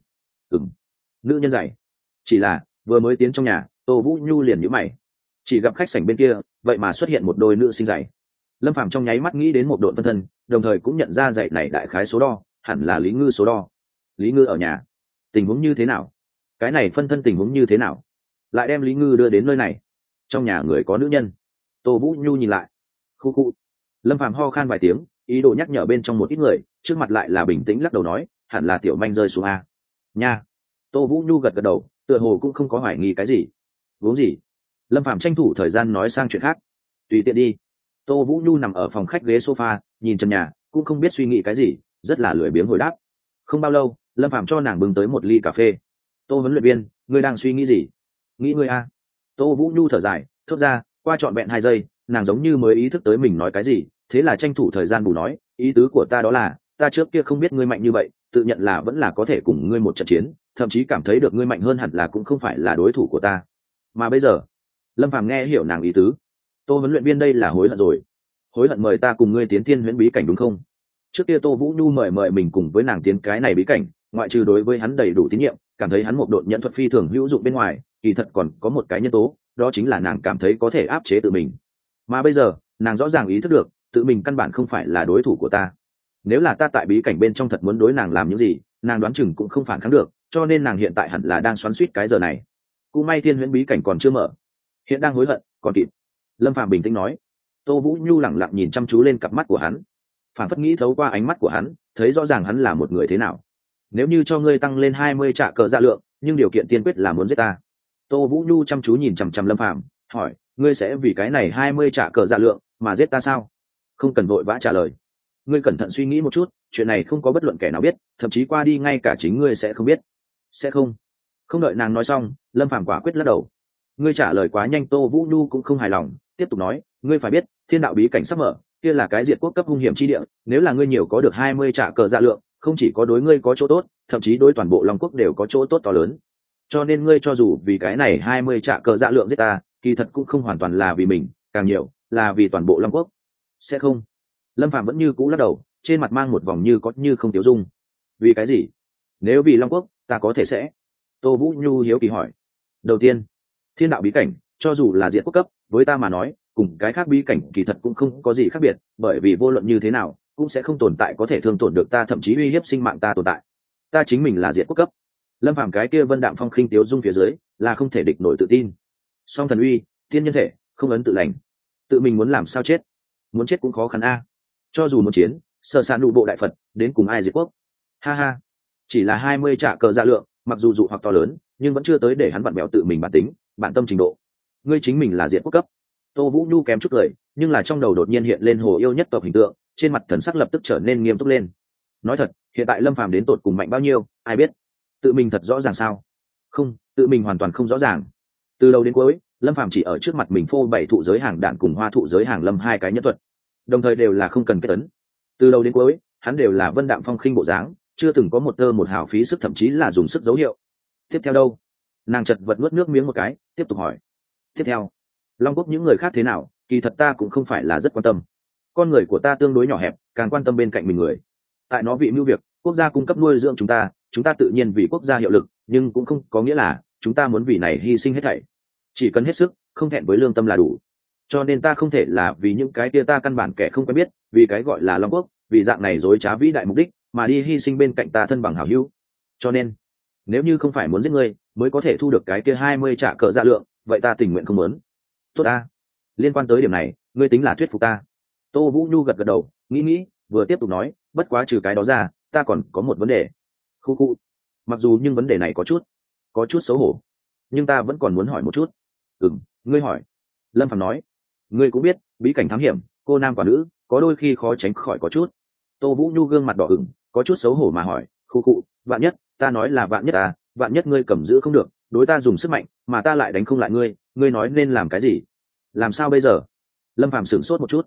Nữ nhân dạy. Chỉ là vừa mới tiến trong nhà, Tô Vũ Nhu liền nhíu mày. Chỉ gặp khách sảnh bên kia, vậy mà xuất hiện một đôi nữ sinh giày. Lâm Phàm trong nháy mắt nghĩ đến một độn phân thân, đồng thời cũng nhận ra giày này đại khái số đo, hẳn là Lý Ngư số đo. Lý Ngư ở nhà, tình huống như thế nào? Cái này phân thân tình huống như thế nào? Lại đem Lý Ngư đưa đến nơi này. Trong nhà người có nữ nhân. Tô Vũ Nhu nhìn lại. Khu khu. Lâm Phàm ho khan vài tiếng, ý đồ nhắc nhở bên trong một ít người, trước mặt lại là bình tĩnh lắc đầu nói, hẳn là tiểu manh rơi xuống a. Nha. Tô Vũ Nhu gật gật đầu, tựa hồ cũng không có hoài nghi cái gì. Uống gì? Lâm Phàm tranh thủ thời gian nói sang chuyện khác. Tùy tiện đi. Tô Vũ Nhu nằm ở phòng khách ghế sofa, nhìn trần nhà, cũng không biết suy nghĩ cái gì, rất là lười biếng hồi đáp. Không bao lâu, Lâm Phàm cho nàng bưng tới một ly cà phê. Tô huấn luyện viên, ngươi đang suy nghĩ gì? Nghĩ ngươi a. Tô Vũ Nhu thở dài, thốt ra, qua trọn vẹn 2 giây, nàng giống như mới ý thức tới mình nói cái gì, thế là tranh thủ thời gian bù nói, ý tứ của ta đó là, ta trước kia không biết ngươi mạnh như vậy, tự nhận là vẫn là có thể cùng ngươi một trận chiến, thậm chí cảm thấy được ngươi mạnh hơn hẳn là cũng không phải là đối thủ của ta. Mà bây giờ, Lâm Phàm nghe hiểu nàng ý tứ. Tô huấn luyện viên đây là hối hận rồi. Hối hận mời ta cùng ngươi tiến Thiên Huyễn bí cảnh đúng không? Trước kia Tô Vũ Nhu mời mình cùng với nàng tiến cái này bí cảnh, ngoại trừ đối với hắn đầy đủ tín nhiệm, cảm thấy hắn một độn nhận thuật phi thường hữu dụng bên ngoài, kỳ thật còn có một cái nhân tố, đó chính là nàng cảm thấy có thể áp chế tự mình. Mà bây giờ, nàng rõ ràng ý thức được, tự mình căn bản không phải là đối thủ của ta. Nếu là ta tại bí cảnh bên trong thật muốn đối nàng làm những gì, nàng đoán chừng cũng không phản kháng được, cho nên nàng hiện tại hẳn là đang xoắn xuýt cái giờ này. Cũng may Thiên Huyễn bí cảnh còn chưa mở, hiện đang hối hận, còn kịp. Lâm Phàm bình tĩnh nói. Tô Vũ Nhu lẳng lặng nhìn chăm chú lên cặp mắt của hắn, phản phất nghĩ thấu qua ánh mắt của hắn, thấy rõ ràng hắn là một người thế nào. Nếu như cho ngươi tăng lên 20 trả cờ dạ lượng, nhưng điều kiện tiên quyết là muốn giết ta. Tô Vũ Nhu chăm chú nhìn chằm chằm Lâm Phàm, hỏi, ngươi sẽ vì cái này 20 trả cờ dạ lượng mà giết ta sao? Không cần vội vã trả lời. Ngươi cẩn thận suy nghĩ một chút, chuyện này không có bất luận kẻ nào biết, thậm chí qua đi ngay cả chính ngươi sẽ không biết. Sẽ không? Không đợi nàng nói xong, Lâm Phàm quả quyết lắc đầu. Ngươi trả lời quá nhanh. Tô Vũ Nhu cũng không hài lòng, tiếp tục nói, ngươi phải biết, Thiên đạo bí cảnh sắp mở, kia là cái diệt quốc cấp hung hiểm chi địa, nếu là ngươi nhiều có được 20 trả cờ dạ lượng, không chỉ có đối ngươi có chỗ tốt, thậm chí đối toàn bộ Long quốc đều có chỗ tốt to lớn. Cho nên ngươi cho dù vì cái này 20 trả cờ dạ lượng giết ta, kỳ thật cũng không hoàn toàn là vì mình, càng nhiều là vì toàn bộ Long quốc. Sẽ không? Lâm Phàm vẫn như cũ lắc đầu, trên mặt mang một vòng như có như không tiêu dung. Vì cái gì? Nếu vì Long quốc, ta có thể sẽ. Tô Vũ Nhu hiếu kỳ hỏi. Đầu tiên, Thiên đạo bí cảnh, cho dù là diệt quốc cấp, với ta mà nói, cùng cái khác bí cảnh kỳ thật cũng không có gì khác biệt, bởi vì vô luận như thế nào, cũng sẽ không tồn tại có thể thương tổn được ta, thậm chí uy hiếp sinh mạng ta tồn tại. Ta chính mình là diệt quốc cấp. Lâm Phàm cái kia vân đạm phong khinh tiếu dung phía dưới, là không thể địch nổi tự tin. Song thần uy, tiên nhân thể, không ấn tự lành. Tự mình muốn làm sao chết? Muốn chết cũng khó khăn a. Cho dù muốn chiến, sở sản nụ bộ đại Phật, đến cùng ai diệt quốc? Ha ha. Chỉ là 20 trả cờ dạ lượng, mặc dù dụ hoặc to lớn, nhưng vẫn chưa tới để hắn vặn bẹo tự mình bản tính, bản tâm trình độ. Ngươi chính mình là diệt quốc cấp. Tô Vũ Nhu kém chút cười, nhưng là trong đầu đột nhiên hiện lên Hồ Yêu nhất tộc hình tượng, trên mặt thần sắc lập tức trở nên nghiêm túc lên. Nói thật, hiện tại Lâm Phàm đến tột cùng mạnh bao nhiêu, ai biết? Tự mình thật rõ ràng sao? Không, tự mình hoàn toàn không rõ ràng. Từ đầu đến cuối, Lâm Phàm chỉ ở trước mặt mình phô bày thụ giới hàng đạn cùng hoa thụ giới hàng lâm 2 cái nhân thuật, đồng thời đều là không cần kết ấn. Từ đầu đến cuối, hắn đều là vân đạm phong khinh bộ dáng, chưa từng có một tơ một hào phí sức, thậm chí là dùng sức dấu hiệu. Tiếp theo đâu? Nàng chật vật nuốt nước miếng một cái, tiếp tục hỏi. Tiếp theo, Long quốc những người khác thế nào, kỳ thật ta cũng không phải là rất quan tâm. Con người của ta tương đối nhỏ hẹp, càng quan tâm bên cạnh mình người. Tại nó vị mưu việc, quốc gia cung cấp nuôi dưỡng chúng ta tự nhiên vì quốc gia hiệu lực, nhưng cũng không có nghĩa là chúng ta muốn vì này hy sinh hết thảy. Chỉ cần hết sức, không thẹn với lương tâm là đủ. Cho nên ta không thể là vì những cái kia ta căn bản kẻ không quen biết, vì cái gọi là Long quốc, vì dạng này dối trá vĩ đại mục đích mà đi hy sinh bên cạnh ta thân bằng hảo hữu. Cho nên, nếu như không phải muốn giết ngươi mới có thể thu được cái kia 20 trả cờ dạ lượng, vậy ta tình nguyện không muốn. Tốt ta. Liên quan tới điểm này, ngươi tính là thuyết phục ta. Tô Vũ Nhu gật gật đầu, nghĩ, vừa tiếp tục nói, bất quá trừ cái đó ra, ta còn có một vấn đề. Khu. Mặc dù nhưng vấn đề này có chút xấu hổ, nhưng ta vẫn còn muốn hỏi một chút. Ngươi hỏi. Lâm Phàm nói. Ngươi cũng biết, bí cảnh thám hiểm, cô nam quả nữ, có đôi khi khó tránh khỏi có chút. Tô Vũ Nhu gương mặt đỏ ửng, có chút xấu hổ mà hỏi, khu, vạn nhất, ta nói là vạn nhất à, vạn nhất ngươi cầm giữ không được, đối ta dùng sức mạnh, mà ta lại đánh không lại ngươi nói nên làm cái gì? Làm sao bây giờ? Lâm Phàm sửng sốt một chút.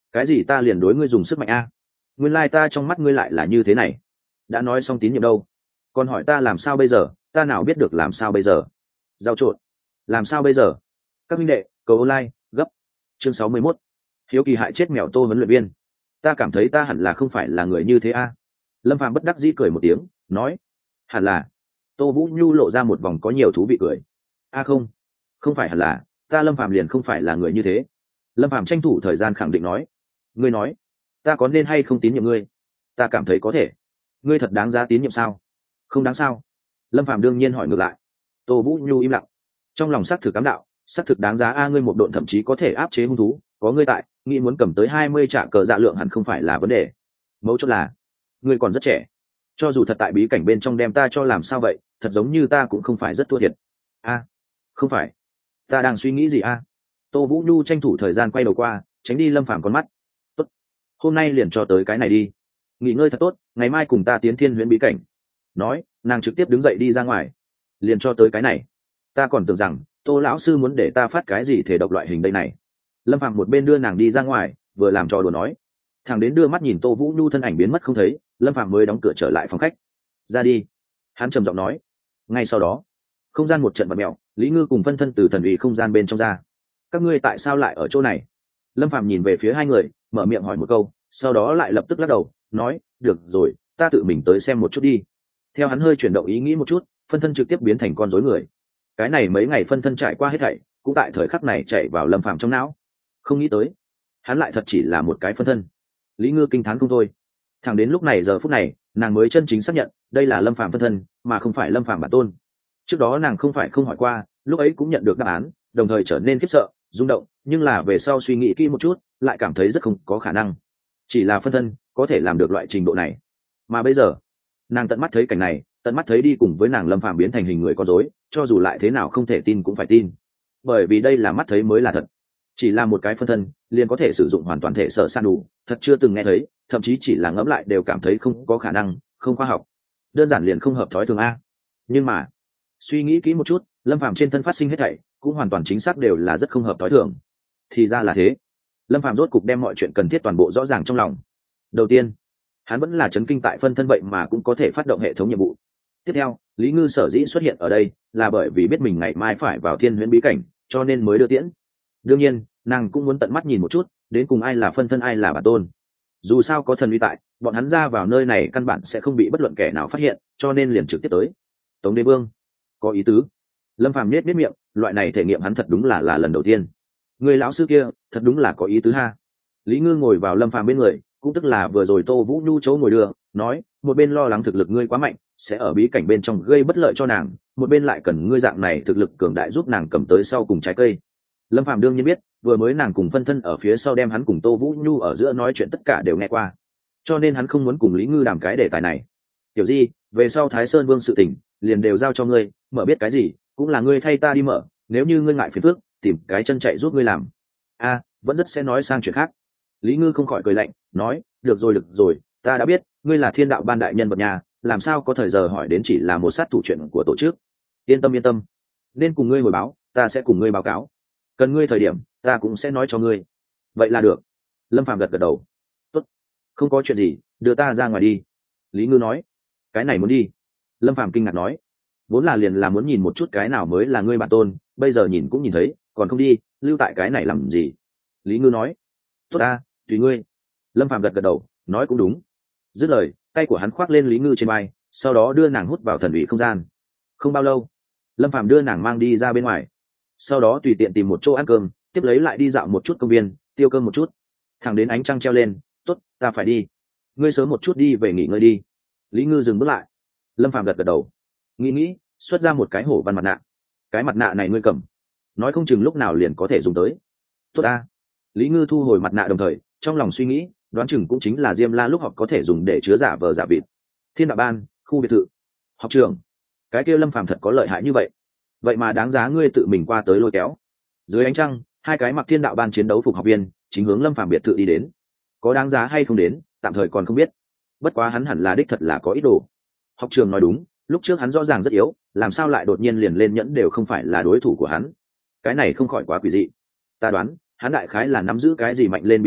Cái gì ta liền đối ngươi dùng sức mạnh a? Nguyên lai ta trong mắt ngươi lại là như thế này. Đã nói xong tín nhiệm đâu, còn hỏi ta làm sao bây giờ? Ta nào biết được làm sao bây giờ? Giao trộn, làm sao bây giờ? Các minh đệ, cầu online gấp. Chương 61. Hiếu kỳ hại chết mèo Tô huấn luyện viên. Ta cảm thấy ta hẳn là không phải là người như thế a. Lâm Phàm bất đắc dĩ cười một tiếng, nói: hẳn là. Tô Vũ Nhu lộ ra một vòng có nhiều thú vị cười. A không, không phải hẳn là, ta Lâm Phàm liền không phải là người như thế. Lâm Phàm tranh thủ thời gian khẳng định nói: ngươi nói, ta có nên hay không tín nhiệm ngươi? Ta cảm thấy có thể. Ngươi thật đáng giá tín nhiệm sao? Không đáng sao? Lâm Phàm đương nhiên hỏi ngược lại. Tô Vũ Nhu im lặng, trong lòng xác thực cám đạo, xác thực đáng giá a. Ngươi một độn thậm chí có thể áp chế hung thú, có ngươi tại, nghĩ muốn cầm tới 20 trả cờ dạ lượng hẳn không phải là vấn đề. Mấu chốt là ngươi còn rất trẻ, cho dù thật tại bí cảnh bên trong đem ta cho làm sao vậy, thật giống như ta cũng không phải rất thua thiệt. A, không phải, ta đang suy nghĩ gì a? Tô Vũ Nhu tranh thủ thời gian quay đầu qua, tránh đi Lâm Phàm con mắt. Tốt, hôm nay liền cho tới cái này đi, nghỉ ngơi thật tốt, ngày mai cùng ta tiến Thiên Huyễn bí cảnh. Nói, nàng trực tiếp đứng dậy đi ra ngoài. Liền cho tới cái này, ta còn tưởng rằng Tô lão sư muốn để ta phát cái gì thể độc loại hình đây này. Lâm Phàm một bên đưa nàng đi ra ngoài, vừa làm trò đùa nói. Thằng đến đưa mắt nhìn Tô Vũ Nhu thân ảnh biến mất không thấy, Lâm Phàm mới đóng cửa trở lại phòng khách. Ra đi, hắn trầm giọng nói. Ngay sau đó, không gian một trận bật mèo, Lý Ngư cùng phân thân từ thần ủy không gian bên trong ra. Các ngươi tại sao lại ở chỗ này? Lâm Phàm nhìn về phía hai người, mở miệng hỏi một câu, sau đó lại lập tức lắc đầu, nói: được rồi, ta tự mình tới xem một chút đi. Theo hắn hơi chuyển động ý nghĩ một chút, phân thân trực tiếp biến thành con rối người. Cái này mấy ngày phân thân trải qua hết thảy, cũng tại thời khắc này chạy vào Lâm Phàm trong não. Không nghĩ tới, hắn lại thật chỉ là một cái phân thân. Lý Ngư kinh thán không thôi. Thẳng đến lúc này giờ phút này, nàng mới chân chính xác nhận đây là Lâm Phàm phân thân, mà không phải Lâm Phàm bản tôn. Trước đó nàng không phải không hỏi qua, lúc ấy cũng nhận được đáp án, đồng thời trở nên khiếp sợ, rung động, nhưng là về sau suy nghĩ kỹ một chút, lại cảm thấy rất không có khả năng. Chỉ là phân thân có thể làm được loại trình độ này. Mà bây giờ, nàng tận mắt thấy cảnh này, tận mắt thấy đi cùng với nàng Lâm Phàm biến thành hình người con rối, cho dù lại thế nào không thể tin cũng phải tin. Bởi vì đây là mắt thấy mới là thật. Chỉ là một cái phân thân liền có thể sử dụng hoàn toàn thể sở san đủ, thật chưa từng nghe thấy, thậm chí chỉ là ngẫm lại đều cảm thấy không có khả năng, không khoa học, đơn giản liền không hợp thói thường a. Nhưng mà suy nghĩ kỹ một chút, Lâm Phàm trên thân phát sinh hết thảy cũng hoàn toàn chính xác đều là rất không hợp thói thường. Thì ra là thế. Lâm Phàm rốt cục đem mọi chuyện cần thiết toàn bộ rõ ràng trong lòng. Đầu tiên, hắn vẫn là chấn kinh tại phân thân vậy mà cũng có thể phát động hệ thống nhiệm vụ. Tiếp theo, Lý Ngư sở dĩ xuất hiện ở đây là bởi vì biết mình ngày mai phải vào Thiên Huyễn bí cảnh, cho nên mới đưa tiễn. Đương nhiên, nàng cũng muốn tận mắt nhìn một chút, đến cùng ai là phân thân ai là bản tôn. Dù sao có thần uy tại, bọn hắn ra vào nơi này căn bản sẽ không bị bất luận kẻ nào phát hiện, cho nên liền trực tiếp tới. Tống Đế Vương, có ý tứ. Lâm Phàm nhếch miệng, loại này thể nghiệm hắn thật đúng là lần đầu tiên. Người lão sư kia, thật đúng là có ý tứ ha. Lý Ngư ngồi vào Lâm Phàm bên người, cũng tức là vừa rồi Tô Vũ Nhu chỗ ngồi đường, nói, một bên lo lắng thực lực ngươi quá mạnh, sẽ ở bí cảnh bên trong gây bất lợi cho nàng, một bên lại cần ngươi dạng này thực lực cường đại giúp nàng cầm tới sau cùng trái cây. Lâm Phàm đương nhiên biết, vừa mới nàng cùng phân thân ở phía sau đem hắn cùng Tô Vũ Nhu ở giữa nói chuyện tất cả đều nghe qua, cho nên hắn không muốn cùng Lý Ngư đàm cái đề tài này. Tiểu Di, về sau Thái Sơn Vương sự tình, liền đều giao cho ngươi, mở biết cái gì, cũng là ngươi thay ta đi mở, nếu như ngươi ngại phiền phức, tìm cái chân chạy giúp ngươi làm. A, vẫn rất sẽ nói sang chuyện khác. Lý Ngư không khỏi cười lạnh, nói, được rồi, ta đã biết, ngươi là Thiên Đạo ban đại nhân vật nhà, làm sao có thời giờ hỏi đến chỉ là một sát thủ chuyện của tổ chức. Yên tâm, nên cùng ngươi hồi báo, ta sẽ cùng ngươi báo cáo. Cần ngươi thời điểm, ta cũng sẽ nói cho ngươi. Vậy là được. Lâm Phàm gật đầu. Tốt, không có chuyện gì, đưa ta ra ngoài đi. Lý Ngư nói. Cái này muốn đi. Lâm Phàm kinh ngạc nói. Vốn là liền là muốn nhìn một chút cái nào mới là ngươi bản tôn, bây giờ nhìn cũng nhìn thấy, còn không đi, lưu tại cái này làm gì? Lý Ngư nói. Tốt ta, tùy ngươi. Lâm Phàm gật đầu, nói cũng đúng. Dứt lời, tay của hắn khoác lên Lý Ngư trên vai, sau đó đưa nàng hút vào thần ủy không gian. Không bao lâu, Lâm Phàm đưa nàng mang đi ra bên ngoài, sau đó tùy tiện tìm một chỗ ăn cơm, tiếp lấy lại đi dạo một chút công viên, tiêu cơm một chút, thẳng đến ánh trăng treo lên. Tốt, ta phải đi. Ngươi sớm một chút đi về nghỉ ngơi đi. Lý Ngư dừng bước lại. Lâm Phàm gật đầu, nghĩ, xuất ra một cái hổ văn mặt nạ. Cái mặt nạ này ngươi cầm, nói không chừng lúc nào liền có thể dùng tới. Tốt ta. Lý Ngư thu hồi mặt nạ, đồng thời trong lòng suy nghĩ, đoán chừng cũng chính là Diêm La lúc học có thể dùng để chứa giả vờ giả vịt. Thiên Đạo ban, khu biệt thự, học trường. Cái kia Lâm Phàm thật có lợi hại như vậy, vậy mà đáng giá ngươi tự mình qua tới lôi kéo. Dưới ánh trăng, hai cái mặc Thiên Đạo ban chiến đấu phục học viên chính hướng Lâm Phàm biệt thự đi đến. Có đáng giá hay không đến, tạm thời còn không biết. Bất quá hắn hẳn là đích thật là có ý đồ. Học trường nói đúng, lúc trước hắn rõ ràng rất yếu, làm sao lại đột nhiên liền lên nhẫn đều không phải là đối thủ của hắn. Cái này không khỏi quá quỷ dị. Ta đoán, hắn đại khái là nắm giữ cái gì mạnh lên bí quyết,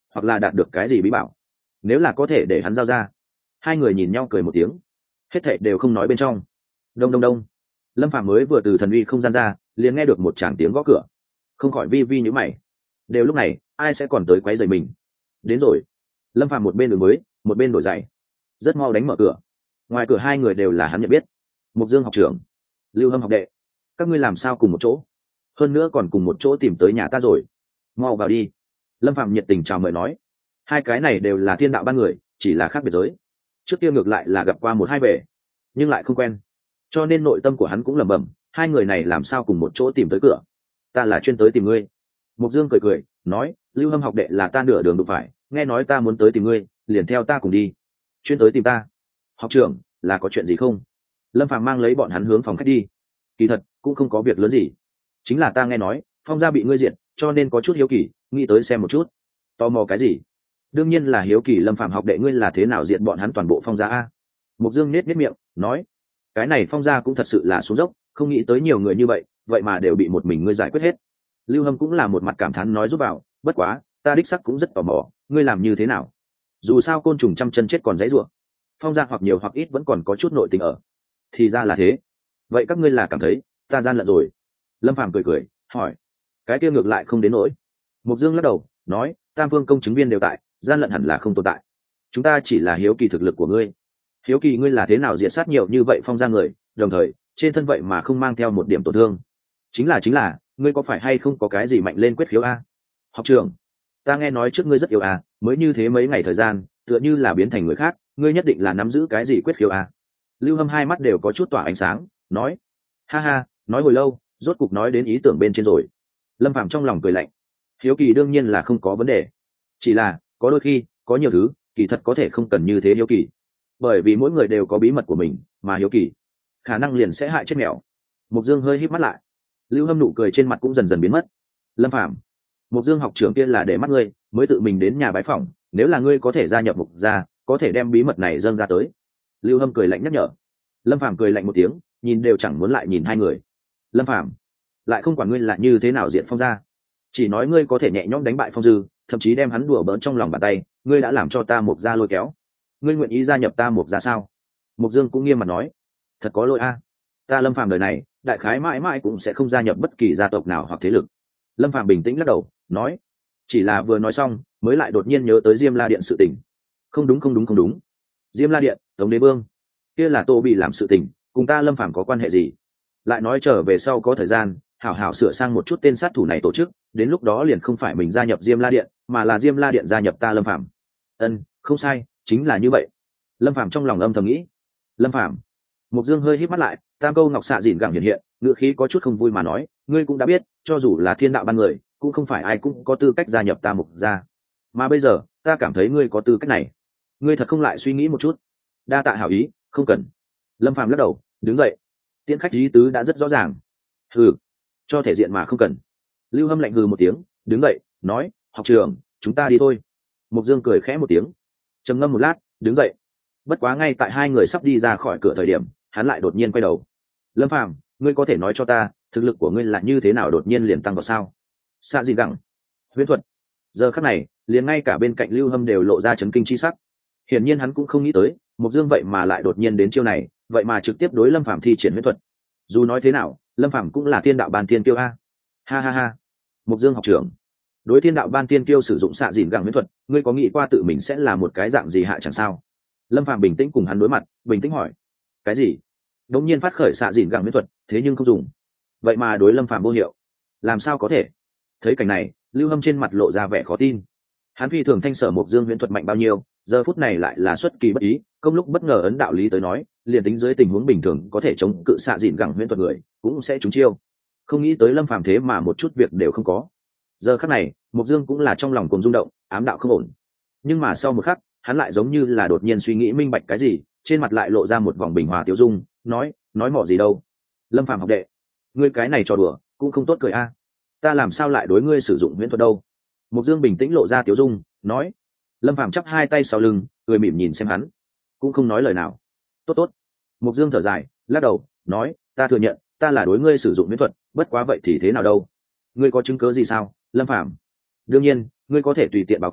hoặc là đạt được cái gì bí bảo. Nếu là có thể để hắn giao ra. Hai người nhìn nhau cười một tiếng, hết thảy đều không nói bên trong. Đông đông đông. Lâm Phàm mới vừa từ thần uy không gian ra, liền nghe được một tràng tiếng gõ cửa, không khỏi vi vi nhíu mày. Đều lúc này, ai sẽ còn tới quấy rầy mình? Đến rồi. Lâm Phàm một bên đổi mới, một bên đổi giày, rất mau đánh mở cửa. Ngoài cửa hai người đều là hắn nhận biết. Mục Dương học trưởng, Lưu Hâm học đệ, các ngươi làm sao cùng một chỗ? Hơn nữa còn cùng một chỗ tìm tới nhà ta rồi. Mau vào đi. Lâm Phàm nhiệt tình chào mời nói. Hai cái này đều là thiên đạo ban người, chỉ là khác biệt giới. Trước kia ngược lại là gặp qua một hai về, nhưng lại không quen, cho nên nội tâm của hắn cũng lẩm bẩm, hai người này làm sao cùng một chỗ tìm tới cửa? Ta là chuyên tới tìm ngươi. Mục Dương cười cười nói, Lưu Hâm học đệ là ta nửa đường đụng phải, nghe nói ta muốn tới tìm ngươi, liền theo ta cùng đi. Chuyên tới tìm ta? Học trưởng, là có chuyện gì không? Lâm Phàm mang lấy bọn hắn hướng phòng khách đi. Kỳ thật cũng không có việc lớn gì, chính là ta nghe nói Phong gia bị ngươi diệt, cho nên có chút hiếu kỳ, nghĩ tới xem một chút. Tò mò cái gì? Đương nhiên là hiếu kỳ Lâm Phàm học đệ ngươi là thế nào diệt bọn hắn toàn bộ Phong gia a. Mục Dương nết miệng nói, cái này Phong gia cũng thật sự là xuống dốc, không nghĩ tới nhiều người như vậy, vậy mà đều bị một mình ngươi giải quyết hết. Lưu Hâm cũng là một mặt cảm thán nói giúp vào, bất quá ta đích sắc cũng rất tò mò, ngươi làm như thế nào? Dù sao côn trùng trăm chân chết còn dãy rủa, Phong gia hoặc nhiều hoặc ít vẫn còn có chút nội tình ở. Thì ra là thế. Vậy các ngươi là cảm thấy ta gian lận rồi? Lâm Phàm cười cười hỏi. Cái kia ngược lại không đến nỗi. Mục Dương lắc đầu nói, tam phương công chứng viên đều tại, gian lận hẳn là không tồn tại. Chúng ta chỉ là hiếu kỳ thực lực của ngươi, hiếu kỳ ngươi là thế nào diệt sát nhiều như vậy Phong gia người, đồng thời trên thân vậy mà không mang theo một điểm tổn thương. Chính là ngươi có phải hay không có cái gì mạnh lên quyết khiếu a? Học trưởng, ta nghe nói trước ngươi rất yêu a, mới như thế mấy ngày thời gian tựa như là biến thành người khác, ngươi nhất định là nắm giữ cái gì quyết khiếu a? Lưu Hâm hai mắt đều có chút tỏa ánh sáng nói, ha ha, nói hồi lâu rốt cục nói đến ý tưởng bên trên rồi. Lâm Phàm trong lòng cười lạnh, hiếu kỳ đương nhiên là không có vấn đề, chỉ là có đôi khi có nhiều thứ kỳ thật có thể không cần như thế hiếu kỳ, bởi vì mỗi người đều có bí mật của mình, mà hiếu kỳ khả năng liền sẽ hại chết mèo. Mục Dương hơi híp mắt lại, Lưu Hâm nụ cười trên mặt cũng dần dần biến mất. Lâm Phàm, Mục Dương học trưởng kia là để mắt ngươi mới tự mình đến nhà bái phỏng, nếu là ngươi có thể gia nhập Mục gia, có thể đem bí mật này dâng ra tới. Lưu Hâm cười lạnh nhắc nhở. Lâm Phàm cười lạnh một tiếng, nhìn đều chẳng muốn lại nhìn hai người. Lâm Phàm, lại không quản ngươi là như thế nào diện Phong gia, chỉ nói ngươi có thể nhẹ nhõm đánh bại Phong Dư, thậm chí đem hắn đùa bỡn trong lòng bàn tay, ngươi đã làm cho ta Mục gia lôi kéo, ngươi nguyện ý gia nhập ta Mục gia sao? Mục Dương cũng nghiêm mặt nói, thật có lỗi a, ta Lâm Phàm đời này đại khái mãi mãi cũng sẽ không gia nhập bất kỳ gia tộc nào hoặc thế lực. Lâm Phàm bình tĩnh lắc đầu nói, chỉ là vừa nói xong mới lại đột nhiên nhớ tới Diêm La Điện sự tình. Không đúng, Diêm La Điện, Tống Đế Vương, kia là Tô bị làm sự tình, cùng ta Lâm Phàm có quan hệ gì? Lại nói trở về sau có thời gian hảo hảo sửa sang một chút tên sát thủ này tổ chức, đến lúc đó liền không phải mình gia nhập Diêm La Điện, mà là Diêm La Điện gia nhập ta Lâm Phàm. Không sai, chính là như vậy. Lâm Phàm trong lòng âm thầm nghĩ. Lâm Phàm, Mục Dương hơi híp mắt lại, tam câu ngọc xạ dịn gẳng hiện, ngựa khí có chút không vui mà nói, ngươi cũng đã biết, cho dù là thiên đạo ban người, cũng không phải ai cũng có tư cách gia nhập ta Mục gia. Mà bây giờ, ta cảm thấy ngươi có tư cách này. Ngươi thật không lại suy nghĩ một chút? Đa tạ hảo ý, không cần. Lâm Phàm lắc đầu, đứng dậy. Tiễn khách ý tứ đã rất rõ ràng. Hừ, cho thể diện mà không cần. Lưu Hâm lạnh hừ một tiếng, đứng dậy, nói, học trưởng, chúng ta đi thôi. Mục Dương cười khẽ một tiếng, trầm ngâm một lát, đứng dậy. Bất quá ngay tại hai người sắp đi ra khỏi cửa thời điểm, hắn lại đột nhiên quay đầu. Lâm Phàm, ngươi có thể nói cho ta, thực lực của ngươi là như thế nào đột nhiên liền tăng vào sao? Xạ gì gẳng, huyễn thuật. Giờ khắc này, liền ngay cả bên cạnh Lưu Hâm đều lộ ra chấn kinh chi sắc. Hiển nhiên hắn cũng không nghĩ tới, Mục Dương vậy mà lại đột nhiên đến chiêu này, vậy mà trực tiếp đối Lâm Phàm thi triển huyễn thuật. Dù nói thế nào, Lâm Phàm cũng là thiên đạo ban tiên kiêu a. Ha ha ha. Mục Dương học trưởng, đối thiên đạo ban tiên kiêu sử dụng xạ dìn gẳng huyễn thuật, ngươi có nghĩ qua tự mình sẽ là một cái dạng gì hạ chẳng sao? Lâm Phàm bình tĩnh cùng hắn đối mặt, bình tĩnh hỏi. Cái gì? Đột nhiên phát khởi xạ dìn gẳng huyễn thuật, thế nhưng không dùng. Vậy mà đối Lâm Phàm vô hiệu. Làm sao có thể? Thấy cảnh này, Lưu Hâm trên mặt lộ ra vẻ khó tin. Hắn phi thường thanh sở Mục Dương huyễn thuật mạnh bao nhiêu, giờ phút này lại là xuất kỳ bất ý, công lúc bất ngờ ấn đạo lý tới nói, liền tính dưới tình huống bình thường có thể chống cự xạ dìn gẳng huyễn thuật người, cũng sẽ trúng chiêu. Không nghĩ tới Lâm Phàm thế mà một chút việc đều không có. Giờ khắc này, Mục Dương cũng là trong lòng cùng rung động, ám đạo không ổn. Nhưng mà sau một khắc, hắn lại giống như là đột nhiên suy nghĩ minh bạch cái gì, trên mặt lại lộ ra một vòng bình hòa tiêu dung, nói mỏ gì đâu. Lâm Phàm học đệ, ngươi cái này trò đùa cũng không tốt cười a. Ta làm sao lại đối ngươi sử dụng huyễn thuật đâu? Mục Dương bình tĩnh lộ ra tiêu dung, nói. Lâm Phàm chắp hai tay sau lưng, cười mỉm nhìn xem hắn, cũng không nói lời nào. Tốt. Mục Dương thở dài, lắc đầu, nói, ta thừa nhận, ta là đối ngươi sử dụng huyễn thuật, bất quá vậy thì thế nào đâu? Ngươi có chứng cứ gì sao, Lâm Phàm? Đương nhiên, ngươi có thể tùy tiện báo cáo,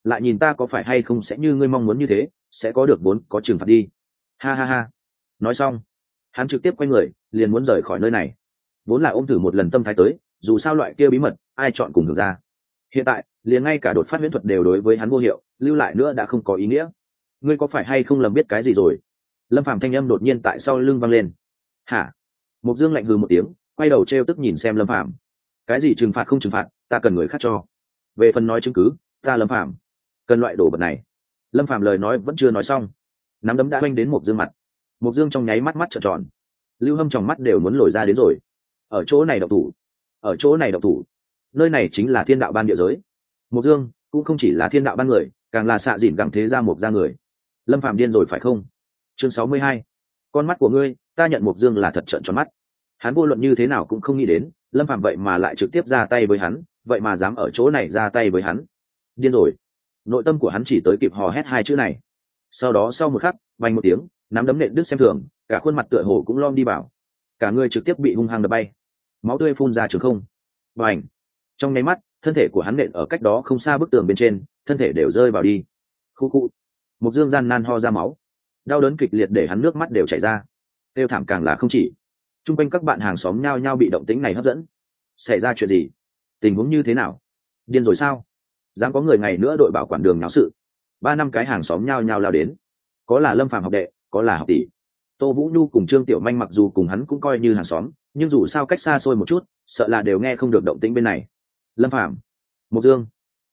lại nhìn ta có phải hay không sẽ như ngươi mong muốn như thế, sẽ có được vốn có trừng phạt đi. Ha ha ha. Nói xong hắn trực tiếp quay người liền muốn rời khỏi nơi này. Vốn là ôm thử một lần tâm thái tới, dù sao loại kia bí mật ai chọn cùng được ra. Hiện tại liền ngay cả đột phát huyễn thuật đều đối với hắn vô hiệu, lưu lại nữa đã không có ý nghĩa. Ngươi có phải hay không lầm biết cái gì rồi? Lâm Phàm thanh âm đột nhiên tại sau lưng vang lên. Hả? Mục Dương lạnh hừ một tiếng, quay đầu trêu tức nhìn xem Lâm Phàm. Cái gì trừng phạt không trừng phạt, ta cần người khác cho. Về phần nói chứng cứ, ta Lâm Phàm cần loại đồ vật này. Lâm Phàm lời nói vẫn chưa nói xong, nắm đấm đã oanh đến Mục Dương mặt. Mục Dương trong nháy mắt mắt trợn tròn, Lưu Hâm trong mắt đều muốn lồi ra đến rồi. Ở chỗ này độc thủ, ở chỗ này độc thủ. Nơi này chính là Thiên Đạo Ban địa giới. Mục Dương cũng không chỉ là Thiên Đạo Ban người, càng là xạ dịn gẳng thế gia Mục gia người. Lâm Phàm điên rồi phải không? Chương 62. Con mắt của ngươi, ta nhận Mục Dương là thật trợn tròn mắt. Hắn vô luận như thế nào cũng không nghĩ đến, Lâm Phàm vậy mà lại trực tiếp ra tay với hắn, vậy mà dám ở chỗ này ra tay với hắn. Điên rồi. Nội tâm của hắn chỉ tới kịp hò hét hai chữ này. Sau đó sau một khắc, vang một tiếng, nắm đấm nện đứt xem thường, cả khuôn mặt tựa hồ cũng lom đi vào. Cả người trực tiếp bị hung hăng đập bay, máu tươi phun ra trường không. Bành! Trong nháy mắt, thân thể của hắn nện ở cách đó không xa bức tường bên trên, thân thể đều rơi vào đi. Khu khu. Mục Dương gian nan ho ra máu, đau đớn kịch liệt để hắn nước mắt đều chảy ra. Tiêu thảm càng là không chỉ. Trung quanh các bạn hàng xóm nhao nhao bị động tĩnh này hấp dẫn. Xảy ra chuyện gì? Tình huống như thế nào? Điên rồi sao? Dám có người ngày nữa đội bảo quản đường náo sự. 3-5 cái hàng xóm nhao nhao lao đến. Có là Lâm Phàm học đệ, có là học tỷ. Tô Vũ Nhu cùng Trương Tiểu Manh mặc dù cùng hắn cũng coi như hàng xóm, nhưng dù sao cách xa xôi một chút, sợ là đều nghe không được động tĩnh bên này. Lâm Phàm, Mục Dương,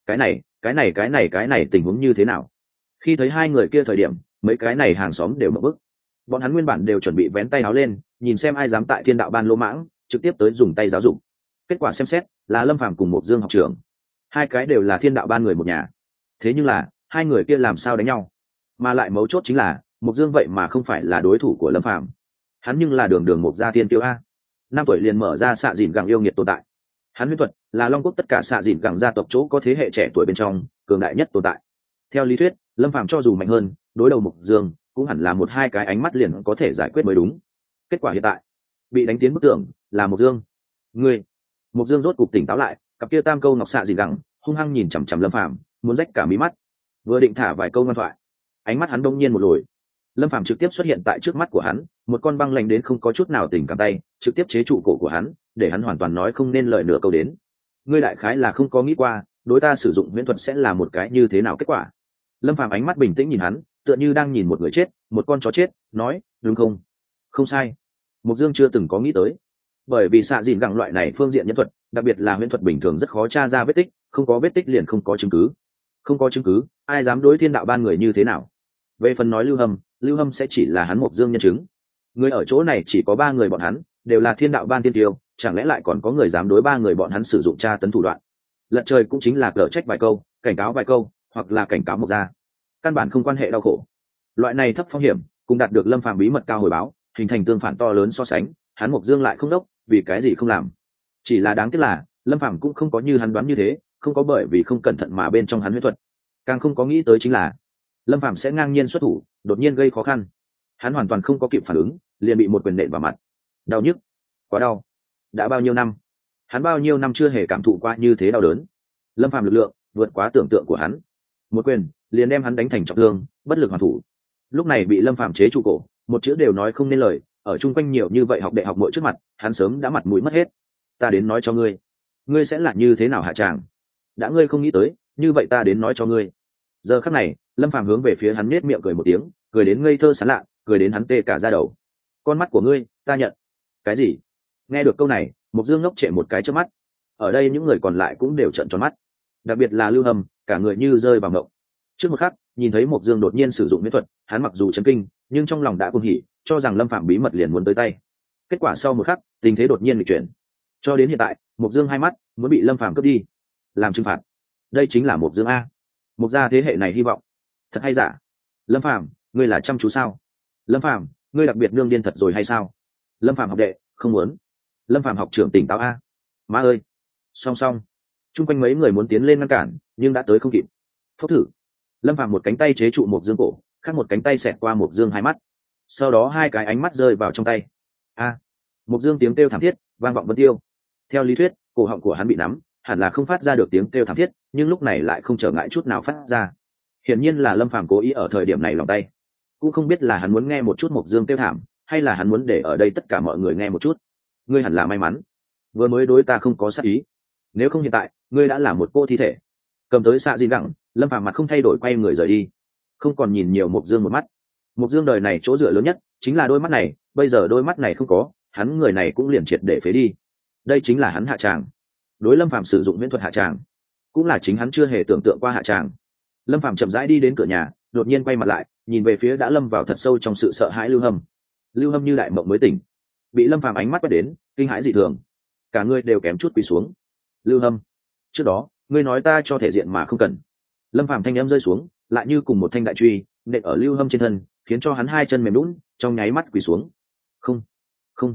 cái này tình huống như thế nào? Khi thấy hai người kia thời điểm, mấy cái này hàng xóm đều mở bức. Bọn hắn nguyên bản đều chuẩn bị vén tay áo lên, nhìn xem ai dám tại Thiên Đạo Ban lỗ mãng, trực tiếp tới dùng tay giáo dục. Kết quả xem xét, là Lâm Phàm cùng Mục Dương học trưởng. Hai cái đều là Thiên Đạo Ban người một nhà. Thế nhưng là, hai người kia làm sao đánh nhau? Mà lại mấu chốt chính là, Mục Dương vậy mà không phải là đối thủ của Lâm Phàm. Hắn nhưng là đường đường Mục gia tiên tiêu a. 5 tuổi liền mở ra xạ dìn gẳng yêu nghiệt tồn tại. Hắn huyễn thuật là Long Quốc tất cả xạ dìn gẳng gia tộc chỗ có thế hệ trẻ tuổi bên trong, cường đại nhất tồn tại. Theo lý thuyết, Lâm Phàm cho dù mạnh hơn, đối đầu Mục Dương cũng hẳn là 1-2 cái ánh mắt liền có thể giải quyết mới đúng. Kết quả hiện tại, bị đánh tiến bức tường là Mục Dương. Ngươi! Mục Dương rốt cục tỉnh táo lại, cặp kia tam câu ngọc xạ dìn gẳng, hung hăng nhìn chằm chằm Lâm Phàm, muốn rách cả mí mắt. Vừa định thả vài câu ngoan thoại, ánh mắt hắn đông nhiên một lồi. Lâm Phàm trực tiếp xuất hiện tại trước mắt của hắn, một con băng lạnh đến không có chút nào tình cảm tay, trực tiếp chế trụ cổ của hắn, để hắn hoàn toàn nói không nên lời nửa câu đến. Ngươi đại khái là không có nghĩ qua, đối ta sử dụng huyễn thuật sẽ là một cái như thế nào kết quả. Lâm Phàm ánh mắt bình tĩnh nhìn hắn, tựa như đang nhìn một người chết, một con chó chết, nói, đúng không? Không sai. Mục Dương chưa từng có nghĩ tới, bởi vì xạ dìn gẳng loại này phương diện nhân thuật, đặc biệt là huyễn thuật bình thường rất khó tra ra vết tích, không có vết tích liền không có chứng cứ. Không có chứng cứ, ai dám đối Thiên Đạo Ban người như thế nào? Về phần nói Lưu Hâm sẽ chỉ là hắn Mục Dương nhân chứng. Người ở chỗ này chỉ có 3 người bọn hắn, đều là Thiên Đạo Ban tiên tiêu, chẳng lẽ lại còn có người dám đối 3 người bọn hắn sử dụng tra tấn thủ đoạn? Lật trời cũng chính là cở trách vài câu, cảnh cáo vài câu, hoặc là cảnh cáo một gia. Căn bản không quan hệ đau khổ. Loại này thấp phong hiểm, cũng đạt được Lâm Phàm bí mật cao hồi báo, hình thành tương phản to lớn so sánh, hắn Mục Dương lại không đốc, vì cái gì không làm? Chỉ là đáng tiếc là, Lâm Phàm cũng không có như hắn đoán như thế, không có bởi vì không cẩn thận mà bên trong hắn huyễn thuật. Càng không có nghĩ tới chính là, Lâm Phàm sẽ ngang nhiên xuất thủ, đột nhiên gây khó khăn. Hắn hoàn toàn không có kịp phản ứng, liền bị một quyền nện vào mặt. Đau nhức, quá đau. Đã bao nhiêu năm, hắn bao nhiêu năm chưa hề cảm thụ qua như thế đau đớn. Lâm Phàm lực lượng vượt quá tưởng tượng của hắn, một quyền liền đem hắn đánh thành trọng thương, bất lực hoàn thủ. Lúc này bị Lâm Phàm chế trụ cổ, một chữ đều nói không nên lời, ở chung quanh nhiều như vậy học đệ học muội trước mặt, hắn sớm đã mặt mũi mất hết. Ta đến nói cho ngươi, ngươi sẽ là như thế nào hạ tràng? Đã ngươi không nghĩ tới, như vậy ta đến nói cho ngươi. Giờ khắc này, Lâm Phàm hướng về phía hắn nhếch miệng cười một tiếng, cười đến ngây thơ sán lạ, cười đến hắn tê cả da đầu. Con mắt của ngươi, ta nhận. Cái gì? Nghe được câu này, Mục Dương ngốc trệ một cái trước mắt. Ở đây những người còn lại cũng đều trợn tròn mắt, đặc biệt là Lưu Hâm, cả người như rơi vào ngộng. Trước một khắc, nhìn thấy Mục Dương đột nhiên sử dụng miễn thuật, hắn mặc dù chấn kinh, nhưng trong lòng đã cuồng hỉ, cho rằng Lâm Phàm bí mật liền muốn tới tay. Kết quả sau một khắc, tình thế đột nhiên nghịch chuyển. Cho đến hiện tại, Mục Dương hai mắt muốn bị Lâm Phàm cướp đi, làm trừng phạt. Đây chính là Mục Dương a. Mục gia thế hệ này hy vọng. Thật hay giả? Lâm Phàm, ngươi là chăm chú sao? Lâm Phàm, ngươi đặc biệt nương điên thật rồi hay sao? Lâm Phàm học đệ, không muốn. Lâm Phàm học trưởng tỉnh táo a. Má ơi. Song song. Chung quanh mấy người muốn tiến lên ngăn cản, nhưng đã tới không kịp. Phốc thử. Lâm Phàm một cánh tay chế trụ Mục Dương cổ, khác một cánh tay xẹt qua Mục Dương hai mắt. Sau đó hai cái ánh mắt rơi vào trong tay. A. Mục Dương tiếng kêu thảm thiết, vang vọng vân tiêu. Theo lý thuyết, cổ họng của hắn bị nắm, hẳn là không phát ra được tiếng kêu thảm thiết, nhưng lúc này lại không trở ngại chút nào phát ra. Hiển nhiên là Lâm Phàm cố ý ở thời điểm này lòng tay, cũng không biết là hắn muốn nghe một chút Mộc Dương kêu thảm, hay là hắn muốn để ở đây tất cả mọi người nghe một chút. Ngươi hẳn là may mắn, vừa mới đối ta không có sát ý, nếu không hiện tại ngươi đã là một cô thi thể. Cầm tới xạ gì gẳng, Lâm Phàm mặt không thay đổi quay người rời đi, không còn nhìn nhiều Mộc Dương một mắt. Mộc Dương đời này chỗ dựa lớn nhất chính là đôi mắt này, bây giờ đôi mắt này không có, hắn người này cũng liền triệt để phế đi. Đây chính là hắn hạ tràng. Đối Lâm Phàm sử dụng viễn thuật hạ tràng, cũng là chính hắn chưa hề tưởng tượng qua hạ tràng. Lâm Phàm chậm rãi đi đến cửa nhà, đột nhiên quay mặt lại, nhìn về phía đã lâm vào thật sâu trong sự sợ hãi Lưu Hâm. Lưu Hâm như đại mộng mới tỉnh, bị Lâm Phàm ánh mắt quét đến, kinh hãi dị thường, cả người đều kém chút quỳ xuống. Lưu Hâm, trước đó ngươi nói ta cho thể diện mà không cần. Lâm Phàm thanh âm rơi xuống, lại như cùng một thanh đại truy nện ở Lưu Hâm trên thân, khiến cho hắn hai chân mềm nhũn, trong nháy mắt quỳ xuống. Không, không,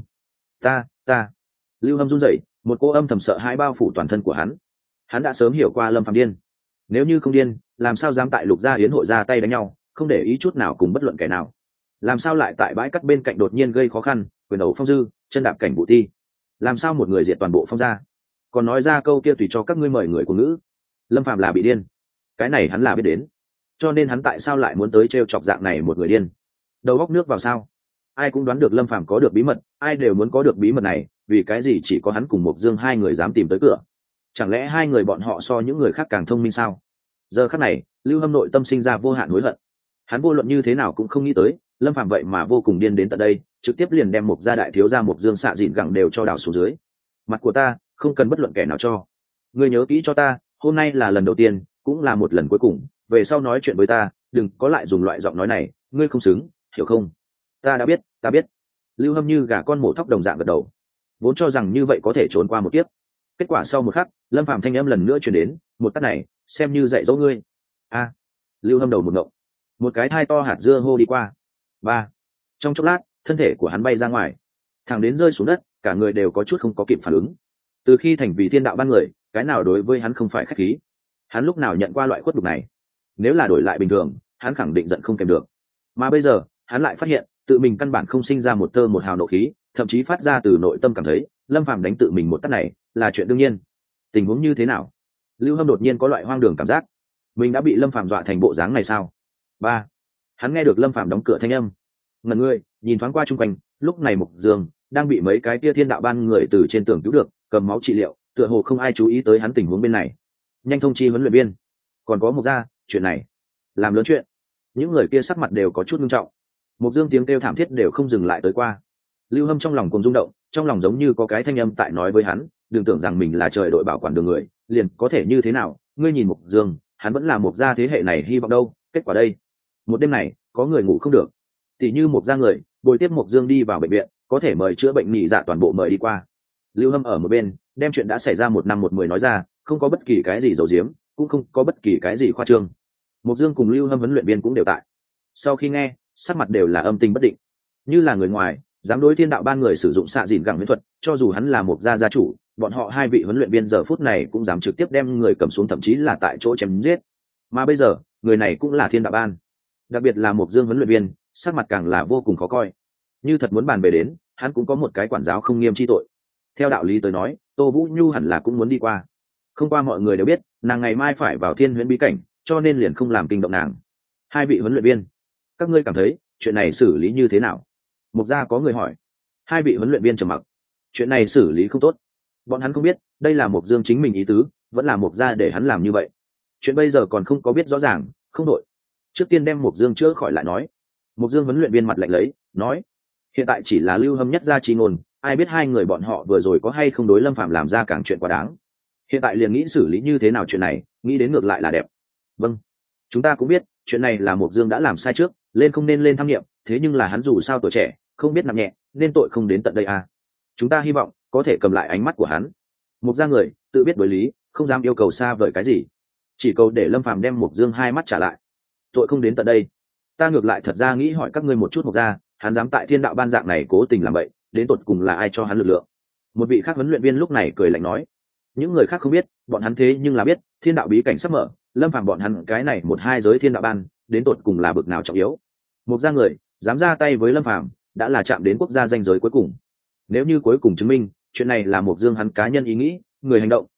ta. Lưu Hâm run rẩy, một cô âm thầm sợ hãi bao phủ toàn thân của hắn. Hắn đã sớm hiểu qua Lâm Phàm điên, nếu như không điên, làm sao dám tại Lục Gia Yến hội ra tay đánh nhau, không để ý chút nào cùng bất luận kẻ nào. Làm sao lại tại bãi cắt bên cạnh đột nhiên gây khó khăn, quyền đầu phong dư, chân đạp cảnh Vũ Ti. Làm sao một người diệt toàn bộ Phong gia, còn nói ra câu kia tùy cho các ngươi mời người của ngữ. Lâm Phàm là bị điên, cái này hắn là biết đến, cho nên hắn tại sao lại muốn tới trêu chọc dạng này một người điên. Đầu góc nước vào sao? Ai cũng đoán được Lâm Phàm có được bí mật, ai đều muốn có được bí mật này, vì cái gì chỉ có hắn cùng Mộc Dương hai người dám tìm tới cửa? Chẳng lẽ hai người bọn họ so những người khác càng thông minh sao? Giờ khắc này, Lưu Hâm nội tâm sinh ra vô hạn hối hận. Hắn vô luận như thế nào cũng không nghĩ tới, Lâm Phàm vậy mà vô cùng điên đến tận đây, trực tiếp liền đem Mộc gia đại thiếu gia Mộc Dương xạ dịn gẳng đều cho đảo xuống dưới. Mặt của ta, không cần bất luận kẻ nào cho. Ngươi nhớ kỹ cho ta, hôm nay là lần đầu tiên, cũng là một lần cuối cùng, về sau nói chuyện với ta, đừng có lại dùng loại giọng nói này, ngươi không xứng, hiểu không? Ta đã biết, ta biết. Lưu Hâm như gà con mổ thóc đồng dạng gật đầu, vốn cho rằng như vậy có thể trốn qua một kiếp. Kết quả sau một khắc, Lâm Phàm thanh âm lần nữa truyền đến, một tát này, xem như dạy dỗ ngươi. A. Lưu Hâm đầu một ngộng, một cái thai to hạt dưa hô đi qua. Ba. Trong chốc lát, thân thể của hắn bay ra ngoài, thẳng đến rơi xuống đất, cả người đều có chút không có kịp phản ứng. Từ khi thành vì thiên đạo ban người, cái nào đối với hắn không phải khách khí. Hắn lúc nào nhận qua loại khuất đục này? Nếu là đổi lại bình thường, hắn khẳng định giận không kèm được. Mà bây giờ, hắn lại phát hiện, tự mình căn bản không sinh ra một tơ một hào nộ khí, thậm chí phát ra từ nội tâm cảm thấy, Lâm Phàm đánh tự mình một tát này, là chuyện đương nhiên. Tình huống như thế nào? Lưu Hâm đột nhiên có loại hoang đường cảm giác, mình đã bị Lâm Phàm dọa thành bộ dáng này sao? Ba. Hắn nghe được Lâm Phàm đóng cửa thanh âm, ngẩn người, nhìn thoáng qua chung quanh, lúc này Mộc Dương đang bị mấy cái tia thiên đạo ban người từ trên tường cứu được, cầm máu trị liệu, tựa hồ không ai chú ý tới hắn tình huống bên này. Nhanh thông chi huấn luyện viên, còn có Mộc gia, chuyện này làm lớn chuyện. Những người kia sắc mặt đều có chút nghiêm trọng. Mộc Dương tiếng kêu thảm thiết đều không dừng lại tới qua. Lưu Hâm trong lòng cùng rung động, trong lòng giống như có cái thanh âm tại nói với hắn, đừng tưởng rằng mình là trời đội bảo quản đường người, liền có thể như thế nào, ngươi nhìn Mộc Dương, hắn vẫn là Mộc gia thế hệ này hy vọng đâu, kết quả đây, một đêm này, có người ngủ không được. Tỷ như Mộc gia người, bồi tiếp Mộc Dương đi vào bệnh viện, có thể mời chữa bệnh nhị dạ toàn bộ mời đi qua. Lưu Hâm ở một bên, đem chuyện đã xảy ra 1 năm 1 mười nói ra, không có bất kỳ cái gì giấu giếm, cũng không có bất kỳ cái gì khoa trương. Mộc Dương cùng Lưu Hâm huấn luyện viên cũng đều tại. Sau khi nghe, sắc mặt đều là âm tình bất định. Như là người ngoài, dám đối thiên đạo ban người sử dụng xạ dìn gẳng huyễn thuật, cho dù hắn là Mộc gia gia chủ, bọn họ hai vị huấn luyện viên giờ phút này cũng dám trực tiếp đem người cầm xuống, thậm chí là tại chỗ chém giết. Mà bây giờ, người này cũng là thiên đạo ban, đặc biệt là Mộc Dương huấn luyện viên, sắc mặt càng là vô cùng khó coi. Như thật muốn bàn về đến, hắn cũng có một cái quản giáo không nghiêm chi tội. Theo đạo lý tới nói, Tô Vũ Nhu hẳn là cũng muốn đi qua. Không qua mọi người đều biết, nàng ngày mai phải vào Thiên Huyễn bí cảnh, cho nên liền không làm kinh động nàng. Hai vị huấn luyện viên, các ngươi cảm thấy chuyện này xử lý như thế nào? Mộc gia có người hỏi. Hai vị huấn luyện viên trầm mặc. Chuyện này xử lý không tốt. Bọn hắn không biết, đây là Mộc Dương chính mình ý tứ, vẫn là Mộc gia để hắn làm như vậy. Chuyện bây giờ còn không có biết rõ ràng, không đội. Trước tiên đem Mộc Dương chữa khỏi lại nói. Mộc Dương huấn luyện viên mặt lạnh lấy, nói: hiện tại chỉ là Lưu Hâm nhất gia chi ngôn, ai biết hai người bọn họ vừa rồi có hay không đối Lâm Phàm làm ra càng chuyện quá đáng. Hiện tại liền nghĩ xử lý như thế nào chuyện này, nghĩ đến ngược lại là đẹp. Vâng, chúng ta cũng biết chuyện này là Mộc Dương đã làm sai trước, lên không nên lên tham nghiệm, thế nhưng là hắn dù sao tuổi trẻ, không biết nặng nhẹ, nên tội không đến tận đây à. Chúng ta hy vọng có thể cầm lại ánh mắt của hắn. Mộc gia người tự biết đối lý, không dám yêu cầu xa vời cái gì, chỉ cầu để Lâm Phàm đem Mộc Dương hai mắt trả lại. Tội không đến tận đây. Ta ngược lại thật ra nghĩ hỏi các ngươi một chút. Mộc gia, hắn dám tại thiên đạo ban dạng này cố tình làm vậy, đến tột cùng là ai cho hắn lực lượng? Một vị khác huấn luyện viên lúc này cười lạnh nói. Những người khác không biết, bọn hắn thế nhưng là biết, thiên đạo bí cảnh sắp mở, Lâm Phàm bọn hắn cái này một hai giới thiên đạo ban, đến tột cùng là bực nào trọng yếu. Mộc gia người dám ra tay với Lâm Phàm, đã là chạm đến quốc gia ranh giới cuối cùng. Nếu như cuối cùng chứng minh chuyện này là Mộc Dương hắn cá nhân ý nghĩ, người hành động,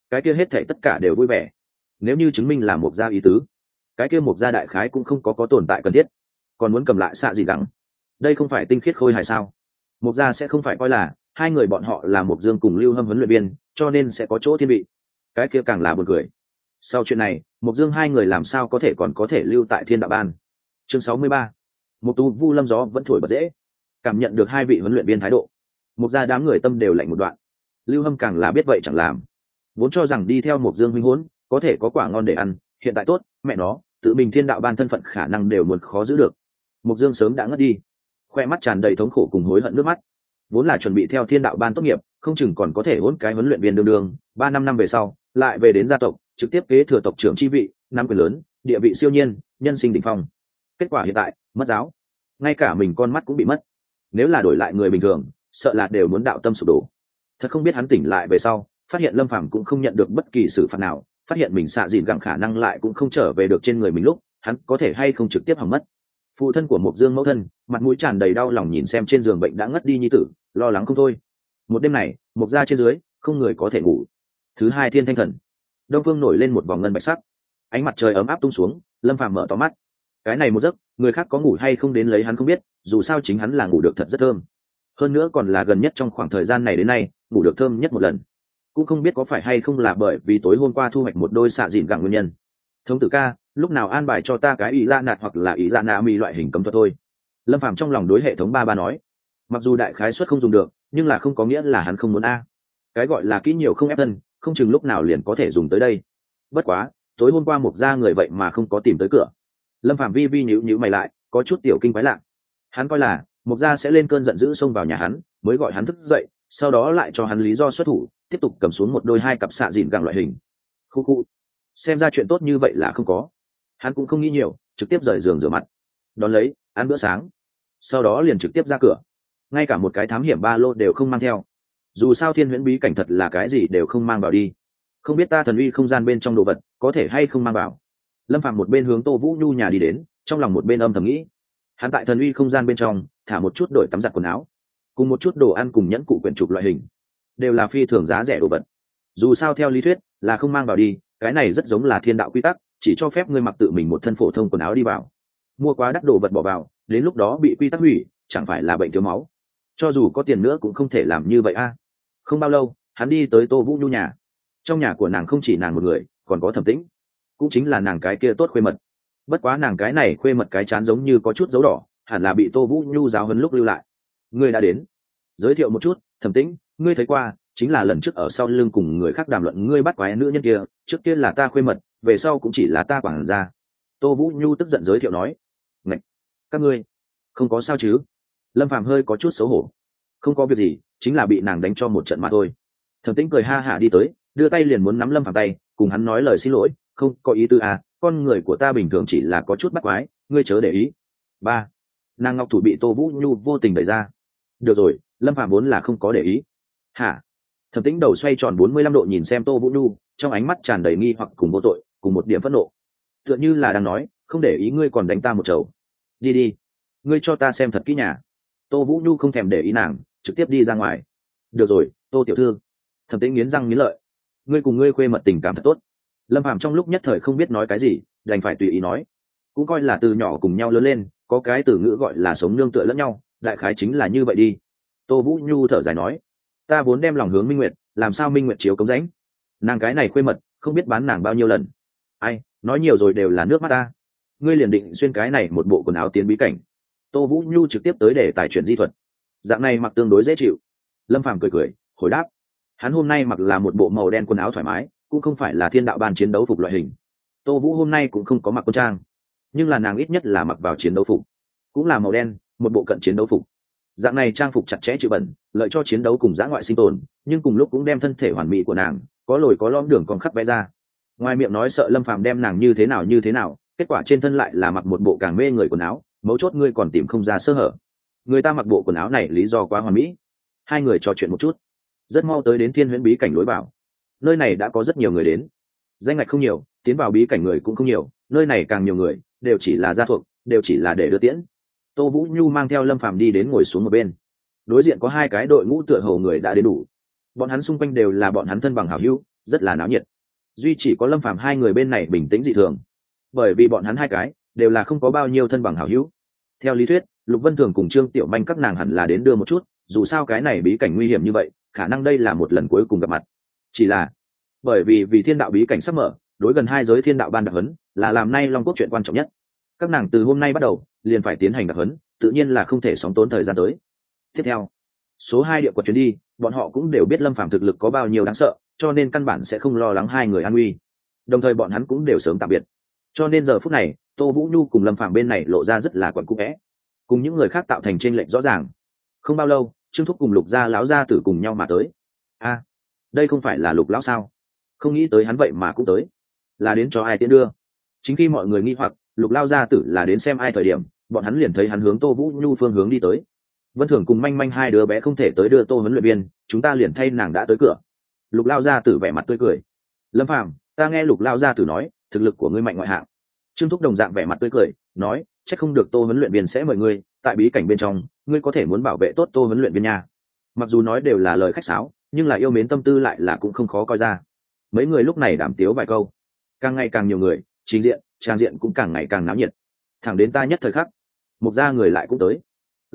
cái kia hết thảy tất cả đều vui vẻ. Nếu như chứng minh là Mộc gia ý tứ, cái kia Mộc gia đại khái cũng không có tồn tại cần thiết, còn muốn cầm lại xạ gì gắng. Đây không phải tinh khiết khôi hài sao? Mộc gia sẽ không phải coi là hai người bọn họ là Mộc Dương cùng Lưu Hâm huấn luyện viên, cho nên sẽ có chỗ thiên vị. Cái kia càng là buồn cười. Sau chuyện này, Mộc Dương hai người làm sao có thể còn có thể lưu tại Thiên Đạo Ban. Chương 63. Mộc Tú Vu lâm gió vẫn thổi bật dễ. Cảm nhận được hai vị huấn luyện viên thái độ, Mộc gia đám người tâm đều lạnh một đoạn. Lưu Hâm càng là biết vậy chẳng làm, vốn cho rằng đi theo Mộc Dương huynh huấn có thể có quả ngon để ăn, hiện tại tốt, mẹ nó, tự mình Thiên Đạo Ban thân phận khả năng đều muốn khó giữ được. Mộc Dương sớm đã ngất đi, khoe mắt tràn đầy thống khổ cùng hối hận nước mắt. Vốn là chuẩn bị theo Thiên Đạo Ban tốt nghiệp, không chừng còn có thể hôn cái huấn luyện viên đương đương, 3-5 năm về sau, lại về đến gia tộc, trực tiếp kế thừa tộc trưởng chi vị, nắm quyền lớn, địa vị siêu nhiên, nhân sinh đỉnh phong. Kết quả hiện tại, mất giáo, ngay cả mình con mắt cũng bị mất. Nếu là đổi lại người bình thường, sợ là đều muốn đạo tâm sụp đổ. Thật không biết hắn tỉnh lại về sau, phát hiện Lâm Phàm cũng không nhận được bất kỳ xử phạt nào, phát hiện mình xạ dịn gặng khả năng lại cũng không trở về được trên người mình lúc, hắn có thể hay không trực tiếp hỏng mất. Phụ thân của Mộc Dương mẫu thân, mặt mũi tràn đầy đau lòng nhìn xem trên giường bệnh đã ngất đi nhi tử, lo lắng không thôi. Một đêm này, Mộc gia trên dưới, không người có thể ngủ. Thứ hai thiên thanh thần, đông phương nổi lên một vòng ngân bạch sắc, ánh mặt trời ấm áp tung xuống. Lâm Phàm mở to mắt, cái này một giấc, người khác có ngủ hay không đến lấy hắn không biết, dù sao chính hắn là ngủ được thật rất thơm. Hơn nữa còn là gần nhất trong khoảng thời gian này đến nay ngủ được thơm nhất một lần. Cũng không biết có phải hay không là bởi vì tối hôm qua thu hoạch một đôi xạ dịn gặng nguyên nhân. Thống tử ca, lúc nào an bài cho ta cái ý ra nạt hoặc là ý ra nạ mi loại hình cấm thuật thôi. Lâm Phàm trong lòng đối hệ thống ba nói, mặc dù đại khái suất không dùng được, nhưng là không có nghĩa là hắn không muốn a. Cái gọi là kỹ nhiều không ép thân, không chừng lúc nào liền có thể dùng tới đây. Bất quá, tối hôm qua Mộc gia người vậy mà không có tìm tới cửa. Lâm Phàm vi vi nhíu mày lại, có chút tiểu kinh quái lạ. Hắn coi là Mộc gia sẽ lên cơn giận dữ xông vào nhà hắn, mới gọi hắn thức dậy, sau đó lại cho hắn lý do xuất thủ, tiếp tục cầm xuống một đôi hai cặp xạ dịn gặng loại hình. Khu khu, xem ra chuyện tốt như vậy là không có. Hắn cũng không nghĩ nhiều, trực tiếp rời giường rửa mặt, đón lấy ăn bữa sáng, sau đó liền trực tiếp ra cửa. Ngay cả một cái thám hiểm ba lô đều không mang theo, dù sao thiên huyễn bí cảnh thật là cái gì đều không mang vào đi. Không biết ta thần uy không gian bên trong đồ vật có thể hay không mang vào. Lâm Phàm một bên hướng Tô Vũ Nhu nhà đi đến, trong lòng một bên âm thầm nghĩ. Hắn tại thần uy không gian bên trong thả một chút đổi tắm giặt quần áo, cùng một chút đồ ăn cùng nhẫn cụ quyển trục loại hình, đều là phi thường giá rẻ đồ vật. Dù sao theo lý thuyết là không mang vào đi, cái này rất giống là thiên đạo quy tắc, chỉ cho phép ngươi mặc tự mình một thân phổ thông quần áo đi vào. Mua quá đắt đồ vật bỏ vào, đến lúc đó bị quy tắc hủy, chẳng phải là bệnh thiếu máu. Cho dù có tiền nữa cũng không thể làm như vậy a. Không bao lâu, hắn đi tới Tô Vũ Nhu nhà. Trong nhà của nàng không chỉ nàng một người, còn có Thẩm Tĩnh, cũng chính là nàng cái kia tốt khuê mật. Bất quá nàng cái này khuê mật cái chán giống như có chút dấu đỏ, hẳn là bị Tô Vũ Nhu giáo huấn lúc lưu lại. Ngươi đã đến. Giới thiệu một chút, Thẩm Tĩnh, ngươi thấy qua, chính là lần trước ở sau lưng cùng người khác đàm luận ngươi bắt quái nữ nhân kia, trước kia là ta khuê mật, về sau cũng chỉ là ta quản gia. Tô Vũ Nhu tức giận giới thiệu nói. Ngạch, các ngươi không có sao chứ? Lâm Phàm hơi có chút xấu hổ. Không có việc gì, chính là bị nàng đánh cho một trận mà thôi. Thẩm Tĩnh cười ha hả đi tới, đưa tay liền muốn nắm Lâm Phàm tay, cùng hắn nói lời xin lỗi, không có ý tư à, con người của ta bình thường chỉ là có chút bắt quái, ngươi chớ để ý. Ba, nàng ngọc thủ bị Tô Vũ Nhu vô tình đẩy ra. Được rồi, Lâm Phàm vốn là không có để ý. Hả? Thẩm Tĩnh đầu xoay tròn 45 độ nhìn xem Tô Vũ Nhu, trong ánh mắt tràn đầy nghi hoặc cùng vô tội, cùng một điểm phẫn nộ. Tựa như là đang nói, không để ý ngươi còn đánh ta một chầu. Đi đi, ngươi cho ta xem thật kỹ nhà. Tô Vũ Nhu không thèm để ý nàng, trực tiếp đi ra ngoài. Được rồi, Tô tiểu thư. Thẩm Tĩnh nghiến răng nghiến lợi. Ngươi cùng ngươi khuê mật tình cảm thật tốt. Lâm Phàm trong lúc nhất thời không biết nói cái gì, đành phải tùy ý nói. Cũng coi là từ nhỏ cùng nhau lớn lên, có cái từ ngữ gọi là sống nương tựa lẫn nhau, đại khái chính là như vậy đi. Tô Vũ Nhu thở dài nói, ta vốn đem lòng hướng Minh Nguyệt, làm sao Minh Nguyệt chiếu cống rãnh. Nàng cái này khuê mật, không biết bán nàng bao nhiêu lần. Ai, nói nhiều rồi đều là nước mắt ta. Ngươi liền định xuyên cái này một bộ quần áo tiến bí cảnh. Tô Vũ Nhu trực tiếp tới để tài chuyện di thuật. Dạng này mặc tương đối dễ chịu. Lâm Phàm cười cười, hồi đáp. Hắn hôm nay mặc là một bộ màu đen quần áo thoải mái, cũng không phải là Thiên Đạo Ban chiến đấu phục loại hình. Tô Vũ hôm nay cũng không có mặc quân trang, nhưng là nàng ít nhất là mặc vào chiến đấu phục, cũng là màu đen, một bộ cận chiến đấu phục. Dạng này trang phục chặt chẽ chịu bẩn, lợi cho chiến đấu cùng dã ngoại sinh tồn, nhưng cùng lúc cũng đem thân thể hoàn mỹ của nàng có lồi có lõm đường còn khắc vẽ ra. Ngoài miệng nói sợ Lâm Phàm đem nàng như thế nào, kết quả trên thân lại là mặc một bộ càng mê người quần áo, mấu chốt ngươi còn tìm không ra sơ hở. Người ta mặc bộ quần áo này lý do quá hoàn mỹ. Hai người trò chuyện một chút, rất mau tới đến Thiên Huyễn bí cảnh lối vào. Nơi này đã có rất nhiều người đến, danh ngạch không nhiều, tiến vào bí cảnh người cũng không nhiều, nơi này càng nhiều người đều chỉ là gia thuộc, đều chỉ là để đưa tiễn. Tô Vũ Nhu mang theo Lâm Phàm đi đến ngồi xuống một bên. Đối diện có hai cái đội ngũ tựa hồ người đã đến đủ, bọn hắn xung quanh đều là bọn hắn thân bằng hảo hữu, rất là náo nhiệt. Duy chỉ có Lâm Phàm hai người bên này bình tĩnh dị thường, bởi vì bọn hắn hai cái đều là không có bao nhiêu thân bằng hảo hữu. Theo lý thuyết, Lục Vân Thường cùng Trương Tiểu Manh các nàng hẳn là đến đưa một chút, dù sao cái này bí cảnh nguy hiểm như vậy, khả năng đây là một lần cuối cùng gặp mặt. Chỉ là bởi vì thiên đạo bí cảnh sắp mở, đối gần hai giới thiên đạo ban đặc huấn là làm nay Long Quốc chuyện quan trọng nhất. Các nàng từ hôm nay bắt đầu liền phải tiến hành đặc huấn, tự nhiên là không thể sóng tốn thời gian tới. Tiếp theo, số 2 địa quật chuyến đi, bọn họ cũng đều biết Lâm Phàm thực lực có bao nhiêu đáng sợ, cho nên căn bản sẽ không lo lắng hai người an nguy. Đồng thời bọn hắn cũng đều sớm tạm biệt. Cho nên giờ phút này, Tô Vũ Nhu cùng Lâm Phàm bên này lộ ra rất là quẩn cung ẽ, cùng những người khác tạo thành chênh lệch rõ ràng. Không bao lâu, Trương Thúc cùng Lục gia lão gia tử cùng nhau mà tới. A, đây không phải là Lục lão sao? Không nghĩ tới hắn vậy mà cũng tới. Là đến cho ai tiễn đưa? Chính khi mọi người nghi hoặc Lục lão gia tử là đến xem ai thời điểm, bọn hắn liền thấy hắn hướng Tô Vũ Nhu phương hướng đi tới. Vân Thường cùng Manh Manh hai đứa bé không thể tới đưa Tô huấn luyện viên, chúng ta liền thay nàng đã tới cửa. Lục lão gia tử vẻ mặt tươi cười. Lâm Phàm, ta nghe Lục lão gia tử nói, thực lực của ngươi mạnh ngoại hạng. Trương Thúc đồng dạng vẻ mặt tươi cười, nói, chắc không được Tô huấn luyện viên sẽ mời ngươi, tại bí cảnh bên trong, ngươi có thể muốn bảo vệ tốt Tô huấn luyện viên nha. Mặc dù nói đều là lời khách sáo, nhưng là yêu mến tâm tư lại là cũng không khó coi ra. Mấy người lúc này đàm tiếu vài câu, càng ngày càng nhiều người, trình diện, trang diện cũng càng ngày càng náo nhiệt. Thẳng đến ta nhất thời khắc, Mục gia người lại cũng tới.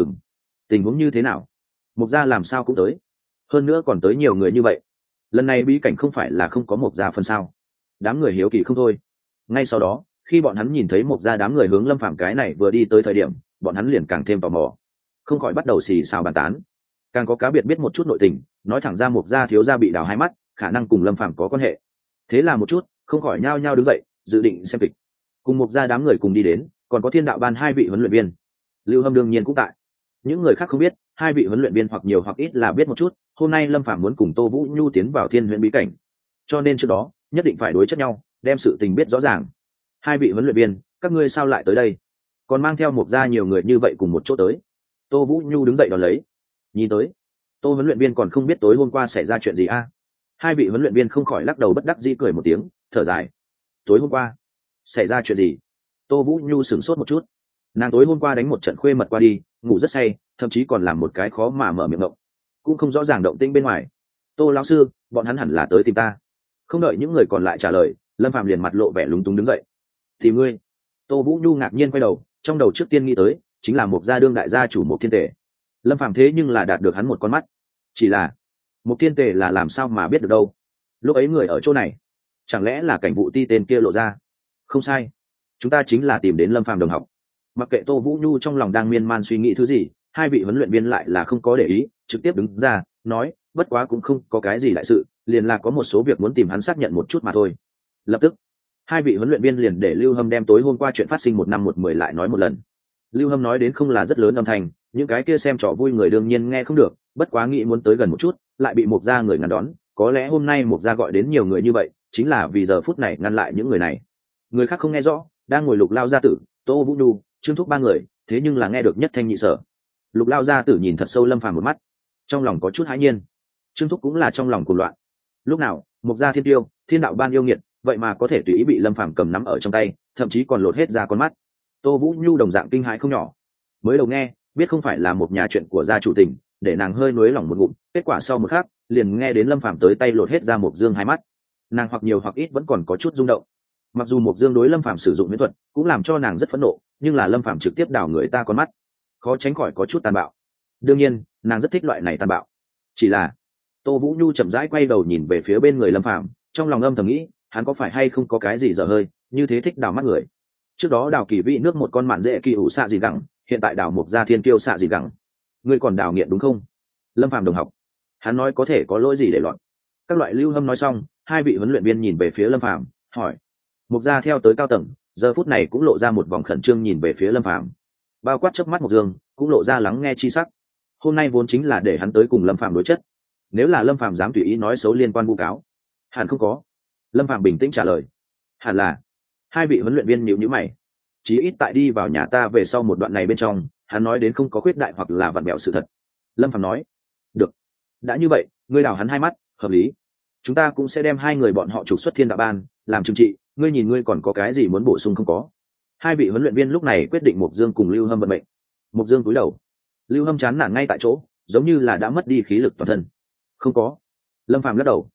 Tình huống như thế nào? Mục gia làm sao cũng tới? Hơn nữa còn tới nhiều người như vậy. Lần này bí cảnh không phải là không có Mục gia phân sao? Đám người hiếu kỳ không thôi. Ngay sau đó, khi bọn hắn nhìn thấy Mục gia đám người hướng Lâm Phàm cái này vừa đi tới thời điểm, bọn hắn liền càng thêm tò mò, không khỏi bắt đầu xì xào bàn tán. Càng có cá biệt biết một chút nội tình, nói thẳng ra Mục gia thiếu gia bị đào hai mắt, khả năng cùng Lâm Phàm có quan hệ. Thế là một chút, không khỏi nhao nhao đứng dậy, dự định xem kịch. Cùng Mục gia đám người cùng đi đến, còn có Thiên đạo ban hai vị huấn luyện viên. Lưu Hâm đương nhiên cũng tại. Những người khác không biết, hai vị huấn luyện viên hoặc nhiều hoặc ít là biết một chút, hôm nay Lâm Phàm muốn cùng Tô Vũ Nhu tiến vào Thiên Huyễn bí cảnh, cho nên trước đó nhất định phải đối chất nhau, đem sự tình biết rõ ràng. Hai vị huấn luyện viên, các ngươi sao lại tới đây? Còn mang theo Mục gia nhiều người như vậy cùng một chỗ tới? Tô Vũ Nhu đứng dậy đón lấy, nhìn tới, Tô huấn luyện viên còn không biết tối hôm qua xảy ra chuyện gì a? Hai vị huấn luyện viên không khỏi lắc đầu bất đắc dĩ cười một tiếng, thở dài. Tối hôm qua xảy ra chuyện gì? Tô Vũ Nhu sửng sốt một chút. Nàng tối hôm qua đánh một trận khuê mật qua đi, ngủ rất say, thậm chí còn làm một cái khó mà mở miệng ngộng, cũng không rõ ràng động tĩnh bên ngoài. Tô lão sư, bọn hắn hẳn là tới tìm ta. Không đợi những người còn lại trả lời, Lâm Phàm liền mặt lộ vẻ lúng túng đứng dậy. Tìm ngươi? Tô Vũ Nhu ngạc nhiên quay đầu, trong đầu trước tiên nghĩ tới chính là Mục gia đương đại gia chủ Mục Thiên Tề. Lâm Phàm thế nhưng là đạt được hắn một con mắt. Chỉ là Mục Thiên Tề là làm sao mà biết được đâu? Lúc ấy người ở chỗ này, chẳng lẽ là Cảnh Vụ Ti tên kia lộ ra? Không sai, chúng ta chính là tìm đến Lâm Phàm đồng học. Mặc kệ Tô Vũ Nhu trong lòng đang miên man suy nghĩ thứ gì, hai vị huấn luyện viên lại là không có để ý, trực tiếp đứng ra nói, bất quá cũng không có cái gì đại sự, liền là có một số việc muốn tìm hắn xác nhận một chút mà thôi. Lập tức hai vị huấn luyện viên liền để Lưu Hâm đem tối hôm qua chuyện phát sinh 1 năm 1 10 lại nói một lần. Lưu Hâm nói đến không là rất lớn âm thanh, những cái kia xem trò vui người đương nhiên nghe không được, bất quá nghĩ muốn tới gần một chút, lại bị Mục gia người ngăn đón. Có lẽ hôm nay Mục gia gọi đến nhiều người như vậy, chính là vì giờ phút này ngăn lại những người này. Người khác không nghe rõ, đang ngồi Lục lao gia tử, Tô Vũ Nhu, Trương Thúc ba người, thế nhưng là nghe được nhất thanh nhị sở. Lục lao gia tử nhìn thật sâu Lâm Phàm một mắt, trong lòng có chút hãi nhiên. Trương Thúc cũng là trong lòng cuồng loạn. Lúc nào Mục gia thiên tiêu, thiên đạo ban yêu nghiệt, vậy mà có thể tùy ý bị Lâm Phàm cầm nắm ở trong tay, thậm chí còn lột hết ra con mắt. Tô Vũ Nhu đồng dạng kinh hãi không nhỏ. Mới đầu nghe biết không phải là một nhà chuyện của gia chủ tình, để nàng hơi nuối lòng một ngụm, kết quả sau một khắc liền nghe đến Lâm Phàm tới tay lột hết ra Mục Dương hai mắt. Nàng hoặc nhiều hoặc ít vẫn còn có chút rung động. Mặc dù Mục Dương đối Lâm Phàm sử dụng miễn thuật cũng làm cho nàng rất phẫn nộ, nhưng là Lâm Phàm trực tiếp đào người ta con mắt, khó tránh khỏi có chút tàn bạo. Đương nhiên nàng rất thích loại này tàn bạo. Chỉ là Tô Vũ Nhu chậm rãi quay đầu nhìn về phía bên người Lâm Phàm, trong lòng âm thầm nghĩ, hắn có phải hay không có cái gì dở hơi, như thế thích đào mắt người. Trước đó đào kỳ vị nước một con mạn dễ kỳ ủ xạ gì gẳng, hiện tại đào Mục gia thiên kiêu xạ gì gẳng, ngươi còn đào nghiện đúng không? Lâm Phàm đồng học, hắn nói có thể có lỗi gì để loạn? Các loại Lưu Hâm nói xong, hai vị huấn luyện viên nhìn về phía Lâm Phàm, hỏi. Mục gia theo tới cao tầng, giờ phút này cũng lộ ra một vòng khẩn trương nhìn về phía Lâm Phàm, bao quát chớp mắt Mục Dương cũng lộ ra lắng nghe chi sắc. Hôm nay vốn chính là để hắn tới cùng Lâm Phàm đối chất, nếu là Lâm Phàm dám tùy ý nói xấu liên quan vu cáo, hẳn không có. Lâm Phàm bình tĩnh trả lời, hẳn là. Hai vị huấn luyện viên nhíu nhíu mày, chí ít tại đi vào nhà ta về sau một đoạn này bên trong, hắn nói đến không có khuyết đại hoặc là vặn vẹo sự thật. Lâm Phàm nói, được, đã như vậy, ngươi đào hắn hai mắt, hợp lý. Chúng ta cũng sẽ đem hai người bọn họ trục xuất thiên đạo ban, làm trừng trị. Ngươi nhìn ngươi còn có cái gì muốn bổ sung không có? Hai vị huấn luyện viên lúc này quyết định Mục Dương cùng Lưu Hâm vận mệnh. Mục Dương cúi đầu, Lưu Hâm chán nản ngay tại chỗ, giống như là đã mất đi khí lực toàn thân. Không có. Lâm Phàm lắc đầu,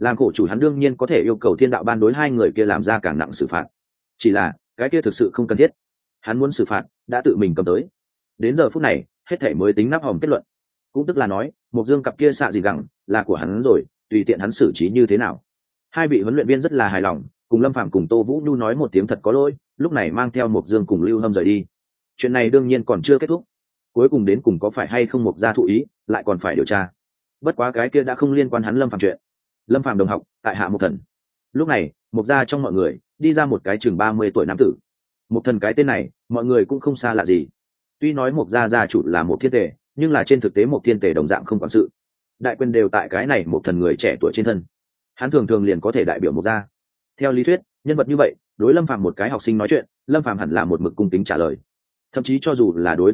Làm khổ chủ hắn đương nhiên có thể yêu cầu thiên đạo ban đối hai người kia làm ra càng nặng xử phạt, chỉ là cái kia thực sự không cần thiết. Hắn muốn xử phạt đã tự mình cầm tới, đến giờ phút này hết thể mới tính nắp hòm kết luận. Cũng tức là nói Mộc Dương cặp kia xạ gì gẳng là của hắn rồi, tùy tiện hắn xử trí như thế nào. Hai vị huấn luyện viên rất là hài lòng, cùng Lâm Phàm cùng Tô Vũ Nhu nói một tiếng thật có lỗi, lúc này mang theo Mộc Dương cùng Lưu Hâm rời đi. Chuyện này đương nhiên còn chưa kết thúc, cuối cùng đến cùng có phải hay không Mộc gia thụ ý lại còn phải điều tra. Bất quá cái kia đã không liên quan hắn Lâm Phàm chuyện. Lâm Phàm đồng học tại Hạ Mộc Thần. Lúc này Mộc gia trong mọi người đi ra một cái chừng 30 tuổi nam tử. Mộc Thần cái tên này mọi người cũng không xa lạ gì. Tuy nói Mộc gia gia chủ là một thiên tề, nhưng là trên thực tế Mộc thiên tề đồng dạng không quản sự, đại quyền đều tại cái này Mộc Thần người trẻ tuổi trên thân. Hắn thường thường liền có thể đại biểu Mộc gia. Theo lý thuyết nhân vật như vậy đối Lâm Phàm một cái học sinh nói chuyện, Lâm Phàm hẳn là một mực cung kính trả lời, thậm chí cho dù là đối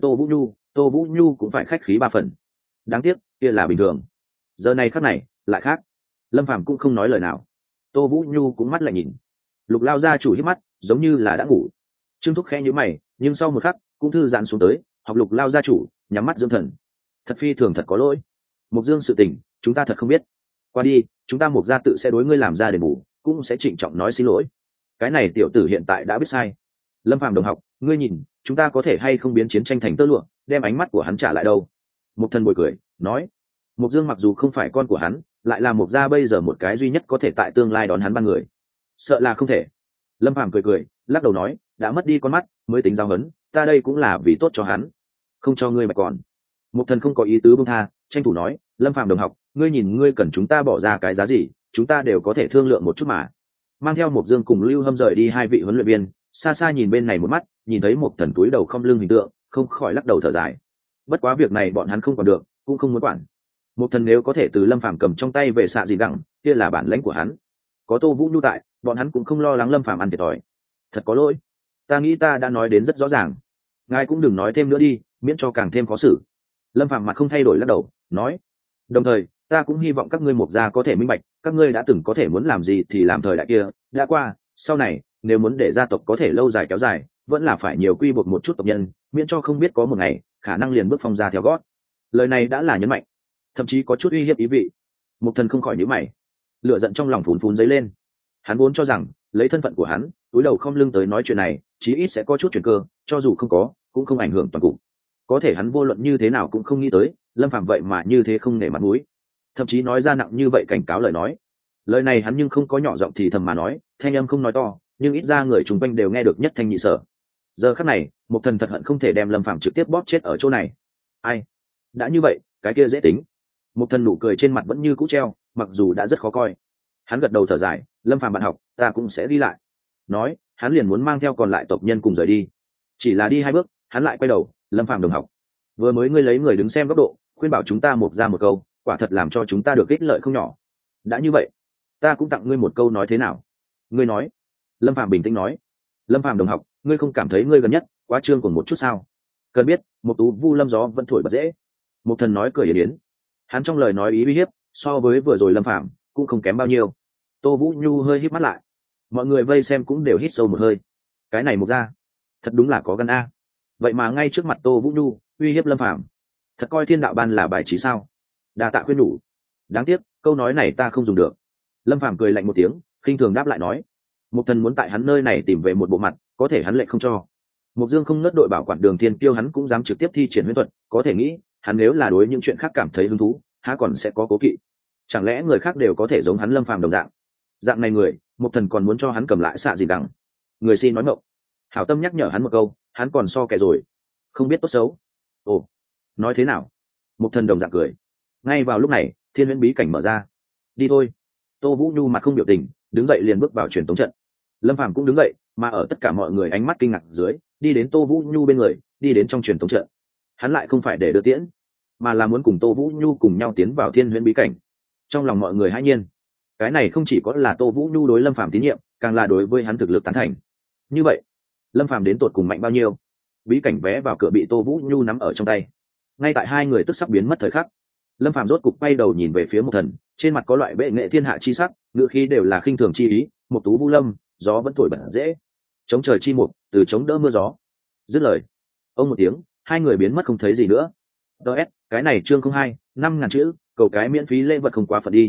Tô Vũ Nhu cũng phải khách khí 3 phần. Đáng tiếc kia là bình thường, giờ này khắc này lại khác. Lâm Phàm cũng không nói lời nào, Tô Vũ Nhu cũng mắt lại nhìn. Lục Lao gia chủ hít mắt giống như là đã ngủ. Trương Thúc khẽ nhíu mày, nhưng sau một khắc cũng thư giãn xuống tới, học Lục Lao gia chủ nhắm mắt dưỡng thần. Thật phi thường thật có lỗi, Mộc Dương sự tình chúng ta thật không biết, qua đi chúng ta Mộc gia tự sẽ đối ngươi làm ra đền bù, cũng sẽ trịnh trọng nói xin lỗi. Cái này tiểu tử hiện tại đã biết sai. Lâm Phàm đồng học, ngươi nhìn chúng ta có thể hay không biến chiến tranh thành tơ lụa, đem ánh mắt của hắn trả lại đâu? Mộc Thần bồi cười nói, Mộc Dương mặc dù không phải con của hắn, lại là Mộc gia bây giờ một cái duy nhất có thể tại tương lai đón hắn ban người, sợ là không thể. Lâm Phàm cười lắc đầu nói, đã mất đi con mắt mới tính giao hấn, ta đây cũng là vì tốt cho hắn, không cho ngươi mà còn. Mộc Thần không có ý tứ buông tha, tranh thủ nói, Lâm Phàm đồng học, ngươi nhìn ngươi cần chúng ta bỏ ra cái giá gì, chúng ta đều có thể thương lượng một chút mà. Mang theo Mộc Dương cùng Lưu Hâm rời đi hai vị huấn luyện viên, xa xa nhìn bên này một mắt, nhìn thấy Mộc Thần túi đầu không lưng hình tượng, không khỏi lắc đầu thở dài. Bất quá việc này bọn hắn không còn được, cũng không muốn quản. Mộc Thần nếu có thể từ Lâm Phàm cầm trong tay về xạ gì gẳng, kia là bản lãnh của hắn. Có Tô Vũ Nhu tại, bọn hắn cũng không lo lắng Lâm Phàm ăn thiệt thòi. Thật có lỗi, ta nghĩ ta đã nói đến rất rõ ràng, ngài cũng đừng nói thêm nữa đi, miễn cho càng thêm khó xử. Lâm Phàm mặt không thay đổi lắc đầu nói, đồng thời ta cũng hy vọng các ngươi Mộc gia có thể minh bạch, các ngươi đã từng có thể muốn làm gì thì làm, thời đại kia đã qua. Sau này nếu muốn để gia tộc có thể lâu dài kéo dài, vẫn là phải nhiều quy buộc một chút tộc nhân, miễn cho không biết có một ngày khả năng liền bước phong gia theo gót. Lời này đã là nhấn mạnh, thậm chí có chút uy hiếp ý vị. Mộc Thần không khỏi nhíu mày, lửa giận trong lòng phún dấy lên. Hắn vốn cho rằng lấy thân phận của hắn, túi đầu không lưng tới nói chuyện này chí ít sẽ có chút chuyển cơ, cho dù không có cũng không ảnh hưởng toàn cục. Có thể hắn vô luận như thế nào cũng không nghĩ tới Lâm Phàm vậy mà như thế không nể mặt mũi, thậm chí nói ra nặng như vậy cảnh cáo lời nói. Lời này hắn nhưng không có nhỏ giọng thì thầm mà nói, thanh âm không nói to, nhưng ít ra người chung quanh đều nghe được nhất thanh nhị sở. Giờ khắc này Mộc Thần thật hận không thể đem Lâm Phàm trực tiếp bóp chết ở chỗ này. Ai, đã như vậy cái kia dễ tính. Mộc Thần nụ cười trên mặt vẫn như cũ treo, mặc dù đã rất khó coi. Hắn gật đầu thở dài, Lâm Phàm bạn học, ta cũng sẽ đi lại. Nói hắn liền muốn mang theo còn lại tộc nhân cùng rời đi. Chỉ là đi 2 bước hắn lại quay đầu, Lâm Phàm đồng học, vừa mới ngươi lấy người đứng xem góc độ khuyên bảo chúng ta Mộc ra một câu, quả thật làm cho chúng ta được ích lợi không nhỏ. Đã như vậy ta cũng tặng ngươi một câu nói thế nào? Ngươi nói. Lâm Phàm bình tĩnh nói, Lâm Phàm đồng học, ngươi không cảm thấy ngươi gần nhất quá trương cuồng một chút sao? Cần biết Mộc Tú Vu Lâm gió vẫn thổi bật dễ. Mộc Thần nói cười yến yến, hắn trong lời nói ý uy hiếp so với vừa rồi Lâm Phàm cũng không kém bao nhiêu. Tô Vũ Nhu hơi híp mắt lại, mọi người vây xem cũng đều hít sâu một hơi. Cái này Mộc gia thật đúng là có gan a, vậy mà ngay trước mặt Tô Vũ Nhu uy hiếp Lâm Phàm, thật coi thiên đạo ban là bài trí sao? Đa tạ khuyên nhủ, đáng tiếc câu nói này ta không dùng được. Lâm Phàm cười lạnh một tiếng, khinh thường đáp lại nói, Mộc Thần muốn tại hắn nơi này tìm về một bộ mặt, có thể hắn lại không cho. Mộc Dương không nớt đội bảo quản Đường Thiên Kiêu hắn cũng dám trực tiếp thi triển huyễn thuật, có thể nghĩ hắn nếu là đối những chuyện khác cảm thấy hứng thú, há còn sẽ có cố kỵ? Chẳng lẽ người khác đều có thể giống hắn Lâm Phàm đồng dạng này người, Mộc Thần còn muốn cho hắn cầm lại xạ gì đằng? Người xin nói mộng. Hảo tâm nhắc nhở hắn một câu, hắn còn so kẻ rồi, không biết tốt xấu. Ồ, nói thế nào? Mộc Thần đồng dạng cười. Ngay vào lúc này thiên huyễn bí cảnh mở ra. Đi thôi. Tô Vũ Nhu mặt không biểu tình, đứng dậy liền bước vào truyền tống trận. Lâm Phàm cũng đứng dậy, mà ở tất cả mọi người ánh mắt kinh ngạc dưới, đi đến Tô Vũ Nhu bên người, đi đến trong truyền tống trận. Hắn lại không phải để đưa tiễn, mà là muốn cùng Tô Vũ Nhu cùng nhau tiến vào thiên huyễn bí cảnh. Trong lòng mọi người hãi nhiên, cái này không chỉ có là Tô Vũ Nhu đối Lâm Phàm tín nhiệm, càng là đối với hắn thực lực tán thành. Như vậy Lâm Phàm đến tột cùng mạnh bao nhiêu? Bí cảnh vé vào cửa bị Tô Vũ Nhu nắm ở trong tay. Ngay tại hai người tức sắp biến mất thời khắc, Lâm Phàm rốt cục quay đầu nhìn về phía Mộc Thần, trên mặt có loại bệ nghệ thiên hạ chi sắc, ngữ khí đều là khinh thường chi ý. Mộc Tú Vu Lâm, gió vẫn thổi bật dễ, chống trời chi mục, từ chống đỡ mưa gió. Dứt lời, ông một tiếng, hai người biến mất không thấy gì nữa. DS, cái này chương 02, 5000 chữ, cầu cái miễn phí lễ vật không quá phận đi.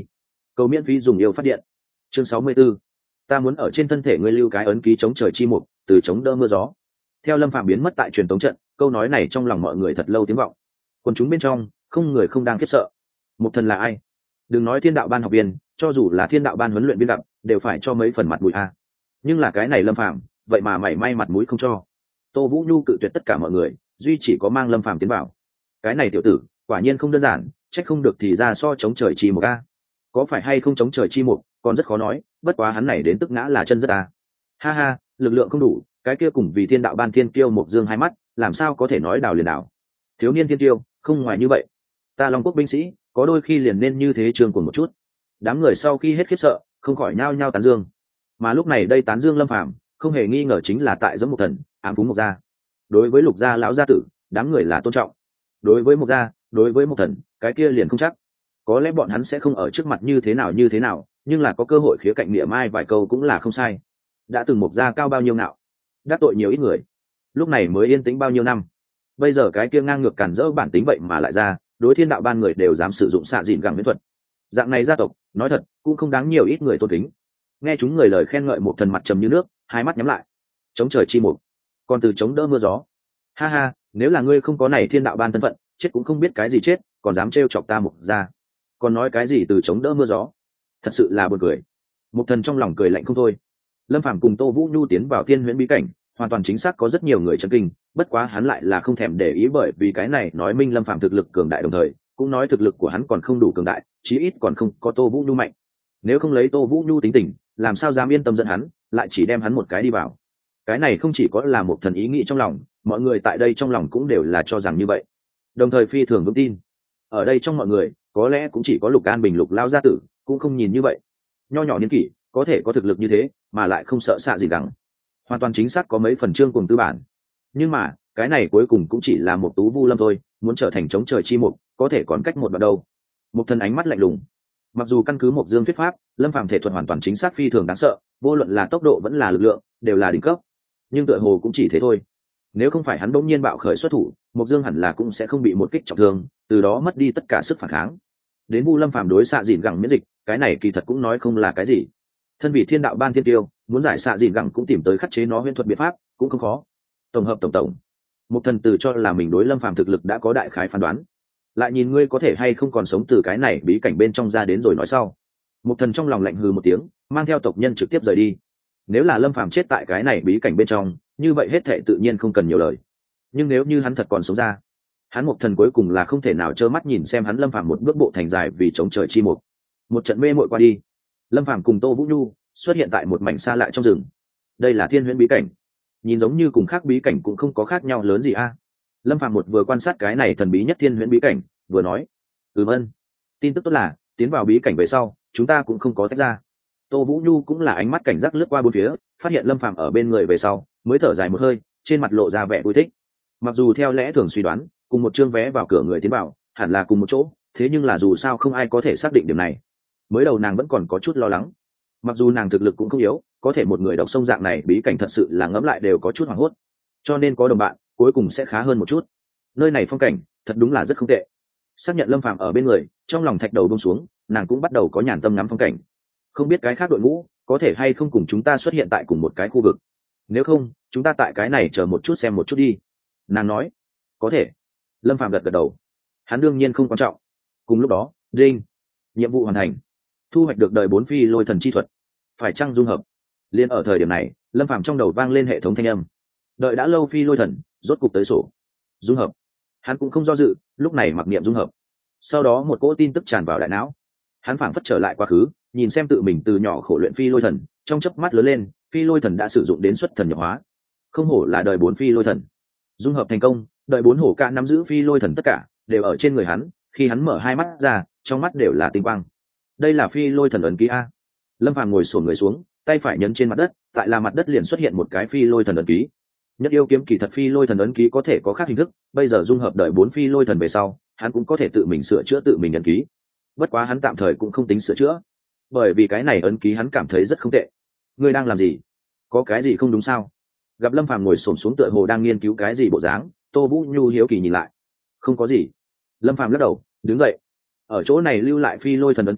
Cầu miễn phí dùng yêu phát điện. Chương 64. Ta muốn ở trên thân thể ngươi lưu cái ấn ký chống trời chi mục, từ chống đỡ mưa gió. Theo Lâm Phàm biến mất tại truyền tống trận, câu nói này trong lòng mọi người thật lâu tiếng vọng. Còn chúng bên trong, không người không đang khiếp sợ. Mục thần là ai? Đừng nói Thiên Đạo Ban học viên, cho dù là Thiên Đạo Ban huấn luyện viên gặp, đều phải cho mấy phần mặt mũi a. Nhưng là cái này Lâm Phàm, vậy mà mảy may mặt mũi không cho. Tô Vũ Nhu cự tuyệt tất cả mọi người, duy chỉ có mang Lâm Phàm tiến vào. Cái này tiểu tử, quả nhiên không đơn giản, trách không được thì ra so chống trời chi mục a. Có phải hay không chống trời chi mục, còn rất khó nói, bất quá hắn này đến tức ngã là chân rất a. Ha ha, lực lượng không đủ, cái kia cùng vì Thiên Đạo Ban thiên kiêu Mộc Dương hai mắt, làm sao có thể nói đào liền đào. Thiếu niên thiên kiêu, không ngoài như vậy. Ta Long Quốc binh sĩ, có đôi khi liền nên như thế trường của một chút. Đám người sau khi hết khiếp sợ, không khỏi nhao nhao tán dương. Mà lúc này đây tán dương Lâm Phàm, không hề nghi ngờ chính là tại giống một thần, ám phúng Mộc gia. Đối với Lục gia lão gia tử, đám người là tôn trọng. Đối với Mộc gia, đối với một thần, cái kia liền không chắc. Có lẽ bọn hắn sẽ không ở trước mặt như thế nào, nhưng là có cơ hội khía cạnh mỉa mai vài câu cũng là không sai. Đã từng Mộc gia cao bao nhiêu ngạo, đắc tội nhiều ít người, lúc này mới yên tĩnh bao nhiêu năm. Bây giờ cái kia ngang ngược cản rỡ bản tính vậy mà lại ra, đối Thiên Đạo Ban người đều dám sử dụng xạ dịn gẳng miễn thuật. Dạng này gia tộc, nói thật cũng không đáng nhiều ít người tôn kính. Nghe chúng người lời khen ngợi một thần mặt trầm như nước, hai mắt nhắm lại. Chống trời chi mục, còn từ chống đỡ mưa gió. Ha ha, nếu là ngươi không có này Thiên Đạo Ban thân phận, chết cũng không biết cái gì chết, còn dám trêu chọc ta Mục gia, còn nói cái gì từ chống đỡ mưa gió, thật sự là buồn cười. Mục thần trong lòng cười lạnh không thôi. Lâm Phàm cùng Tô Vũ Nhu tiến vào Thiên Huyễn bí cảnh, hoàn toàn chính xác có rất nhiều người chấn kinh, bất quá hắn lại là không thèm để ý, bởi vì cái này nói minh Lâm Phàm thực lực cường đại, đồng thời cũng nói thực lực của hắn còn không đủ cường đại, chí ít còn không có Tô Vũ Nhu mạnh. Nếu không lấy Tô Vũ Nhu tính tình, làm sao dám yên tâm dẫn hắn, lại chỉ đem hắn một cái đi vào. Cái này không chỉ có là một thần ý nghĩ trong lòng, mọi người tại đây trong lòng cũng đều là cho rằng như vậy, đồng thời phi thường vững tin. Ở đây trong mọi người, có lẽ cũng chỉ có Lục An Bình Lục lao gia tử cũng không nhìn như vậy. Nho nhỏ niên kỷ có thể có thực lực như thế, mà lại không sợ xạ gì gắng, hoàn toàn chính xác có mấy phần trương cùng tư bản. Nhưng mà cái này cuối cùng cũng chỉ là một tú vu lâm thôi, muốn trở thành chống trời chi mục, có thể còn cách một đoạn đâu. Một thần ánh mắt lạnh lùng. Mặc dù căn cứ Mộc Dương thuyết pháp, Lâm Phàm thể thuật hoàn toàn chính xác phi thường đáng sợ, vô luận là tốc độ vẫn là lực lượng, đều là đỉnh cấp. Nhưng tựa hồ cũng chỉ thế thôi. Nếu không phải hắn bỗng nhiên bạo khởi xuất thủ, Mộc Dương hẳn là cũng sẽ không bị một kích trọng thương, từ đó mất đi tất cả sức phản kháng. Đến Vu Lâm Phàm đối xạ dịn gẳng miễn dịch, cái này kỳ thật cũng nói không là cái gì. Thân vị Thiên Đạo Ban thiên tiêu, muốn giải xạ dịn gẳng cũng tìm tới khắc chế nó huyễn thuật biện pháp, cũng không khó. Tổng hợp tổng, một thần tự cho là mình đối Lâm Phàm thực lực đã có đại khái phán đoán. Lại nhìn ngươi có thể hay không còn sống từ cái này bí cảnh bên trong ra đến rồi nói sau. Một thần trong lòng lạnh hừ một tiếng, mang theo tộc nhân trực tiếp rời đi. Nếu là Lâm Phàm chết tại cái này bí cảnh bên trong, như vậy hết thệ tự nhiên không cần nhiều lời. Nhưng nếu như hắn thật còn sống ra, hắn một thần cuối cùng là không thể nào trơ mắt nhìn xem hắn Lâm Phàm một bước bộ thành dài vì chống trời chi mục. Một trận mê mội qua đi, Lâm Phàm cùng Tô Vũ Nhu xuất hiện tại một mảnh xa lại trong rừng. Đây là Thiên Huyễn bí cảnh, nhìn giống như cùng khác bí cảnh cũng không có khác nhau lớn gì a. Lâm Phàm một vừa quan sát cái này thần bí nhất Thiên Huyễn bí cảnh, vừa nói: Ân, tin tức tốt là tiến vào bí cảnh về sau, chúng ta cũng không có tách ra. Tô Vũ Nhu cũng là ánh mắt cảnh giác lướt qua bốn phía, phát hiện Lâm Phàm ở bên người về sau, mới thở dài một hơi, trên mặt lộ ra vẻ vui thích. Mặc dù theo lẽ thường suy đoán, cùng một chương vé vào cửa người tiến vào, hẳn là cùng một chỗ, thế nhưng là dù sao không ai có thể xác định điểm này. Mới đầu nàng vẫn còn có chút lo lắng. Mặc dù nàng thực lực cũng không yếu, có thể một người đọc sông dạng này bí cảnh thật sự là ngẫm lại đều có chút hoảng hốt. Cho nên có đồng bạn, cuối cùng sẽ khá hơn một chút. Nơi này phong cảnh, thật đúng là rất không tệ. Xác nhận Lâm Phàm ở bên người, trong lòng thạch đầu buông xuống, nàng cũng bắt đầu có nhàn tâm ngắm phong cảnh. Không biết cái khác đội ngũ có thể hay không cùng chúng ta xuất hiện tại cùng một cái khu vực. Nếu không, chúng ta tại cái này chờ một chút xem một chút đi. Nàng nói. Có thể. Lâm Phàm gật gật đầu. Hắn đương nhiên không quan trọng. Cùng lúc đó, đinh, nhiệm vụ hoàn thành, thu hoạch được đời 4 phi lôi thần chi thuật, phải chăng dung hợp. Liên ở thời điểm này, Lâm Phàm trong đầu vang lên hệ thống thanh âm. Đợi đã lâu phi lôi thần rốt cục tới sổ. Dung hợp. Hắn cũng không do dự, lúc này mặc niệm dung hợp. Sau đó một cỗ tin tức tràn vào đại não. Hắn phảng phất trở lại quá khứ, nhìn xem tự mình từ nhỏ khổ luyện phi lôi thần, trong chớp mắt lớn lên, phi lôi thần đã sử dụng đến xuất thần nhập hóa. Không hổ là đời 4 phi lôi thần. Dung hợp thành công, đời 4 hổ ca nắm giữ phi lôi thần tất cả đều ở trên người hắn, khi hắn mở hai mắt ra, trong mắt đều là tinh quang. Đây là phi lôi thần ấn ký a. Lâm Phàm ngồi xổm người xuống, tay phải nhấn trên mặt đất, tại là mặt đất liền xuất hiện một cái phi lôi thần ấn ký. Nhất yêu kiếm kỳ thật phi lôi thần ấn ký có thể có khác hình thức, bây giờ dung hợp đời 4 phi lôi thần về sau, hắn cũng có thể tự mình sửa chữa tự mình ấn ký. Bất quá hắn tạm thời cũng không tính sửa chữa, bởi vì cái này ấn ký hắn cảm thấy rất không tệ. Ngươi đang làm gì? Có cái gì không đúng sao? Gặp Lâm Phàm ngồi xổm xuống tựa hồ đang nghiên cứu cái gì bộ dáng, Tô Vũ Nhu hiếu kỳ nhìn lại. Không có gì. Lâm Phàm lắc đầu, đứng dậy. Ở chỗ này lưu lại phi lôi thần ấn ký,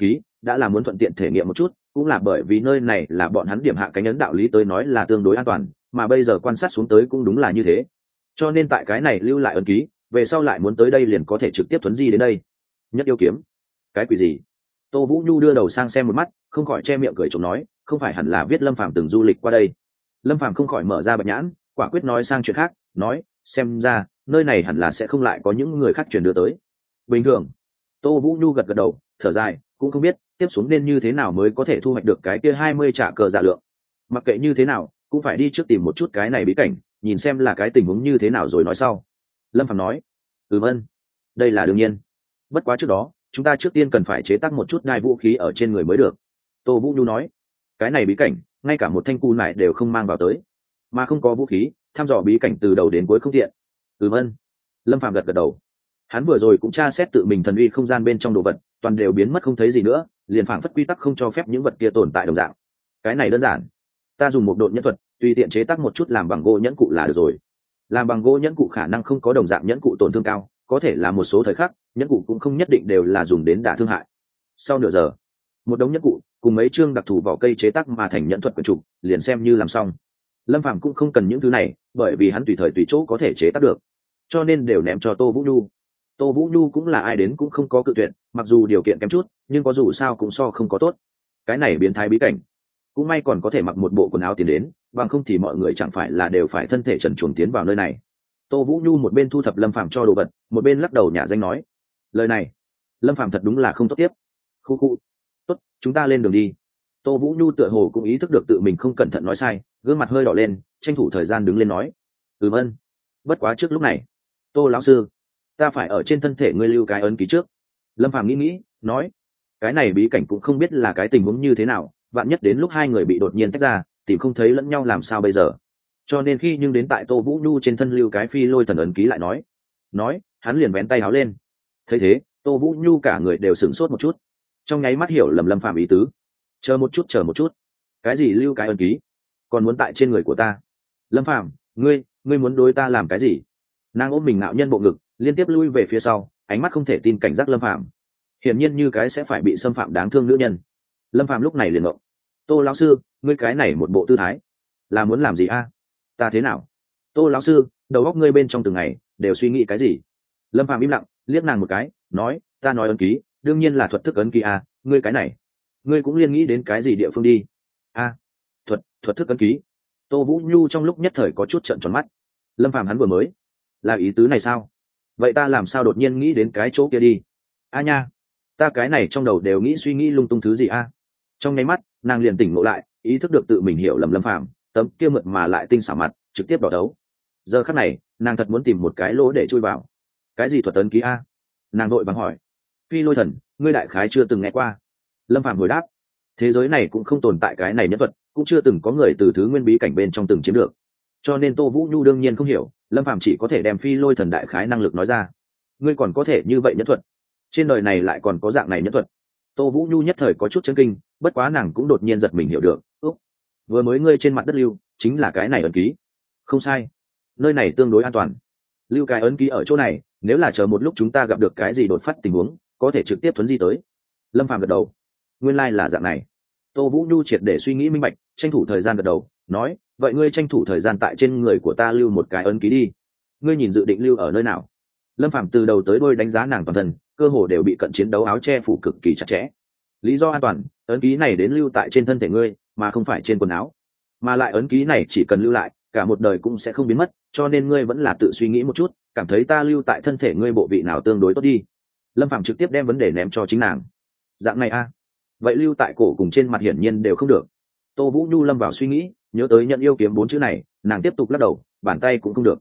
đã là muốn thuận tiện thể nghiệm một chút, cũng là bởi vì nơi này là bọn hắn điểm hạ cánh ấn đạo lý tới nói là tương đối an toàn, mà bây giờ quan sát xuống tới cũng đúng là như thế. Cho nên tại cái này lưu lại ấn ký, về sau lại muốn tới đây liền có thể trực tiếp thuấn di đến đây. Nhất yêu kiếm, cái quỷ gì? Tô Vũ Nhu đưa đầu sang xem một mắt, không khỏi che miệng cười trộm nói, không phải hẳn là viết Lâm Phàm từng du lịch qua đây. Lâm Phàm không khỏi mở ra bạch nhãn, quả quyết nói sang chuyện khác, nói, xem ra nơi này hẳn là sẽ không lại có những người khác chuyển đưa tới. Bình thường. Tô Vũ Nhu gật gật đầu, thở dài, cũng không biết tiếp xuống nên như thế nào mới có thể thu hoạch được cái kia 20 trả cờ dạ lượng. Mặc kệ như thế nào, cũng phải đi trước tìm một chút cái này bí cảnh, nhìn xem là cái tình huống như thế nào rồi nói sau. Lâm Phàm nói, vâng, đây là đương nhiên. Bất quá trước đó, chúng ta trước tiên cần phải chế tác một chút đai vũ khí ở trên người mới được. Tô Vũ Nhu nói, cái này bí cảnh, ngay cả một thanh cù nải đều không mang vào tới, mà không có vũ khí, thăm dò bí cảnh từ đầu đến cuối không tiện. Vâng. Lâm Phàm gật gật đầu. Hắn vừa rồi cũng tra xét tự mình thần uy không gian bên trong đồ vật, toàn đều biến mất không thấy gì nữa, liền phảng phất quy tắc không cho phép những vật kia tồn tại đồng dạng. Cái này đơn giản, ta dùng một độn nhẫn thuật, tùy tiện chế tác một chút làm bằng gỗ nhẫn cụ là được rồi. Làm bằng gỗ nhẫn cụ khả năng không có đồng dạng nhẫn cụ tổn thương cao, có thể là một số thời khắc, nhẫn cụ cũng không nhất định đều là dùng đến đả thương hại. Sau nửa giờ, một đống nhẫn cụ cùng mấy chương đặc thù vỏ cây chế tác mà thành nhẫn thuật quyển trục, liền xem như làm xong. Lâm Phàm cũng không cần những thứ này, bởi vì hắn tùy thời tùy chỗ có thể chế tác được, cho nên đều ném cho Tô Vũ Nhu. Tô Vũ Nhu cũng là ai đến cũng không có cự tuyệt, mặc dù điều kiện kém chút, nhưng có dù sao cũng so không có tốt. Cái này biến thái bí cảnh, cũng may còn có thể mặc một bộ quần áo tiến đến, bằng không thì mọi người chẳng phải là đều phải thân thể trần truồng tiến vào nơi này. Tô Vũ Nhu một bên thu thập Lâm Phàm cho đồ vật, một bên lắc đầu nhả danh nói, lời này Lâm Phàm thật đúng là không tốt tiếp. Khu khu, tốt, chúng ta lên đường đi. Tô Vũ Nhu tựa hồ cũng ý thức được tự mình không cẩn thận nói sai, gương mặt hơi đỏ lên, tranh thủ thời gian đứng lên nói, vâng. Bất quá trước lúc này, Tô lão sư, ta phải ở trên thân thể ngươi lưu cái ấn ký trước. Lâm Phàm nghĩ nói, cái này bí cảnh cũng không biết là cái tình huống như thế nào, vạn nhất đến lúc hai người bị đột nhiên tách ra, tìm không thấy lẫn nhau làm sao bây giờ. Cho nên khi nhưng đến tại Tô Vũ Nhu trên thân lưu cái phi lôi thần ấn ký lại nói, hắn liền vén tay áo lên. Thấy thế, Tô Vũ Nhu cả người đều sửng sốt một chút, trong nháy mắt hiểu lầm Lâm Phàm ý tứ. Chờ một chút, cái gì lưu cái ấn ký, còn muốn tại trên người của ta? Lâm Phàm, ngươi muốn đối ta làm cái gì? Nàng ôm mình ngạo nhân bộ ngực, liên tiếp lui về phía sau, ánh mắt không thể tin cảnh giác Lâm Phàm, hiển nhiên như cái sẽ phải bị xâm phạm đáng thương nữ nhân. Lâm Phàm lúc này liền ngộng, Tô lão sư, ngươi cái này một bộ tư thái là muốn làm gì a? Ta thế nào? Tô lão sư, đầu óc ngươi bên trong từng ngày đều suy nghĩ cái gì? Lâm Phàm im lặng, liếc nàng một cái, nói, ta nói ấn ký, đương nhiên là thuật thức ấn ký a, ngươi cái này, ngươi cũng liên nghĩ đến cái gì địa phương đi? A, thuật thức ấn ký. Tô Vũ Nhu trong lúc nhất thời có chút trợn tròn mắt. Lâm Phàm hắn vừa mới là ý tứ này sao? Vậy ta làm sao đột nhiên nghĩ đến cái chỗ kia đi? A nha, ta cái này trong đầu đều suy nghĩ lung tung thứ gì a? Trong nháy mắt, nàng liền tỉnh ngộ lại, ý thức được tự mình hiểu lầm Lâm Phàm, tấm kia mượt mà lại tinh xảo mặt, trực tiếp đỏ đấu. Giờ khắc này, nàng thật muốn tìm một cái lỗ để chui vào. Cái gì thuật ấn ký a? Nàng đội vàng hỏi. Phi lôi thần, ngươi đại khái chưa từng nghe qua. Lâm Phàm hồi đáp, thế giới này cũng không tồn tại cái này nhất thuật, cũng chưa từng có người từ thứ nguyên bí cảnh bên trong từng chiếm được, cho nên Tô Vũ Nhu đương nhiên không hiểu. Lâm Phàm chỉ có thể đem phi lôi thần đại khái năng lực nói ra. Ngươi còn có thể như vậy nhất thuật? Trên đời này lại còn có dạng này nhất thuật? Tô Vũ Nhu nhất thời có chút chấn kinh, bất quá nàng cũng đột nhiên giật mình hiểu được. Vừa mới ngươi trên mặt đất lưu chính là cái này ấn ký. Không sai, nơi này tương đối an toàn, lưu cái ấn ký ở chỗ này, nếu là chờ một lúc chúng ta gặp được cái gì đột phát tình huống, có thể trực tiếp thuấn di tới. Lâm Phàm gật đầu, nguyên lai là dạng này. Tô Vũ Nhu triệt để suy nghĩ minh bạch, tranh thủ thời gian gật đầu, nói, vậy ngươi tranh thủ thời gian tại trên người của ta lưu một cái ấn ký đi. Ngươi nhìn dự định lưu ở nơi nào? Lâm Phàm từ đầu tới đuôi đánh giá nàng toàn thân, cơ hồ đều bị cận chiến đấu áo che phủ cực kỳ chặt chẽ. Lý do an toàn, ấn ký này đến lưu tại trên thân thể ngươi, mà không phải trên quần áo. Mà lại ấn ký này chỉ cần lưu lại, cả một đời cũng sẽ không biến mất, cho nên ngươi vẫn là tự suy nghĩ một chút, cảm thấy ta lưu tại thân thể ngươi bộ vị nào tương đối tốt đi. Lâm Phàm trực tiếp đem vấn đề ném cho chính nàng. Dạng này a? Vậy lưu tại cổ cùng trên mặt hiển nhiên đều không được. Tô Vũ Nhu lâm vào suy nghĩ, nhớ tới nhận yêu kiếm 4 chữ này, nàng tiếp tục lắc đầu, bàn tay cũng không được.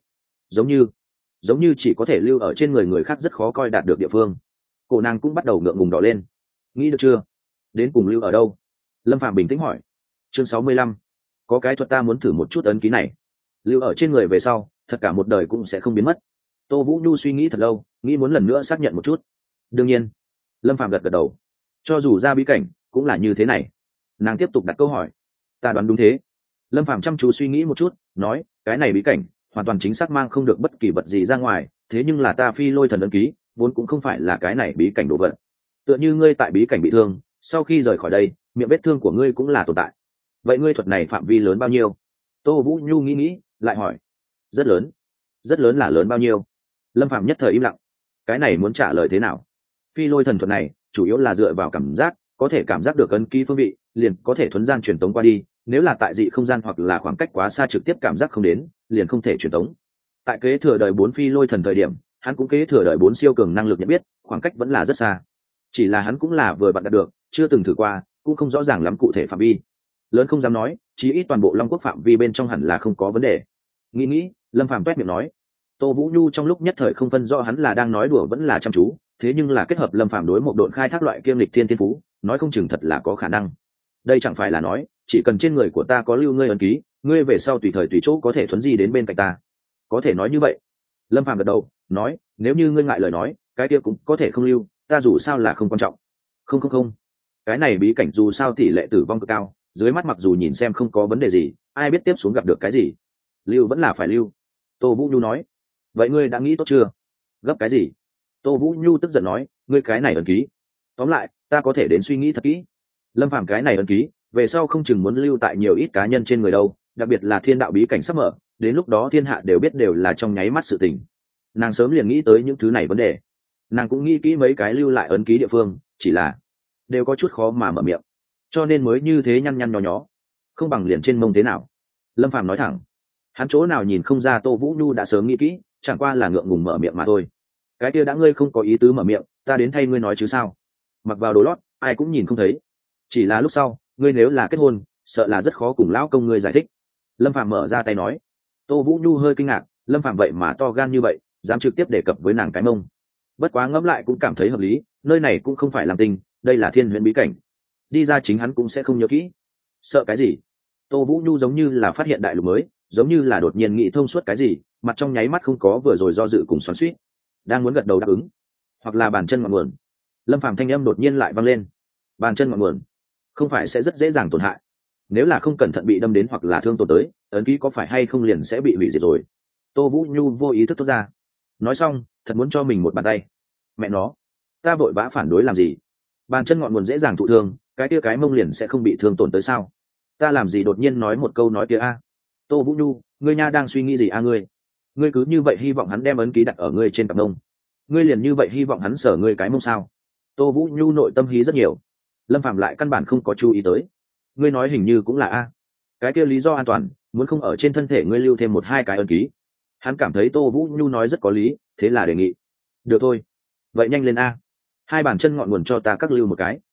Giống như chỉ có thể lưu ở trên người người khác rất khó coi đạt được địa phương. Cổ nàng cũng bắt đầu ngượng ngùng đỏ lên. Nghĩ được chưa? Đến cùng lưu ở đâu? Lâm Phàm bình tĩnh hỏi. Chương 65. Có cái thuật ta muốn thử một chút ấn ký này. Lưu ở trên người về sau, thật cả một đời cũng sẽ không biến mất. Tô Vũ Nhu suy nghĩ thật lâu, nghĩ muốn lần nữa xác nhận một chút. Đương nhiên. Lâm Phàm gật gật đầu. Cho dù ra bí cảnh, cũng là như thế này. Nàng tiếp tục đặt câu hỏi. Ta đoán đúng thế. Lâm Phàm chăm chú suy nghĩ một chút, nói, cái này bí cảnh hoàn toàn chính xác mang không được bất kỳ vật gì ra ngoài, thế nhưng là ta phi lôi thần ấn ký vốn cũng không phải là cái này bí cảnh đồ vật. Tựa như ngươi tại bí cảnh bị thương, sau khi rời khỏi đây miệng vết thương của ngươi cũng là tồn tại. Vậy ngươi thuật này phạm vi lớn bao nhiêu? Tô Vũ Nhu nghĩ lại hỏi. Rất lớn. Rất lớn là lớn bao nhiêu? Lâm Phạm nhất thời im lặng. Cái này muốn trả lời thế nào? Phi lôi thần thuật này chủ yếu là dựa vào cảm giác, có thể cảm giác được ấn ký phương vị, liền có thể thuấn gian truyền tống qua đi. Nếu là tại dị không gian hoặc là khoảng cách quá xa trực tiếp cảm giác không đến, liền không thể truyền tống. Tại kế thừa đời 4 phi lôi thần thời điểm, hắn cũng kế thừa đời 4 siêu cường năng lực nhận biết, khoảng cách vẫn là rất xa. Chỉ là hắn cũng là vừa bạn đạt được, chưa từng thử qua, cũng không rõ ràng lắm cụ thể phạm vi. Lớn không dám nói, chí ít toàn bộ Long Quốc phạm vi bên trong hẳn là không có vấn đề. Nghĩ, Lâm Phàm toét miệng nói. Tô Vũ Nhu trong lúc nhất thời không phân rõ hắn là đang nói đùa vẫn là chăm chú, thế nhưng là kết hợp Lâm Phàm đối một độn khai thác loại kiêm lịch thiên phú, nói không chừng thật là có khả năng. Đây chẳng phải là nói, chỉ cần trên người của ta có lưu ngươi ấn ký, ngươi về sau tùy thời tùy chỗ có thể thuấn di đến bên cạnh ta. Có thể nói như vậy. Lâm Phàm gật đầu, nói, nếu như ngươi ngại lời nói, cái kia cũng có thể không lưu, ta dù sao là không quan trọng. Không. Cái này bí cảnh dù sao tỷ lệ tử vong cực cao, dưới mắt mặc dù nhìn xem không có vấn đề gì, ai biết tiếp xuống gặp được cái gì. Lưu vẫn là phải lưu. Tô Vũ Nhu nói. Vậy ngươi đã nghĩ tốt chưa? Gấp cái gì? Tô Vũ Nhu tức giận nói, ngươi cái này ấn ký. Tóm lại, ta có thể đến suy nghĩ thật kỹ. Lâm Phàm cái này ấn ký, về sau không chừng muốn lưu tại nhiều ít cá nhân trên người đâu, đặc biệt là thiên đạo bí cảnh sắp mở, đến lúc đó thiên hạ đều biết đều là trong nháy mắt sự tình. Nàng sớm liền nghĩ tới những thứ này vấn đề. Nàng cũng nghĩ kỹ mấy cái lưu lại ấn ký địa phương, chỉ là đều có chút khó mà mở miệng, cho nên mới như thế nhăn nhăn nhó nhó. Không bằng liền trên mông thế nào? Lâm Phàm nói thẳng. Hắn chỗ nào nhìn không ra Tô Vũ Nhu đã sớm nghĩ kỹ, chẳng qua là ngượng ngùng mở miệng mà thôi. Cái kia đã ngươi không có ý tứ mở miệng, ta đến thay ngươi nói chứ sao? Mặc vào đồ lót, ai cũng nhìn không thấy. Chỉ là lúc sau, ngươi nếu là kết hôn, sợ là rất khó cùng lão công ngươi giải thích. Lâm Phàm mở ra tay nói. Tô Vũ Nhu hơi kinh ngạc, Lâm Phàm vậy mà to gan như vậy, dám trực tiếp đề cập với nàng cái mông. Bất quá ngẫm lại cũng cảm thấy hợp lý, nơi này cũng không phải làm tình, đây là thiên huyễn bí cảnh, đi ra chính hắn cũng sẽ không nhớ kỹ. Sợ cái gì? Tô Vũ Nhu giống như là phát hiện đại lục mới, giống như là đột nhiên nghĩ thông suốt cái gì, mặt trong nháy mắt không có vừa rồi do dự cùng xoắn xuýt, đang muốn gật đầu đáp ứng. Hoặc là bàn chân ngọn nguồn. Lâm Phàm thanh âm đột nhiên lại vang lên. Bàn chân ngọn nguồn, không phải sẽ rất dễ dàng tổn hại? Nếu là không cẩn thận bị đâm đến hoặc là thương tổn tới, ấn ký có phải hay không liền sẽ bị hủy diệt rồi. Tô Vũ Nhu vô ý thức thốt ra. Nói xong, thật muốn cho mình một bàn tay. Mẹ nó, ta vội vã phản đối làm gì? Bàn chân ngọn nguồn dễ dàng thụ thương, cái kia cái mông liền sẽ không bị thương tổn tới sao? Ta làm gì đột nhiên nói một câu nói kia a? Tô Vũ Nhu, ngươi nha đang suy nghĩ gì a ngươi? Ngươi cứ như vậy hy vọng hắn đem ấn ký đặt ở ngươi trên cặp mông, ngươi liền như vậy hy vọng hắn sờ ngươi cái mông sao? Tô Vũ Nhu nội tâm hí rất nhiều. Lâm Phạm lại căn bản không có chú ý tới. Ngươi nói hình như cũng là a. Cái kia lý do an toàn, muốn không ở trên thân thể ngươi lưu thêm một hai cái ấn ký. Hắn cảm thấy Tô Vũ Nhu nói rất có lý, thế là đề nghị. Được thôi, vậy nhanh lên a. Hai bàn chân ngọn nguồn cho ta cắt lưu một cái.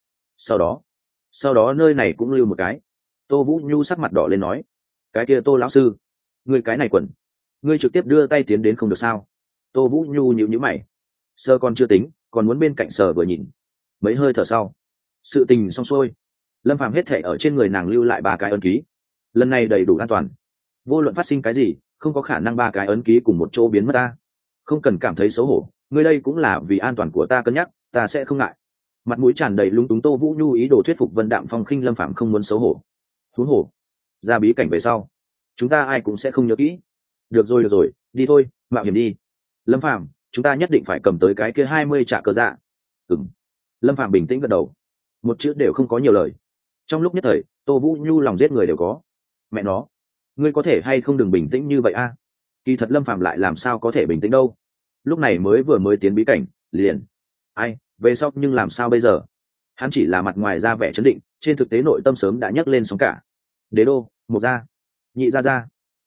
Sau đó nơi này cũng lưu một cái. Tô Vũ Nhu sắc mặt đỏ lên nói. Cái kia Tô lão sư, ngươi cái này quẩn, ngươi trực tiếp đưa tay tiến đến không được sao? Tô Vũ Nhu nhíu mày. Sơ còn chưa tính, còn muốn bên cạnh sờ vừa nhìn. Mấy hơi thở sau, sự tình xong xuôi. Lâm Phàm hết thể ở trên người nàng lưu lại 3 cái ấn ký. Lần này đầy đủ an toàn, vô luận phát sinh cái gì, không có khả năng 3 cái ấn ký cùng một chỗ biến mất ta. Không cần cảm thấy xấu hổ, ngươi đây cũng là vì an toàn của ta cân nhắc, ta sẽ không ngại. Mặt mũi tràn đầy lúng túng Tô Vũ Nhu ý đồ thuyết phục Vân Đạm Phong khinh Lâm Phàm không muốn xấu hổ. Huống hồ, ra bí cảnh về sau, chúng ta ai cũng sẽ không nhớ kỹ. Được rồi, đi thôi, mạo hiểm đi. Lâm Phàm, chúng ta nhất định phải cầm tới cái kia 20 trả cờ dạ. Ừm. Lâm Phàm bình tĩnh gật đầu, một chữ đều không có nhiều lời. Trong lúc nhất thời, Tô Vũ Nhu lòng giết người đều có. Mẹ nó, ngươi có thể hay không đừng bình tĩnh như vậy a? Kỳ thật Lâm Phàm lại làm sao có thể bình tĩnh đâu. Lúc này mới tiến bí cảnh, liền. Ai, về sau nhưng làm sao bây giờ? Hắn chỉ là mặt ngoài ra vẻ chấn định, trên thực tế nội tâm sớm đã nhấc lên sóng cả. Đế đô, Mộc gia, Nhị gia.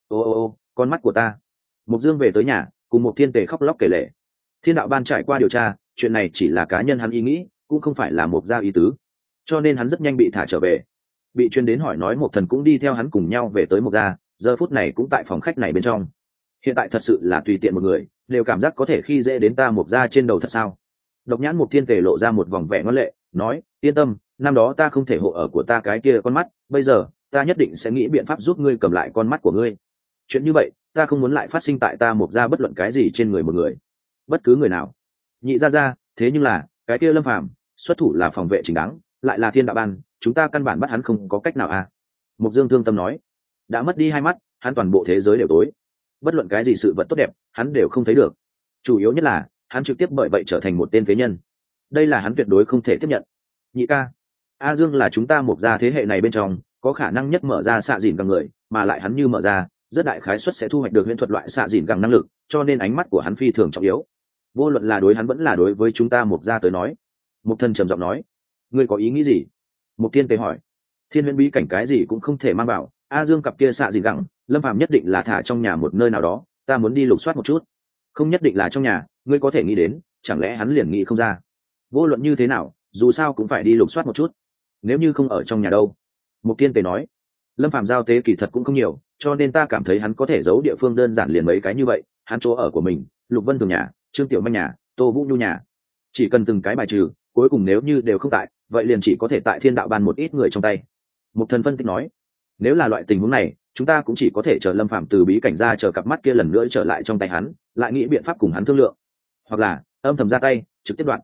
Ô, con mắt của ta. Mộc Dương về tới nhà, cùng một thiên tề khóc lóc kể lể. Thiên đạo ban trải qua điều tra, chuyện này chỉ là cá nhân hắn ý nghĩ, cũng không phải là Mộc gia ý tứ, cho nên hắn rất nhanh bị thả trở về. Bị chuyên đến hỏi nói Mộc Thần cũng đi theo hắn cùng nhau về tới Mộc gia, giờ phút này cũng tại phòng khách này bên trong. Hiện tại thật sự là tùy tiện một người đều cảm giác có thể khi dễ đến ta Mộc gia trên đầu thật sao? Độc nhãn Mộc Thiên Tề lộ ra một vòng vẻ ngoan lệ, nói, yên tâm, năm đó ta không thể hộ ở của ta cái kia con mắt, bây giờ ta nhất định sẽ nghĩ biện pháp giúp ngươi cầm lại con mắt của ngươi. Chuyện như vậy, ta không muốn lại phát sinh tại ta Mộc gia bất luận cái gì trên người một người, bất cứ người nào. Nhị gia, thế nhưng là cái kia Lâm Phàm xuất thủ là phòng vệ chính đáng, lại là thiên đạo ban, chúng ta căn bản bắt hắn không có cách nào à? Mộc Dương thương tâm nói, đã mất đi hai mắt, hắn toàn bộ thế giới đều tối, bất luận cái gì sự vật tốt đẹp hắn đều không thấy được. Chủ yếu nhất là hắn trực tiếp bởi vậy trở thành một tên phế nhân, đây là hắn tuyệt đối không thể tiếp nhận. Nhị ca, A Dương là chúng ta Mộc gia thế hệ này bên trong có khả năng nhất mở ra xạ dìn gẳng người, mà lại hắn như mở ra rất đại khái suất sẽ thu hoạch được huyễn thuật loại xạ dìn gẳng năng lực, cho nên ánh mắt của hắn phi thường trọng yếu, vô luận là đối hắn vẫn là đối với chúng ta Mộc gia tới nói. Mộc Thần trầm giọng nói. Ngươi có ý nghĩ gì? Mộc Tiên Tề hỏi. Thiên huyễn bí cảnh cái gì cũng không thể mang vào, A Dương cặp kia xạ dìn gẳng Lâm Phàm nhất định là thả trong nhà một nơi nào đó, ta muốn đi lục soát một chút. Không nhất định là trong nhà, ngươi có thể nghĩ đến, chẳng lẽ hắn liền nghĩ không ra? Vô luận như thế nào, dù sao cũng phải đi lục soát một chút. Nếu như không ở trong nhà đâu? Mục Tiên Tề nói. Lâm Phàm giao tế kỳ thật cũng không nhiều, cho nên ta cảm thấy hắn có thể giấu địa phương đơn giản liền mấy cái như vậy, hắn chỗ ở của mình, Lục Vân Thường nhà, Trương Tiểu Manh nhà, Tô Vũ Nhu nhà. Chỉ cần từng cái bài trừ, cuối cùng nếu như đều không tại, vậy liền chỉ có thể tại Thiên Đạo Ban một ít người trong tay. Mục Thần phân tích nói. Nếu là loại tình huống này, chúng ta cũng chỉ có thể chờ Lâm Phàm từ bí cảnh ra, chờ cặp mắt kia lần nữa trở lại trong tay hắn, lại nghĩ biện pháp cùng hắn thương lượng, hoặc là âm thầm ra tay trực tiếp đoạn.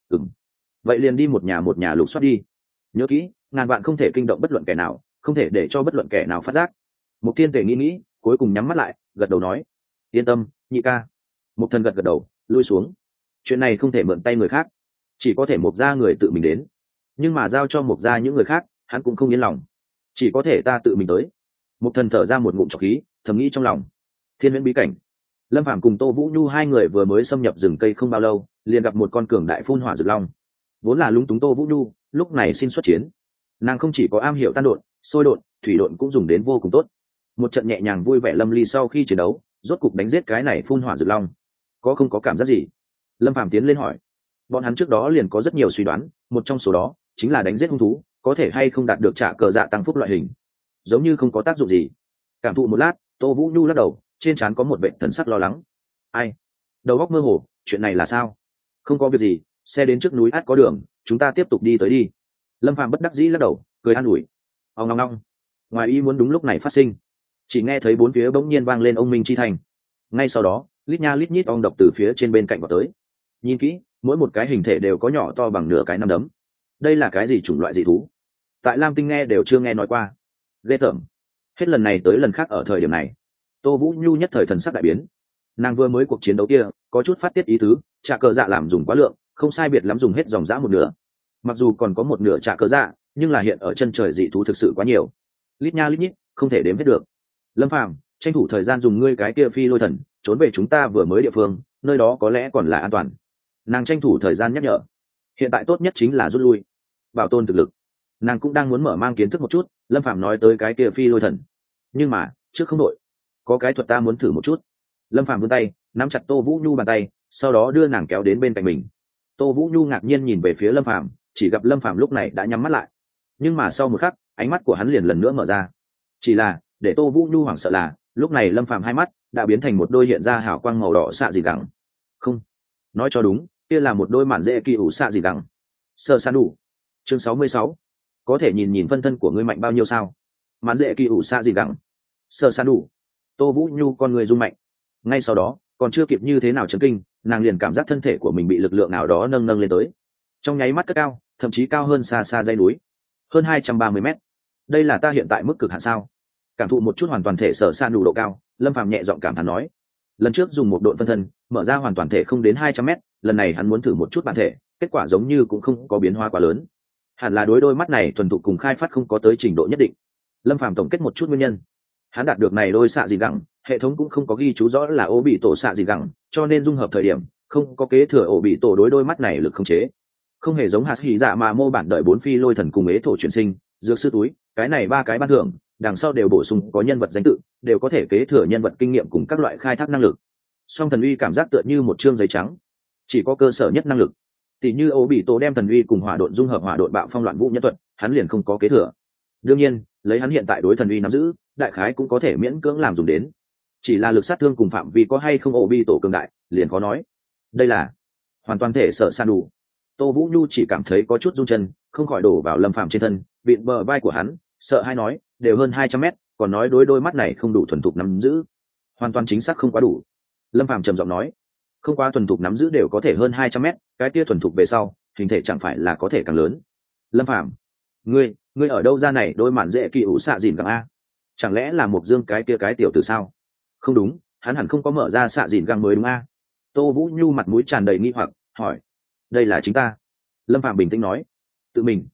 Vậy liền đi một nhà lục soát đi, nhớ kỹ, ngàn vạn không thể kinh động bất luận kẻ nào, không thể để cho bất luận kẻ nào phát giác. Mục Thiên Tề nghĩ cuối cùng nhắm mắt lại, gật đầu nói. Yên tâm, nhị ca. Mục Thần gật đầu, lui xuống. Chuyện này không thể mượn tay người khác, chỉ có thể Mục gia người tự mình đến, nhưng mà giao cho Mục gia những người khác, hắn cũng không yên lòng, chỉ có thể ta tự mình tới. Mục Thần thở ra một ngụm trọc khí, thầm nghĩ trong lòng. Thiên huyễn bí cảnh. Lâm Phàm cùng Tô Vũ Nhu hai người vừa mới xâm nhập rừng cây không bao lâu, liền gặp một con cường đại phun hỏa rực long. Vốn là lúng túng Tô Vũ Nhu, lúc này xin xuất chiến. Nàng không chỉ có am hiểu tan độn, sôi độn, thủy độn cũng dùng đến vô cùng tốt. Một trận nhẹ nhàng vui vẻ lâm ly sau khi chiến đấu, rốt cục đánh giết cái này phun hỏa rực long. Có không có cảm giác gì? Lâm Phàm tiến lên hỏi. Bọn hắn trước đó liền có rất nhiều suy đoán, một trong số đó chính là đánh giết hung thú, có thể hay không đạt được trả cờ dạ tăng phúc loại hình. Giống như không có tác dụng gì. Cảm thụ một lát, Tô Vũ Nhu lắc đầu, trên trán có một vệt thần sắc lo lắng. Ai? Đầu óc mơ hồ, chuyện này là sao? Không có việc gì, xe đến trước núi át có đường, chúng ta tiếp tục đi tới đi. Lâm Phàm bất đắc dĩ lắc đầu, cười an ủi. Ong ong ong. Ngoài ý muốn đúng lúc này phát sinh, chỉ nghe thấy bốn phía bỗng nhiên vang lên ông minh chi thành. Ngay sau đó, lít nha lít nhít ong độc từ phía trên bên cạnh vào tới. Nhìn kỹ, mỗi một cái hình thể đều có nhỏ to bằng nửa cái nắm đấm. Đây là cái gì chủng loại dị thú? Tại Lam Tinh nghe đều chưa nghe nói qua. Ghê tởm. Hết lần này tới lần khác ở thời điểm này, Tô Vũ Nhu nhất thời thần sắc đại biến. Nàng vừa mới cuộc chiến đấu kia có chút phát tiết ý tứ, trả cờ dạ làm dùng quá lượng, không sai biệt lắm dùng hết dòng dã một nửa. Mặc dù còn có một nửa trả cờ dạ, nhưng là hiện ở chân trời dị thú thực sự quá nhiều, lít nha lít nhít, không thể đếm hết được. Lâm Phàm, tranh thủ thời gian dùng ngươi cái kia phi lôi thần trốn về chúng ta vừa mới địa phương, nơi đó có lẽ còn là an toàn. Nàng tranh thủ thời gian nhắc nhở. Hiện tại tốt nhất chính là rút lui, bảo tồn thực lực. Nàng cũng đang muốn mở mang kiến thức một chút. Lâm Phàm nói tới cái kia phi lôi thần, nhưng mà trước không đội, có cái thuật ta muốn thử một chút. Lâm Phàm vươn tay nắm chặt Tô Vũ Nhu bàn tay, sau đó đưa nàng kéo đến bên cạnh mình. Tô Vũ Nhu ngạc nhiên nhìn về phía Lâm Phàm, chỉ gặp Lâm Phàm lúc này đã nhắm mắt lại, nhưng mà sau một khắc ánh mắt của hắn liền lần nữa mở ra. Chỉ là để Tô Vũ Nhu hoảng sợ là lúc này Lâm Phàm hai mắt đã biến thành một đôi hiện ra hào quang màu đỏ xạ dị gẳng. Không, nói cho đúng, kia là một đôi mạn dễ kỳ ủ xạ dị gẳng. Sơ san đủ. Chương 66. Có thể nhìn nhìn phân thân của ngươi mạnh bao nhiêu sao? Mạn dễ kỳ ủ xạ dị gẳng. Sơ san đủ. Tô Vũ Nhu con người rung mạnh. Ngay sau đó, còn chưa kịp như thế nào chấn kinh, nàng liền cảm giác thân thể của mình bị lực lượng nào đó nâng nâng lên tới. Trong nháy mắt cất cao, thậm chí cao hơn xa xa dãy núi, hơn 230 mét. Đây là ta hiện tại mức cực hạn sao? Cảm thụ một chút hoàn toàn thể sở san đủ độ cao, Lâm Phàm nhẹ giọng cảm thán nói. Lần trước dùng một độn phân thân mở ra hoàn toàn thể không đến 200 mét, lần này hắn muốn thử một chút bản thể, kết quả giống như cũng không có biến hóa quá lớn. Hẳn là đối đôi mắt này thuần thục cùng khai phát không có tới trình độ nhất định. Lâm Phàm tổng kết một chút nguyên nhân. Hắn đạt được này đôi xạ dị gẳng, hệ thống cũng không có ghi chú rõ là ô bị tổ xạ dị gẳng, cho nên dung hợp thời điểm không có kế thừa ổ bị tổ đối đôi mắt này lực không chế. Không hề giống hạt hỉ dạ mà mô bản đợi 4 phi lôi thần cùng ế thổ chuyển sinh, dược sư túi, cái này ba cái ban thưởng, đằng sau đều bổ sung có nhân vật danh tự, đều có thể kế thừa nhân vật kinh nghiệm cùng các loại khai thác năng lực. Song thần uy cảm giác tựa như một trương giấy trắng, chỉ có cơ sở nhất năng lực. Tỷ như ổ bị tổ đem thần uy cùng hỏa độn dung hợp hỏa độn bạo phong loạn vũ nhân thuật, hắn liền không có kế thừa. Đương nhiên, lấy hắn hiện tại đối thần uy nắm giữ, đại khái cũng có thể miễn cưỡng làm dùng đến. Chỉ là lực sát thương cùng phạm vi có hay không ổ bị tổ cường đại, liền khó nói. Đây là hoàn toàn thể sở san đủ. Tô Vũ Nhu chỉ cảm thấy có chút run chân, không khỏi đổ vào Lâm Phàm trên thân, vịn bờ vai của hắn, sợ hai nói, đều hơn 200 mét, còn nói đối đôi mắt này không đủ thuần thục nắm giữ. Hoàn toàn chính xác không quá đủ. Lâm Phàm trầm giọng nói, không quá thuần thục nắm giữ đều có thể hơn 200 mét, cái kia thuần thục về sau, hình thể chẳng phải là có thể càng lớn. Lâm Phàm, ngươi ở đâu ra này đôi mạn dễ kỳ ủ xạ dìn gẳng a? Chẳng lẽ là một dương cái kia cái tiểu tử sao? Không đúng, hắn hẳn không có mở ra xạ dìn gẳng mới đúng a? Tô Vũ Nhu mặt mũi tràn đầy nghi hoặc hỏi. Đây là chính ta. Lâm Phạm bình tĩnh nói. Tự mình.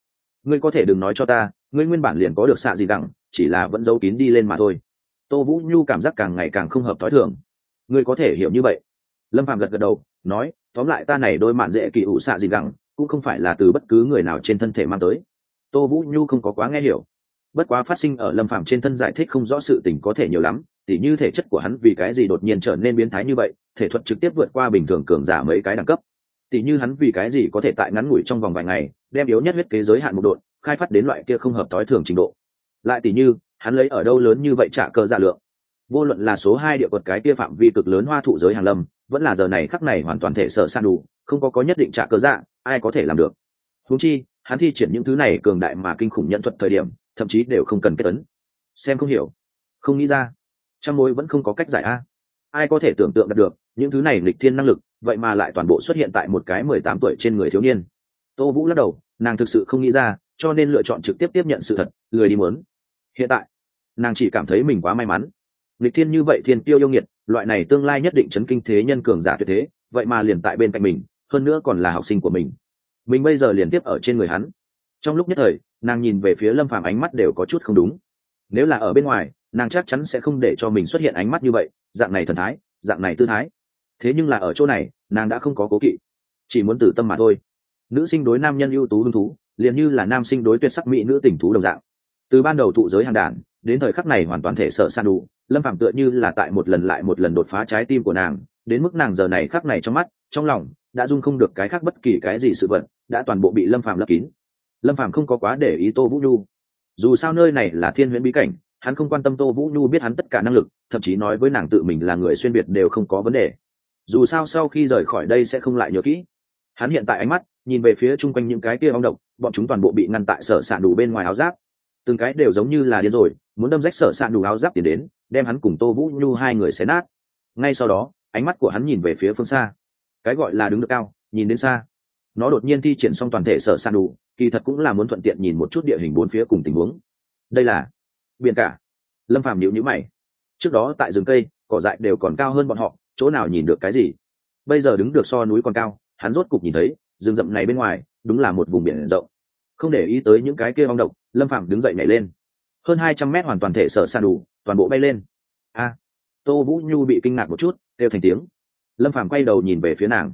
ngươi có thể đừng nói cho ta ngươi nguyên bản liền có được xạ gì đẳng, chỉ là vẫn giấu kín đi lên mà thôi. Tô Vũ Nhu cảm giác càng ngày càng không hợp thói thường. Ngươi có thể hiểu như vậy? Lâm Phàm gật gật đầu nói, tóm lại ta này đôi mạn dễ kỳ ủ xạ gì đẳng cũng không phải là từ bất cứ người nào trên thân thể mang tới. Tô Vũ Nhu không có quá nghe hiểu. Bất quá phát sinh ở Lâm Phàm trên thân giải thích không rõ sự tình có thể nhiều lắm, tỉ như thể chất của hắn vì cái gì đột nhiên trở nên biến thái như vậy, thể thuật trực tiếp vượt qua bình thường cường giả mấy cái đẳng cấp. Tỉ như hắn vì cái gì có thể tại ngắn ngủi trong vòng vài ngày, đem yếu nhất huyết kế giới hạn một độn, khai phát đến loại kia không hợp tối thường trình độ. Lại tỉ như, hắn lấy ở đâu lớn như vậy trả cờ dạ lượng. Vô luận là số 2 địa quật cái kia phạm vi cực lớn hoa thụ giới hàng lâm, vẫn là giờ này khắc này hoàn toàn thể sở san đủ, không có nhất định trả cờ dạ, ai có thể làm được. Huống chi, hắn thi triển những thứ này cường đại mà kinh khủng nhận thuật thời điểm, thậm chí đều không cần kết ấn. Xem không hiểu, không nghĩ ra, trăm mối vẫn không có cách giải a. Ai có thể tưởng tượng được những thứ này nghịch thiên năng lực, vậy mà lại toàn bộ xuất hiện tại một cái 18 tuổi trên người thiếu niên. Tô Vũ lắc đầu, nàng thực sự không nghĩ ra, cho nên lựa chọn trực tiếp tiếp nhận sự thật, lười đi muốn. Hiện tại, nàng chỉ cảm thấy mình quá may mắn. Nghịch thiên như vậy thiên tiêu yêu nghiệt, loại này tương lai nhất định chấn kinh thế nhân cường giả tuyệt thế, vậy mà liền tại bên cạnh mình, hơn nữa còn là học sinh của mình. Mình bây giờ liền tiếp ở trên người hắn. Trong lúc nhất thời, nàng nhìn về phía Lâm Phàm ánh mắt đều có chút không đúng. Nếu là ở bên ngoài, nàng chắc chắn sẽ không để cho mình xuất hiện ánh mắt như vậy, dạng này thần thái, dạng này tư thái. Thế nhưng là ở chỗ này, nàng đã không có cố kỵ, chỉ muốn tử tâm mà thôi. Nữ sinh đối nam nhân ưu tú hứng thú, liền như là nam sinh đối tuyệt sắc mỹ nữ tình thú đồng dạng. Từ ban đầu tụ giới hàng đàn, đến thời khắc này hoàn toàn thể sợ san đủ, Lâm Phàm tựa như là tại một lần lại một lần đột phá trái tim của nàng, đến mức nàng giờ này khắc này trong mắt, trong lòng đã dung không được cái khác bất kỳ cái gì sự vật, đã toàn bộ bị Lâm Phàm lấp kín. Lâm Phàm không có quá để ý Tô Vũ Nhu, dù sao nơi này là thiên huyễn bí cảnh, hắn không quan tâm Tô Vũ Nhu biết hắn tất cả năng lực, thậm chí nói với nàng tự mình là người xuyên biệt đều không có vấn đề. Dù sao sau khi rời khỏi đây sẽ không lại nhớ kỹ. Hắn hiện tại ánh mắt nhìn về phía chung quanh những cái kia ong độc, bọn chúng toàn bộ bị ngăn tại sở sạn đủ bên ngoài áo giáp, từng cái đều giống như là điên rồi, muốn đâm rách sở sạn đủ áo giáp tiến đến, đem hắn cùng Tô Vũ Nhu hai người xé nát. Ngay sau đó, ánh mắt của hắn nhìn về phía phương xa. Cái gọi là đứng được cao, nhìn đến xa. Nó đột nhiên thi triển xong toàn thể sở sạn đủ, kỳ thật cũng là muốn thuận tiện nhìn một chút địa hình bốn phía cùng tình huống. Đây là biển cả. Lâm Phàm nhíu nhíu mày. Trước đó tại rừng cây, cỏ dại đều còn cao hơn bọn họ, chỗ nào nhìn được cái gì? Bây giờ đứng được so núi còn cao, hắn rốt cục nhìn thấy, rừng rậm này bên ngoài, đúng là một vùng biển rộng. Không để ý tới những cái kia ong độc, Lâm Phàm đứng dậy nhảy lên. Hơn 200 mét hoàn toàn thể sở san đủ, toàn bộ bay lên. A! Tô Vũ Nhu bị kinh ngạc một chút, kêu thành tiếng. Lâm Phàm quay đầu nhìn về phía nàng.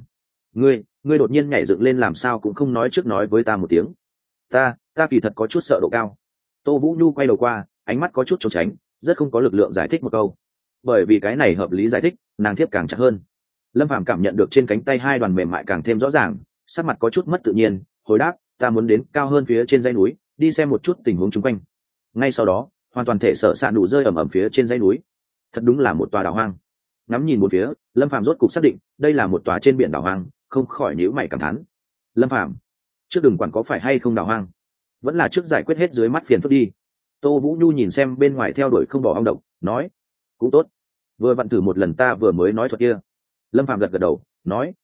Ngươi đột nhiên nhảy dựng lên làm sao cũng không nói trước nói với ta một tiếng. Ta kỳ thật có chút sợ độ cao. Tô Vũ Nhu quay đầu qua, ánh mắt có chút trốn tránh, rất không có lực lượng giải thích một câu. Bởi vì cái này hợp lý giải thích, nàng thiếp càng chặt hơn. Lâm Phàm cảm nhận được trên cánh tay hai đoàn mềm mại càng thêm rõ ràng, sắc mặt có chút mất tự nhiên, hồi đáp, ta muốn đến cao hơn phía trên dãy núi, đi xem một chút tình huống xung quanh. Ngay sau đó, hoàn toàn thể sở sạn đủ rơi ầm ầm phía trên dãy núi. Thật đúng là một tòa đảo hoang. Ngắm nhìn một phía, Lâm Phàm rốt cục xác định, đây là một tòa trên biển đảo hoang, không khỏi nhíu mày cảm thán. Lâm Phàm, trước đừng quản có phải hay không đảo hoang, vẫn là trước giải quyết hết dưới mắt phiền phức đi. Tô Vũ Nhu nhìn xem bên ngoài theo đuổi không bỏ ong độc, nói, cũng tốt, vừa vặn thử một lần ta vừa mới nói thuật kia. Lâm Phàm gật gật đầu, nói,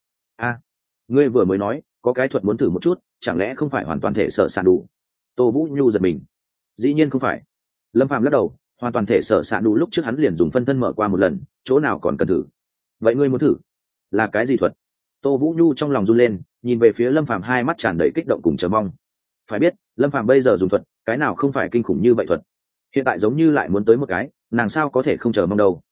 ngươi vừa mới nói có cái thuật muốn thử một chút, chẳng lẽ không phải hoàn toàn thể sở sạn đủ? Tô Vũ Nhu giật mình, dĩ nhiên không phải. Lâm Phàm lắc đầu, hoàn toàn thể sở sạn đủ lúc trước hắn liền dùng phân thân mở qua một lần, chỗ nào còn cần thử. Vậy ngươi muốn thử là cái gì thuật? Tô Vũ Nhu trong lòng run lên, nhìn về phía Lâm Phàm hai mắt tràn đầy kích động cùng chờ mong. Phải biết, Lâm Phàm bây giờ dùng thuật, cái nào không phải kinh khủng như vậy thuật. Hiện tại giống như lại muốn tới một cái, nàng sao có thể không chờ mong đâu.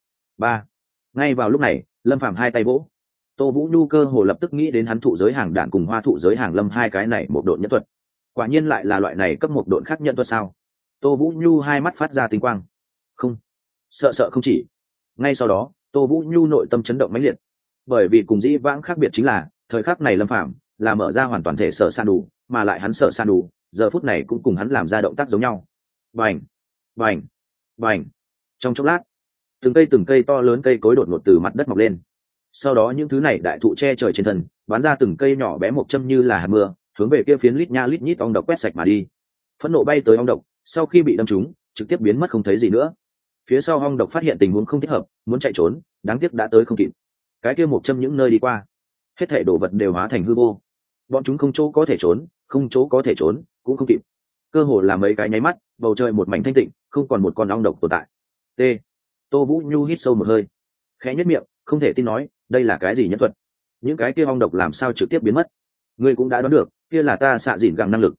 Ngay vào lúc này, Lâm Phàm hai tay vỗ. Tô Vũ Nhu cơ hồ lập tức nghĩ đến hắn thụ giới hàng đạn cùng hoa thụ giới hàng lâm hai cái này một độn nhất thuật. Quả nhiên lại là loại này cấp một độn khác nhận thuật sao? Tô Vũ Nhu hai mắt phát ra tinh quang. Không, sợ không chỉ. Ngay sau đó, Tô Vũ Nhu nội tâm chấn động mãnh liệt. Bởi vì cùng dĩ vãng khác biệt chính là, thời khắc này Lâm Phàm là mở ra hoàn toàn thể sở san đủ, mà lại hắn sở san đủ, giờ phút này cũng cùng hắn làm ra động tác giống nhau. Bành, bành, bành. Trong chốc lát, từng cây to lớn cây cối đột ngột từ mặt đất mọc lên. Sau đó những thứ này đại thụ che trời trên thân, bắn ra từng cây nhỏ bé một châm như là hạt mưa, hướng về kia phiến lít nha lít nhít ong độc quét sạch mà đi. Phẫn nộ bay tới ong độc, sau khi bị đâm trúng, trực tiếp biến mất không thấy gì nữa. Phía sau ong độc phát hiện tình huống không thích hợp, muốn chạy trốn, đáng tiếc đã tới không kịp. Cái kia một châm những nơi đi qua, hết thảy đồ vật đều hóa thành hư vô. Bọn chúng không chỗ có thể trốn, không chỗ có thể trốn, cũng không kịp. Cơ hồ là mấy cái nháy mắt, bầu trời một mảnh thanh tịnh, không còn một con ong độc tồn tại. T. Tô Vũ Nhu hít sâu một hơi, khẽ nhếch miệng, không thể tin nói, đây là cái gì nhân thuật? Những cái kia ong độc làm sao trực tiếp biến mất? Ngươi cũng đã đoán được, kia là ta xạ dịn gẳng năng lực.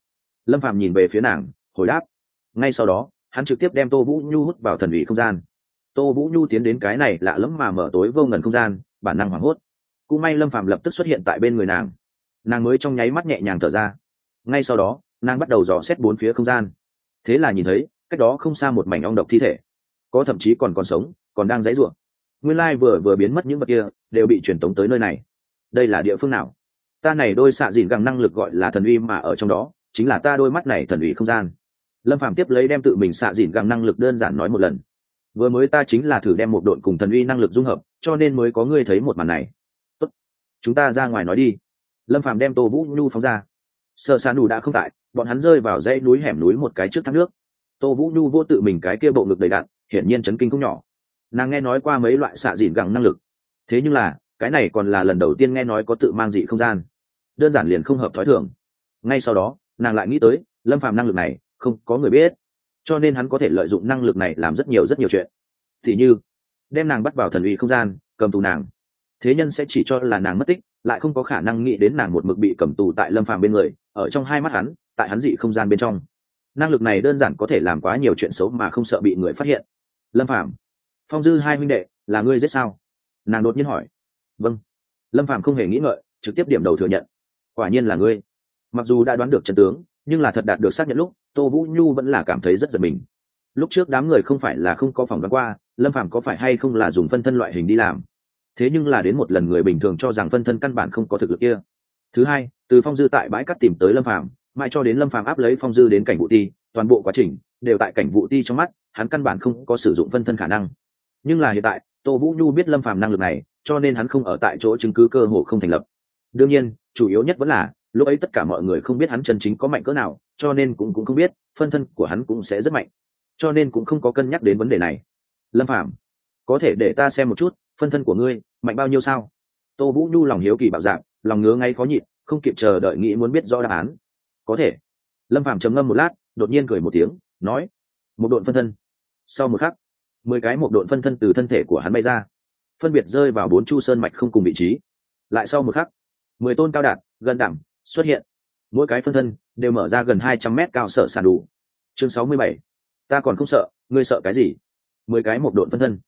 Lâm Phàm nhìn về phía nàng hồi đáp. Ngay sau đó hắn trực tiếp đem Tô Vũ Nhu hút vào thần ủy không gian. Tô Vũ Nhu tiến đến cái này lạ lẫm mà mở tối vô ngần không gian, bản năng hoảng hốt. Cũng may Lâm Phàm lập tức xuất hiện tại bên người nàng mới trong nháy mắt nhẹ nhàng thở ra. Ngay sau đó nàng bắt đầu dò xét bốn phía không gian, thế là nhìn thấy cách đó không xa một mảnh ong độc thi thể, có thậm chí còn sống, còn đang giãy giụa. Nguyên lai vừa biến mất những vật kia đều bị truyền tống tới nơi này. Đây là địa phương nào? Ta này đôi xạ dìn gẳng năng lực gọi là thần uy, mà ở trong đó chính là ta đôi mắt này thần uy không gian. Lâm Phàm tiếp lấy đem tự mình xạ dìn gẳng năng lực đơn giản nói một lần. Vừa mới ta chính là thử đem một độn cùng thần uy năng lực dung hợp, cho nên mới có ngươi thấy một màn này. Tốt, chúng ta ra ngoài nói đi. Lâm Phàm đem Tô Vũ Nhu phóng ra. Sở Sa Nù đã không tại, bọn hắn rơi vào dãy núi hẻm núi một cái trước thác nước. Tô Vũ Nhu vô tự mình cái kia bộ ngực đầy đặn, hiển nhiên chấn kinh không nhỏ. Nàng nghe nói qua mấy loại xạ dìn gẳng năng lực, thế nhưng là cái này còn là lần đầu tiên nghe nói có tự mang dị không gian, đơn giản liền không hợp thói thường. Ngay sau đó nàng lại nghĩ tới Lâm Phàm năng lực này không có người biết, cho nên hắn có thể lợi dụng năng lực này làm rất nhiều chuyện, thì như đem nàng bắt vào thần uy không gian cầm tù nàng. Thế nhân sẽ chỉ cho là nàng mất tích, lại không có khả năng nghĩ đến nàng một mực bị cầm tù tại Lâm Phàm bên người, ở trong hai mắt hắn, tại hắn dị không gian bên trong. Năng lực này đơn giản có thể làm quá nhiều chuyện xấu mà không sợ bị người phát hiện. Lâm Phàm, Phong Dư hai huynh đệ là ngươi giết sao? Nàng đột nhiên hỏi. Vâng. Lâm Phàm không hề nghĩ ngợi, trực tiếp điểm đầu thừa nhận. Quả nhiên là ngươi. Mặc dù đã đoán được trận tướng, nhưng là thật đạt được xác nhận lúc, Tô Vũ Nhu vẫn là cảm thấy rất giật mình. Lúc trước đám người không phải là không có phỏng đoán qua Lâm Phàm có phải hay không là dùng phân thân loại hình đi làm, thế nhưng là đến một lần người bình thường cho rằng phân thân căn bản không có thực lực kia. Thứ hai, từ Phong Dư tại bãi cát tìm tới Lâm Phàm, mãi cho đến Lâm Phàm áp lấy Phong Dư đến cảnh vụ ti, toàn bộ quá trình đều tại cảnh vụ ti trong mắt hắn căn bản không có sử dụng phân thân khả năng. Nhưng là hiện tại Tô Vũ Nhu biết Lâm Phàm năng lực này, cho nên hắn không ở tại chỗ chứng cứ cơ hồ không thành lập. Đương nhiên chủ yếu nhất vẫn là lúc ấy tất cả mọi người không biết hắn chân chính có mạnh cỡ nào, cho nên cũng không biết phân thân của hắn cũng sẽ rất mạnh, cho nên cũng không có cân nhắc đến vấn đề này. Lâm Phàm, có thể để ta xem một chút phân thân của ngươi mạnh bao nhiêu sao? Tô Vũ Nhu lòng hiếu kỳ bạo dạn, lòng ngứa ngay khó nhịn, không kịp chờ đợi nghĩ muốn biết rõ đáp án. Có thể. Lâm Phàm trầm ngâm một lát, đột nhiên cười một tiếng, nói: một độn phân thân. Sau một khắc, 10 cái một độn phân thân từ thân thể của hắn bay ra, phân biệt rơi vào 4 chu sơn mạch không cùng vị trí. Lại sau một khắc, 10 tôn cao đạt gần đảm xuất hiện, mỗi cái phân thân đều mở ra gần 200 mét cao sở sản đủ. Chương 67. Ta còn không sợ, ngươi sợ cái gì? 10 cái một độn phân thân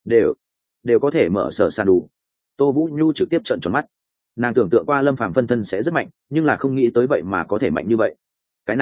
đều có thể mở sở sản đủ. Tô Vũ Nhu trực tiếp trợn tròn mắt. Nàng tưởng tượng qua Lâm Phàm phân thân sẽ rất mạnh, nhưng là không nghĩ tới vậy mà có thể mạnh như vậy. Cái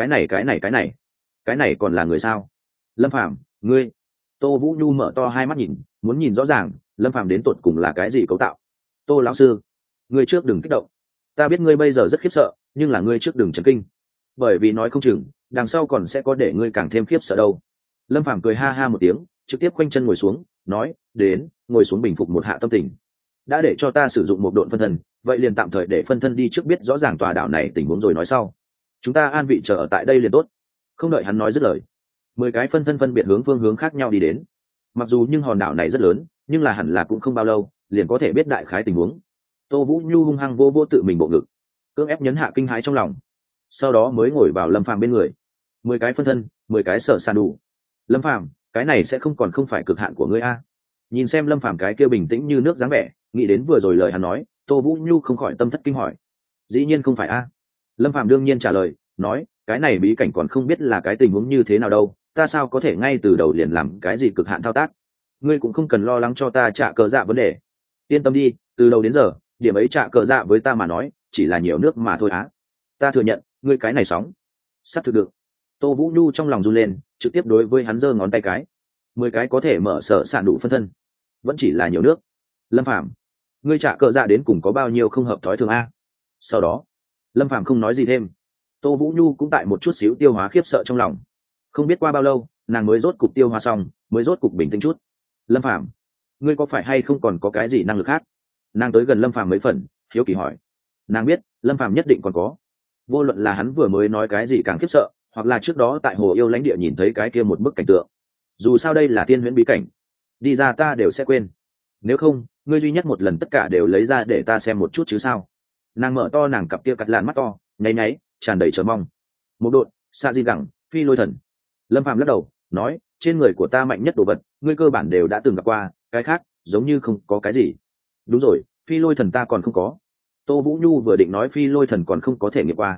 này còn là người sao? Lâm Phàm, ngươi. Tô Vũ Nhu mở to hai mắt nhìn, muốn nhìn rõ ràng Lâm Phàm đến tột cùng là cái gì cấu tạo. Tô lão sư, ngươi trước đừng kích động. Ta biết ngươi bây giờ rất khiếp sợ, nhưng là ngươi trước đừng chấn kinh, bởi vì nói không chừng đằng sau còn sẽ có để ngươi càng thêm khiếp sợ đâu. Lâm Phàm cười ha ha một tiếng, trực tiếp quanh chân ngồi xuống, nói: đến, ngồi xuống bình phục một hạ tâm tình. Đã để cho ta sử dụng một độn phân thân, vậy liền tạm thời để phân thân đi trước biết rõ ràng tòa đảo này tình huống rồi nói sau. Chúng ta an vị chờ ở tại đây liền tốt. Không đợi hắn nói dứt lời, 10 cái phân thân phân biệt phương hướng khác nhau đi đến. Mặc dù nhưng hòn đảo này rất lớn, nhưng là hẳn là cũng không bao lâu liền có thể biết đại khái tình huống. Tô Vũ Nhu hung hăng vô tự mình bộ ngực, cưỡng ép nhấn hạ kinh hãi trong lòng, sau đó mới ngồi vào Lâm Phàm bên người. 10 cái phân thân, 10 cái sở san đủ. Lâm Phàm, cái này sẽ không phải cực hạn của ngươi a? Nhìn xem Lâm Phàm cái kia bình tĩnh như nước dáng vẻ, nghĩ đến vừa rồi lời hắn nói, Tô Vũ Nhu không khỏi tâm thất kinh hỏi: dĩ nhiên không phải a? Lâm Phàm đương nhiên trả lời, nói: cái này bí cảnh còn không biết là cái tình huống như thế nào đâu, ta sao có thể ngay từ đầu liền làm cái gì cực hạn thao tác. Ngươi cũng không cần lo lắng cho ta trả cờ dạ vấn đề, yên tâm đi, từ đầu đến giờ điểm ấy trả cờ dạ với ta mà nói chỉ là nhiều nước mà thôi á. Ta thừa nhận ngươi cái này sóng sắp thực được. Tô Vũ Nhu trong lòng run lên, trực tiếp đối với hắn giơ ngón tay cái. 10 cái có thể mở sở sản đủ phân thân vẫn chỉ là nhiều nước. Lâm Phàm, ngươi trả cờ dạ đến cùng có bao nhiêu không hợp thói thường a? Sau đó Lâm Phàm không nói gì thêm. Tô Vũ Nhu cũng tại một chút xíu tiêu hóa khiếp sợ trong lòng. Không biết qua bao lâu nàng mới rốt cục tiêu hóa xong, mới rốt cục bình tĩnh chút. Lâm Phàm, ngươi có phải hay không còn có cái gì năng lực khác? Nàng tới gần Lâm Phàm mấy phần, hiếu kỳ hỏi. Nàng biết Lâm Phàm nhất định còn có, vô luận là hắn vừa mới nói cái gì càng khiếp sợ, hoặc là trước đó tại hồ yêu lãnh địa nhìn thấy cái kia một bức cảnh tượng. Dù sao đây là tiên huyễn bí cảnh, đi ra ta đều sẽ quên. Nếu không ngươi duy nhất một lần tất cả đều lấy ra để ta xem một chút chứ sao? Nàng mở to nàng cặp kia cắt lạn mắt to, nháy nháy, tràn đầy chờ mong. Một độn, xa di gẳng, phi lôi thần. Lâm Phàm lắc đầu, nói: trên người của ta mạnh nhất đồ vật ngươi cơ bản đều đã từng gặp qua, cái khác giống như không có cái gì. Đúng rồi, phi lôi thần ta còn không có. Tô Vũ Nhu vừa định nói phi lôi thần còn không có thể nghiệm qua,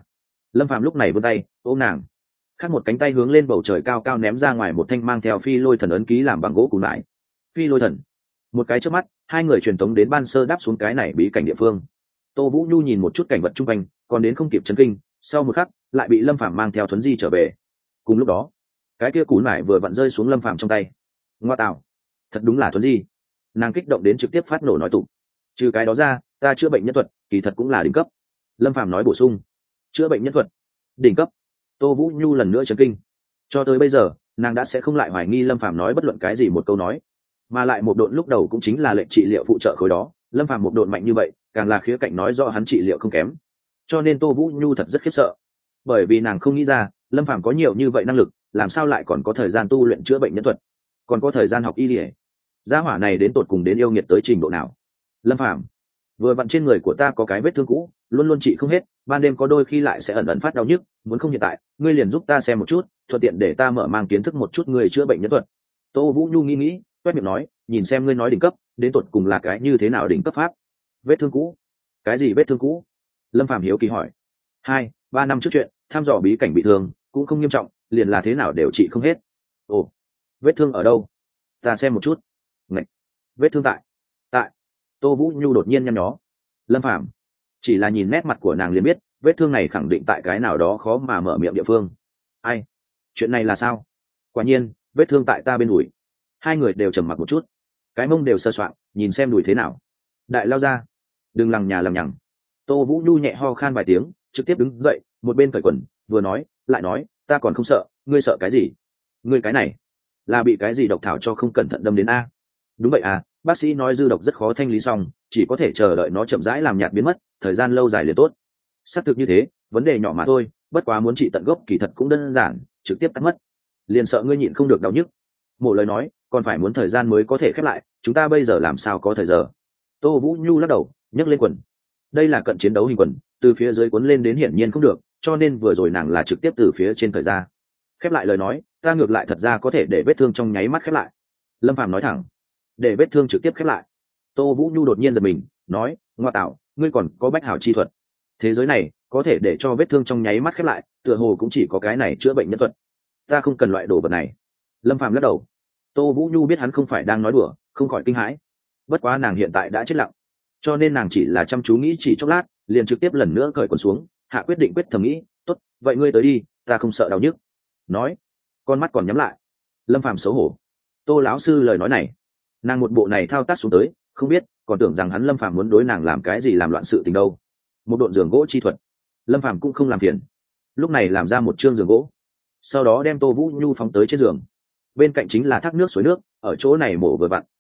Lâm Phàm lúc này vươn tay ôm nàng, khác một cánh tay hướng lên bầu trời cao cao ném ra ngoài một thanh mang theo phi lôi thần ấn ký làm bằng gỗ cùn lại. Phi lôi thần. Một cái chớp mắt, hai người truyền tống đến ban sơ đáp xuống cái này bí cảnh địa phương. Tô Vũ Nhu nhìn một chút cảnh vật chung quanh, còn đến không kịp chấn kinh, sau một khắc lại bị Lâm Phàm mang theo thuấn di trở về. Cùng lúc đó, cái kia cùn lại vừa vặn rơi xuống Lâm Phàm trong tay. Ngoa tạo, thật đúng là thuấn di. Nàng kích động đến trực tiếp phát nổ nói tụng. Trừ cái đó ra, ta chữa bệnh nhân thuật kỳ thật cũng là đỉnh cấp. Lâm Phàm nói bổ sung. Chữa bệnh nhân thuật đỉnh cấp. Tô Vũ Nhu lần nữa chấn kinh. Cho tới bây giờ, nàng đã sẽ không lại hoài nghi Lâm Phàm nói bất luận cái gì một câu nói, mà lại một độn lúc đầu cũng chính là lệnh trị liệu phụ trợ khối đó. Lâm Phàm một độn mạnh như vậy, càng là khía cạnh nói rõ hắn trị liệu không kém. Cho nên Tô Vũ Nhu thật rất khiếp sợ, bởi vì nàng không nghĩ ra Lâm Phàm có nhiều như vậy năng lực, làm sao lại còn có thời gian tu luyện chữa bệnh nhân thuật, còn có thời gian học y lý. Gia hỏa này đến tột cùng đến yêu nghiệt tới trình độ nào? Lâm Phàm, vừa vặn trên người của ta có cái vết thương cũ, luôn luôn trị không hết, ban đêm có đôi khi lại sẽ ẩn ẩn phát đau nhức, muốn không hiện tại ngươi liền giúp ta xem một chút, thuận tiện để ta mở mang kiến thức một chút người chữa bệnh nhân thuật. Tô Vũ Nhu nghĩ quét miệng nói, nhìn xem ngươi nói đỉnh cấp đến tột cùng là cái như thế nào đỉnh cấp pháp. Vết thương cũ? Cái gì vết thương cũ? Lâm Phàm hiếu kỳ hỏi. 2-3 năm trước chuyện, thăm dò bí cảnh bị thương cũng không nghiêm trọng, liền là thế nào đều trị không hết. Ồ, vết thương ở đâu? Ta xem một chút. Ngạch, vết thương tại Tô Vũ Nhu đột nhiên nhăn nhó. Lâm Phàm chỉ là nhìn nét mặt của nàng liền biết vết thương này khẳng định tại cái nào đó khó mà mở miệng địa phương. Ai? Chuyện này là sao? Quả nhiên vết thương tại ta bên đùi. Hai người đều trầm mặc một chút, cái mông đều sơ soạn, nhìn xem đùi thế nào. Đại lao ra, đừng lằng nhà lằng nhằng. Tô Vũ Nhu nhẹ ho khan vài tiếng, trực tiếp đứng dậy, một bên cởi quần vừa nói lại nói, ta còn không sợ, ngươi sợ cái gì? Ngươi cái này là bị cái gì độc thảo cho không cẩn thận đâm đến a? Đúng vậy à, bác sĩ nói dư độc rất khó thanh lý xong, chỉ có thể chờ đợi nó chậm rãi làm nhạt biến mất, thời gian lâu dài liền tốt. Xác thực như thế, vấn đề nhỏ mà thôi, bất quá muốn trị tận gốc kỳ thật cũng đơn giản, trực tiếp tắt mất. Liền sợ ngươi nhịn không được đau nhức. Mộ lời nói, còn phải muốn thời gian mới có thể khép lại, chúng ta bây giờ làm sao có thời giờ? Tô Vũ Nhu lắc đầu, nhấc lên quần. Đây là cận chiến đấu hình quần, từ phía dưới cuốn lên đến hiển nhiên không được, cho nên vừa rồi nàng là trực tiếp từ phía trên thời ra. Khép lại lời nói, ta ngược lại thật ra có thể để vết thương trong nháy mắt khép lại. Lâm Phàm nói thẳng. Để vết thương trực tiếp khép lại. Tô Vũ Nhu đột nhiên giật mình, nói, ngoa tạo, ngươi còn có bách hảo chi thuật. Thế giới này có thể để cho vết thương trong nháy mắt khép lại, tựa hồ cũng chỉ có cái này chữa bệnh nhân thuật. Ta không cần loại đồ vật này. Lâm Phàm lắc đầu. Tô Vũ Nhu biết hắn không phải đang nói đùa, không khỏi kinh hãi. Bất quá nàng hiện tại đã chết lặng, cho nên nàng chỉ là chăm chú nghĩ chỉ chốc lát, liền trực tiếp lần nữa cởi quần xuống, hạ quyết định quyết thầm nghĩ, tốt, vậy ngươi tới đi, ta không sợ đau nhức. Nói, con mắt còn nhắm lại. Lâm Phàm xấu hổ. Tô lão sư lời nói này, nàng một bộ này thao tác xuống tới, không biết còn tưởng rằng hắn Lâm Phàm muốn đối nàng làm cái gì làm loạn sự tình đâu. Một độn giường gỗ chi thuật, Lâm Phàm cũng không làm phiền, lúc này làm ra một chương giường gỗ, sau đó đem Tô Vũ Nhu phóng tới trên giường. Bên cạnh chính là thác nước suối nước, ở chỗ này mổ vừa vặn.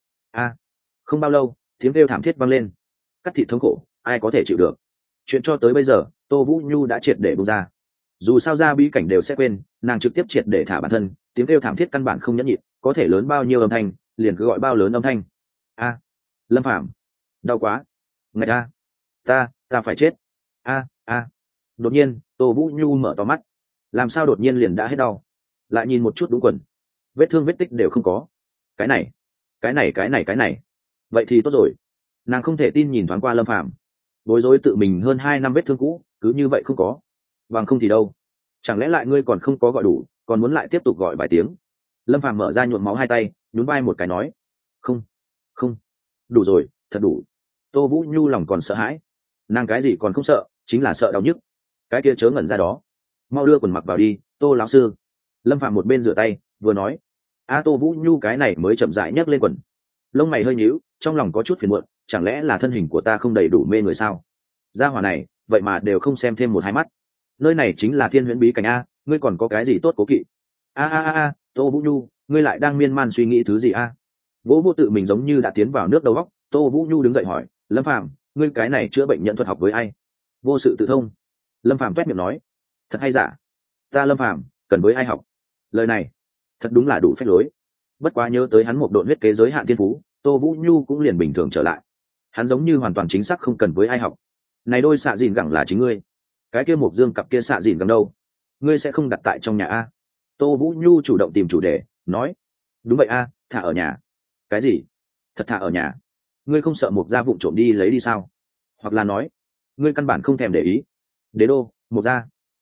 Không bao lâu, tiếng kêu thảm thiết vang lên. Cắt thịt thống khổ, ai có thể chịu được? Chuyện cho tới bây giờ, Tô Vũ Nhu đã triệt để buông ra. Dù sao ra bí cảnh đều sẽ quên, nàng trực tiếp triệt để thả bản thân, tiếng kêu thảm thiết căn bản không nhẫn nhịn, có thể lớn bao nhiêu âm thanh, liền cứ gọi bao lớn âm thanh. Lâm Phàm, đau quá. Ngạch ta phải chết. Đột nhiên, Tô Vũ Nhu mở to mắt. Làm sao đột nhiên liền đã hết đau? Lại nhìn một chút đúng quần, vết thương vết tích đều không có. Cái này, vậy thì tốt rồi. Nàng không thể tin nhìn thoáng qua Lâm Phàm, bối rối tự mình hơn 2 năm vết thương cũ cứ như vậy không có, bằng không thì đâu? Chẳng lẽ lại ngươi còn không có gọi đủ, còn muốn lại tiếp tục gọi vài tiếng? Lâm Phàm mở ra nhuộm máu hai tay, nhún vai một cái nói, không, đủ rồi, thật đủ. Tô Vũ Nhu lòng còn sợ hãi, nàng cái gì còn không sợ, chính là sợ đau nhức. Cái kia chớ ngẩn ra đó, mau đưa quần mặc vào đi, Tô lão sư. Lâm Phàm một bên rửa tay vừa nói. Tô Vũ Nhu cái này mới chậm rãi nhấc lên quần, lông mày hơi nhíu, trong lòng có chút phiền muộn, chẳng lẽ là thân hình của ta không đầy đủ mê người sao? Gia hỏa này vậy mà đều không xem thêm một hai mắt. Nơi này chính là Thiên Huyễn bí cảnh a, ngươi còn có cái gì tốt cố kỵ? Tô Vũ Nhu, ngươi lại đang miên man suy nghĩ thứ gì a? Vỗ vô tự mình giống như đã tiến vào nước đầu góc. Tô Vũ Nhu đứng dậy hỏi, Lâm Phàm, ngươi cái này chữa bệnh nhận thuật học với ai? Vô sự tự thông. Lâm Phàm toét miệng nói, thật hay giả? Ta Lâm Phàm cần với ai học? Lời này thật đúng là đủ phép lối. Bất quá nhớ tới hắn một độn huyết kế giới hạn thiên phú, Tô Vũ Nhu cũng liền bình thường trở lại. Hắn giống như hoàn toàn chính xác không cần với ai học. Này đôi xạ dìn gẳng là chính ngươi, cái kia Mộc Dương cặp kia xạ dìn gẳng đâu? Ngươi sẽ không đặt tại trong nhà a? Tô Vũ Nhu chủ động tìm chủ đề, nói, đúng vậy a, thả ở nhà. Cái gì? Thật thả ở nhà? Ngươi không sợ Mộc Gia vụng trộm đi lấy đi sao? Hoặc là nói, ngươi căn bản không thèm để ý? Đế đô, Mộc Gia. Tốt,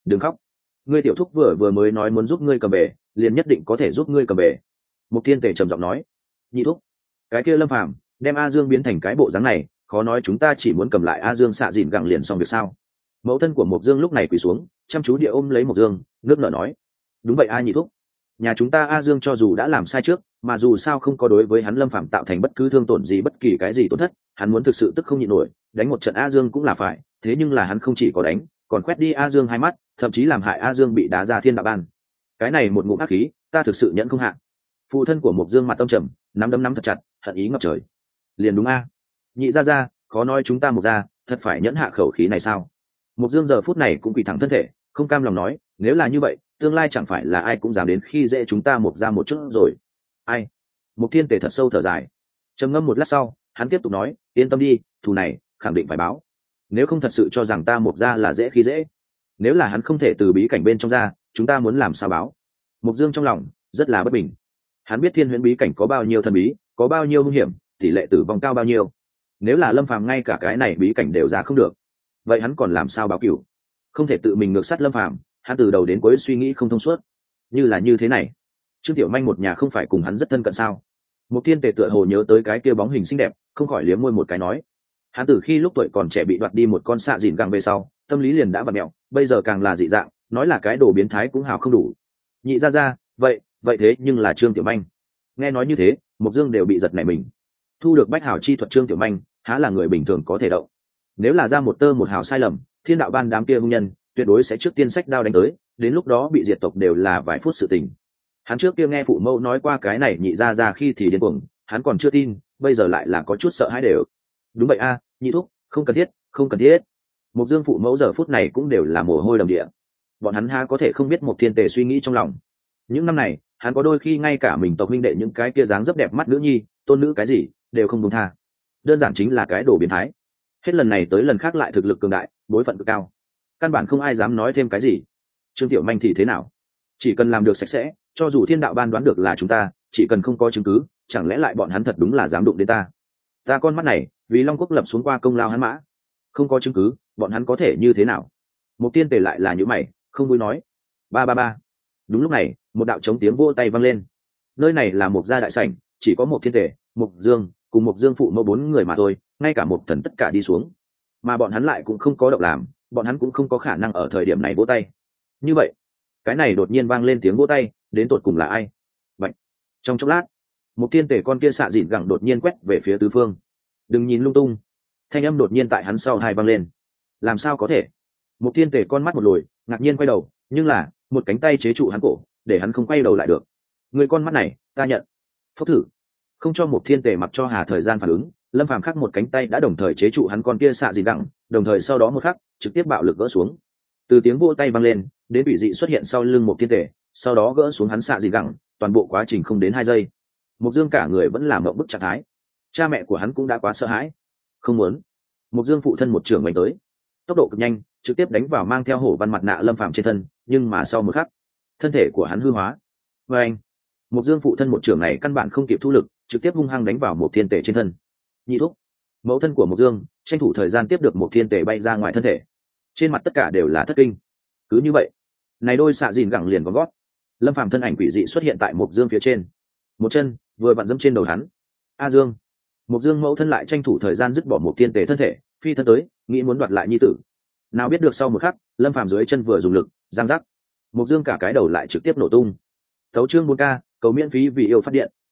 đừng khóc, ngươi tiểu thúc vừa vừa mới nói muốn giúp ngươi cầm bể, liền nhất định có thể giúp ngươi cầm bể. Mục Thiên Tề trầm giọng nói. Nhị thúc, cái kia Lâm Phàm đem A Dương biến thành cái bộ dáng này, khó nói chúng ta chỉ muốn cầm lại A Dương xạ dìn gẳng liền xong việc sao? Mẫu thân của Mộc Dương lúc này quỳ xuống, chăm chú địa ôm lấy Mộc Dương, nước nở nói. Đúng vậy A nhị thúc, nhà chúng ta A Dương cho dù đã làm sai trước, mà dù sao không có đối với hắn Lâm Phàm tạo thành bất cứ thương tổn gì, bất kỳ cái gì tổn thất, hắn muốn thực sự tức không nhịn nổi, đánh một trận A Dương cũng là phải, thế nhưng là hắn không chỉ có đánh, còn quét đi A Dương hai mắt, thậm chí làm hại A Dương bị đá ra thiên đạo ban. Cái này một ngụm ác khí, ta thực sự nhẫn không hạ. Phụ thân của Mộc Dương mặt tâm trầm, nắm đấm nắm thật chặt, hận ý ngập trời. Liền đúng A, nhị gia gia, khó nói chúng ta Mộc gia thật phải nhẫn hạ khẩu khí này sao? Mộc Dương giờ phút này cũng quỳ thẳng thân thể, không cam lòng nói, nếu là như vậy, tương lai chẳng phải là ai cũng dám đến khi dễ chúng ta Mộc gia một chút rồi. Ai? Mục Thiên Tề thật sâu thở dài, trầm ngâm một lát sau, hắn tiếp tục nói, yên tâm đi, thù này khẳng định phải báo. Nếu không thật sự cho rằng ta Mộc gia là dễ khi dễ, nếu là hắn không thể từ bí cảnh bên trong ra, chúng ta muốn làm sao báo? Mộc Dương trong lòng rất là bất bình. Hắn biết Thiên Huyễn bí cảnh có bao nhiêu thần bí, có bao nhiêu nguy hiểm, tỷ lệ tử vong cao bao nhiêu. Nếu là Lâm Phàm ngay cả cái này bí cảnh đều ra không được, vậy hắn còn làm sao báo cửu? Không thể tự mình ngược sát Lâm Phàm, hắn từ đầu đến cuối suy nghĩ không thông suốt. Như là như thế này, Trương Tiểu Manh một nhà không phải cùng hắn rất thân cận sao? Mục Thiên Tề tựa hồ nhớ tới cái kia bóng hình xinh đẹp, không khỏi liếm môi một cái nói. Hắn từ khi lúc tuổi còn trẻ bị đoạt đi một con xạ dìn gẳng về sau, tâm lý liền đã vặn mẹo, bây giờ càng là dị dạng, nói là cái đồ biến thái cũng hào không đủ. Nhị gia gia, vậy thế nhưng là Trương Tiểu Manh. Nghe nói như thế, Mộc Dương đều bị giật nảy mình. Thu được bách hảo chi thuật Trương Tiểu Manh, há là người bình thường có thể động. Nếu là ra một tơ một hào sai lầm, thiên đạo ban đám kia hung nhân tuyệt đối sẽ trước tiên sách đao đánh tới, đến lúc đó bị diệt tộc đều là vài phút sự tình. Hắn trước kia nghe phụ mẫu nói qua cái này nhị gia gia khi thì điên cuồng, hắn còn chưa tin, bây giờ lại là có chút sợ hãi đều. Đúng vậy a, nhị thúc, không cần thiết, không cần thiết. Mộc Dương phụ mẫu giờ phút này cũng đều là mồ hôi đầm địa. Bọn hắn ha có thể không biết Mộc Thiên Tề suy nghĩ trong lòng. Những năm này, hắn có đôi khi ngay cả mình tộc huynh đệ những cái kia dáng dấp đẹp mắt nữ nhi, tôn nữ cái gì, đều không buông tha. Đơn giản chính là cái đồ biến thái. Hết lần này tới lần khác lại thực lực cường đại, bối phận cực cao. Căn bản không ai dám nói thêm cái gì. Trương Tiểu Manh thì thế nào? Chỉ cần làm được sạch sẽ, cho dù thiên đạo ban đoán được là chúng ta, chỉ cần không có chứng cứ, chẳng lẽ lại bọn hắn thật đúng là dám đụng đến ta? Ta con mắt này, vì Long Quốc lập xuống qua công lao hắn mã, không có chứng cứ, bọn hắn có thể như thế nào? Một Tiên Tề lại là những mày, không vui nói. Ba ba ba. Đúng lúc này, một đạo trống tiếng vỗ tay vang lên. Nơi này là một gia đại sảnh, chỉ có một Thiên Tề, Mộc Dương cùng Mộc Dương phụ mẫu 4 người mà thôi, ngay cả một thần tất cả đi xuống, mà bọn hắn lại cũng không có động làm, bọn hắn cũng không có khả năng ở thời điểm này vỗ tay. Như vậy, cái này đột nhiên vang lên tiếng vỗ tay, đến tột cùng là ai? Vậy, trong chốc lát, một Thiên Tề con kia xạ dịn gẳng đột nhiên quét về phía tứ phương. Đừng nhìn lung tung. Thanh âm đột nhiên tại hắn sau hai vang lên. Làm sao có thể? Một Thiên Tề con mắt một lồi, ngạc nhiên quay đầu, nhưng là một cánh tay chế trụ hắn cổ, để hắn không quay đầu lại được. Người con mắt này, ta nhận. Phốc thử. Không cho một Thiên Tề mặc cho Hà thời gian phản ứng, Lâm Phàm khắc một cánh tay đã đồng thời chế trụ hắn con kia xạ dịn gẳng, đồng thời sau đó một khắc trực tiếp bạo lực gỡ xuống. Từ tiếng vỗ tay vang lên, đến bị dị xuất hiện sau lưng một Thiên Tề, sau đó gỡ xuống hắn xạ dịn gẳng, toàn bộ quá trình không đến 2 giây. Mộc Dương cả người vẫn làm mộng bức trạng thái. Cha mẹ của hắn cũng đã quá sợ hãi. Không muốn. Mộc Dương phụ thân một trường đánh tới, tốc độ cực nhanh, trực tiếp đánh vào mang theo hổ văn mặt nạ Lâm Phàm trên thân, nhưng mà sau một khắc, thân thể của hắn hư hóa. Và anh, Mộc Dương phụ thân một trường này căn bản không kịp thu lực, trực tiếp hung hăng đánh vào một Thiên Tề trên thân. Nhị thúc, mẫu thân của Mộc Dương tranh thủ thời gian tiếp được một Thiên Tề bay ra ngoài thân thể, trên mặt tất cả đều là thất kinh. Cứ như vậy, này đôi xạ dìn gẳng liền có gót. Lâm Phàm thân ảnh quỷ dị xuất hiện tại Mộc Dương phía trên, một chân vừa vặn dẫm trên đầu hắn. A Dương, Mộc Dương mẫu thân lại tranh thủ thời gian dứt bỏ một Thiên Tề thân thể, phi thân tới, nghĩ muốn đoạt lại nhi tử. Nào biết được sau một khắc, Lâm Phàm dưới chân vừa dùng lực, giang giác, Mộc Dương cả cái đầu lại trực tiếp nổ tung. Thấu chương 4K, cầu miễn phí vì yêu phát điện.